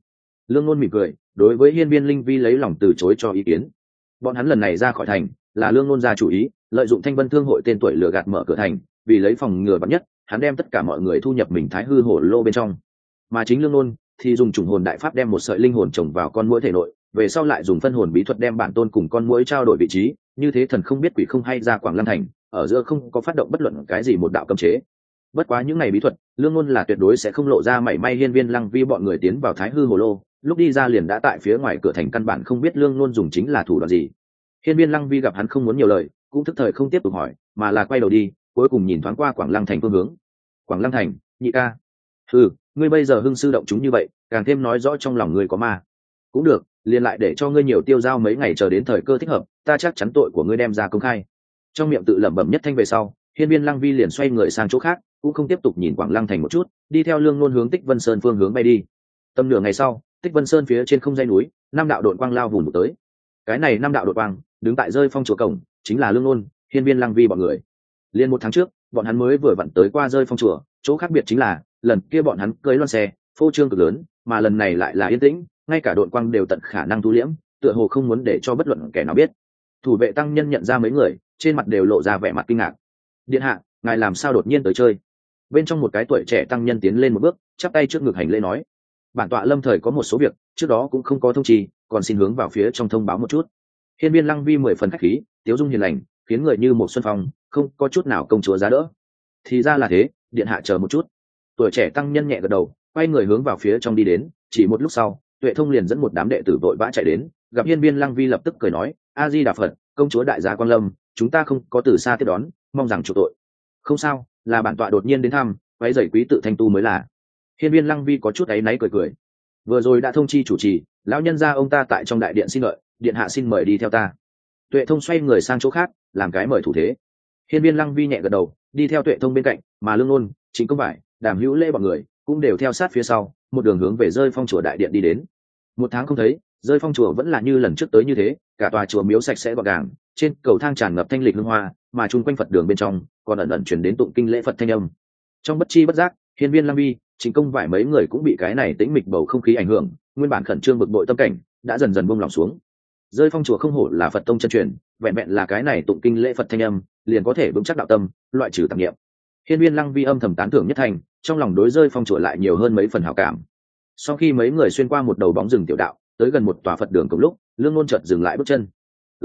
Lương Nôn mỉm cười, đối với hiên viên linh vi lấy lòng từ chối cho ý kiến. Bọn hắn lần này ra khỏi thành là Lương Nôn ra chủ ý, lợi dụng Thanh Vân Thương hội tên tuổi lừa gạt mở cửa thành, vì lấy phòng ngừa vắn nhất, hắn đem tất cả mọi người thu nhập mình Thái Hư Hổ Lô bên trong. Mà chính Lương Nôn thì dùng trùng hồn đại pháp đem một sợi linh hồn trồng vào con muỗi thể nội, về sau lại dùng phân hồn bí thuật đem bản tôn cùng con muỗi trao đổi vị trí, như thế thần không biết quỷ không hay ra Quảng Lăng thành, ở giữa không có phát động bất luận cái gì một đạo cấm chế. Bất quá những ngày bí thuật, Lương Nôn là tuyệt đối sẽ không lộ ra mảy may. Hiên viên Lăng Vi bọn người tiến vào Thái Hư Hồ Lô, lúc đi ra liền đã tại phía ngoài cửa thành, căn bản không biết Lương Nôn dùng chính là thủ đoạn gì. Hiên viên Lăng Vi gặp hắn không muốn nhiều lời, cũng thức thời không tiếp tục hỏi, mà là quay đầu đi, cuối cùng nhìn thoáng qua Quảng Lăng thành phương hướng. Quảng Lăng thành, nhị ca. Ngươi bây giờ hưng sư động chúng như vậy, càng thêm nói rõ trong lòng ngươi có ma. Cũng được, liền lại để cho ngươi nhiều tiêu dao mấy ngày, chờ đến thời cơ thích hợp, ta chắc chắn tội của ngươi đem ra công khai. Trong miệng tự lẩm bẩm nhất thanh về sau, hiên viên Lăng Vi liền xoay người sang chỗ khác, cũng không tiếp tục nhìn Quảng Lăng thành một chút, đi theo Lương Nôn hướng Tích Vân Sơn phương hướng bay đi. Tầm nửa ngày sau, Tích Vân Sơn phía trên không dãy núi, năm đạo đội quang lao vùng tới. Cái này năm đạo đội quang đứng tại rơi phong chùa cổng, chính là Lương Nôn, hiên viên Lăng Vi bọn người. Liên một tháng trước, bọn hắn mới vừa vặn tới qua rơi phong chùa, chỗ khác biệt chính là lần kia bọn hắn cưỡi loan xe, phô trương cực lớn, mà lần này lại là yên tĩnh, ngay cả đội quang đều tận khả năng thu liễm, tựa hồ không muốn để cho bất luận kẻ nào biết. Thủ vệ tăng nhân nhận ra mấy người, trên mặt đều lộ ra vẻ mặt kinh ngạc. Điện hạ, ngài làm sao đột nhiên tới chơi? Bên trong một cái tuổi trẻ tăng nhân tiến lên một bước, chắp tay trước ngực hành lễ nói: bản tọa lâm thời có một số việc, trước đó cũng không có thông trì, còn xin hướng vào phía trong thông báo một chút. Hiên viên Lăng Vi 10 phần khách khí, tiếu dung hiền lành, khiến người như một xuân phong, không có chút nào công chúa giá đỡ. Thì ra là thế, điện hạ chờ một chút. Tuổi trẻ tăng nhân nhẹ gật đầu, quay người hướng vào phía trong đi đến. Chỉ một lúc sau, Tuệ Thông liền dẫn một đám đệ tử vội vã chạy đến, gặp hiên viên Lăng Vi lập tức cười nói: a di đà Phật, công chúa đại gia Quang Lâm, chúng ta không có từ xa tiếp đón, mong rằng chủ tội. Không sao, là bản tọa đột nhiên đến thăm, quấy rầy quý tự thanh tu mới là. Hiên viên Lăng Vi có chút áy náy cười cười. Vừa rồi đã thông chi chủ trì, lão nhân gia ông ta tại trong đại điện xin lợi, điện hạ xin mời đi theo ta. Tuệ Thông xoay người sang chỗ khác, làm cái mời thủ thế. Hiên viên Lăng Vi nhẹ gật đầu, đi theo Tuệ Thông bên cạnh, mà Lương Nôn, Chính Công Vải, Đàm Hữu Lễ bọn người cũng đều theo sát phía sau, một đường hướng về rơi phong chùa đại điện đi đến. Một tháng không thấy, rơi phong chùa vẫn là như lần trước tới như thế, cả tòa chùa miếu sạch sẽ gọn gàng, trên cầu thang tràn ngập thanh lịch hương hoa, mà chung quanh Phật đường bên trong còn ẩn ẩn truyền đến tụng kinh lễ Phật thanh âm. Trong bất chi bất giác, hiên viên Lăng Vi, Chính Công Vải mấy người cũng bị cái này tĩnh mịch bầu không khí ảnh hưởng, nguyên bản khẩn trương bực bội tâm cảnh đã dần dần buông lỏng xuống. Rơi phong chùa không hổ là Phật tông chân truyền, vẹn vẹn là cái này tụng kinh lễ Phật thanh âm, liền có thể vững chắc đạo tâm, loại trừ tạp niệm. Hiên viên Lăng Vi âm thầm tán thưởng nhất thành, trong lòng đối rơi phong chùa lại nhiều hơn mấy phần hảo cảm. Sau khi mấy người xuyên qua một đầu bóng rừng tiểu đạo, tới gần một tòa Phật đường cùng lúc, Lương Nôn chợt dừng lại bước chân.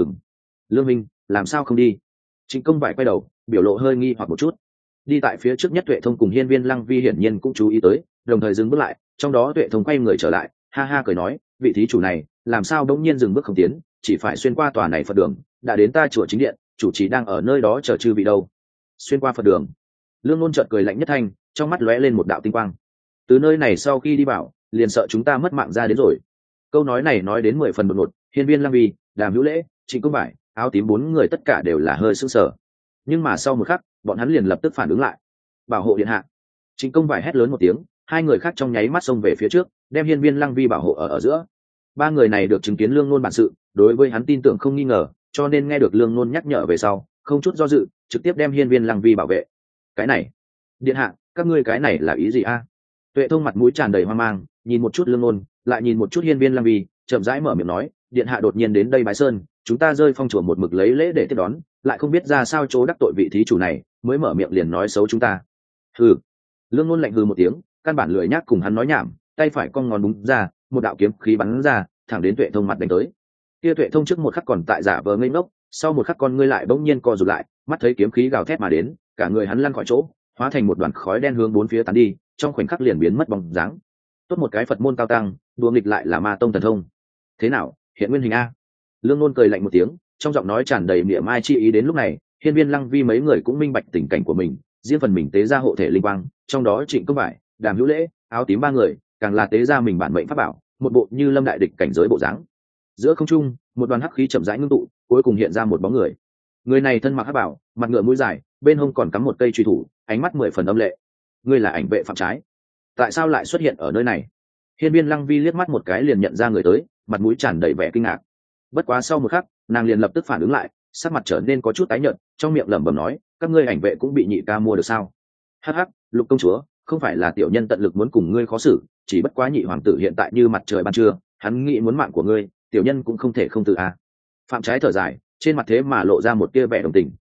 Lương minh, làm sao không đi? Trịnh Công Vải quay đầu, biểu lộ hơi nghi hoặc một chút. Đi tại phía trước nhất Tuệ Thông cùng hiên viên Lăng Vi hiển nhiên cũng chú ý tới, đồng thời dừng bước lại, trong đó Tuệ Thông quay người trở lại, ha ha cười nói: vị thí chủ này, làm sao đống nhiên dừng bước không tiến, chỉ phải xuyên qua tòa này Phật đường, đã đến ta chùa chính điện, chủ trì đang ở nơi đó chờ chư vị đâu. Xuyên qua Phật đường. Lương Nôn chợt cười lạnh nhất thanh, trong mắt lóe lên một đạo tinh quang. Từ nơi này sau khi đi vào, liền sợ chúng ta mất mạng ra đến rồi. Câu nói này nói đến 10 phần đột ngột, hiên viên Lăng Vi, Đàm Hữu Lễ, Trịnh Công Vải, áo tím 4 người tất cả đều là hơi sững sờ. Nhưng mà sau một khắc, bọn hắn liền lập tức phản ứng lại. Bảo hộ điện hạ. Trịnh Công Vải hét lớn một tiếng, hai người khác trong nháy mắt xông về phía trước, đem hiên viên Lăng Vi bảo hộ ở giữa. Ba người này được chứng kiến Lương Nôn bản sự, đối với hắn tin tưởng không nghi ngờ, cho nên nghe được Lương Nôn nhắc nhở về sau, không chút do dự, trực tiếp đem hiên viên Lăng Vi bảo vệ. Cái này, điện hạ, các ngươi cái này là ý gì a? Tuệ Thông mặt mũi tràn đầy hoang mang, nhìn một chút Lương Nôn, lại nhìn một chút hiên viên Lăng Vi, chậm rãi mở miệng nói: điện hạ đột nhiên đến đây bái sơn, chúng ta rơi phong chùa một mực lấy lễ để tiếp đón, lại không biết ra sao chỗ đắc tội vị thí chủ này, mới mở miệng liền nói xấu chúng ta. Hừ. Lương Nôn lạnh hừ một tiếng, căn bản lười nhác cùng hắn nói nhảm, tay phải cong ngón búng ra, một đạo kiếm khí bắn ra, thẳng đến Tuệ Thông mặt đánh tới. Kia Tuệ Thông trước một khắc còn tại giả vờ ngây ngốc, sau một khắc con ngươi lại bỗng nhiên co rụt lại, mắt thấy kiếm khí gào thét mà đến, cả người hắn lăn khỏi chỗ, hóa thành một đoàn khói đen hướng bốn phía tán đi, trong khoảnh khắc liền biến mất bóng dáng. Tốt một cái Phật môn cao tăng, đùa nghịch lại là ma tông thần thông. Thế nào, hiện nguyên hình a? Lương Nôn cười lạnh một tiếng, trong giọng nói tràn đầy niệm ai chi ý. Đến lúc này, hiên viên Lăng Vi mấy người cũng minh bạch tình cảnh của mình, riêng phần mình tế ra hộ thể linh quang, trong đó Trịnh Công Vải, Đàm Hữu Lễ, áo tím ba người, càng là tế ra mình bản mệnh pháp bảo, một bộ như lâm đại địch cảnh giới bộ dáng. Giữa không trung, một đoàn hắc khí chậm rãi ngưng tụ, cuối cùng hiện ra một bóng người. Người này thân mặc hắc bảo, mặt ngựa mũi dài, bên hông còn cắm một cây truy thủ, ánh mắt 10 phần âm lệ. Ngươi là ảnh vệ Phạm Trái, tại sao lại xuất hiện ở nơi này? Hiên viên Lăng Vi liếc mắt một cái liền nhận ra người tới, mặt mũi tràn đầy vẻ kinh ngạc. Bất quá sau một khắc, nàng liền lập tức phản ứng lại, sắc mặt trở nên có chút tái nhợt, trong miệng lẩm bẩm nói: các ngươi ảnh vệ cũng bị nhị ca mua được sao? Hắc hắc, Lục công chúa, không phải là tiểu nhân tận lực muốn cùng ngươi khó xử, chỉ bất quá nhị hoàng tử hiện tại như mặt trời ban trưa, hắn nghĩ muốn mạng của ngươi, tiểu nhân cũng không thể không tự a. Phạm Trái thở dài, trên mặt thế mà lộ ra một tia vẻ đồng tình.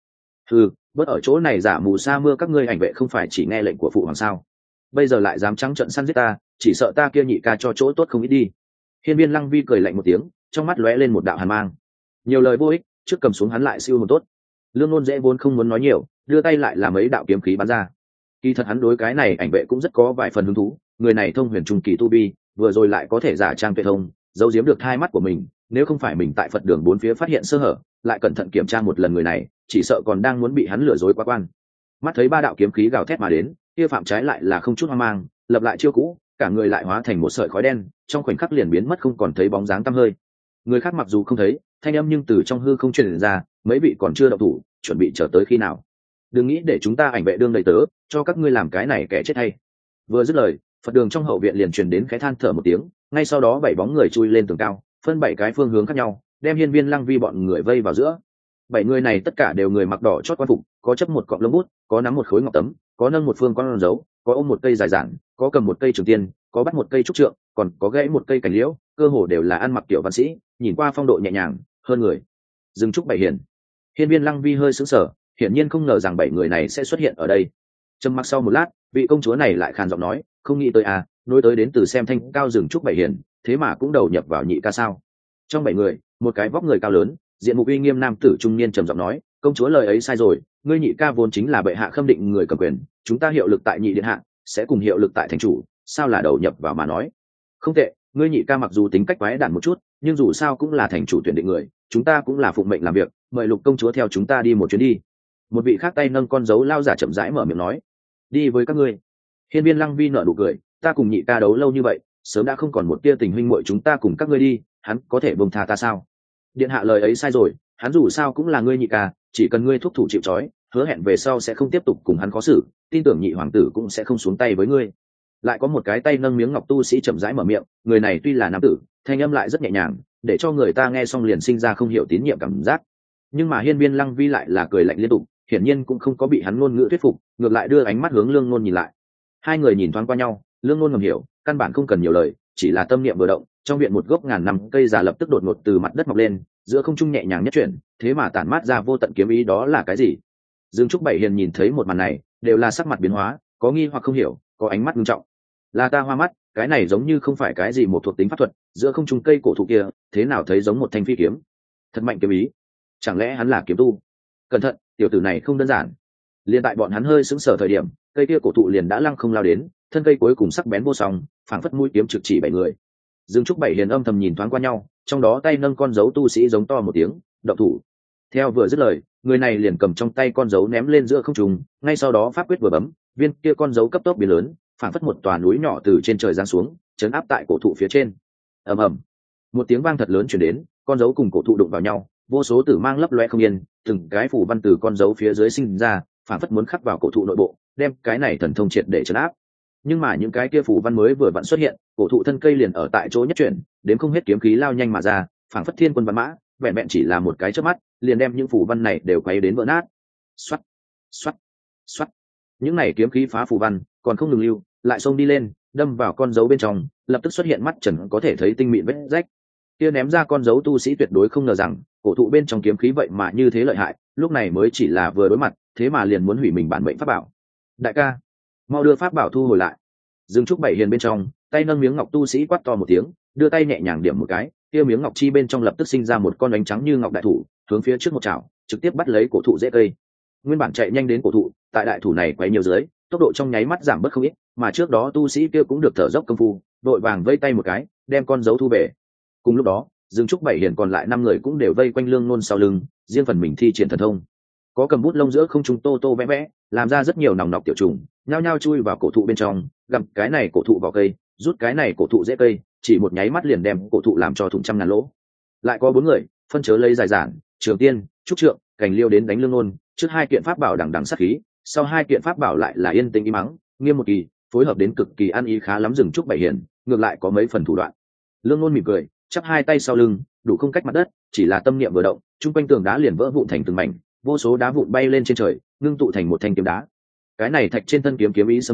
Bớt ở chỗ này giả mù sa mưa, các ngươi ảnh vệ không phải chỉ nghe lệnh của phụ hoàng sao? Bây giờ lại dám trắng trợn săn giết ta, chỉ sợ ta kia nhị ca cho chỗ tốt không ít đi. Hiên Viên Lăng Vi cười lạnh một tiếng, trong mắt lóe lên một đạo hàn mang. Nhiều lời vô ích, trước cầm xuống hắn lại siêu một tốt. Lương Nôn dễ vốn không muốn nói nhiều, đưa tay lại làm mấy đạo kiếm khí bắn ra. Kỳ thật hắn đối cái này ảnh vệ cũng rất có vài phần hứng thú, người này thông huyền trung kỳ tu vi, vừa rồi lại có thể giả trang tuệ thông, giấu giếm được hai mắt của mình, nếu không phải mình tại Phật đường bốn phía phát hiện sơ hở, lại cẩn thận kiểm tra một lần người này, chỉ sợ còn đang muốn bị hắn lừa dối quá quan. Mắt thấy ba đạo kiếm khí gào thét mà đến, kia Phạm Trái lại là không chút hoang mang, lập lại chiêu cũ, cả người lại hóa thành một sợi khói đen, trong khoảnh khắc liền biến mất không còn thấy bóng dáng tăm hơi. Người khác mặc dù không thấy thanh âm, nhưng từ trong hư không truyền ra, mấy vị còn chưa động thủ, chuẩn bị chờ tới khi nào? Đừng nghĩ để chúng ta ảnh vệ đương đầy tớ, cho các ngươi làm cái này kẻ chết hay. Vừa dứt lời, Phật đường trong hậu viện liền truyền đến khẽ than thở một tiếng, ngay sau đó bảy bóng người chui lên tường cao, phân bảy cái phương hướng khác nhau, đem Hiên Viên Lăng Vi bọn người vây vào giữa. Bảy người này tất cả đều người mặc đỏ chót quan phục, có chấp một cọng lông bút, có nắm một khối ngọc tấm, có nâng một phương con dấu, có ôm một cây dài giản, có cầm một cây trường tiên, có bắt một cây trúc trượng, còn có gãy một cây cành liễu, cơ hồ đều là ăn mặc kiểu văn sĩ, nhìn qua phong độ nhẹ nhàng hơn người. Dừng trúc bảy hiền. Hiên Viên Lăng Vi hơi sững sờ, hiển nhiên không ngờ rằng bảy người này sẽ xuất hiện ở đây. Trầm mặc sau một lát, vị công chúa này lại khàn giọng nói, không nghĩ tới à, nối tới đến từ xem thanh cao rừng trúc bảy hiền, thế mà cũng đầu nhập vào nhị ca sao? Trong bảy người, một cái vóc người cao lớn, diện mục uy nghiêm nam tử trung niên trầm giọng nói, công chúa lời ấy sai rồi, ngươi nhị ca vốn chính là bệ hạ khâm định người cầm quyền, chúng ta hiệu lực tại nhị điện hạ, sẽ cùng hiệu lực tại thành chủ, sao là đầu nhập vào mà nói? Không tệ, ngươi nhị ca mặc dù tính cách quái đản một chút, nhưng dù sao cũng là thành chủ tuyển định người, chúng ta cũng là phụng mệnh làm việc, mời Lục công chúa theo chúng ta đi một chuyến đi. Một vị khác tay nâng con dấu lao giả chậm rãi mở miệng nói, đi với các ngươi. Hiên Viên Lăng Vi nở nụ cười, ta cùng nhị ca đấu lâu như vậy, sớm đã không còn một tia tình huynh muội, chúng ta cùng các ngươi đi, hắn có thể buông tha ta sao? Điện hạ lời ấy sai rồi, hắn dù sao cũng là ngươi nhị ca, chỉ cần ngươi thúc thủ chịu trói, hứa hẹn về sau sẽ không tiếp tục cùng hắn khó xử, tin tưởng nhị hoàng tử cũng sẽ không xuống tay với ngươi. Lại có một cái tay nâng miếng ngọc tu sĩ chậm rãi mở miệng, người này tuy là nam tử, thanh âm lại rất nhẹ nhàng, để cho người ta nghe xong liền sinh ra không hiểu tín nhiệm cảm giác. Nhưng mà Hiên Viên Lăng Vi lại là cười lạnh liên tục, hiển nhiên cũng không có bị hắn ngôn ngữ thuyết phục, ngược lại đưa ánh mắt hướng Lương Nôn nhìn lại. Hai người nhìn thoáng qua nhau, Lương Nôn ngầm hiểu, căn bản không cần nhiều lời, chỉ là tâm niệm vừa động, trong viện một gốc ngàn năm cây già lập tức đột ngột từ mặt đất mọc lên, giữa không trung nhẹ nhàng nhất chuyển, thế mà tản mát ra vô tận kiếm ý, đó là cái gì? Dương Trúc Bảy Hiền nhìn thấy một màn này, đều là sắc mặt biến hóa, có nghi hoặc không hiểu, có ánh mắt nghiêm trọng. Là ta hoa mắt, cái này giống như không phải cái gì một thuộc tính pháp thuật, giữa không trung cây cổ thụ kia, thế nào thấy giống một thanh phi kiếm? Thật mạnh kiếm ý, chẳng lẽ hắn là kiếm tu? Cẩn thận, tiểu tử này không đơn giản. Liên tại bọn hắn hơi sững sờ thời điểm, cây kia cổ thụ liền đã lăng không lao đến, thân cây cuối cùng sắc bén vô song, phảng phất mũi kiếm trực chỉ bảy người. Dương Trúc Bảy Hiền âm thầm nhìn thoáng qua nhau, trong đó tay nâng con dấu tu sĩ giống to một tiếng, động thủ. Theo vừa dứt lời, người này liền cầm trong tay con dấu ném lên giữa không trung, ngay sau đó pháp quyết vừa bấm, viên kia con dấu cấp tốc biến lớn, phảng phất một tòa núi nhỏ từ trên trời giáng xuống, chấn áp tại cổ thụ phía trên. Ầm ầm, một tiếng vang thật lớn truyền đến, con dấu cùng cổ thụ đụng vào nhau, vô số tử mang lấp loe không yên, từng cái phủ văn từ con dấu phía dưới sinh ra, phảng phất muốn khắc vào cổ thụ nội bộ, đem cái này thần thông triệt để chấn áp. Nhưng mà những cái kia phủ văn mới vừa vặn xuất hiện, cổ thụ thân cây liền ở tại chỗ nhất chuyển, đến không hết kiếm khí lao nhanh mà ra, phảng phất thiên quân văn mã, vẹn vẹn chỉ là một cái chớp mắt, liền đem những phủ văn này đều quấy đến vỡ nát. Xoắt, xoắt, xoắt. Những này kiếm khí phá phủ văn, còn không ngừng lưu, lại xông đi lên, đâm vào con dấu bên trong, lập tức xuất hiện mắt trần có thể thấy tinh mịn vết rách. Kia ném ra con dấu tu sĩ tuyệt đối không ngờ rằng, cổ thụ bên trong kiếm khí vậy mà như thế lợi hại, lúc này mới chỉ là vừa đối mặt, thế mà liền muốn hủy mình bản mệnh pháp bảo. Đại ca, mau đưa pháp bảo thu hồi lại. Dương Trúc Bảy Hiền bên trong, tay nâng miếng ngọc tu sĩ quát to một tiếng, đưa tay nhẹ nhàng điểm một cái, kia miếng ngọc chi bên trong lập tức sinh ra một con ánh trắng như ngọc đại thủ, hướng phía trước một chảo, trực tiếp bắt lấy cổ thụ rễ cây. Nguyên bản chạy nhanh đến cổ thụ, tại đại thủ này quấy nhiều dưới, tốc độ trong nháy mắt giảm bớt không ít, mà trước đó tu sĩ kia cũng được thở dốc công phu, đội vàng vây tay một cái, đem con dấu thu về. Cùng lúc đó, Dương Trúc Bảy Hiền còn lại 5 người cũng đều vây quanh Lương Nôn sau lưng, riêng phần mình thi triển thần thông. Có cầm bút lông giữa không trung tô tô vẽ vẽ, làm ra rất nhiều nòng nọc tiểu trùng, nhao nhao chui vào cổ thụ bên trong, gặm cái này cổ thụ vào cây, rút cái này cổ thụ rễ cây, chỉ một nháy mắt liền đem cổ thụ làm cho thủng trăm ngàn lỗ. Lại có 4 người phân chớ lấy dài giản, trường tiên, trúc trượng, cành liêu đến đánh Lương Nôn, trước 2 kiện pháp bảo đằng đằng sát khí, sau 2 kiện pháp bảo lại là yên tĩnh im mắng, nghiêm một kỳ, phối hợp đến cực kỳ ăn ý khá lắm. Dương Trúc Bảy Hiền ngược lại có mấy phần thủ đoạn. Lương Nôn mỉm cười, chắp 2 tay sau lưng, đủ không cách mặt đất, chỉ là tâm niệm vừa động, trung quanh tường đá liền vỡ vụn thành từng mảnh, vô số đá vụn bay lên trên trời, ngưng tụ thành một thanh kiếm đá. Cái này thạch trên thân kiếm kiếm ý xâm nhiên,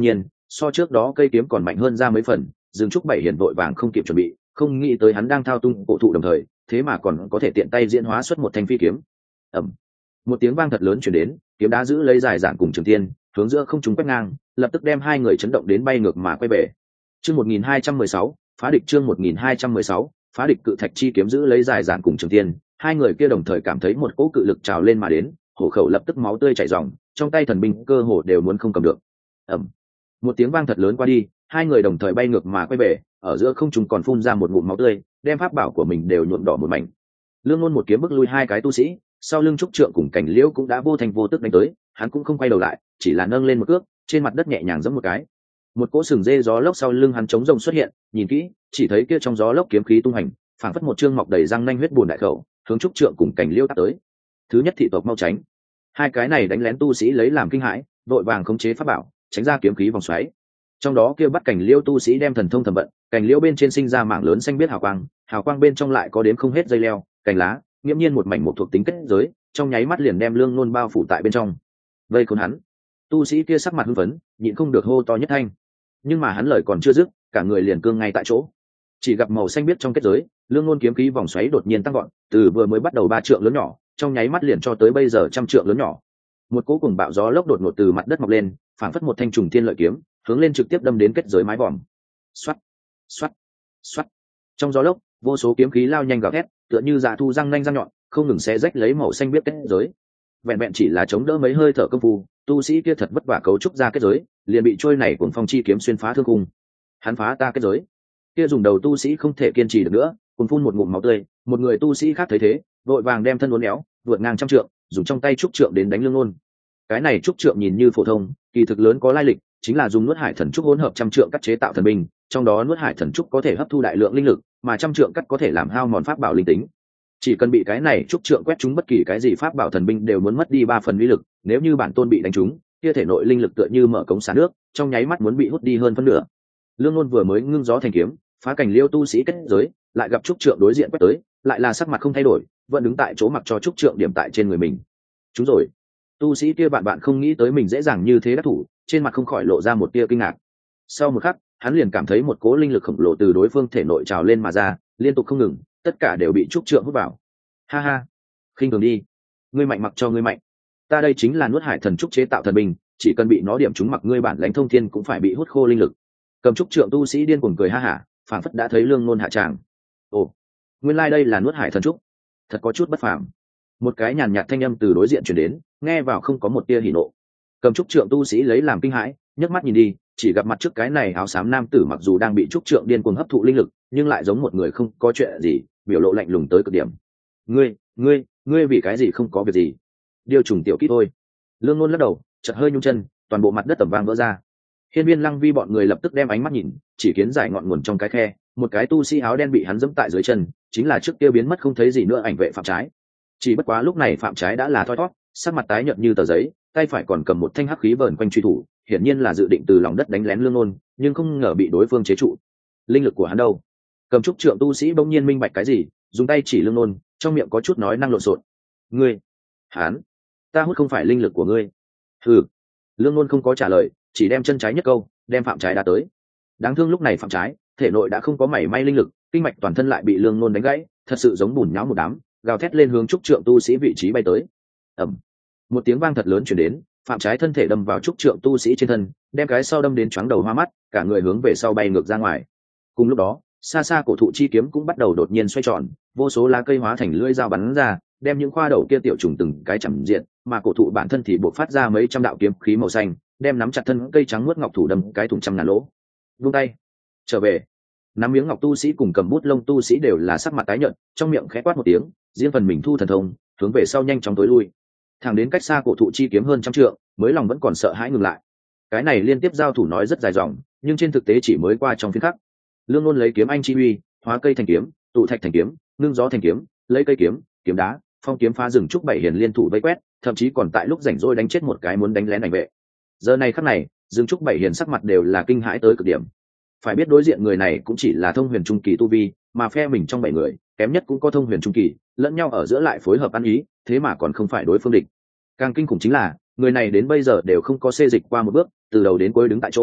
so trước đó cây kiếm còn mạnh hơn ra mấy phần. Dương Trúc Bảy hiển vội vàng không kịp chuẩn bị, không nghĩ tới hắn đang thao tung cổ thụ đồng thời, thế mà còn có thể tiện tay diễn hóa xuất một thanh phi kiếm. Ầm, một tiếng vang thật lớn truyền đến, kiếm đá giữ lấy dài dạn cùng Trường Tiên, hướng giữa không trung quét ngang, lập tức đem hai người chấn động đến bay ngược mà quay về. Chương 1216, phá địch. Chương 1216, phá địch. Cự thạch chi kiếm giữ lấy dài dạn cùng Trường Tiên, hai người kia đồng thời cảm thấy một cỗ cự lực trào lên mà đến, hổ khẩu lập tức máu tươi chảy ròng, trong tay thần binh cơ hồ đều muốn không cầm được. Ầm, một tiếng vang thật lớn qua đi, hai người đồng thời bay ngược mà quay về, ở giữa không trung còn phun ra một ngụm máu tươi, đem pháp bảo của mình đều nhuộm đỏ một mảnh. Lương Ngôn một kiếm bức lui hai cái tu sĩ, sau lưng trúc trượng cùng cảnh liễu cũng đã vô thành vô tức đánh tới, hắn cũng không quay đầu lại, chỉ là nâng lên một cước, trên mặt đất nhẹ nhàng giẫm một cái. Một cỗ sừng dê gió lốc sau lưng hắn chống rồng xuất hiện, nhìn kỹ, chỉ thấy kia trong gió lốc kiếm khí tung hành, phảng phất một chương mọc đầy răng nanh huyết buồn đại khẩu, hướng trúc trượng cùng cảnh liễu tát tới. Thứ nhất thị tộc mau tránh. Hai cái này đánh lén tu sĩ lấy làm kinh hãi, vội vàng khống chế pháp bảo, tránh ra kiếm khí vòng xoáy. Trong đó kia bắt cảnh liễu tu sĩ đem thần thông thẩm vận, cảnh liễu bên trên sinh ra mảng lớn xanh biết hào quang bên trong lại có đếm không hết dây leo, cành lá, nghiễm nhiên một mảnh một thuộc tính kết giới, trong nháy mắt liền đem Lương Nôn bao phủ tại bên trong. Vây khốn hắn. Tu sĩ kia sắc mặt hưng phấn, nhịn không được hô to nhất thanh. Nhưng mà hắn lời còn chưa dứt, cả người liền cương ngay tại chỗ. Chỉ gặp màu xanh biết trong kết giới, Lương Nôn kiếm khí vòng xoáy đột nhiên tăng vọt, từ vừa mới bắt đầu 3 trượng lớn nhỏ, trong nháy mắt liền cho tới bây giờ 100 trượng lớn nhỏ. Một cỗ cùng bạo gió lốc đột ngột từ mặt đất mọc lên, phảng phất một thanh trùng thiên lợi kiếm, hướng lên trực tiếp đâm đến kết giới mái vòm. Xoát, xoát, xoát. Trong gió lốc, vô số kiếm khí lao nhanh gào thét, tựa như dạ thu răng nanh răng nhọn, không ngừng xé rách lấy màu xanh biết kết giới. Vẹn vẹn chỉ là chống đỡ mấy hơi thở công phu, tu sĩ kia thật vất vả cấu trúc ra kết giới, liền bị trôi này cuồng phong chi kiếm xuyên phá thương khung. Hắn phá ta kết giới. Kia dùng đầu tu sĩ không thể kiên trì được nữa, cùng phun một ngụm máu tươi, một người tu sĩ khác thấy thế, vội vàng đem thân uốn éo, vượt ngang 100 trượng, dùng trong tay trúc trượng đến đánh Lương Nôn. Cái này trúc trượng nhìn như phổ thông, kỳ thực lớn có lai lịch, chính là dùng nuốt hải thần trúc hỗn hợp 100 trượng cắt chế tạo thần binh, trong đó nuốt hải thần trúc có thể hấp thu đại lượng linh lực, mà 100 trượng cắt có thể làm hao mòn pháp bảo linh tính. Chỉ cần bị cái này trúc trượng quét trúng bất kỳ cái gì pháp bảo thần binh đều muốn mất đi 3 phần uy lực, nếu như bản tôn bị đánh trúng, kia thể nội linh lực tựa như mở cống xả nước, trong nháy mắt muốn bị hút đi hơn phân nửa. Lương Nôn vừa mới ngưng gió thành kiếm, phá cảnh liêu tu sĩ kết giới, lại gặp trúc trượng đối diện quét tới, lại là sắc mặt không thay đổi, vẫn đứng tại chỗ mặc cho trúc trượng điểm tại trên người mình. Chúng rồi. Tu sĩ kia bạn không nghĩ tới mình dễ dàng như thế đắc thủ, trên mặt không khỏi lộ ra một tia kinh ngạc. Sau một khắc, hắn liền cảm thấy một cỗ linh lực khổng lồ từ đối phương thể nội trào lên mà ra, liên tục không ngừng, tất cả đều bị trúc trượng hút vào. Ha ha, khinh thường đi, ngươi mạnh mặc cho ngươi mạnh, ta đây chính là nuốt hải thần trúc chế tạo thần binh, chỉ cần bị nó điểm trúng mặc ngươi bản lãnh thông thiên cũng phải bị hút khô linh lực. Cầm trúc trượng tu sĩ điên cuồng cười ha hả, phảng phất đã thấy Lương Nôn hạ tràng. Ồ, nguyên lai đây là nuốt hải thần trúc, thật có chút bất phàm. Một cái nhàn nhạt thanh âm từ đối diện truyền đến, nghe vào không có một tia hỉ nộ. Cầm trúc trượng tu sĩ lấy làm kinh hãi, nhấc mắt nhìn đi, chỉ gặp mặt trước cái này áo xám nam tử mặc dù đang bị trúc trượng điên cuồng hấp thụ linh lực, nhưng lại giống một người không có chuyện gì, biểu lộ lạnh lùng tới cực điểm. Ngươi vì cái gì không có việc gì? Điều trùng tiểu kỹ thôi. Lương Nôn lắc đầu, chợt hơi nhung chân, toàn bộ mặt đất tầm vang vỡ ra. Hiên Viên Lăng Vi bọn người lập tức đem ánh mắt nhìn, chỉ kiến giải ngọn nguồn trong cái khe, một cái tu sĩ áo đen bị hắn giẫm tại dưới chân, chính là trước kia biến mất không thấy gì nữa ảnh vệ Phạm Trái. Chỉ bất quá lúc này Phạm Trái đã là thoi thoát, sắc mặt tái nhợt như tờ giấy, tay phải còn cầm một thanh hắc khí vờn quanh truy thủ, hiển nhiên là dự định từ lòng đất đánh lén Lương Nôn, nhưng không ngờ bị đối phương chế trụ. Linh lực của hắn đâu? Cầm trúc trượng tu sĩ bỗng nhiên minh bạch cái gì, dùng tay chỉ Lương Nôn, trong miệng có chút nói năng lộn xộn. Ngươi, hắn, ta hút không phải linh lực của ngươi. Hừ. Lương Nôn không có trả lời, chỉ đem chân trái nhất câu, đem Phạm Trái đá tới. Đáng thương lúc này Phạm Trái, thể nội đã không có mảy may linh lực, kinh mạch toàn thân lại bị Lương Nôn đánh gãy, thật sự giống bùn nhão một đám, gào thét lên hướng trúc trượng tu sĩ vị trí bay tới. Ầm. Một tiếng vang thật lớn truyền đến, Phạm Trái thân thể đâm vào trúc trượng tu sĩ trên thân, đem cái sau đâm đến chóng đầu hoa mắt, cả người hướng về sau bay ngược ra ngoài. Cùng lúc đó, xa xa cổ thụ chi kiếm cũng bắt đầu đột nhiên xoay tròn, vô số lá cây hóa thành lưỡi dao bắn ra, đem những khoa đầu kia tiểu trùng từng cái chằm diện, mà cổ thụ bản thân thì buộc phát ra mấy trăm đạo kiếm khí màu xanh, đem nắm chặt thân cây trắng muốt ngọc thủ đâm cái thủng trăm ngàn lỗ. Vung tay, trở về. Nắm miếng ngọc tu sĩ cùng cầm bút lông tu sĩ đều là sắc mặt tái nhợt, trong miệng khẽ quát một tiếng, riêng phần mình thu thần thông, hướng về sau nhanh chóng tối lui. Thẳng đến cách xa cổ thụ chi kiếm hơn 100 trượng, mới lòng vẫn còn sợ hãi ngừng lại. Cái này liên tiếp giao thủ nói rất dài dòng, nhưng trên thực tế chỉ mới qua trong phiên khắc. Lương Nôn lấy kiếm anh chi uy, hóa cây thành kiếm, tụ thạch thành kiếm, ngưng gió thành kiếm, lấy cây kiếm, kiếm đá, phong kiếm phá rừng trúc bảy hiền liên thủ vây quét, thậm chí còn tại lúc rảnh rỗi đánh chết một cái muốn đánh lén ảnh vệ. Giờ này khắc này, rừng trúc bảy hiền sắc mặt đều là kinh hãi tới cực điểm. Phải biết đối diện người này cũng chỉ là thông huyền trung kỳ tu vi, mà phe mình trong 7 người, kém nhất cũng có thông huyền trung kỳ, lẫn nhau ở giữa lại phối hợp ăn ý, thế mà còn không phải đối phương địch. Càng kinh khủng chính là, người này đến bây giờ đều không có xê dịch qua một bước, từ đầu đến cuối đứng tại chỗ,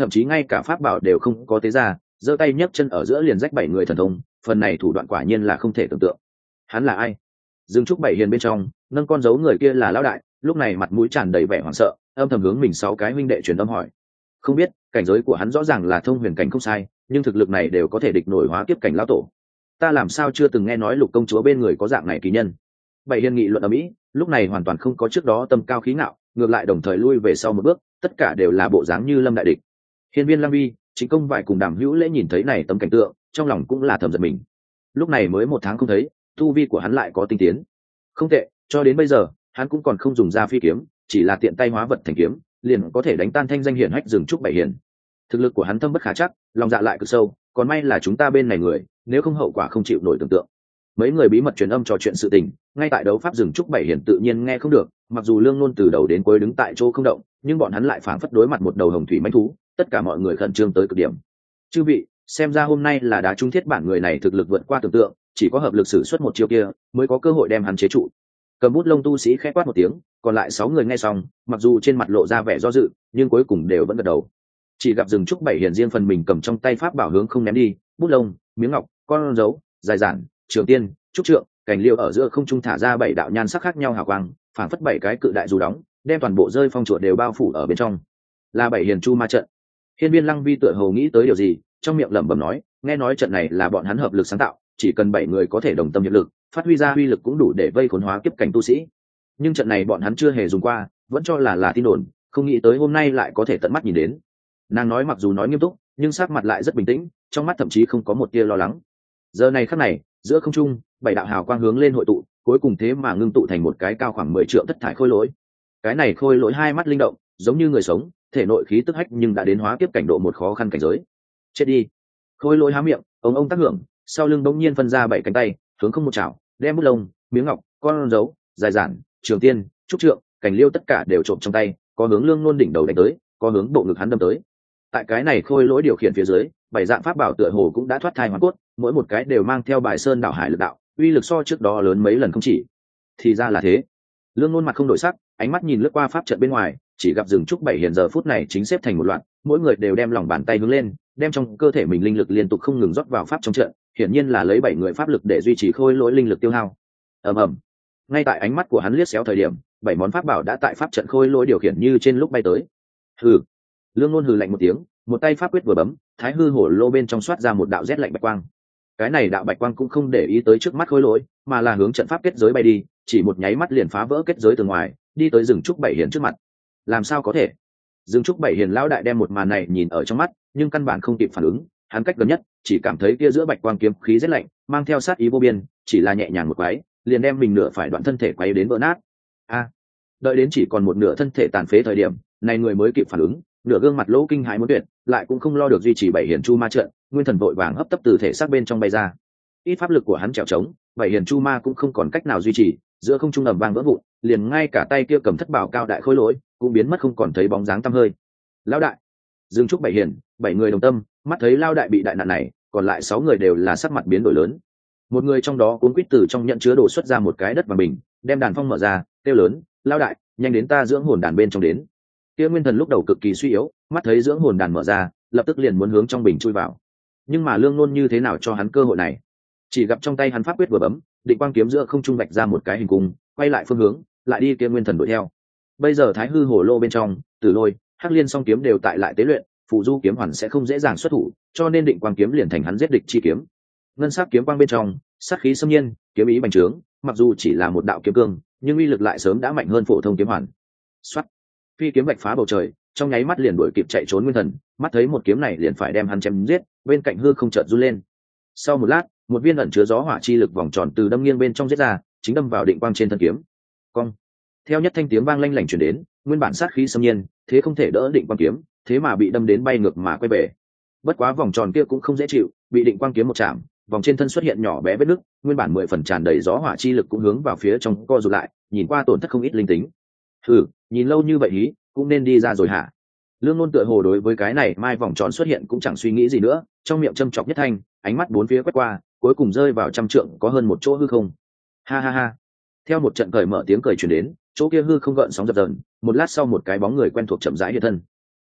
thậm chí ngay cả pháp bảo đều không có tế ra, giơ tay nhấc chân ở giữa liền rách 7 người thần thông, phần này thủ đoạn quả nhiên là không thể tưởng tượng. Hắn là ai? Dương Trúc Bảy Hiền bên trong nâng con dấu người kia là lão đại, lúc này mặt mũi tràn đầy vẻ hoảng sợ, âm thầm hướng mình 6 cái huynh đệ truyền âm hỏi. Không biết, cảnh giới của hắn rõ ràng là thông huyền cảnh không sai, nhưng thực lực này đều có thể địch nổi hóa kiếp cảnh lão tổ. Ta làm sao chưa từng nghe nói Lục công chúa bên người có dạng này kỳ nhân? Bảy Hiền nghị luận ở mỹ, lúc này hoàn toàn không có trước đó tâm cao khí ngạo, ngược lại đồng thời lui về sau một bước, tất cả đều là bộ dáng như lâm đại địch. Hiên Viên Lăng Vi, Chính Công Vải cùng Đàm Hữu Lễ nhìn thấy này tấm cảnh tượng, trong lòng cũng là thầm giận mình. Lúc này mới 1 tháng không thấy, tu vi của hắn lại có tinh tiến. Không tệ, cho đến bây giờ, hắn cũng còn không dùng ra phi kiếm, chỉ là tiện tay hóa vật thành kiếm, liền có thể đánh tan thanh danh hiển hách rừng trúc Bảy Hiền. Thực lực của hắn thâm bất khả chắc, lòng dạ lại cực sâu, còn may là chúng ta bên này người, nếu không hậu quả không chịu nổi tưởng tượng. Mấy người bí mật truyền âm trò chuyện sự tình, ngay tại đấu pháp rừng trúc Bảy Hiền tự nhiên nghe không được, mặc dù Lương Nôn từ đầu đến cuối đứng tại chỗ không động, nhưng bọn hắn lại phảng phất đối mặt một đầu hồng thủy mãnh thú, tất cả mọi người khẩn trương tới cực điểm. Chư vị, xem ra hôm nay là đá trúng thiết bản người này thực lực vượt qua tưởng tượng, chỉ có hợp lực sử xuất một chiêu kia mới có cơ hội đem hắn chế trụ. Cầm bút lông tu sĩ khẽ quát một tiếng, còn lại 6 người nghe xong, mặc dù trên mặt lộ ra vẻ do dự, nhưng cuối cùng đều vẫn gật đầu. Chỉ gặp rừng trúc Bảy Hiền riêng phần mình cầm trong tay pháp bảo hướng không ném đi, bút lông, miếng ngọc, con dấu, dài giản, trường tiên, trúc trượng, cành liêu ở giữa không trung thả ra 7 đạo nhan sắc khác nhau hào quang, phảng phất 7 cái cự đại dù đóng, đem toàn bộ rơi phong chùa đều bao phủ ở bên trong. Là Bảy Hiền Chu Ma trận. Hiên Viên Lăng Vi tựa hồ nghĩ tới điều gì, trong miệng lẩm bẩm nói, nghe nói trận này là bọn hắn hợp lực sáng tạo, chỉ cần 7 người có thể đồng tâm hiệp lực, phát huy ra uy lực cũng đủ để vây khốn hóa kiếp cảnh tu sĩ. Nhưng trận này bọn hắn chưa hề dùng qua, vẫn cho là tin đồn, không nghĩ tới hôm nay lại có thể tận mắt nhìn đến. Nàng nói mặc dù nói nghiêm túc, nhưng sắc mặt lại rất bình tĩnh, trong mắt thậm chí không có một tia lo lắng. Giờ này khắc này, giữa không trung, 7 đạo hào quang hướng lên hội tụ, cuối cùng thế mà ngưng tụ thành một cái cao khoảng 10 trượng thất thải khôi lỗi. Cái này khôi lỗi hai mắt linh động, giống như người sống, thể nội khí tức hách nhưng đã đến hóa kiếp cảnh độ một khó khăn cảnh giới. Chết đi! Khôi lỗi há miệng, ông tác hưởng, sau lưng bỗng nhiên phân ra 7 cánh tay, hướng không một chảo, đem bút lông, miếng ngọc, con dấu, dài giản, trường tiên, trúc trượng, cành liêu tất cả đều trộm trong tay, có hướng Lương Nôn đỉnh đầu đánh tới, có hướng bộ ngực hắn đâm tới. Tại cái này khôi lỗi điều khiển phía dưới, 7 dạng pháp bảo tựa hồ cũng đã thoát thai hoàn cốt, mỗi một cái đều mang theo bài sơn đảo hải lực đạo, uy lực so trước đó lớn mấy lần không chỉ. Thì ra là thế. Lương Nôn mặt không đổi sắc, ánh mắt nhìn lướt qua pháp trận bên ngoài, chỉ gặp rừng trúc Bảy Hiền giờ phút này chính xếp thành một loạt, mỗi người đều đem lòng bàn tay hướng lên, đem trong cơ thể mình linh lực liên tục không ngừng rót vào pháp trong trận, hiển nhiên là lấy 7 người pháp lực để duy trì khôi lỗi linh lực tiêu hao. Ầm ầm. Ngay tại ánh mắt của hắn liếc xéo thời điểm, 7 món pháp bảo đã tại pháp trận khôi lỗi điều khiển như trên lúc bay tới. Hừ. Lương Nôn hừ lạnh một tiếng, một tay pháp quyết vừa bấm, thái hư hổ lô bên trong xoát ra một đạo rét lạnh bạch quang. Cái này đạo bạch quang cũng không để ý tới trước mắt khôi lỗi, mà là hướng trận pháp kết giới bay đi, chỉ một nháy mắt liền phá vỡ kết giới từ ngoài, đi tới rừng trúc Bảy Hiền trước mặt. Làm sao có thể? Dương Trúc Bảy Hiền lão đại đem một màn này nhìn ở trong mắt, nhưng căn bản không kịp phản ứng, hắn cách gần nhất, chỉ cảm thấy kia giữa bạch quang kiếm khí rất lạnh, mang theo sát ý vô biên, chỉ là nhẹ nhàng một quái, liền đem mình nửa phải đoạn thân thể quấy đến vỡ nát. A! Đợi đến chỉ còn một nửa thân thể tàn phế thời điểm, này người mới kịp phản ứng, nửa gương mặt lỗ kinh hãi muốn tuyệt, lại cũng không lo được duy trì Bảy Hiền Chu Ma trận, nguyên thần vội vàng hấp tấp từ thể xác bên trong bay ra. Ít pháp lực của hắn trèo trống, Bảy Hiền Chu Ma cũng không còn cách nào duy trì, giữa không trung ầm vang vỡ vụn, liền ngay cả tay kia cầm thất bảo cao đại khôi lỗi cũng biến mất không còn thấy bóng dáng tăm hơi. Lão đại! Dương Trúc Bảy Hiền, 7 người đồng tâm, mắt thấy Lão đại bị đại nạn này, còn lại 6 người đều là sắc mặt biến đổi lớn. Một người trong đó cuốn quýt từ trong nhận chứa đồ xuất ra một cái đất bằng bình, đem đàn phong mở ra, kêu lớn, Lão đại, nhanh đến ta dưỡng hồn đàn bên trong đến. Kia nguyên thần lúc đầu cực kỳ suy yếu, mắt thấy dưỡng hồn đàn mở ra, lập tức liền muốn hướng trong bình chui vào. Nhưng mà Lương Nôn như thế nào cho hắn cơ hội này? Chỉ gặp trong tay hắn pháp quyết vừa bấm, định quang kiếm giữa không trung vạch ra một cái hình cung, quay lại phương hướng, lại đi kia nguyên thần đuổi theo. Bây giờ thái hư hổ lô bên trong, Tử Lôi, Hắc Liên song kiếm đều tại lại tế luyện, phù du kiếm hoàn sẽ không dễ dàng xuất thủ, cho nên định quang kiếm liền thành hắn giết địch chi kiếm. Ngân sắc kiếm quang bên trong, sát khí xâm nhiên, kiếm ý bành trướng, mặc dù chỉ là một đạo kiếm cương, nhưng uy lực lại sớm đã mạnh hơn phổ thông kiếm hoàn. Soát, phi kiếm vạch phá bầu trời, trong nháy mắt liền đuổi kịp chạy trốn nguyên thần, mắt thấy một kiếm này liền phải đem hắn chém giết, bên cạnh hư không chợt run lên. Sau một lát, một viên ẩn chứa gió hỏa chi lực vòng tròn từ đâm nghiêng bên trong giết ra, chính đâm vào định quang trên thân kiếm. Cong. Theo nhất thanh tiếng vang lanh lảnh truyền đến, nguyên bản sát khí xâm nhiên, thế không thể đỡ định quang kiếm, thế mà bị đâm đến bay ngược mà quay về. Bất quá vòng tròn kia cũng không dễ chịu, bị định quang kiếm một chạm, vòng trên thân xuất hiện nhỏ bé vết nứt, nguyên bản 10 phần tràn đầy gió hỏa chi lực cũng hướng vào phía trong co rụt lại, nhìn qua tổn thất không ít linh tính. Hừ, nhìn lâu như vậy hí, cũng nên đi ra rồi hả? Lương Nôn tựa hồ đối với cái này mai vòng tròn xuất hiện cũng chẳng suy nghĩ gì nữa, trong miệng châm chọc nhất thanh, ánh mắt bốn phía quét qua, cuối cùng rơi vào trăm trượng có hơn một chỗ hư không. Ha ha ha. Theo một trận cởi mở tiếng cười truyền đến, chỗ kia hư không gợn sóng dập dờn, một lát sau một cái bóng người quen thuộc chậm rãi hiện thân.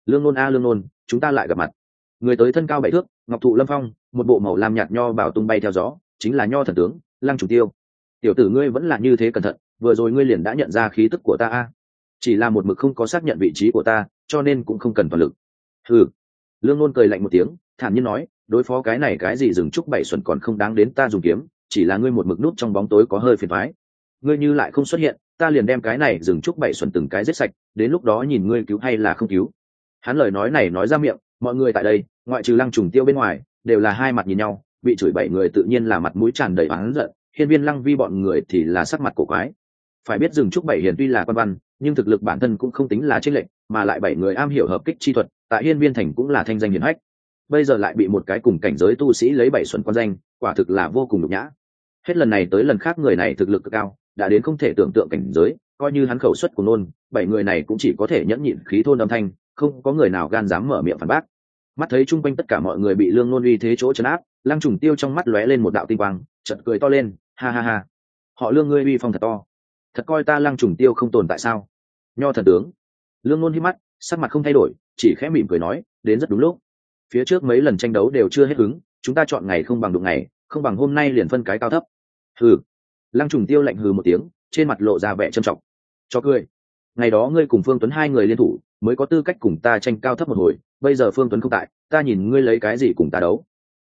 Lương Nôn a Lương Nôn, chúng ta lại gặp mặt. Người tới thân cao 7 thước, ngọc thụ lâm phong, một bộ màu lam nhạt nho bảo tung bay theo gió, chính là nho thần tướng Lăng Trùng Tiêu. Tiểu tử ngươi vẫn là như thế cẩn thận, vừa rồi ngươi liền đã nhận ra khí tức của ta a. Chỉ là một mực không có xác nhận vị trí của ta, cho nên cũng không cần toàn lực. Hừ. Lương Nôn cười lạnh một tiếng, thản nhiên nói, đối phó cái này cái gì rừng trúc bảy xuẩn còn không đáng đến ta dùng kiếm, chỉ là ngươi một mực núp trong bóng tối có hơi phiền toái. Ngươi như lại không xuất hiện, ta liền đem cái này rừng trúc bảy xuẩn từng cái giết sạch, đến lúc đó nhìn ngươi cứu hay là không cứu. Hắn lời nói này nói ra miệng, mọi người tại đây, ngoại trừ Lăng Trùng Tiêu bên ngoài, đều là hai mặt nhìn nhau, bị chửi bảy người tự nhiên là mặt mũi tràn đầy oán giận, hiên viên Lăng Vi bọn người thì là sắc mặt cổ quái. Phải biết rừng trúc bảy hiền tuy là quan văn, nhưng thực lực bản thân cũng không tính là chênh lệch, mà lại bảy người am hiểu hợp kích chi thuật, tại hiên viên thành cũng là thanh danh hiển hách. Bây giờ lại bị một cái cùng cảnh giới tu sĩ lấy bảy xuẩn quan danh, quả thực là vô cùng nhục nhã. Hết lần này tới lần khác người này thực lực cực cao, đã đến không thể tưởng tượng cảnh giới, coi như hắn khẩu suất của nôn, bảy người này cũng chỉ có thể nhẫn nhịn khí thôn âm thanh, không có người nào gan dám mở miệng phản bác. Mắt thấy chung quanh tất cả mọi người bị Lương Nôn uy thế chỗ trấn áp, Lăng Trùng Tiêu trong mắt lóe lên một đạo tinh quang, chợt cười to lên, ha ha ha, họ Lương ngươi uy phong thật to, thật coi ta Lăng Trùng Tiêu không tồn tại sao? Nho thần tướng. Lương Nôn hí mắt, sắc mặt không thay đổi, chỉ khẽ mỉm cười nói, đến rất đúng lúc. Phía trước mấy lần tranh đấu đều chưa hết hứng, chúng ta chọn ngày không bằng đụng ngày, không bằng hôm nay liền phân cái cao thấp. Hừ. Lăng Trùng Tiêu lạnh hừ một tiếng, trên mặt lộ ra vẻ trầm trọng. Cho cười. Ngày đó ngươi cùng Phương Tuấn hai người liên thủ, mới có tư cách cùng ta tranh cao thấp một hồi, bây giờ Phương Tuấn không tại, ta nhìn ngươi lấy cái gì cùng ta đấu.